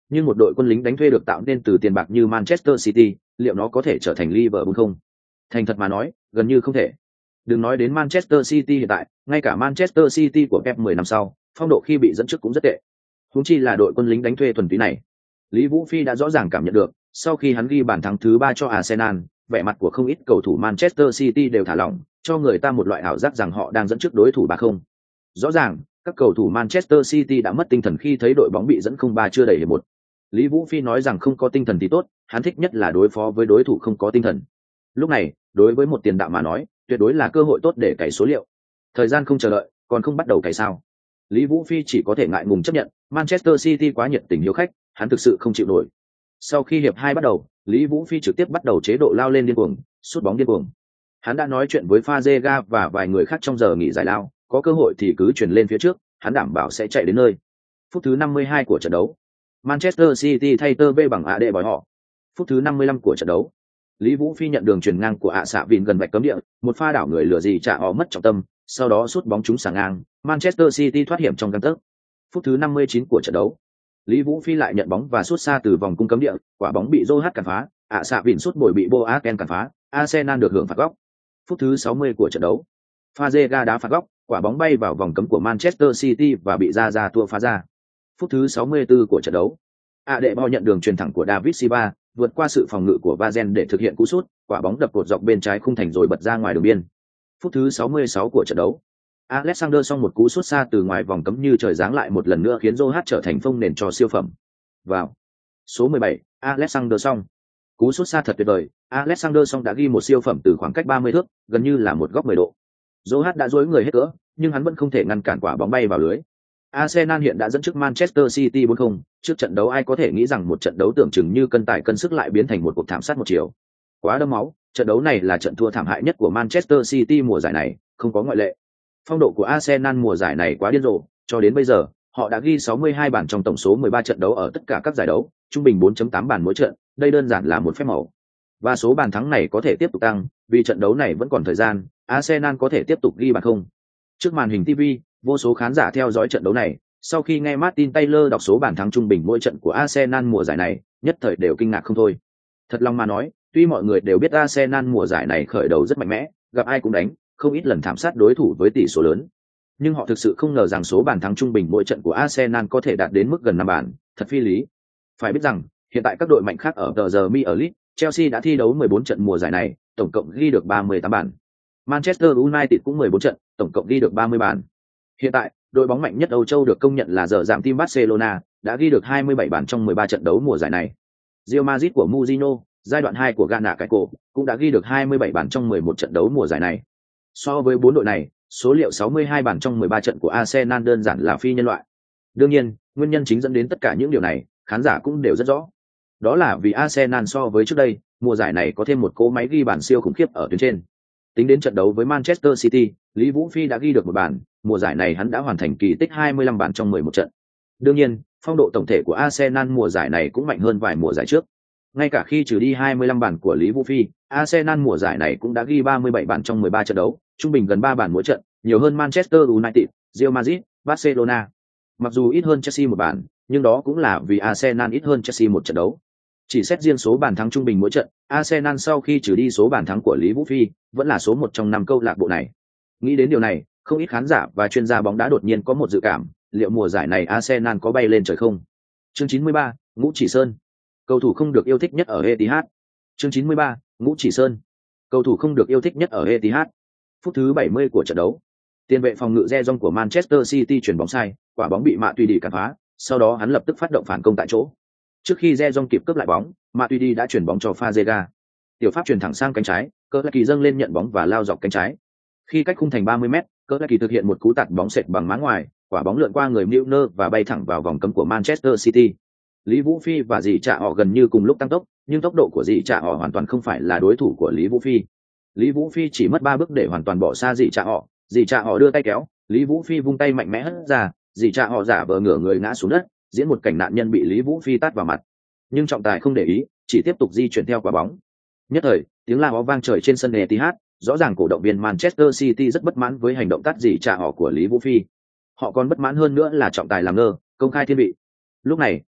Nhưng một đội quân lính đánh thuê được tạo nên từ tiền bạc như Manchester City, liệu nó có thể trở thành Liverpool không? Thành thật mà nói, gần như không thể. Đừng nói đến Manchester City hiện tại, ngay cả Manchester City của Pep mười năm sau, phong độ khi bị dẫn trước cũng rất tệ. Huống chi là đội quân lính đánh thuê thuần túy này. Lý Vũ Phi đã rõ ràng cảm nhận được, sau khi hắn ghi bàn thắng thứ ba cho Arsenal, vẻ mặt của không ít cầu thủ Manchester City đều thả lỏng, cho người ta một loại ảo giác rằng họ đang dẫn trước đối thủ ba không. Rõ ràng, các cầu thủ Manchester City đã mất tinh thần khi thấy đội bóng bị dẫn không ba chưa đầy hiệp một. Lý Vũ Phi nói rằng không có tinh thần thì tốt, hắn thích nhất là đối phó với đối thủ không có tinh thần. Lúc này, đối với một tiền đạo mà nói, tuyệt đối là cơ hội tốt để cày số liệu. Thời gian không chờ đợi, còn không bắt đầu cày sao? Lý Vũ Phi chỉ có thể ngại ngùng chấp nhận, Manchester City quá nhiệt tình hiếu khách, hắn thực sự không chịu nổi. Sau khi hiệp hai bắt đầu, Lý Vũ Phi trực tiếp bắt đầu chế độ lao lên điên cuồng, sút bóng điên cuồng. Hắn đã nói chuyện với Fazega và vài người khác trong giờ nghỉ giải lao, có cơ hội thì cứ chuyển lên phía trước, hắn đảm bảo sẽ chạy đến nơi. Phút thứ năm mươi hai của trận đấu, Manchester City thay tơ bê bằng ạ đệ bói họ. Phút thứ năm mươi lăm của trận đấu, Lý Vũ Phi nhận đường chuyền ngang của ạ xạ vịn gần vạch cấm địa, một pha đảo người lừa gì trả họ mất trọng tâm, sau đó sút bóng trúng sàng ngang, Manchester City thoát hiểm trong gang tấc. Phút thứ năm mươi chín của trận đấu, Lý Vũ Phi lại nhận bóng và sút xa từ vòng cung cấm địa, quả bóng bị Joe Hart cản phá, ạ xạ vịn sút bồi bị Boateng cản phá, Arsenal được hưởng phạt góc. Phút thứ sáu mươi của trận đấu, Fazega đá phạt góc, quả bóng bay vào vòng cấm của Manchester City và bị ra ra tua phá ra. Phút thứ sáu mươi tư của trận đấu, Adebayor nhận đường chuyền thẳng của David Silva, vượt qua sự phòng ngự của Vazen để thực hiện cú sút, quả bóng đập cột dọc bên trái khung thành rồi bật ra ngoài đường biên. Phút thứ sáu mươi sáu của trận đấu, Alexander Song một cú sút xa từ ngoài vòng cấm như trời giáng lại một lần nữa khiến Joe Hart trở thành phông nền cho siêu phẩm. Vào. Số mười bảy, Alexander Song. Cú sút xa thật tuyệt vời, Alexander Song đã ghi một siêu phẩm từ khoảng cách ba mươi thước, gần như là một góc mười độ. Joe Hart đã duỗi người hết cỡ, nhưng hắn vẫn không thể ngăn cản quả bóng bay vào lưới. Arsenal hiện đã dẫn trước Manchester City bốn không, trước trận đấu ai có thể nghĩ rằng một trận đấu tưởng chừng như cân tài cân sức lại biến thành một cuộc thảm sát một chiều. Quá đẫm máu, trận đấu này là trận thua thảm hại nhất của Manchester City mùa giải này, không có ngoại lệ. Phong độ của Arsenal mùa giải này quá điên rồ, cho đến bây giờ, họ đã ghi sáu mươi hai bàn trong tổng số mười ba trận đấu ở tất cả các giải đấu, trung bình bốn phẩy tám bàn mỗi trận, đây đơn giản là một phép màu. Và số bàn thắng này có thể tiếp tục tăng, vì trận đấu này vẫn còn thời gian, Arsenal có thể tiếp tục ghi bàn không. Trước màn hình ti vi, vô số khán giả theo dõi trận đấu này, sau khi nghe Martin Taylor đọc số bàn thắng trung bình mỗi trận của Arsenal mùa giải này, nhất thời đều kinh ngạc không thôi. Thật lòng mà nói, tuy mọi người đều biết Arsenal mùa giải này khởi đầu rất mạnh mẽ, gặp ai cũng đánh, không ít lần thảm sát đối thủ với tỷ số lớn. Nhưng họ thực sự không ngờ rằng số bàn thắng trung bình mỗi trận của Arsenal có thể đạt đến mức gần năm bàn, thật phi lý. Phải biết rằng, hiện tại các đội mạnh khác ở tờ giờ Premier League, Chelsea đã thi đấu mười bốn trận mùa giải này, tổng cộng ghi được ba mươi tám bàn. Manchester United cũng mười bốn trận, tổng cộng ghi được ba mươi bàn. Hiện tại, đội bóng mạnh nhất Âu Châu được công nhận là giờ giảm team Barcelona, đã ghi được hai mươi bảy bàn trong mười ba trận đấu mùa giải này. Real Madrid của Mourinho, giai đoạn hai của Ghana cái cổ, cũng đã ghi được hai mươi bảy bàn trong mười một trận đấu mùa giải này. So với bốn đội này, số liệu sáu mươi hai bàn trong mười ba trận của Arsenal đơn giản là phi nhân loại. Đương nhiên, nguyên nhân chính dẫn đến tất cả những điều này, khán giả cũng đều rất rõ. Đó là vì Arsenal so với trước đây, mùa giải này có thêm một cỗ máy ghi bàn siêu khủng khiếp ở tuyến trên. Tính đến trận đấu với Manchester City, Lý Vũ Phi đã ghi được một bàn, mùa giải này hắn đã hoàn thành kỳ tích hai mươi lăm bàn trong mười một trận. Đương nhiên, phong độ tổng thể của Arsenal mùa giải này cũng mạnh hơn vài mùa giải trước. Ngay cả khi trừ đi hai mươi lăm bàn của Lý Vũ Phi, Arsenal mùa giải này cũng đã ghi ba mươi bảy bàn trong mười ba trận đấu, trung bình gần ba bàn mỗi trận, nhiều hơn Manchester United, Real Madrid, Barcelona. Mặc dù ít hơn Chelsea một bàn, nhưng đó cũng là vì Arsenal ít hơn Chelsea một trận đấu. Chỉ xét riêng số bàn thắng trung bình mỗi trận, Arsenal sau khi trừ đi số bàn thắng của Lý Vũ Phi, vẫn là số một trong năm câu lạc bộ này. Nghĩ đến điều này, không ít khán giả và chuyên gia bóng đá đột nhiên có một dự cảm, liệu mùa giải này Arsenal có bay lên trời không? Chương chín mươi ba, Ngũ Chỉ Sơn. Cầu thủ không được yêu thích nhất ở Etihad. Chương chín mươi ba, Ngũ Chỉ Sơn. Cầu thủ không được yêu thích nhất ở Etihad. Phút thứ bảy mươi của trận đấu, tiền vệ phòng ngự Rejong của Manchester City chuyển bóng sai, quả bóng bị Mạ Tùy Đi cản phá, sau đó hắn lập tức phát động phản công tại chỗ. Trước khi Rejong kịp cướp lại bóng, Mạ Tùy Đi đã chuyển bóng cho Fazega. Tiểu pháp chuyển thẳng sang cánh trái, Cỡ Kỳ dâng lên nhận bóng và lao dọc cánh trái. Khi cách khung thành ba mươi mét, Cỡ Kỳ thực hiện một cú tạt bóng sệt bằng má ngoài, quả bóng lượn qua người Milner và bay thẳng vào vòng cấm của Manchester City. Lý Vũ Phi và Dì Trạ họ gần như cùng lúc tăng tốc, nhưng tốc độ của Dì Trạ họ hoàn toàn không phải là đối thủ của Lý Vũ Phi. Lý Vũ Phi chỉ mất ba bước để hoàn toàn bỏ xa Dì Trạ họ, Dì Trạ họ đưa tay kéo, Lý Vũ Phi vung tay mạnh mẽ hất ra, Dì Trạ họ giả vờ ngửa người ngã xuống đất, diễn một cảnh nạn nhân bị Lý Vũ Phi tát vào mặt. Nhưng trọng tài không để ý, chỉ tiếp tục di chuyển theo quả bóng. Nhất thời, tiếng la hó vang trời trên sân Etihad, rõ ràng cổ động viên Manchester City rất bất mãn với hành động tát Dì Trạ họ của Lý Vũ Phi. Họ còn bất mãn hơn nữa là trọng tài làm ngơ, công khai thiên vị. Lúc này,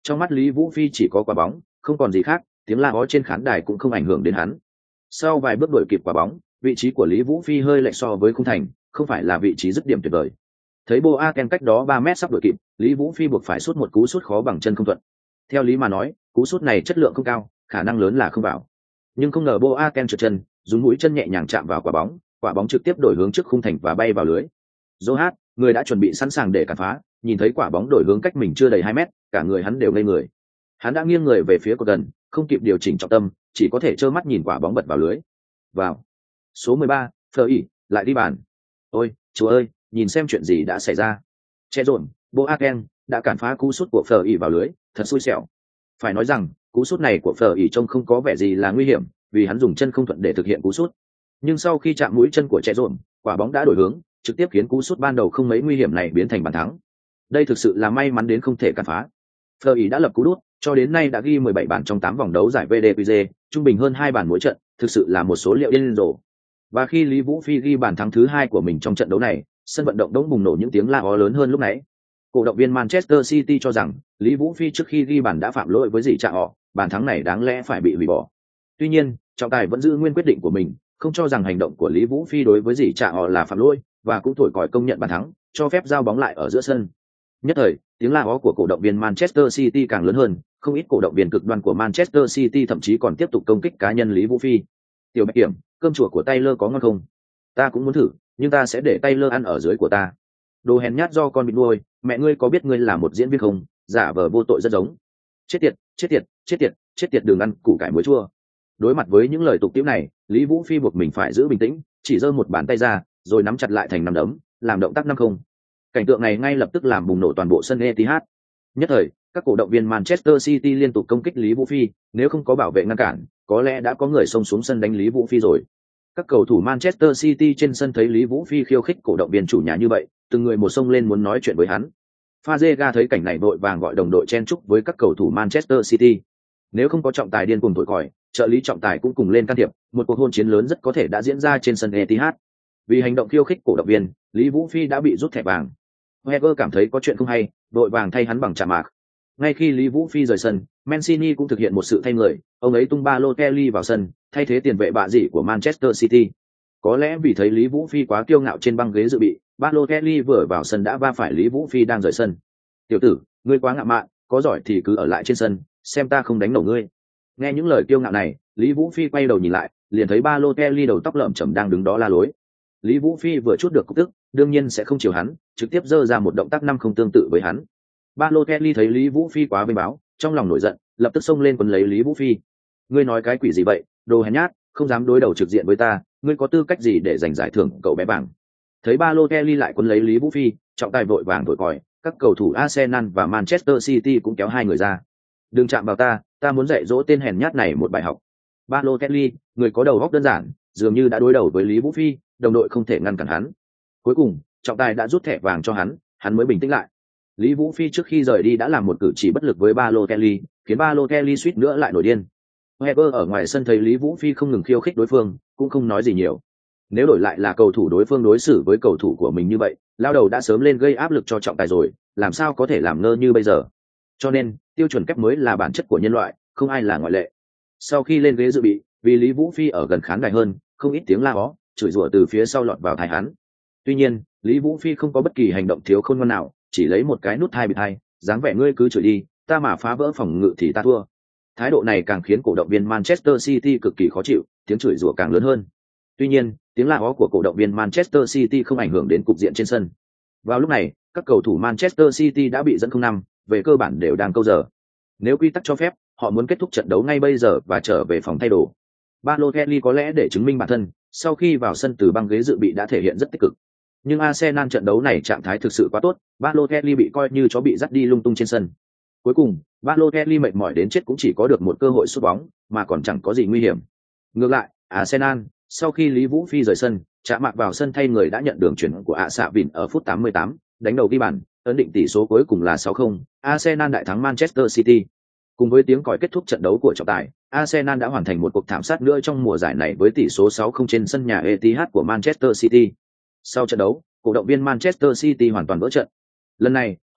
Trong mắt Lý Vũ Phi chỉ có quả bóng, không còn gì khác, tiếng la ó trên khán đài cũng không ảnh hưởng đến hắn. Sau vài bước đuổi kịp quả bóng, vị trí của Lý Vũ Phi hơi lệch so với khung thành, không phải là vị trí dứt điểm tuyệt vời. Thấy Boateng cách đó ba mét sắp đuổi kịp, Lý Vũ Phi buộc phải sút một cú sút khó bằng chân không thuận. Theo lý mà nói, cú sút này chất lượng không cao, khả năng lớn là không vào. Nhưng không ngờ Boateng trượt chân, dùng mũi chân nhẹ nhàng chạm vào quả bóng, quả bóng trực tiếp đổi hướng trước khung thành và bay vào lưới. Zohat, người đã chuẩn bị sẵn sàng để cản phá, nhìn thấy quả bóng đổi hướng cách mình chưa đầy hai mét, cả người hắn đều ngây người. Hắn đã nghiêng người về phía cột gần, không kịp điều chỉnh trọng tâm, chỉ có thể trơ mắt nhìn quả bóng bật vào lưới. Vào. Số mười ba, Fleury, lại đi bàn. Ôi, chúa ơi, nhìn xem chuyện gì đã xảy ra. Che rộn, Boateng đã cản phá cú sút của Fleury vào lưới, thật xui xẻo. Phải nói rằng, cú sút này của Fleury trông không có vẻ gì là nguy hiểm, vì hắn dùng chân không thuận để thực hiện cú sút. Nhưng sau khi chạm mũi chân của Che rộn, quả bóng đã đổi hướng, trực tiếp khiến cú sút ban đầu không mấy nguy hiểm này biến thành bàn thắng. Đây thực sự là may mắn đến không thể cản phá. Fleury đã lập cú đút, cho đến nay đã ghi mười bảy bàn trong tám vòng đấu giải vê đê quy giê, trung bình hơn hai bàn mỗi trận, thực sự là một số liệu điên rồ. Và khi Lý Vũ Phi ghi bàn thắng thứ hai của mình trong trận đấu này, sân vận động đống bùng nổ những tiếng la ó lớn hơn lúc nãy. Cổ động viên Manchester City cho rằng Lý Vũ Phi trước khi ghi bàn đã phạm lỗi với gì chạ họ, bàn thắng này đáng lẽ phải bị hủy bỏ. Tuy nhiên, trọng tài vẫn giữ nguyên quyết định của mình, không cho rằng hành động của Lý Vũ Phi đối với gì chạ họ là phạm lỗi, và cũng thổi còi công nhận bàn thắng, cho phép giao bóng lại ở giữa sân. Nhất thời, tiếng la ó của cổ động viên Manchester City càng lớn hơn, không ít cổ động viên cực đoan của Manchester City thậm chí còn tiếp tục công kích cá nhân Lý Vũ Phi. Tiểu Bạch Kiểm, cơm chùa của Taylor có ngon không? Ta cũng muốn thử, nhưng ta sẽ để Taylor ăn ở dưới của ta. Đồ hèn nhát do con bị nuôi, mẹ ngươi có biết ngươi là một diễn viên không? Giả vờ vô tội rất giống. Chết tiệt, chết tiệt, chết tiệt, chết tiệt đừng ăn củ cải muối chua. Đối mặt với những lời tục tiễu này, Lý Vũ Phi buộc mình phải giữ bình tĩnh, chỉ giơ một bàn tay ra, rồi nắm chặt lại thành nắm đấm, làm động tác năm không. Cảnh tượng này ngay lập tức làm bùng nổ toàn bộ sân Etihad. Nhất thời, các cổ động viên Manchester City liên tục công kích Lý Vũ Phi, nếu không có bảo vệ ngăn cản, có lẽ đã có người xông xuống sân đánh Lý Vũ Phi rồi. Các cầu thủ Manchester City trên sân thấy Lý Vũ Phi khiêu khích cổ động viên chủ nhà như vậy, từng người một xông lên muốn nói chuyện với hắn. Fazega thấy cảnh này vội vàng gọi đồng đội chen chúc với các cầu thủ Manchester City. Nếu không có trọng tài điên cuồng thổi còi, trợ lý trọng tài cũng cùng lên can thiệp, một cuộc hôn chiến lớn rất có thể đã diễn ra trên sân Etihad. Vì hành động khiêu khích cổ động viên, Lý Vũ Phi đã bị rút thẻ vàng. Wenger cảm thấy có chuyện không hay, vội vàng thay hắn bằng trả mạc. Ngay khi Lý Vũ Phi rời sân, Mancini cũng thực hiện một sự thay người, ông ấy tung Balotelli vào sân, thay thế tiền vệ bạ dị của Manchester City. Có lẽ vì thấy Lý Vũ Phi quá kiêu ngạo trên băng ghế dự bị, Balotelli vừa vào sân đã va phải Lý Vũ Phi đang rời sân. "Tiểu tử, ngươi quá ngạo mạn, có giỏi thì cứ ở lại trên sân, xem ta không đánh nổ ngươi." Nghe những lời kiêu ngạo này, Lý Vũ Phi quay đầu nhìn lại, liền thấy Balotelli đầu tóc lởm chởm đang đứng đó la lối. Lý Vũ Phi vừa chút được cục tức, đương nhiên sẽ không chiều hắn, trực tiếp giơ ra một động tác năm không tương tự với hắn. Balotelli thấy Lý Vũ Phi quá bênh báo, trong lòng nổi giận, lập tức xông lên quấn lấy Lý Vũ Phi. "Ngươi nói cái quỷ gì vậy, đồ hèn nhát, không dám đối đầu trực diện với ta, ngươi có tư cách gì để giành giải thưởng cậu bé bảng?" Thấy Balotelli lại quấn lấy Lý Vũ Phi, trọng tài vội vàng thổi còi, các cầu thủ Arsenal và Manchester City cũng kéo hai người ra. "Đừng chạm vào ta, ta muốn dạy dỗ tên hèn nhát này một bài học." Balotelli, người có đầu óc đơn giản, dường như đã đối đầu với Lý Vũ Phi, đồng đội không thể ngăn cản hắn. Cuối cùng, trọng tài đã rút thẻ vàng cho hắn, hắn mới bình tĩnh lại. Lý Vũ Phi trước khi rời đi đã làm một cử chỉ bất lực với Balotelli, khiến Balotelli suýt nữa lại nổi điên. Wenger ở ngoài sân thấy Lý Vũ Phi không ngừng khiêu khích đối phương, cũng không nói gì nhiều. Nếu đổi lại là cầu thủ đối phương đối xử với cầu thủ của mình như vậy, lao đầu đã sớm lên gây áp lực cho trọng tài rồi, làm sao có thể làm ngơ như bây giờ. Cho nên, tiêu chuẩn kép mới là bản chất của nhân loại, không ai là ngoại lệ. Sau khi lên ghế dự bị, vì Lý Vũ Phi ở gần khán đài hơn, không ít tiếng la ó, chửi rủa từ phía sau lọt vào tai hắn. Tuy nhiên, Lý Vũ Phi không có bất kỳ hành động thiếu khôn ngoan nào, chỉ lấy một cái nút hai bịt hai, dáng vẻ ngươi cứ chửi đi, ta mà phá vỡ phòng ngự thì ta thua. Thái độ này càng khiến cổ động viên Manchester City cực kỳ khó chịu, tiếng chửi rủa càng lớn hơn. Tuy nhiên, tiếng la ó của cổ động viên Manchester City không ảnh hưởng đến cục diện trên sân. Vào lúc này, các cầu thủ Manchester City đã bị dẫn không năm, về cơ bản đều đang câu giờ. Nếu quy tắc cho phép, họ muốn kết thúc trận đấu ngay bây giờ và trở về phòng thay đồ. Balotelli có lẽ để chứng minh bản thân, sau khi vào sân từ băng ghế dự bị đã thể hiện rất tích cực. Nhưng Arsenal trận đấu này trạng thái thực sự quá tốt, Balotelli bị coi như chó bị dắt đi lung tung trên sân. Cuối cùng, Balotelli mệt mỏi đến chết cũng chỉ có được một cơ hội sút bóng, mà còn chẳng có gì nguy hiểm. Ngược lại, Arsenal, sau khi Lý Vũ Phi rời sân, Chạ Mạc vào sân thay người đã nhận đường chuyển của ạ xạ Vịn ở phút tám mươi tám, đánh đầu ghi bàn, ấn định tỷ số cuối cùng là sáu không, Arsenal đại thắng Manchester City. Cùng với tiếng còi kết thúc trận đấu của trọng tài, Arsenal đã hoàn thành một cuộc thảm sát nữa trong mùa giải này với tỷ số sáu không trên sân nhà Etihad của Manchester City. Sau trận đấu, cổ động viên Manchester City hoàn toàn vỡ trận. Lần này,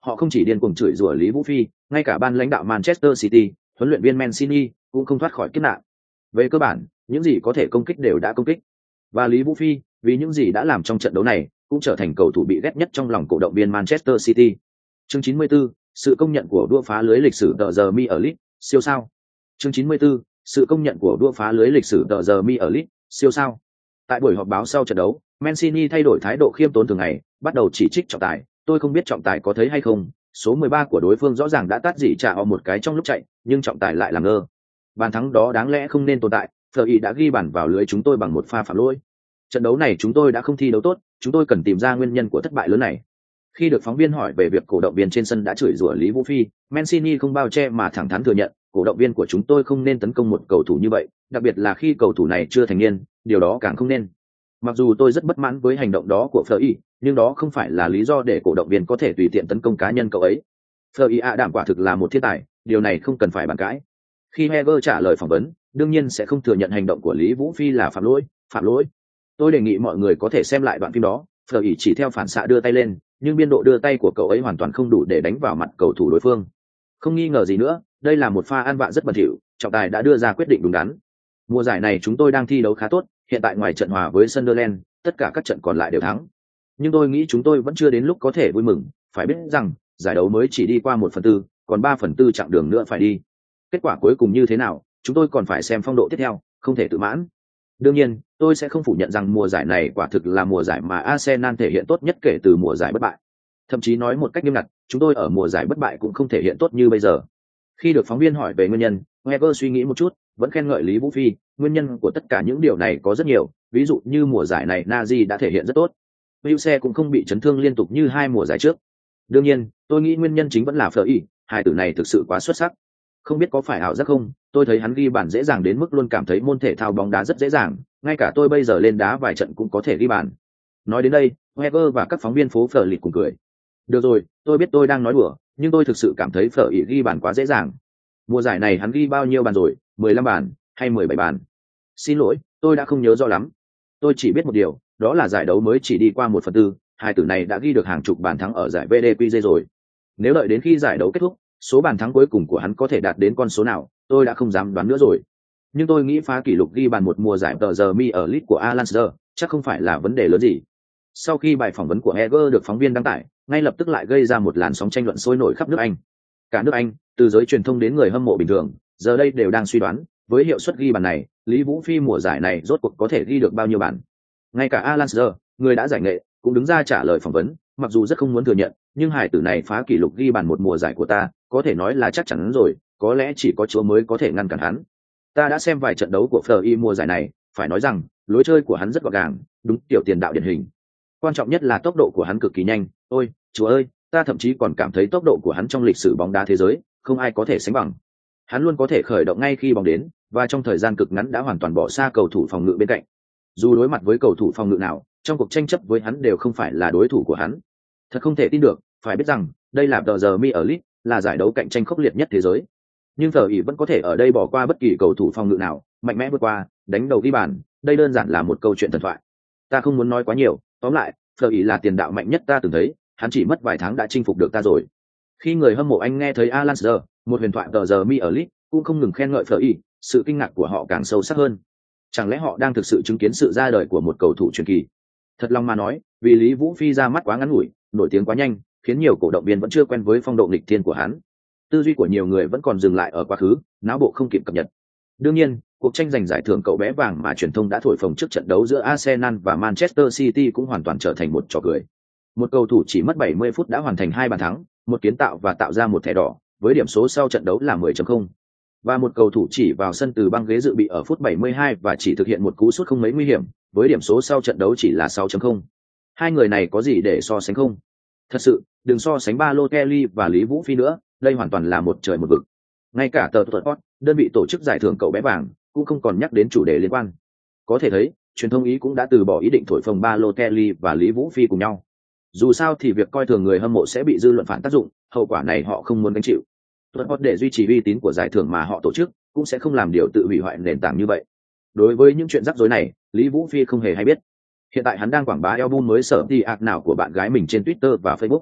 Họ không chỉ điên cuồng chửi rủa Lý Vũ Phi, ngay cả ban lãnh đạo Manchester City, huấn luyện viên Mancini cũng không thoát khỏi kiếp nạn. Về cơ bản, những gì có thể công kích đều đã công kích. Và Lý Vũ Phi, vì những gì đã làm trong trận đấu này, cũng trở thành cầu thủ bị ghét nhất trong lòng cổ động viên Manchester City. Chương chín mươi tư, sự công nhận của đua phá lưới lịch sử tờ giờ Mi ở League, siêu sao. Chương chín mươi tư, sự công nhận của đua phá lưới lịch sử tờ giờ Mi ở League, siêu sao. Tại buổi họp báo sau trận đấu, Mancini thay đổi thái độ khiêm tốn thường ngày, bắt đầu chỉ trích trọng tài. Tôi không biết trọng tài có thấy hay không, số mười ba của đối phương rõ ràng đã tát dỉ trả họ một cái trong lúc chạy, nhưng trọng tài lại làm ngơ. Bàn thắng đó đáng lẽ không nên tồn tại, Fleury đã ghi bàn vào lưới chúng tôi bằng một pha phạm lỗi. Trận đấu này chúng tôi đã không thi đấu tốt, chúng tôi cần tìm ra nguyên nhân của thất bại lớn này. Khi được phóng viên hỏi về việc cổ động viên trên sân đã chửi rủa Lý Vũ Phi, Mancini không bao che mà thẳng thắn thừa nhận, cổ động viên của chúng tôi không nên tấn công một cầu thủ như vậy, đặc biệt là khi cầu thủ này chưa thành niên, điều đó càng không nên. Mặc dù tôi rất bất mãn với hành động đó của Fleury, nhưng đó không phải là lý do để cổ động viên có thể tùy tiện tấn công cá nhân cậu ấy. Fleury ạ đảm quả thực là một thiên tài, điều này không cần phải bàn cãi. Khi Heger trả lời phỏng vấn, đương nhiên sẽ không thừa nhận hành động của Lý Vũ Phi là phạm lỗi, phạm lỗi. Tôi đề nghị mọi người có thể xem lại đoạn phim đó, Fleury chỉ theo phản xạ đưa tay lên, nhưng biên độ đưa tay của cậu ấy hoàn toàn không đủ để đánh vào mặt cầu thủ đối phương. Không nghi ngờ gì nữa, đây là một pha ăn vạ rất bẩn thỉu, trọng tài đã đưa ra quyết định đúng đắn. Mùa giải này chúng tôi đang thi đấu khá tốt, hiện tại ngoài trận hòa với Sunderland, tất cả các trận còn lại đều thắng. Nhưng tôi nghĩ chúng tôi vẫn chưa đến lúc có thể vui mừng, phải biết rằng giải đấu mới chỉ đi qua một phần tư, còn ba phần tư chặng đường nữa phải đi. Kết quả cuối cùng như thế nào, chúng tôi còn phải xem phong độ tiếp theo, không thể tự mãn. Đương nhiên, tôi sẽ không phủ nhận rằng mùa giải này quả thực là mùa giải mà Arsenal thể hiện tốt nhất kể từ mùa giải bất bại. Thậm chí nói một cách nghiêm ngặt, chúng tôi ở mùa giải bất bại cũng không thể hiện tốt như bây giờ. Khi được phóng viên hỏi về nguyên nhân, Wenger suy nghĩ một chút, vẫn khen ngợi Lý Vũ Phi, nguyên nhân của tất cả những điều này có rất nhiều, ví dụ như mùa giải này Nazi đã thể hiện rất tốt. Wilse cũng không bị chấn thương liên tục như hai mùa giải trước. Đương nhiên, tôi nghĩ nguyên nhân chính vẫn là Fleury, hai tử này thực sự quá xuất sắc. Không biết có phải ảo giác không, tôi thấy hắn ghi bàn dễ dàng đến mức luôn cảm thấy môn thể thao bóng đá rất dễ dàng, ngay cả tôi bây giờ lên đá vài trận cũng có thể ghi bàn. Nói đến đây, Wenger và các phóng viên phố Fleury cùng cười. Được rồi, tôi biết tôi đang nói đùa, nhưng tôi thực sự cảm thấy Fleury ghi bàn quá dễ dàng. Mùa giải này hắn ghi bao nhiêu bàn rồi, mười lăm bàn, hay mười bảy bàn? Xin lỗi, tôi đã không nhớ rõ lắm. Tôi chỉ biết một điều, đó là giải đấu mới chỉ đi qua một phần tư, hai tử này đã ghi được hàng chục bàn thắng ở giải vê đê quy giê rồi. Nếu đợi đến khi giải đấu kết thúc, số bàn thắng cuối cùng của hắn có thể đạt đến con số nào, tôi đã không dám đoán nữa rồi. Nhưng tôi nghĩ phá kỷ lục ghi bàn một mùa giải tờ giờ Mi ở League của Alan Shearer chắc không phải là vấn đề lớn gì. Sau khi bài phỏng vấn của Heger được phóng viên đăng tải, ngay lập tức lại gây ra một làn sóng tranh luận sôi nổi khắp nước Anh. Cả nước Anh, từ giới truyền thông đến người hâm mộ bình thường, giờ đây đều đang suy đoán, với hiệu suất ghi bàn này, Lý Vũ Phi mùa giải này rốt cuộc có thể ghi được bao nhiêu bàn. Ngay cả Alan Shearer, người đã giải nghệ, cũng đứng ra trả lời phỏng vấn, mặc dù rất không muốn thừa nhận, nhưng hải tử này phá kỷ lục ghi bàn một mùa giải của ta, có thể nói là chắc chắn rồi, có lẽ chỉ có Chúa mới có thể ngăn cản hắn. Ta đã xem vài trận đấu của Fleury mùa giải này, phải nói rằng, lối chơi của hắn rất gọn gàng, đúng kiểu tiền đạo điển hình. Quan trọng nhất là tốc độ của hắn cực kỳ nhanh, ôi, Chúa ơi, ta thậm chí còn cảm thấy tốc độ của hắn trong lịch sử bóng đá thế giới, không ai có thể sánh bằng. Hắn luôn có thể khởi động ngay khi bóng đến, và trong thời gian cực ngắn đã hoàn toàn bỏ xa cầu thủ phòng ngự bên cạnh. Dù đối mặt với cầu thủ phòng ngự nào, trong cuộc tranh chấp với hắn đều không phải là đối thủ của hắn. Thật không thể tin được, phải biết rằng, đây là tờ giờ Mi ở League, là giải đấu cạnh tranh khốc liệt nhất thế giới. Nhưng Fleury vẫn có thể ở đây bỏ qua bất kỳ cầu thủ phòng ngự nào, mạnh mẽ vượt qua, đánh đầu ghi bàn, đây đơn giản là một câu chuyện thần thoại. Ta không muốn nói quá nhiều, tóm lại, Fleury là tiền đạo mạnh nhất ta từng thấy, hắn chỉ mất vài tháng đã chinh phục được ta rồi. Khi người hâm mộ Anh nghe thấy Alan Shearer, một huyền thoại tờ giờ Mi ở League, cũng không ngừng khen ngợi Fleury, sự kinh ngạc của họ càng sâu sắc hơn. Chẳng lẽ họ đang thực sự chứng kiến sự ra đời của một cầu thủ truyền kỳ? Thật lòng mà nói, vì Lý Vũ Phi ra mắt quá ngắn ngủi, nổi tiếng quá nhanh, khiến nhiều cổ động viên vẫn chưa quen với phong độ nghịch thiên của hắn. Tư duy của nhiều người vẫn còn dừng lại ở quá khứ, não bộ không kịp cập nhật. Đương nhiên, cuộc tranh giành giải thưởng cậu bé vàng mà truyền thông đã thổi phồng trước trận đấu giữa Arsenal và Manchester City cũng hoàn toàn trở thành một trò cười. Một cầu thủ chỉ mất bảy mươi phút đã hoàn thành hai bàn thắng, một kiến tạo và tạo ra một thẻ đỏ, với điểm số sau trận đấu là mười chấm không. Và một cầu thủ chỉ vào sân từ băng ghế dự bị ở phút bảy mươi hai và chỉ thực hiện một cú sút không mấy nguy hiểm, với điểm số sau trận đấu chỉ là sáu chấm không. Hai người này có gì để so sánh không? Thật sự, đừng so sánh Balotelli và Lý Vũ Phi nữa, đây hoàn toàn là một trời một vực. Ngay cả tờ Tutsport, đơn vị tổ chức giải thưởng cậu bé vàng, cũng không còn nhắc đến chủ đề liên quan. Có thể thấy, truyền thông Ý cũng đã từ bỏ ý định thổi phồng Balotelli và Lý Vũ Phi cùng nhau. Dù sao thì việc coi thường người hâm mộ sẽ bị dư luận phản tác dụng, hậu quả này họ không muốn gánh chịu. Tutsport để duy trì uy tín của giải thưởng mà họ tổ chức, cũng sẽ không làm điều tự hủy hoại nền tảng như vậy. Đối với những chuyện rắc rối này, Lý Vũ Phi không hề hay biết. Hiện tại hắn đang quảng bá album mới sở đi ạc nào của bạn gái mình trên Twitter và Facebook.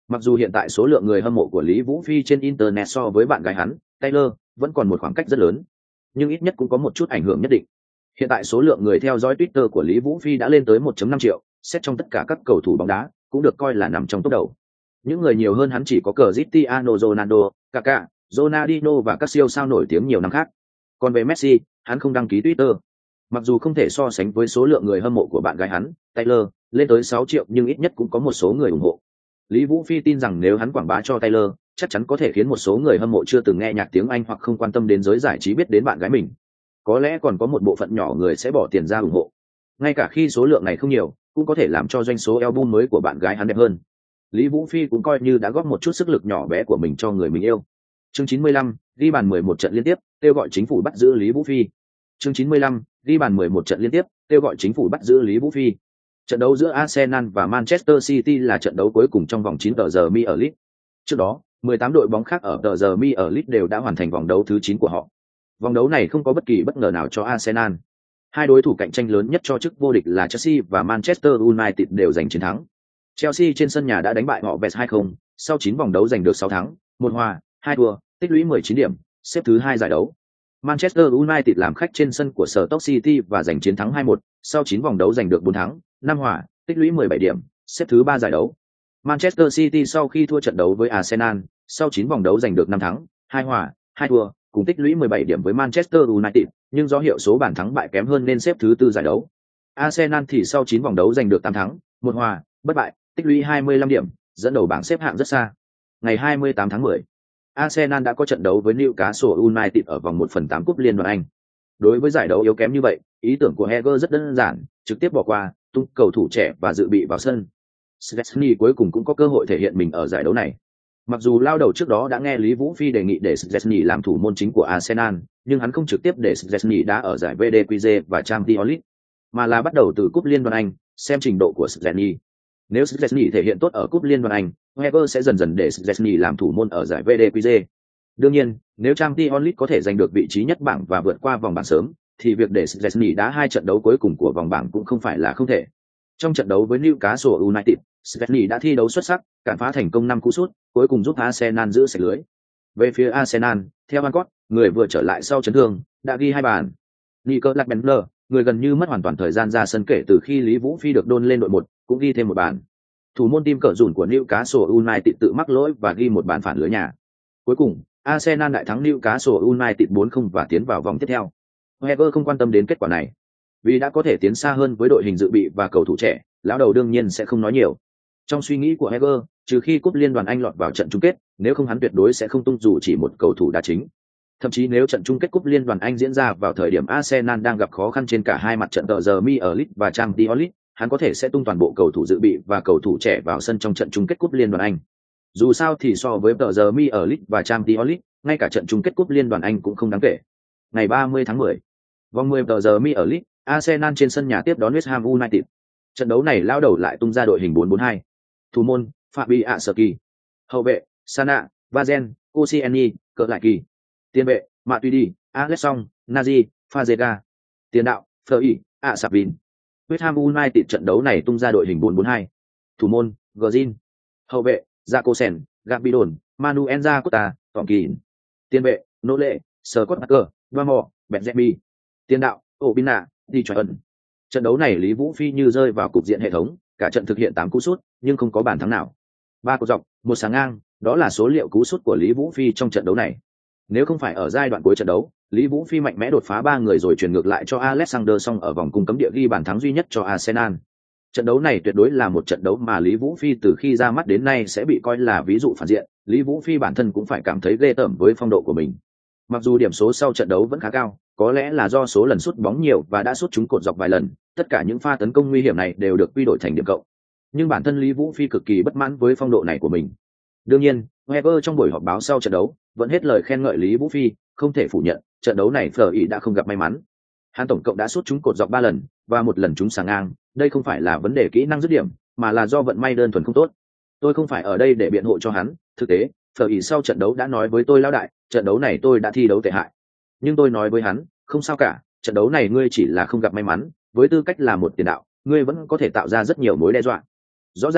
Mặc dù hiện tại số lượng người hâm mộ của Lý Vũ Phi trên internet so với bạn gái hắn, Taylor, vẫn còn một khoảng cách rất lớn, nhưng ít nhất cũng có một chút ảnh hưởng nhất định. Hiện tại số lượng người theo dõi Twitter của Lý Vũ Phi đã lên tới một phẩy năm triệu, xét trong tất cả các cầu thủ bóng đá, cũng được coi là nằm trong top đầu. Những người nhiều hơn hắn chỉ có Cristiano Ronaldo, Kaká, Ronaldinho và các siêu sao nổi tiếng nhiều năm khác. Còn về Messi, hắn không đăng ký Twitter. Mặc dù không thể so sánh với số lượng người hâm mộ của bạn gái hắn, Taylor, lên tới sáu triệu, nhưng ít nhất cũng có một số người ủng hộ. Lý Vũ Phi tin rằng nếu hắn quảng bá cho Taylor, chắc chắn có thể khiến một số người hâm mộ chưa từng nghe nhạc tiếng Anh hoặc không quan tâm đến giới giải trí biết đến bạn gái mình. Có lẽ còn có một bộ phận nhỏ người sẽ bỏ tiền ra ủng hộ. Ngay cả khi số lượng này không nhiều, cũng có thể làm cho doanh số album mới của bạn gái hắn đẹp hơn. Lý Vũ Phi cũng coi như đã góp một chút sức lực nhỏ bé của mình cho người mình yêu. Chương chín mươi lăm, ghi bàn mười một trận liên tiếp, kêu gọi chính phủ bắt giữ Lý Vũ Phi. Chương chín mươi lăm, ghi bàn mười một trận liên tiếp, kêu gọi chính phủ bắt giữ Lý Vũ Phi. Trận đấu giữa Arsenal và Manchester City là trận đấu cuối cùng trong vòng chín tờ giờ Premier League. Trước đó, mười tám đội bóng khác ở tờ giờ Premier League đều đã hoàn thành vòng đấu thứ chín của họ. Vòng đấu này không có bất kỳ bất ngờ nào cho Arsenal. Hai đối thủ cạnh tranh lớn nhất cho chức vô địch là Chelsea và Manchester United đều giành chiến thắng. Chelsea trên sân nhà đã đánh bại họ Vest hai không, sau chín vòng đấu giành được sáu thắng, một hòa, hai thua, tích lũy mười chín điểm, xếp thứ hai giải đấu. Manchester United làm khách trên sân của Stoke City và giành chiến thắng hai một, sau chín vòng đấu giành được bốn thắng, năm hòa, tích lũy mười bảy điểm, xếp thứ ba giải đấu. Manchester City sau khi thua trận đấu với Arsenal, sau chín vòng đấu giành được năm thắng, hai hòa, hai thua, cùng tích lũy mười bảy điểm với Manchester United, nhưng do hiệu số bàn thắng bại kém hơn nên xếp thứ tư giải đấu. Arsenal thì sau chín vòng đấu giành được tám thắng, một hòa, bất bại, tích lũy hai mươi lăm điểm, dẫn đầu bảng xếp hạng rất xa. Ngày hai mươi tám tháng mười, Arsenal đã có trận đấu với Newcastle United ở vòng một phần tám cúp Liên đoàn Anh. Đối với giải đấu yếu kém như vậy, ý tưởng của Heger rất đơn giản, trực tiếp bỏ qua, tung cầu thủ trẻ và dự bị vào sân. Szczesny cuối cùng cũng có cơ hội thể hiện mình ở giải đấu này. Mặc dù lao đầu trước đó đã nghe Lý Vũ Phi đề nghị để Szczesny làm thủ môn chính của Arsenal, nhưng hắn không trực tiếp để Szczesny đá ở giải vê đê quy giê và Champions League, mà là bắt đầu từ cúp Liên đoàn Anh, xem trình độ của Szczesny. Nếu Szczesny thể hiện tốt ở cúp Liên đoàn Anh, Heger sẽ dần dần để Szczesny làm thủ môn ở giải vê đê quy giê. Đương nhiên, nếu Champions League có thể giành được vị trí nhất bảng và vượt qua vòng bảng sớm, thì việc để Szczesny đá hai trận đấu cuối cùng của vòng bảng cũng không phải là không thể. Trong trận đấu với Newcastle United, Szczesny đã thi đấu xuất sắc, cản phá thành công năm cú sút, cuối cùng giúp Arsenal giữ sạch lưới. Về phía Arsenal, theo Walcott, người vừa trở lại sau chấn thương, đã ghi hai bàn. Nicolas Bendler, người gần như mất hoàn toàn thời gian ra sân kể từ khi Lý Vũ Phi được đôn lên đội một, cũng ghi thêm một bàn. Thủ môn team cờ dùn của Newcastle United tự mắc lỗi và ghi một bàn phản lưới nhà. Cuối cùng, Arsenal đại thắng Newcastle United bốn không và tiến vào vòng tiếp theo. Heger không quan tâm đến kết quả này, vì đã có thể tiến xa hơn với đội hình dự bị và cầu thủ trẻ, lão đầu đương nhiên sẽ không nói nhiều. Trong suy nghĩ của Heger, trừ khi cúp Liên đoàn Anh lọt vào trận chung kết, nếu không hắn tuyệt đối sẽ không tung dù chỉ một cầu thủ đá chính. Thậm chí nếu trận chung kết cúp Liên đoàn Anh diễn ra vào thời điểm Arsenal đang gặp khó khăn trên cả hai mặt trận tờ giờ Premier League và Champions League, hắn có thể sẽ tung toàn bộ cầu thủ dự bị và cầu thủ trẻ vào sân trong trận chung kết cúp Liên đoàn Anh. Dù sao thì so với tờ giờ Premier League và Champions League, ngay cả trận chung kết cúp Liên đoàn Anh cũng không đáng kể. Ngày ba mươi tháng mười, vòng mười tờ giờ Premier League, Arsenal trên sân nhà tiếp đón West Ham United. Trận đấu này lao đầu lại tung ra đội hình bốn bốn hai. Thủ môn, Fabianski. Hậu vệ, Sana, Vazen, Koscielny, Cỡ Lại Kỳ. Tiền vệ, Matuidi, Alexson, Nazi, Fazega. Tiền đạo, Fleury, Asapin. West Ham United trận đấu này tung ra đội hình bốn bốn hai. Thủ môn, Gjin. Hậu vệ, Jacosen, Gabidon, Manuel Costa, Tomkin. Tiền vệ, Nole, Scott Parker, Vamo, Benzemi. Tiền đạo, Obina, Di Chuẩn. Trận đấu này Lý Vũ Phi như rơi vào cục diện hệ thống, cả trận thực hiện tám cú sút, nhưng không có bàn thắng nào. Ba cú dọc, một sáng ngang, đó là số liệu cú sút của Lý Vũ Phi trong trận đấu này. Nếu không phải ở giai đoạn cuối trận đấu, Lý Vũ Phi mạnh mẽ đột phá ba người rồi chuyển ngược lại cho Alexander Song ở vòng cung cấm địa ghi bàn thắng duy nhất cho Arsenal. Trận đấu này tuyệt đối là một trận đấu mà Lý Vũ Phi từ khi ra mắt đến nay sẽ bị coi là ví dụ phản diện. Lý Vũ Phi bản thân cũng phải cảm thấy ghê tởm với phong độ của mình. Mặc dù điểm số sau trận đấu vẫn khá cao, có lẽ là do số lần sút bóng nhiều và đã sút trúng cột dọc vài lần, tất cả những pha tấn công nguy hiểm này đều được quy đổi thành điểm cộng. Nhưng bản thân Lý Vũ Phi cực kỳ bất mãn với phong độ này của mình. Đương nhiên, Heger trong buổi họp báo sau trận đấu vẫn hết lời khen ngợi Lý Vũ Phi, không thể phủ nhận, trận đấu này Fleury đã không gặp may mắn. Hắn tổng cộng đã sút trúng cột dọc ba lần và một lần trúng sáng ngang, đây không phải là vấn đề kỹ năng dứt điểm, mà là do vận may đơn thuần không tốt. Tôi không phải ở đây để biện hộ cho hắn, thực tế, Fleury sau trận đấu đã nói với tôi lão đại, trận đấu này tôi đã thi đấu tệ hại. Nhưng tôi nói với hắn, không sao cả, trận đấu này ngươi chỉ là không gặp may mắn, với tư cách là một tiền đạo, ngươi vẫn có thể tạo ra rất nhiều mối đe dọa. Rõ ràng,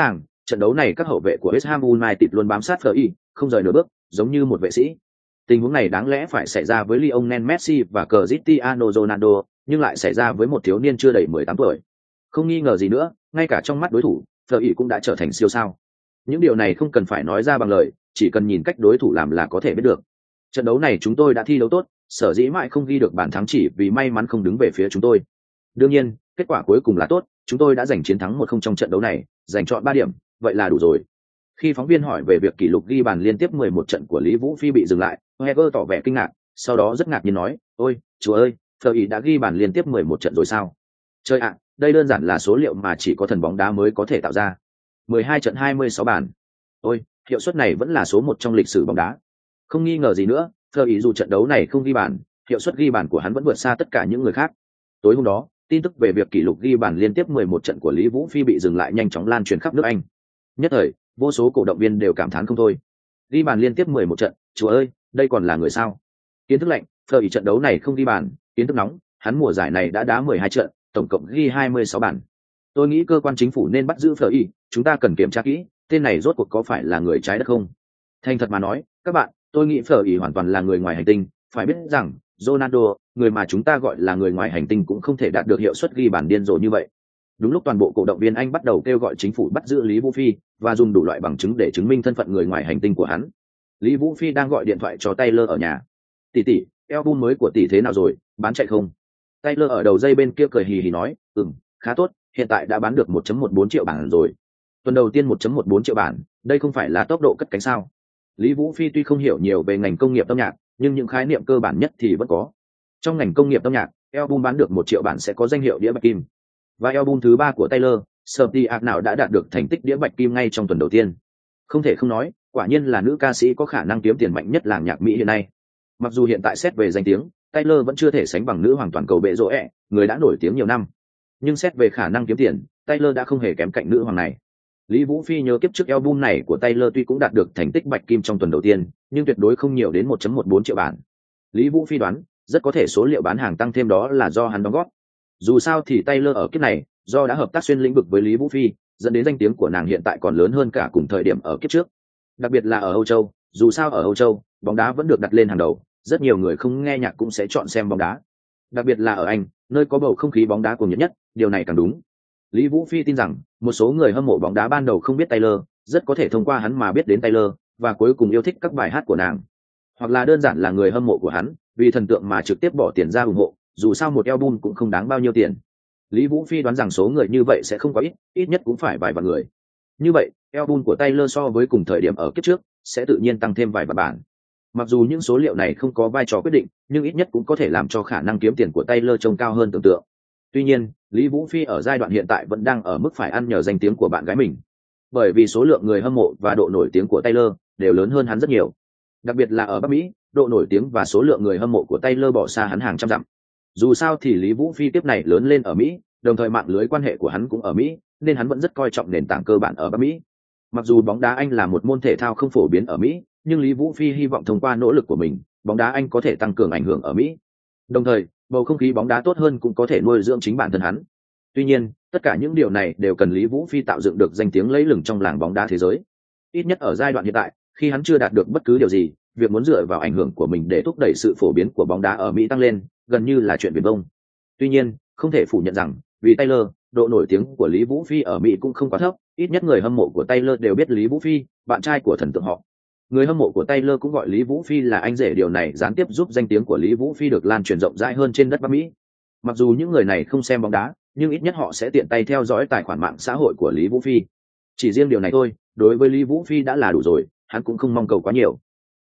trận đấu này các hậu vệ của West Ham United luôn bám sát Fleury, không rời nửa bước, giống như một vệ sĩ. Tình huống này đáng lẽ phải xảy ra với Lionel Messi và Cristiano Ronaldo, nhưng lại xảy ra với một thiếu niên chưa đầy mười tám tuổi. Không nghi ngờ gì nữa, ngay cả trong mắt đối thủ, Fleury cũng đã trở thành siêu sao. Những điều này không cần phải nói ra bằng lời, chỉ cần nhìn cách đối thủ làm là có thể biết được. Trận đấu này chúng tôi đã thi đấu tốt, sở dĩ mãi không ghi được bàn thắng chỉ vì may mắn không đứng về phía chúng tôi. Đương nhiên, kết quả cuối cùng là tốt, chúng tôi đã giành chiến thắng một không trong trận đấu này, giành chọn ba điểm, vậy là đủ rồi. Khi phóng viên hỏi về việc kỷ lục ghi bàn liên tiếp mười một trận của Lý Vũ Phi bị dừng lại, Heger tỏ vẻ kinh ngạc, sau đó rất ngạc nhiên nói, ôi, chúa ơi, Fleury đã ghi bàn liên tiếp mười một trận rồi sao? Chơi ạ, đây đơn giản là số liệu mà chỉ có thần bóng đá mới có thể tạo ra. mười hai trận hai mươi sáu bàn. Ôi, hiệu suất này vẫn là số một trong lịch sử bóng đá. Không nghi ngờ gì nữa, Fleury dù trận đấu này không ghi bàn, hiệu suất ghi bàn của hắn vẫn vượt xa tất cả những người khác. Tối hôm đó, tin tức về việc kỷ lục ghi bàn liên tiếp mười một trận của Lý Vũ Phi bị dừng lại nhanh chóng lan truyền khắp nước Anh. Nhất thời, vô số cổ động viên đều cảm thán không thôi. Ghi bàn liên tiếp mười một trận, chúa ơi, đây còn là người sao? Kiến thức lạnh, Fleury trận đấu này không ghi bàn, kiến thức nóng, hắn mùa giải này đã đá mười hai trận, tổng cộng ghi hai mươi sáu bàn. Tôi nghĩ cơ quan chính phủ nên bắt giữ Fleury, chúng ta cần kiểm tra kỹ, tên này rốt cuộc có phải là người trái đất không? Thành thật mà nói, các bạn, tôi nghĩ Fleury hoàn toàn là người ngoài hành tinh, phải biết rằng, Ronaldo, người mà chúng ta gọi là người ngoài hành tinh cũng không thể đạt được hiệu suất ghi bàn điên rồ như vậy. Đúng lúc toàn bộ cổ động viên Anh bắt đầu kêu gọi chính phủ bắt giữ Lý Vũ Phi và dùng đủ loại bằng chứng để chứng minh thân phận người ngoài hành tinh của hắn. Lý Vũ Phi đang gọi điện thoại cho Taylor ở nhà. Tỷ tỷ, album mới của tỷ thế nào rồi, bán chạy không? Taylor ở đầu dây bên kia cười hì hì nói, ừm, khá tốt, hiện tại đã bán được một phẩy mười bốn triệu bản rồi. Tuần đầu tiên một phẩy mười bốn triệu bản, đây không phải là tốc độ cất cánh sao? Lý Vũ Phi tuy không hiểu nhiều về ngành công nghiệp âm nhạc, nhưng những khái niệm cơ bản nhất thì vẫn có. Trong ngành công nghiệp âm nhạc, album bán được một triệu bản sẽ có danh hiệu đĩa bạch kim. Và album thứ ba của Taylor, Certiac nào đã đạt được thành tích đĩa bạch kim ngay trong tuần đầu tiên. Không thể không nói, quả nhiên là nữ ca sĩ có khả năng kiếm tiền mạnh nhất làng nhạc Mỹ hiện nay. Mặc dù hiện tại xét về danh tiếng, Taylor vẫn chưa thể sánh bằng nữ hoàng toàn cầu Bệ Rỗ ẹ, người đã nổi tiếng nhiều năm. Nhưng xét về khả năng kiếm tiền, Taylor đã không hề kém cạnh nữ hoàng này. Lý Vũ Phi nhớ kiếp trước album này của Taylor tuy cũng đạt được thành tích bạch kim trong tuần đầu tiên, nhưng tuyệt đối không nhiều đến một phẩy mười bốn triệu bản. Lý Vũ Phi đoán, rất có thể số liệu bán hàng tăng thêm đó là do hắn đóng góp. Dù sao thì Taylor ở kiếp này, do đã hợp tác xuyên lĩnh vực với Lý Vũ Phi, dẫn đến danh tiếng của nàng hiện tại còn lớn hơn cả cùng thời điểm ở kiếp trước. Đặc biệt là ở Âu Châu, dù sao ở Âu Châu, bóng đá vẫn được đặt lên hàng đầu, rất nhiều người không nghe nhạc cũng sẽ chọn xem bóng đá. Đặc biệt là ở Anh, nơi có bầu không khí bóng đá cuồng nhiệt nhất, điều này càng đúng. Lý Vũ Phi tin rằng, một số người hâm mộ bóng đá ban đầu không biết Taylor, rất có thể thông qua hắn mà biết đến Taylor, và cuối cùng yêu thích các bài hát của nàng. Hoặc là đơn giản là người hâm mộ của hắn, vì thần tượng mà trực tiếp bỏ tiền ra ủng hộ, dù sao một album cũng không đáng bao nhiêu tiền. Lý Vũ Phi đoán rằng số người như vậy sẽ không quá ít, ít nhất cũng phải vài vạn người. Như vậy, album của Taylor so với cùng thời điểm ở kiếp trước, sẽ tự nhiên tăng thêm vài vạn bản. Mặc dù những số liệu này không có vai trò quyết định, nhưng ít nhất cũng có thể làm cho khả năng kiếm tiền của Taylor trông cao hơn tưởng tượng. Tuy nhiên, Lý Vũ Phi ở giai đoạn hiện tại vẫn đang ở mức phải ăn nhờ danh tiếng của bạn gái mình. Bởi vì số lượng người hâm mộ và độ nổi tiếng của Taylor đều lớn hơn hắn rất nhiều. Đặc biệt là ở Bắc Mỹ, độ nổi tiếng và số lượng người hâm mộ của Taylor bỏ xa hắn hàng trăm dặm. Dù sao thì Lý Vũ Phi tiếp này lớn lên ở Mỹ, đồng thời mạng lưới quan hệ của hắn cũng ở Mỹ, nên hắn vẫn rất coi trọng nền tảng cơ bản ở Bắc Mỹ. Mặc dù bóng đá Anh là một môn thể thao không phổ biến ở Mỹ, nhưng Lý Vũ Phi hy vọng thông qua nỗ lực của mình, bóng đá Anh có thể tăng cường ảnh hưởng ở Mỹ. Đồng thời, bầu không khí bóng đá tốt hơn cũng có thể nuôi dưỡng chính bản thân hắn. Tuy nhiên, tất cả những điều này đều cần Lý Vũ Phi tạo dựng được danh tiếng lẫy lừng trong làng bóng đá thế giới. Ít nhất ở giai đoạn hiện tại, khi hắn chưa đạt được bất cứ điều gì, việc muốn dựa vào ảnh hưởng của mình để thúc đẩy sự phổ biến của bóng đá ở Mỹ tăng lên, gần như là chuyện viển vông. Tuy nhiên, không thể phủ nhận rằng, vì Taylor, độ nổi tiếng của Lý Vũ Phi ở Mỹ cũng không quá thấp, ít nhất người hâm mộ của Taylor đều biết Lý Vũ Phi, bạn trai của thần tượng họ. Người hâm mộ của Taylor cũng gọi Lý Vũ Phi là anh rể, điều này gián tiếp giúp danh tiếng của Lý Vũ Phi được lan truyền rộng rãi hơn trên đất Bắc Mỹ. Mặc dù những người này không xem bóng đá, nhưng ít nhất họ sẽ tiện tay theo dõi tài khoản mạng xã hội của Lý Vũ Phi. Chỉ riêng điều này thôi, đối với Lý Vũ Phi đã là đủ rồi, hắn cũng không mong cầu quá nhiều.